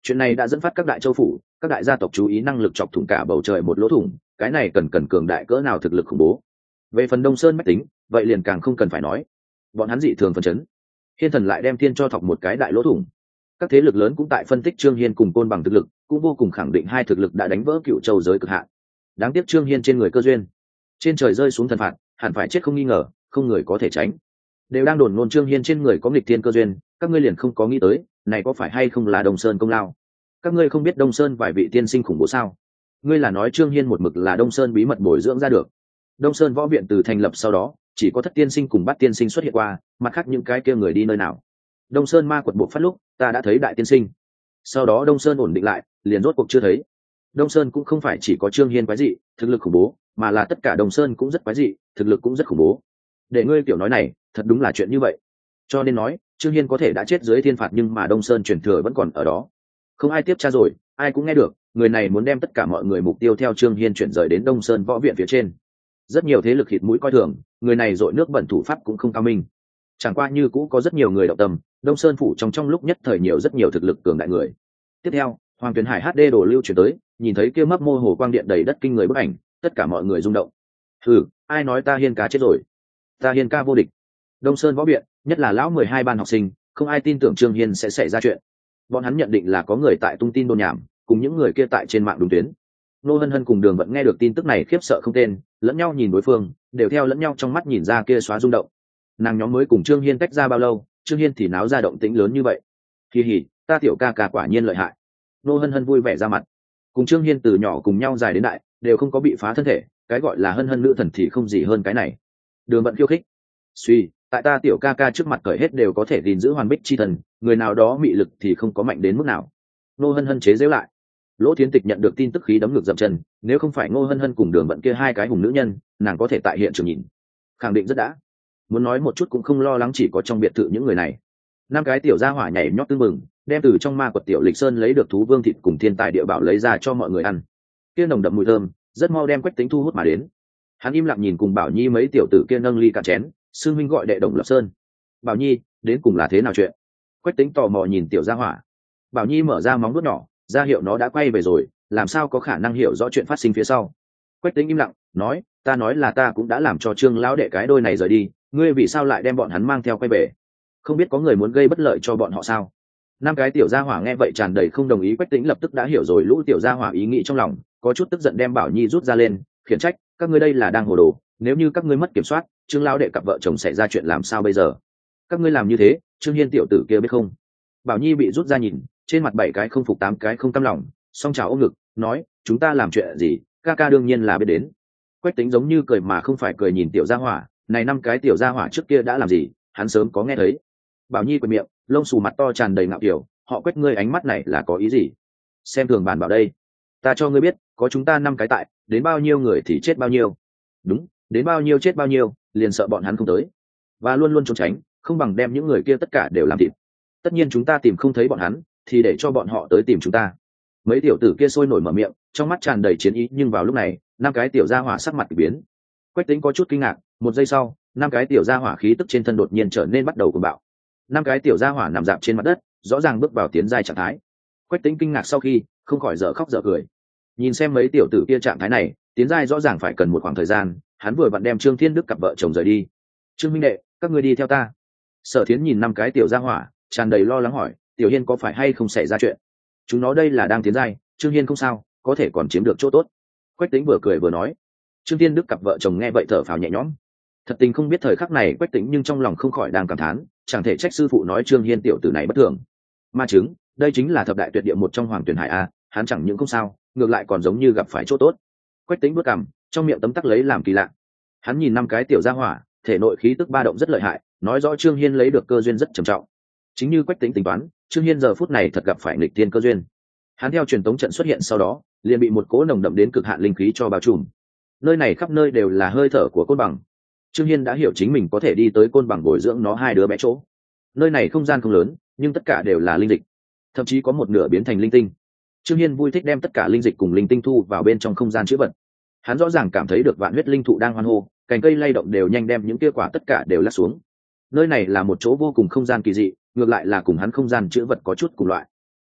Chuyện này đã dẫn phát các đại châu phủ, các đại gia tộc chú ý năng lực chọc thủng cả bầu trời một lỗ thủng, cái này cần cường đại cỡ nào thực lực khủng bố. Về phần Đông Sơn bách tính, vậy liền càng không cần phải nói, bọn hắn dị thường phấn chấn. Hiên Thần lại đem Thiên cho thọc một cái đại lỗ thủng. Các thế lực lớn cũng tại phân tích Trương Hiên cùng Côn Bằng thực lực, cũng vô cùng khẳng định hai thực lực đã đánh vỡ Cựu Châu giới cực hạn. Đáng tiếc Trương Hiên trên người cơ duyên, trên trời rơi xuống thần phạt, hẳn phải chết không nghi ngờ, không người có thể tránh. Đều đang đồn ngôn Trương Hiên trên người có nghịch thiên cơ duyên, các ngươi liền không có nghĩ tới, này có phải hay không là Đông Sơn công lao? Các ngươi không biết Đông Sơn vài vị tiên sinh khủng bố sao? Ngươi là nói Trương Hiên một mực là Đông Sơn bí mật bồi dưỡng ra được? Đông Sơn võ viện từ thành lập sau đó, chỉ có Thất tiên sinh cùng Bát tiên sinh xuất hiện qua, mặt khác những cái kia người đi nơi nào? Đông Sơn ma quật bộ phát lúc, ta đã thấy đại tiên sinh. Sau đó Đông Sơn ổn định lại, liền rốt cuộc chưa thấy. Đông Sơn cũng không phải chỉ có Trương Hiên quái dị, thực lực khủng bố, mà là tất cả Đông Sơn cũng rất quái dị, thực lực cũng rất khủng bố. Để ngươi kiểu nói này, thật đúng là chuyện như vậy. Cho nên nói, Trương Hiên có thể đã chết dưới thiên phạt nhưng mà Đông Sơn truyền thừa vẫn còn ở đó. Không ai tiếp tra rồi, ai cũng nghe được, người này muốn đem tất cả mọi người mục tiêu theo Trương Hiên chuyển rời đến Đông Sơn võ viện phía trên. Rất nhiều thế lực khịt mũi coi thường, người này dội nước bẩn thủ pháp cũng không cao minh. Chẳng qua như cũ có rất nhiều người động tâm, Đông Sơn phủ trong lúc nhất thời nhiều rất nhiều thực lực cường đại người. Tiếp theo, Hoàng Tuyền Hải HD đồ lưu chuyển tới, nhìn thấy kia mấp mô hồ quang điện đầy đất kinh người bức ảnh, tất cả mọi người rung động. Ai nói ta Hiên ca chết rồi? Ta Hiên ca vô địch. Đông Sơn võ viện, nhất là lão 12 ban học sinh, không ai tin tưởng Trương Hiên sẽ xảy ra chuyện. Bọn hắn nhận định là có người tại tung tin đồn nhảm, cùng những người kia tại trên mạng đúng tuyến. Nô Hân Hân cùng Đường Vận nghe được tin tức này khiếp sợ không tên, lẫn nhau nhìn đối phương, đều theo lẫn nhau trong mắt nhìn ra kia xóa rung động. Nàng nhóm mới cùng Trương Hiên tách ra bao lâu, Trương Hiên thì náo ra động tĩnh lớn như vậy. Kỳ hỉ, ta tiểu ca ca quả nhiên lợi hại. Nô Hân Hân vui vẻ ra mặt. Cùng Trương Hiên từ nhỏ cùng nhau dài đến đại, đều không có bị phá thân thể, cái gọi là Hân Hân nữ thần thì không gì hơn cái này. Đường Vận khiêu khích. Suy, tại ta tiểu ca ca trước mặt cởi hết đều có thể gìn giữ hoàn bích chi thần, người nào đó mị lực thì không có mạnh đến mức nào. Nô Hân Hân chế giễu lại. Lỗ Thiến Tịch nhận được tin tức khí đấm ngược dậm chân, nếu không phải Ngô Hân Hân cùng Đường Vận kia hai cái hùng nữ nhân, nàng có thể tại hiện trường nhìn, khẳng định rất đã. Muốn nói một chút cũng không lo lắng chỉ có trong biệt thự những người này. Năm cái tiểu gia hỏa nhảy nhót tưng bừng, đem từ trong ma quật tiểu Lịch Sơn lấy được thú vương thịt cùng thiên tài địa bảo lấy ra cho mọi người ăn. Kia nồng đậm mùi thơm, rất mau đem Quách Tĩnh thu hút mà đến. Hắn im lặng nhìn cùng Bảo Nhi mấy tiểu tử kia nâng ly cạn chén, sư huynh gọi đệ Đồng Lập Sơn. Bảo Nhi, đến cùng là thế nào chuyện? Quách Tĩnh tò mò nhìn tiểu gia hỏa. Bảo Nhi mở ra móng vuốt nhỏ, ra hiệu nó đã quay về rồi, làm sao có khả năng hiểu rõ chuyện phát sinh phía sau. Quách Tĩnh im lặng nói, ta nói là ta cũng đã làm cho Trương lão đệ cái đôi này rời đi, ngươi vì sao lại đem bọn hắn mang theo quay về? Không biết có người muốn gây bất lợi cho bọn họ sao? Năm cái tiểu gia hỏa nghe vậy tràn đầy không đồng ý. Quách Tĩnh lập tức đã hiểu rồi lũ tiểu gia hỏa ý nghĩ trong lòng, có chút tức giận đem Bảo Nhi rút ra lên, khiển trách, các ngươi đây là đang hồ đồ, nếu như các ngươi mất kiểm soát, Trương lão đệ cặp vợ chồng xảy ra chuyện làm sao bây giờ? Các ngươi làm như thế, Trương Hiên tiểu tử kia biết không? Bảo Nhi bị rút ra nhìn, trên mặt 7 cái không phục 8 cái không cam lòng, song trào ôm ngực, nói, chúng ta làm chuyện gì, ca ca đương nhiên là biết đến. Quách Tĩnh giống như cười mà không phải cười nhìn tiểu gia hỏa, này 5 cái tiểu gia hỏa trước kia đã làm gì, hắn sớm có nghe thấy. Bảo Nhi quệt miệng, lông xù mặt to tràn đầy ngạo kiểu, họ Quách ngươi ánh mắt này là có ý gì? Xem thường bàn bảo đây, ta cho ngươi biết, có chúng ta 5 cái tại, đến bao nhiêu người thì chết bao nhiêu. Đúng, đến bao nhiêu chết bao nhiêu, liền sợ bọn hắn không tới, và luôn luôn trốn tránh, không bằng đem những người kia tất cả đều làm thịt. Tất nhiên chúng ta tìm không thấy bọn hắn, thì để cho bọn họ tới tìm chúng ta. Mấy tiểu tử kia sôi nổi mở miệng, trong mắt tràn đầy chiến ý, nhưng vào lúc này, 5 cái tiểu gia hỏa sắc mặt kỳ biến. Quách Tĩnh có chút kinh ngạc, một giây sau, 5 cái tiểu gia hỏa khí tức trên thân đột nhiên trở nên bắt đầu cuồng bạo. 5 cái tiểu gia hỏa nằm dạp trên mặt đất, rõ ràng bước vào tiến giai trạng thái. Quách Tĩnh kinh ngạc sau khi, không khỏi dở khóc dở cười. Nhìn xem mấy tiểu tử kia trạng thái này, tiến giai rõ ràng phải cần một khoảng thời gian, hắn vừa vặn đem Trương Thiên Đức cặp vợ chồng rời đi. Trương minh đệ, các ngươi đi theo ta. Sở Thiến nhìn 5 cái tiểu gia hỏa, tràn đầy lo lắng hỏi, tiểu Hiên có phải hay không xảy ra chuyện? Chúng nó đây là đang tiến giai, Trương Hiên không sao, có thể còn chiếm được chỗ tốt. Quách Tĩnh vừa cười vừa nói. Trương Thiên Đức cặp vợ chồng nghe vậy thở phào nhẹ nhõm. Thật tình không biết thời khắc này Quách Tĩnh nhưng trong lòng không khỏi đang cảm thán, chẳng thể trách sư phụ nói Trương Hiên tiểu tử này bất thường. Ma chứng, đây chính là thập đại tuyệt địa một trong Hoàng Tuyền Hải a, hắn chẳng những không sao, ngược lại còn giống như gặp phải chỗ tốt. Quách Tĩnh bước cằm, trong miệng tấm tắc lấy làm kỳ lạ. Hắn nhìn 5 cái tiểu gia hỏa, thể nội khí tức ba động rất lợi hại, nói rõ Trương Hiên lấy được cơ duyên rất trầm trọng. Chính như Quách Tĩnh tính toán, Trương Hiên giờ phút này thật gặp phải nghịch thiên cơ duyên. Hắn theo truyền tống trận xuất hiện sau đó, liền bị một cỗ nồng đậm đến cực hạn linh khí cho bao trùm. Nơi này khắp nơi đều là hơi thở của Côn Bằng. Trương Hiên đã hiểu chính mình có thể đi tới Côn Bằng bồi dưỡng nó 2 đứa bé chỗ. Nơi này không gian không lớn, nhưng tất cả đều là linh dịch, thậm chí có một nửa biến thành linh tinh. Trương Hiên vui thích đem tất cả linh dịch cùng linh tinh thu vào bên trong không gian chứa vật. Hắn rõ ràng cảm thấy được vạn huyết linh thụ đang hoan hô, cành cây lay động đều nhanh đem những kia quả tất cả đều lắc xuống. Nơi này là một chỗ vô cùng không gian kỳ dị, ngược lại là cùng hắn không gian chứa vật có chút cùng loại.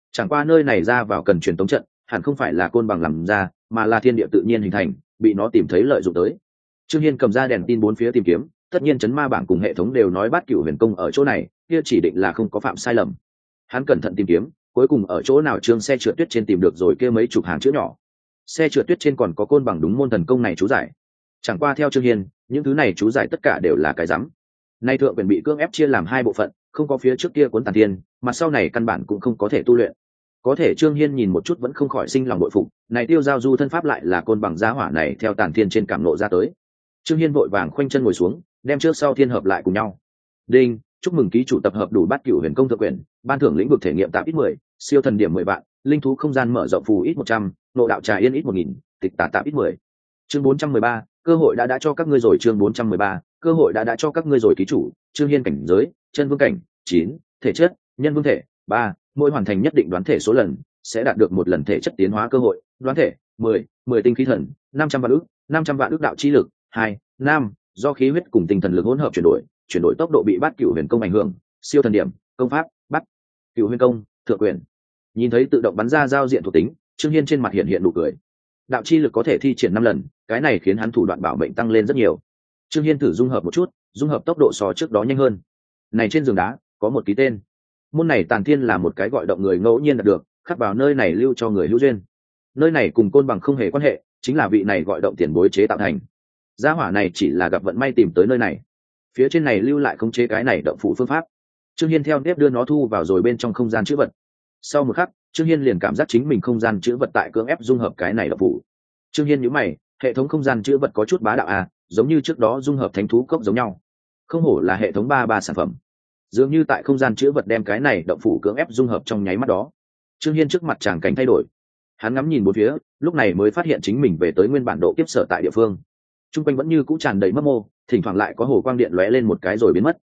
Chẳng qua nơi này ra vào cần truyền tống trận, hẳn không phải là côn bằng làm ra, mà là thiên địa tự nhiên hình thành, bị nó tìm thấy lợi dụng tới. Trương Hiên cầm ra đèn tin bốn phía tìm kiếm, tất nhiên chấn ma bảng cùng hệ thống đều nói Bát Cửu Huyền Công ở chỗ này, kia chỉ định là không có phạm sai lầm. Hắn cẩn thận tìm kiếm, cuối cùng ở chỗ nào trương xe trượt tuyết trên tìm được rồi kia mấy chục hàng chữ nhỏ. Xe trượt tuyết trên còn có côn bằng đúng môn thần công này chú giải. Chẳng qua theo Trương Hiên, những thứ này chú giải tất cả đều là cái rắm. Nay thượng quyền bị cưỡng ép chia làm hai bộ phận, không có phía trước kia cuốn tàn thiên, mà sau này căn bản cũng không có thể tu luyện. Có thể Trương Hiên nhìn một chút vẫn không khỏi sinh lòng bội phục, này tiêu giao du thân pháp lại là côn bằng giá hỏa này theo tàn thiên trên cảm nộ ra tới. Trương Hiên vội vàng khoanh chân ngồi xuống, đem trước sau thiên hợp lại cùng nhau. Đinh, chúc mừng ký chủ tập hợp đủ Bát Cửu Huyền Công thượng quyền, ban thưởng lĩnh vực thể nghiệm tạm ít 10, siêu thần điểm 10 vạn, linh thú không gian mở rộng phù ít 100, nộ đạo trà yên ít 1000, tịch tà tạm ít 10. Chương 413, cơ hội đã cho các ngươi rồi. Chương 413, cơ hội đã cho các ngươi rồi. Ký chủ Trương Hiên cảnh giới chân vương cảnh 9, thể chất nhân vương thể 3, mỗi hoàn thành nhất định đoán thể số lần sẽ đạt được một lần thể chất tiến hóa cơ hội. Đoán thể 10 tinh khí thần 500 vạn ức đạo chi lực 2, nam do khí huyết cùng tinh thần lực hỗn hợp chuyển đổi tốc độ bị Bát Cửu Huyền Công ảnh hưởng. Siêu thần điểm công pháp Bát Cửu Huyền Công thượng quyền. Nhìn thấy tự động bắn ra giao diện thuộc tính, Trương Hiên trên mặt hiện nụ cười. Đạo chi lực có thể thi triển 5 lần, cái này khiến hắn thủ đoạn bảo mệnh tăng lên rất nhiều. Trương Hiên thử dung hợp một chút, dung hợp tốc độ so trước đó nhanh hơn. Này trên giường đá có một ký tên. Môn này tàn thiên là một cái gọi động người ngẫu nhiên đạt được, khắc vào nơi này lưu cho người hữu duyên. Nơi này cùng côn bằng không hề quan hệ, chính là vị này gọi động tiền bối chế tạo thành. Gia hỏa này chỉ là gặp vận may tìm tới nơi này. Phía trên này lưu lại khống chế cái này động phủ phương pháp. Trương Hiên theo nếp đưa nó thu vào rồi bên trong không gian chữ vật. Sau một khắc, Trương Hiên liền cảm giác chính mình không gian chữ vật tại cưỡng ép dung hợp cái này động phủ. Trương Hiên nhíu mày, hệ thống không gian chữ vật có chút bá đạo à, giống như trước đó dung hợp thánh thú cốc giống nhau. Không hổ là hệ thống 33 sản phẩm. Dường như tại không gian chữ vật đem cái này động phủ cưỡng ép dung hợp trong nháy mắt đó. Trương Hiên trước mặt tràng cảnh thay đổi. Hắn ngắm nhìn bốn phía, lúc này mới phát hiện chính mình về tới nguyên bản độ kiếp sở tại địa phương. Trung quanh vẫn như cũ tràn đầy mấp mô, thỉnh thoảng lại có hồ quang điện lóe lên một cái rồi biến mất.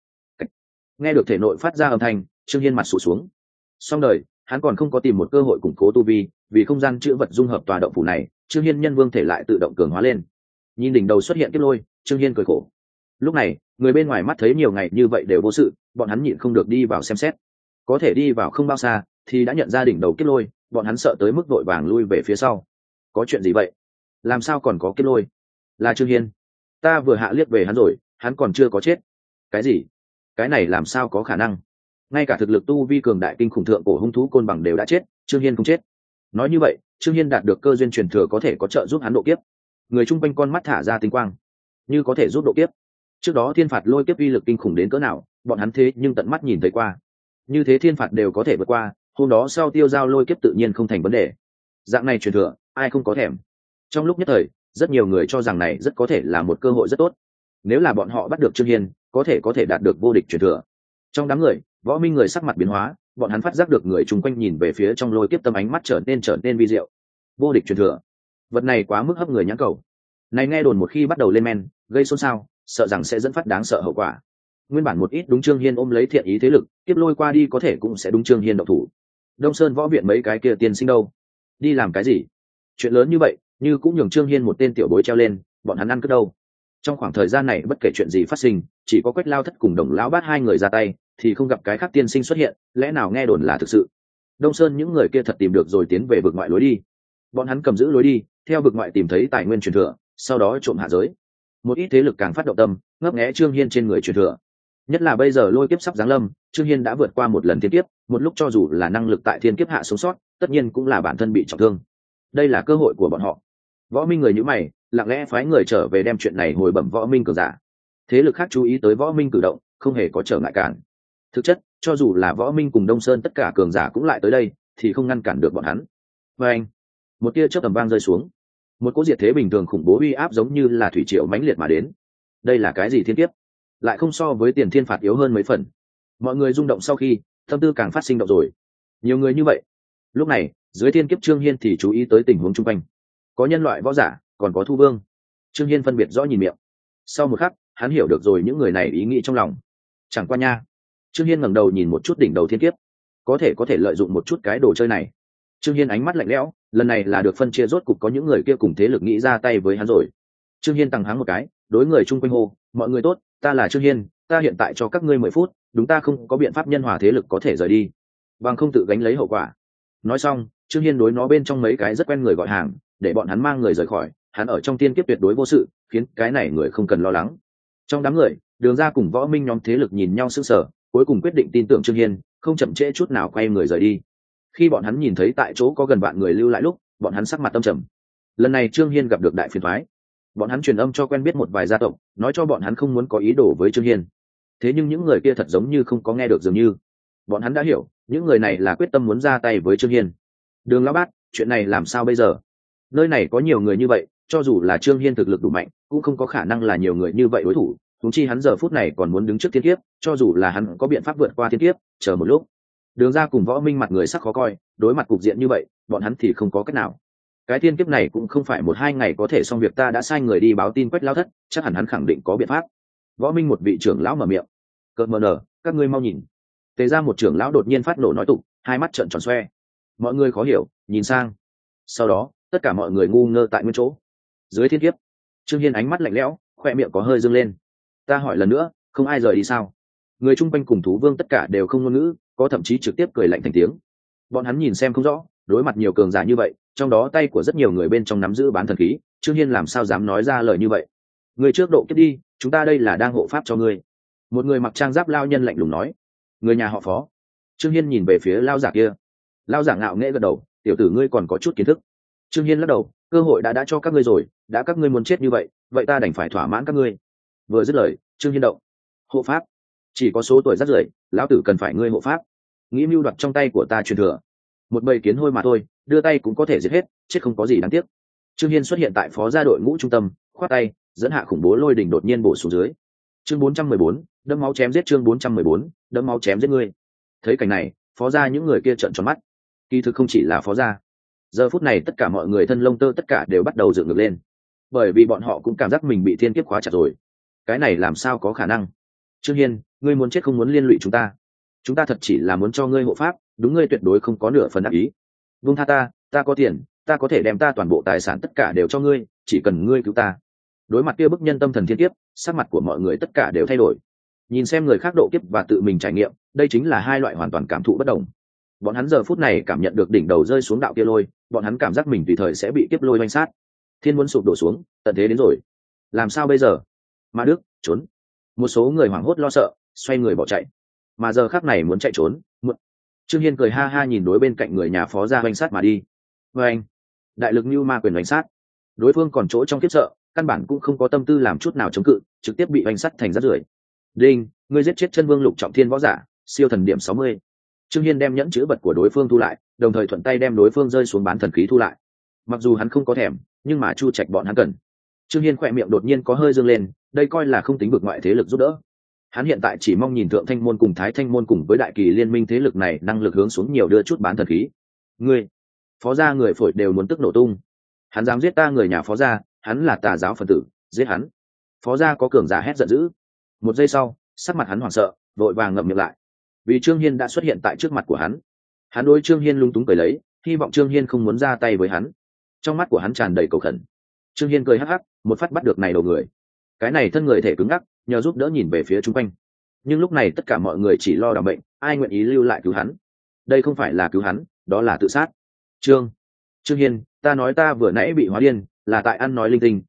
Nghe được thể nội phát ra âm thanh, Trương Hiên mặt sụt xuống. Xong đời, hắn còn không có tìm một cơ hội củng cố tu vi, vì không gian chữ vật dung hợp tòa động phủ này, Trương Hiên nhân vương thể lại tự động cường hóa lên. Nhìn đỉnh đầu xuất hiện kiếp lôi, Trương Hiên cười khổ. Lúc này, người bên ngoài mắt thấy nhiều ngày như vậy đều vô sự, bọn hắn nhịn không được đi vào xem xét. Có thể đi vào không bao xa, thì đã nhận ra đỉnh đầu kiếp lôi, bọn hắn sợ tới mức vội vàng lui về phía sau. Có chuyện gì vậy? Làm sao còn có kiếp lôi? Là Trương Hiên. Ta vừa hạ liếc về hắn rồi, hắn còn chưa có chết. Cái gì? Cái này làm sao có khả năng? Ngay cả thực lực tu vi cường đại kinh khủng thượng cổ hung thú côn bằng đều đã chết, Trương Hiên không chết. Nói như vậy, Trương Hiên đạt được cơ duyên truyền thừa có thể có trợ giúp hắn độ kiếp. Người chung quanh con mắt thả ra tinh quang, như có thể giúp độ kiếp. Trước đó thiên phạt lôi kiếp uy lực kinh khủng đến cỡ nào, bọn hắn thế nhưng tận mắt nhìn thấy qua. Như thế thiên phạt đều có thể vượt qua, hôm đó sau tiêu giao lôi kiếp tự nhiên không thành vấn đề. Dạng này truyền thừa, ai không có thèm. Trong lúc nhất thời, rất nhiều người cho rằng này rất có thể là một cơ hội rất tốt. Nếu là bọn họ bắt được Trương Hiên, có thể đạt được vô địch truyền thừa. Trong đám người, võ minh người sắc mặt biến hóa, bọn hắn phát giác được người chung quanh nhìn về phía trong lôi kiếp tâm ánh mắt trở nên vi diệu. Vô địch truyền thừa, vật này quá mức hấp người nhãn cầu. Này nghe đồn một khi bắt đầu lên men, gây xôn xao, sợ rằng sẽ dẫn phát đáng sợ hậu quả. Nguyên bản một ít đúng Trương Hiên ôm lấy thiện ý thế lực, tiếp lôi qua đi có thể cũng sẽ đúng Trương Hiên động thủ. Đông Sơn võ viện mấy cái kia tiên sinh đâu? Đi làm cái gì? Chuyện lớn như vậy, như cũng nhường Trương Hiên một tên tiểu bối treo lên, bọn hắn ăn cướp đâu? Trong khoảng thời gian này bất kể chuyện gì phát sinh, chỉ có Quách Lao Thất cùng Đồng Lão Bát hai người ra tay, thì không gặp cái khác tiên sinh xuất hiện, lẽ nào nghe đồn là thực sự? Đông Sơn những người kia thật tìm được rồi tiến về vực ngoại lối đi. Bọn hắn cầm giữ lối đi, theo vực ngoại tìm thấy tài nguyên truyền thừa, sau đó trộm hạ giới. Một ít thế lực càng phát động tâm, ngấp nghé Trương Hiên trên người truyền thừa. Nhất là bây giờ lôi kiếp sắp giáng lâm, Trương Hiên đã vượt qua một lần thiên kiếp, một lúc cho dù là năng lực tại thiên kiếp hạ sống sót, tất nhiên cũng là bản thân bị trọng thương. Đây là cơ hội của bọn họ. Võ Minh người như mày, lặng lẽ phái người trở về đem chuyện này hồi bẩm Võ Minh cường giả. Thế lực khác chú ý tới Võ Minh cử động, không hề có trở ngại cản. Thực chất, cho dù là Võ Minh cùng Đông Sơn tất cả cường giả cũng lại tới đây, thì không ngăn cản được bọn hắn. Và anh, một tia chớp tầm vang rơi xuống, một cỗ diệt thế bình thường khủng bố uy áp giống như là thủy triều mãnh liệt mà đến. Đây là cái gì thiên kiếp? Lại không so với tiền thiên phạt yếu hơn mấy phần. Mọi người rung động sau khi, tâm tư càng phát sinh động rồi. Nhiều người như vậy. Lúc này, dưới thiên kiếp Trương Hiên thì chú ý tới tình huống chung quanh. Có nhân loại võ giả, còn có thu vương. Trương Hiên phân biệt rõ nhìn miệng. Sau một khắc, hắn hiểu được rồi những người này ý nghĩ trong lòng. Chẳng qua nha. Trương Hiên ngẩng đầu nhìn một chút đỉnh đầu thiên kiếp. Có thể lợi dụng một chút cái đồ chơi này. Trương Hiên ánh mắt lạnh lẽo, lần này là được phân chia rốt cục có những người kia cùng thế lực nghĩ ra tay với hắn rồi. Trương Hiên tăng hắng một cái, đối người chung quanh hô, mọi người tốt, ta là Trương Hiên, ta hiện tại cho các ngươi 10 phút, đúng ta không có biện pháp nhân hòa thế lực có thể rời đi, bằng không tự gánh lấy hậu quả. Nói xong, Trương Hiên đối nó bên trong mấy cái rất quen người gọi hàng, để bọn hắn mang người rời khỏi, hắn ở trong tiên kiếp tuyệt đối vô sự, khiến cái này người không cần lo lắng. Trong đám người, Đường Gia cùng Võ Minh nhóm thế lực nhìn nhau sững sờ, cuối cùng quyết định tin tưởng Trương Hiên, không chậm trễ chút nào quay người rời đi. Khi bọn hắn nhìn thấy tại chỗ có gần vạn người lưu lại lúc, bọn hắn sắc mặt tâm trầm. Lần này Trương Hiên gặp được đại phiền toái. Bọn hắn truyền âm cho quen biết một vài gia tộc, nói cho bọn hắn không muốn có ý đồ với Trương Hiên. Thế nhưng những người kia thật giống như không có nghe được dường như. Bọn hắn đã hiểu, những người này là quyết tâm muốn ra tay với Trương Hiên. Đường lão bát, chuyện này làm sao bây giờ? Nơi này có nhiều người như vậy, cho dù là Trương Hiên thực lực đủ mạnh, cũng không có khả năng là nhiều người như vậy đối thủ. Huống chi hắn giờ phút này còn muốn đứng trước thiên kiếp, cho dù là hắn có biện pháp vượt qua thiên kiếp, chờ một lúc. Đường Gia cùng Võ Minh mặt người sắc khó coi, đối mặt cục diện như vậy, bọn hắn thì không có cách nào. Cái thiên kiếp này cũng không phải 1-2 ngày có thể xong việc, ta đã sai người đi báo tin Quách lão thất, chắc hẳn hắn khẳng định có biện pháp. Võ Minh một vị trưởng lão mở miệng. Cợt mờ nở, các ngươi mau nhìn. Tề ra một trưởng lão đột nhiên phát nổ nói tục, hai mắt trợn tròn xoe. Mọi người khó hiểu, nhìn sang. Sau đó, tất cả mọi người ngu ngơ tại nguyên chỗ. Dưới thiên kiếp, Trương Hiên ánh mắt lạnh lẽo, khoe miệng có hơi dương lên. Ta hỏi lần nữa, không ai rời đi sao? Người chung quanh cùng thú vương tất cả đều không ngôn ngữ, có thậm chí trực tiếp cười lạnh thành tiếng. Bọn hắn nhìn xem không rõ, đối mặt nhiều cường giả như vậy, trong đó tay của rất nhiều người bên trong nắm giữ bán thần khí, Trương Hiên làm sao dám nói ra lời như vậy? Người trước độ kiếp đi, chúng ta đây là đang hộ pháp cho ngươi. Một người mặc trang giáp lao nhân lạnh lùng nói. Người nhà họ Phó. Trương Hiên nhìn về phía lao giả kia. Lao giả ngạo nghễ gật đầu, tiểu tử ngươi còn có chút kiến thức. Trương Hiên lắc đầu, cơ hội đã cho các ngươi rồi, đã các ngươi muốn chết như vậy, vậy ta đành phải thỏa mãn các ngươi. Vừa dứt lời, Trương Hiên động. Hộ pháp? Chỉ có số tuổi rất rưỡi, lão tử cần phải ngươi hộ pháp. Nghĩ mưu đoạt trong tay của ta truyền thừa. Một bầy kiến hôi mà thôi, đưa tay cũng có thể giết hết, chết không có gì đáng tiếc. Trương Hiên xuất hiện tại Phó gia đội ngũ trung tâm, khoát tay, dẫn hạ khủng bố lôi đỉnh đột nhiên bổ xuống dưới. Chương 414, đẫm máu chém giết. Chương 414, đẫm máu chém giết ngươi. Thấy cảnh này, Phó gia những người kia trợn tròn mắt. Kỳ thực không chỉ là Phó gia, giờ phút này tất cả mọi người thân lông tơ tất cả đều bắt đầu dựng ngược lên, bởi vì bọn họ cũng cảm giác mình bị thiên kiếp khóa chặt rồi. Cái này làm sao có khả năng? Trương Hiên, ngươi muốn chết không muốn liên lụy chúng ta thật chỉ là muốn cho ngươi hộ pháp, đúng, ngươi tuyệt đối không có nửa phần ác ý. Vung tha ta có tiền, ta có thể đem ta toàn bộ tài sản tất cả đều cho ngươi, chỉ cần ngươi cứu ta. Đối mặt kia bức nhân tâm thần thiên kiếp, sắc mặt của mọi người tất cả đều thay đổi. Nhìn xem người khác độ kiếp và tự mình trải nghiệm, đây chính là hai loại hoàn toàn cảm thụ bất đồng. Bọn hắn giờ phút này cảm nhận được đỉnh đầu rơi xuống đạo kia lôi, bọn hắn cảm giác mình tùy thời sẽ bị kiếp lôi oanh sát. Thiên muốn sụp đổ xuống, tận thế đến rồi. Làm sao bây giờ? Ma Đức, trốn. Một số người hoảng hốt lo sợ, xoay người bỏ chạy. Mà giờ khắc này muốn chạy trốn, Trương Hiên cười ha ha nhìn đối bên cạnh người nhà Phó gia oanh sát mà đi. Và anh, đại lực như ma quyền oanh sát. Đối phương còn chỗ trong kiếp sợ, căn bản cũng không có tâm tư làm chút nào chống cự, trực tiếp bị oanh sát thành rác rưởi. Đinh, ngươi giết chết chân vương lục trọng thiên võ giả, siêu thần điểm 60. Trương Hiên đem nhẫn chữ vật của đối phương thu lại, đồng thời thuận tay đem đối phương rơi xuống bán thần khí thu lại. Mặc dù hắn không có thèm, nhưng mà Chu Trạch bọn hắn cần. Trương Hiên khỏe miệng đột nhiên có hơi dương lên, đây coi là không tính vực ngoại thế lực giúp đỡ. Hắn hiện tại chỉ mong nhìn Thượng Thanh môn cùng Thái Thanh môn cùng với Đại Kỳ liên minh thế lực này năng lực hướng xuống nhiều đưa chút bán thần khí. Ngươi, Phó gia người phổi đều muốn tức nổ tung. Hắn dám giết ta người nhà Phó gia, hắn là tà giáo phần tử, giết hắn. Phó gia có cường giả hét giận dữ. Một giây sau, sắc mặt hắn hoảng sợ, vội vàng ngậm miệng lại. Vì Trương Hiên đã xuất hiện tại trước mặt của hắn. Hắn đối Trương Hiên lung túng cười lấy, hy vọng Trương Hiên không muốn ra tay với hắn. Trong mắt của hắn tràn đầy cầu khẩn. Trương Hiên cười hắc hắc, một phát bắt được này đầu người. Cái này thân người thể cứng ngắc, nhờ giúp đỡ nhìn về phía chung quanh. Nhưng lúc này tất cả mọi người chỉ lo đảm bệnh, ai nguyện ý lưu lại cứu hắn? Đây không phải là cứu hắn, đó là tự sát. Trương Hiên, ta nói ta vừa nãy bị hóa điên, là tại ăn nói linh tinh,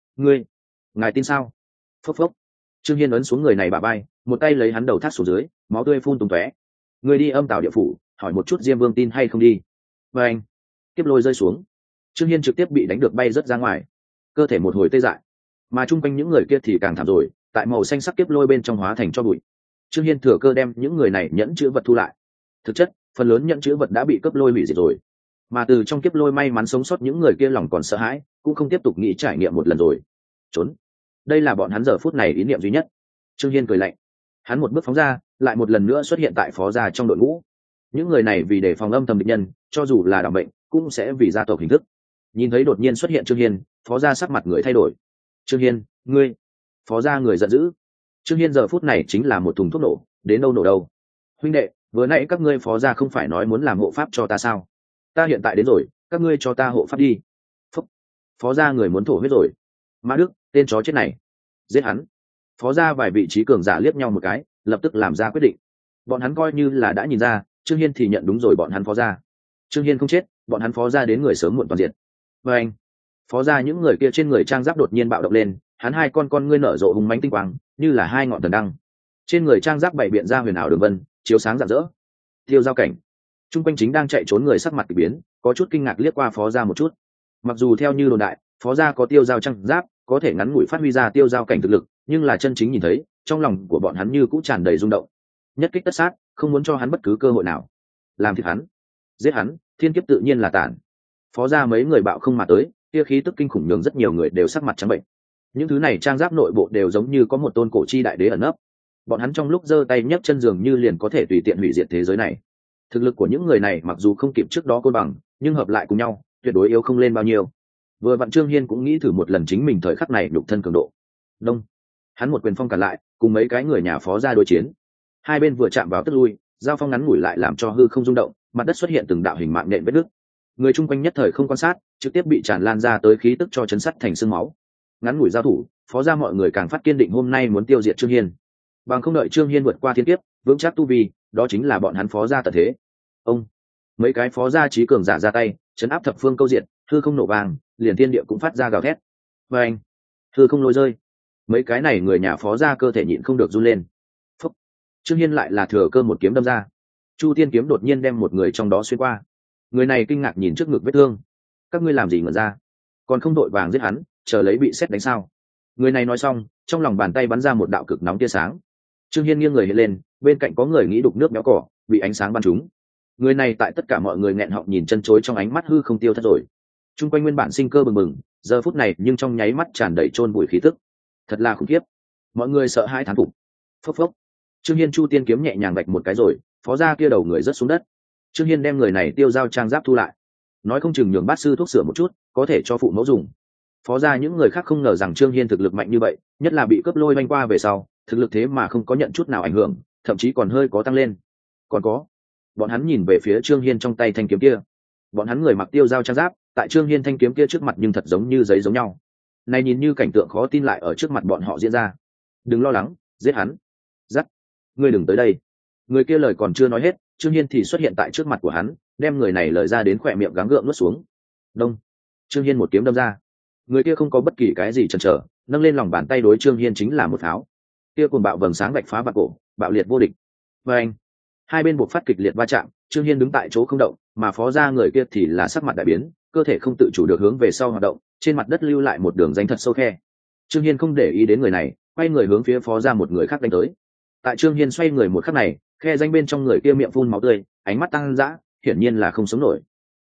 ngài tin sao? Phốc phốc. Trương Hiên ấn xuống người này bả vai, một tay lấy hắn đầu thắt xuống dưới, máu tươi phun tung tóe. Người đi âm tào địa phủ, hỏi một chút Diêm Vương tin hay không đi. Và anh, kiếp lôi rơi xuống. Trương Hiên trực tiếp bị đánh được bay rớt ra ngoài, cơ thể một hồi tê dại. Mà chung quanh những người kia thì càng thảm rồi, tại màu xanh sắc kiếp lôi bên trong hóa thành cho bụi. Trương Hiên thừa cơ đem những người này nhẫn chữ vật thu lại. Thực chất, phần lớn nhẫn chữ vật đã bị cấp lôi hủy diệt rồi. Mà từ trong kiếp lôi may mắn sống sót những người kia lòng còn sợ hãi, cũng không tiếp tục nghĩ trải nghiệm một lần rồi. Trốn. Đây là bọn hắn giờ phút này ý niệm duy nhất. Trương Hiên cười lạnh. Hắn một bước phóng ra, lại một lần nữa xuất hiện tại Phó gia trong đội ngũ. Những người này vì để phòng âm thầm địch nhân, cho dù là đảm bệnh, cũng sẽ vì gia tộc hình thức. Nhìn thấy đột nhiên xuất hiện Trương Hiên, Phó gia sắc mặt người thay đổi. Trương Hiên, ngươi! Phó gia người giận dữ. Trương Hiên giờ phút này chính là một thùng thuốc nổ, đến đâu nổ đâu. Huynh đệ, vừa nãy các ngươi Phó gia không phải nói muốn làm hộ pháp cho ta sao? Ta hiện tại đến rồi, các ngươi cho ta hộ pháp đi. Phúc. Phó gia người muốn thổ huyết rồi. Mã Đức, tên chó chết này, giết hắn. Phó gia vài vị trí cường giả liếc nhau một cái, lập tức làm ra quyết định. Bọn hắn coi như là đã nhìn ra, Trương Hiên thì nhận đúng rồi bọn hắn Phó gia. Trương Hiên không chết, bọn hắn phó gia đến người sớm muộn toàn diện. Và anh, phó gia những người kia trên người trang giáp đột nhiên bạo động lên, hắn hai con ngươi nở rộ hùng mãnh tinh quang, như là hai ngọn thần đăng. Trên người trang giáp bảy biện ra huyền ảo đường vân, chiếu sáng rạng rỡ. Tiêu giao cảnh. Trung quanh chính đang chạy trốn người sắc mặt kỳ biến, có chút kinh ngạc liếc qua phó gia một chút. Mặc dù theo như đồn đại, phó gia có tiêu giao trang giáp, có thể ngắn ngủi phát huy ra tiêu giao cảnh thực lực, nhưng là chân chính nhìn thấy, trong lòng của bọn hắn như cũng tràn đầy rung động. Nhất kích tất sát, không muốn cho hắn bất cứ cơ hội nào. Làm thịt hắn, giết hắn, thiên kiếp tự nhiên là tàn. Phó gia mấy người bạo không mà tới, kia khí tức kinh khủng nhường rất nhiều người đều sắc mặt trắng bệnh. Những thứ này trang giáp nội bộ đều giống như có một tôn cổ chi đại đế ẩn nấp. Bọn hắn trong lúc giơ tay nhấc chân dường như liền có thể tùy tiện hủy diệt thế giới này. Thực lực của những người này mặc dù không kịp trước đó côn bằng, nhưng hợp lại cùng nhau, tuyệt đối yếu không lên bao nhiêu. Vừa vặn Trương Hiên cũng nghĩ thử một lần chính mình thời khắc này nhục thân cường độ. Đông, hắn một quyền phong cản lại, cùng mấy cái người nhà phó gia đối chiến. Hai bên vừa chạm vào tức lui, giao phong ngắn ngủi lại làm cho hư không rung động, mặt đất xuất hiện từng đạo hình mạng nện vết nứt. Người chung quanh nhất thời không quan sát, trực tiếp bị tràn lan ra tới khí tức cho chấn sắt thành xương máu. Ngắn ngủi giao thủ, phó gia mọi người càng phát kiên định hôm nay muốn tiêu diệt Trương Hiên. Bằng không đợi Trương Hiên vượt qua thiên kiếp, vững chắc tu vi, đó chính là bọn hắn phó gia tận thế. Ông, mấy cái phó gia trí cường giả ra tay, chấn áp thập phương câu diệt, hư không nổ vàng, liền thiên địa cũng phát ra gào thét. Và anh, hư không lôi rơi. Mấy cái này người nhà phó gia cơ thể nhịn không được run lên. Phúc. Trương Hiên lại là thừa cơ một kiếm đâm ra. Chu Tiên kiếm đột nhiên đem một người trong đó xuyên qua. Người này kinh ngạc nhìn trước ngực vết thương. Các ngươi làm gì ngẩn ra? Còn không đội vàng giết hắn, chờ lấy bị xét đánh sao? Người này nói xong, trong lòng bàn tay bắn ra một đạo cực nóng tia sáng. Trương Hiên nghiêng người hiện lên, bên cạnh có người nghĩ đục nước méo cỏ, bị ánh sáng bắn trúng. Người này tại tất cả mọi người nghẹn họng nhìn chân chối trong ánh mắt hư không tiêu thất rồi. Trung quanh nguyên bản sinh cơ bừng bừng, giờ phút này nhưng trong nháy mắt tràn đầy chôn bụi khí tức. Thật là khủng khiếp. Mọi người sợ hãi thán phục. Phốc phốc. Trương Hiên Chu Tiên kiếm nhẹ nhàng vạch một cái rồi, phó gia kia đầu người rớt xuống đất. Trương Hiên đem người này tiêu giao trang giáp thu lại, nói không chừng nhường bát sư thuốc sửa một chút, có thể cho phụ mẫu dùng. Phó gia những người khác không ngờ rằng Trương Hiên thực lực mạnh như vậy, nhất là bị cướp lôi vanh qua về sau, thực lực thế mà không có nhận chút nào ảnh hưởng, thậm chí còn hơi có tăng lên. Còn có, bọn hắn nhìn về phía Trương Hiên trong tay thanh kiếm kia. Bọn hắn người mặc tiêu giao trang giáp, tại Trương Hiên thanh kiếm kia trước mặt nhưng thật giống như giấy giống nhau. Này nhìn như cảnh tượng khó tin lại ở trước mặt bọn họ diễn ra. Đừng lo lắng, giết hắn. Dắt, ngươi đừng tới đây. Người kia lời còn chưa nói hết, Trương Hiên thì xuất hiện tại trước mặt của hắn, đem người này lời ra đến khỏe miệng gắng gượng nuốt xuống. Đông, Trương Hiên một kiếm đâm ra. Người kia không có bất kỳ cái gì chần chờ, nâng lên lòng bàn tay đối Trương Hiên chính là một pháo. Kia cuồng bạo vầng sáng vạch phá bạc cổ, bạo liệt vô địch. Và anh, hai bên buộc phát kịch liệt va chạm, Trương Hiên đứng tại chỗ không động, mà phó gia người kia thì là sắc mặt đại biến, cơ thể không tự chủ được hướng về sau hoạt động, trên mặt đất lưu lại một đường danh thật sâu khe. Trương Hiên không để ý đến người này, quay người hướng phía phó gia một người khác đánh tới. Tại Trương Hiên xoay người một khắc này, khe danh bên trong người kia miệng phun máu tươi, ánh mắt tăng dã, hiển nhiên là không sống nổi.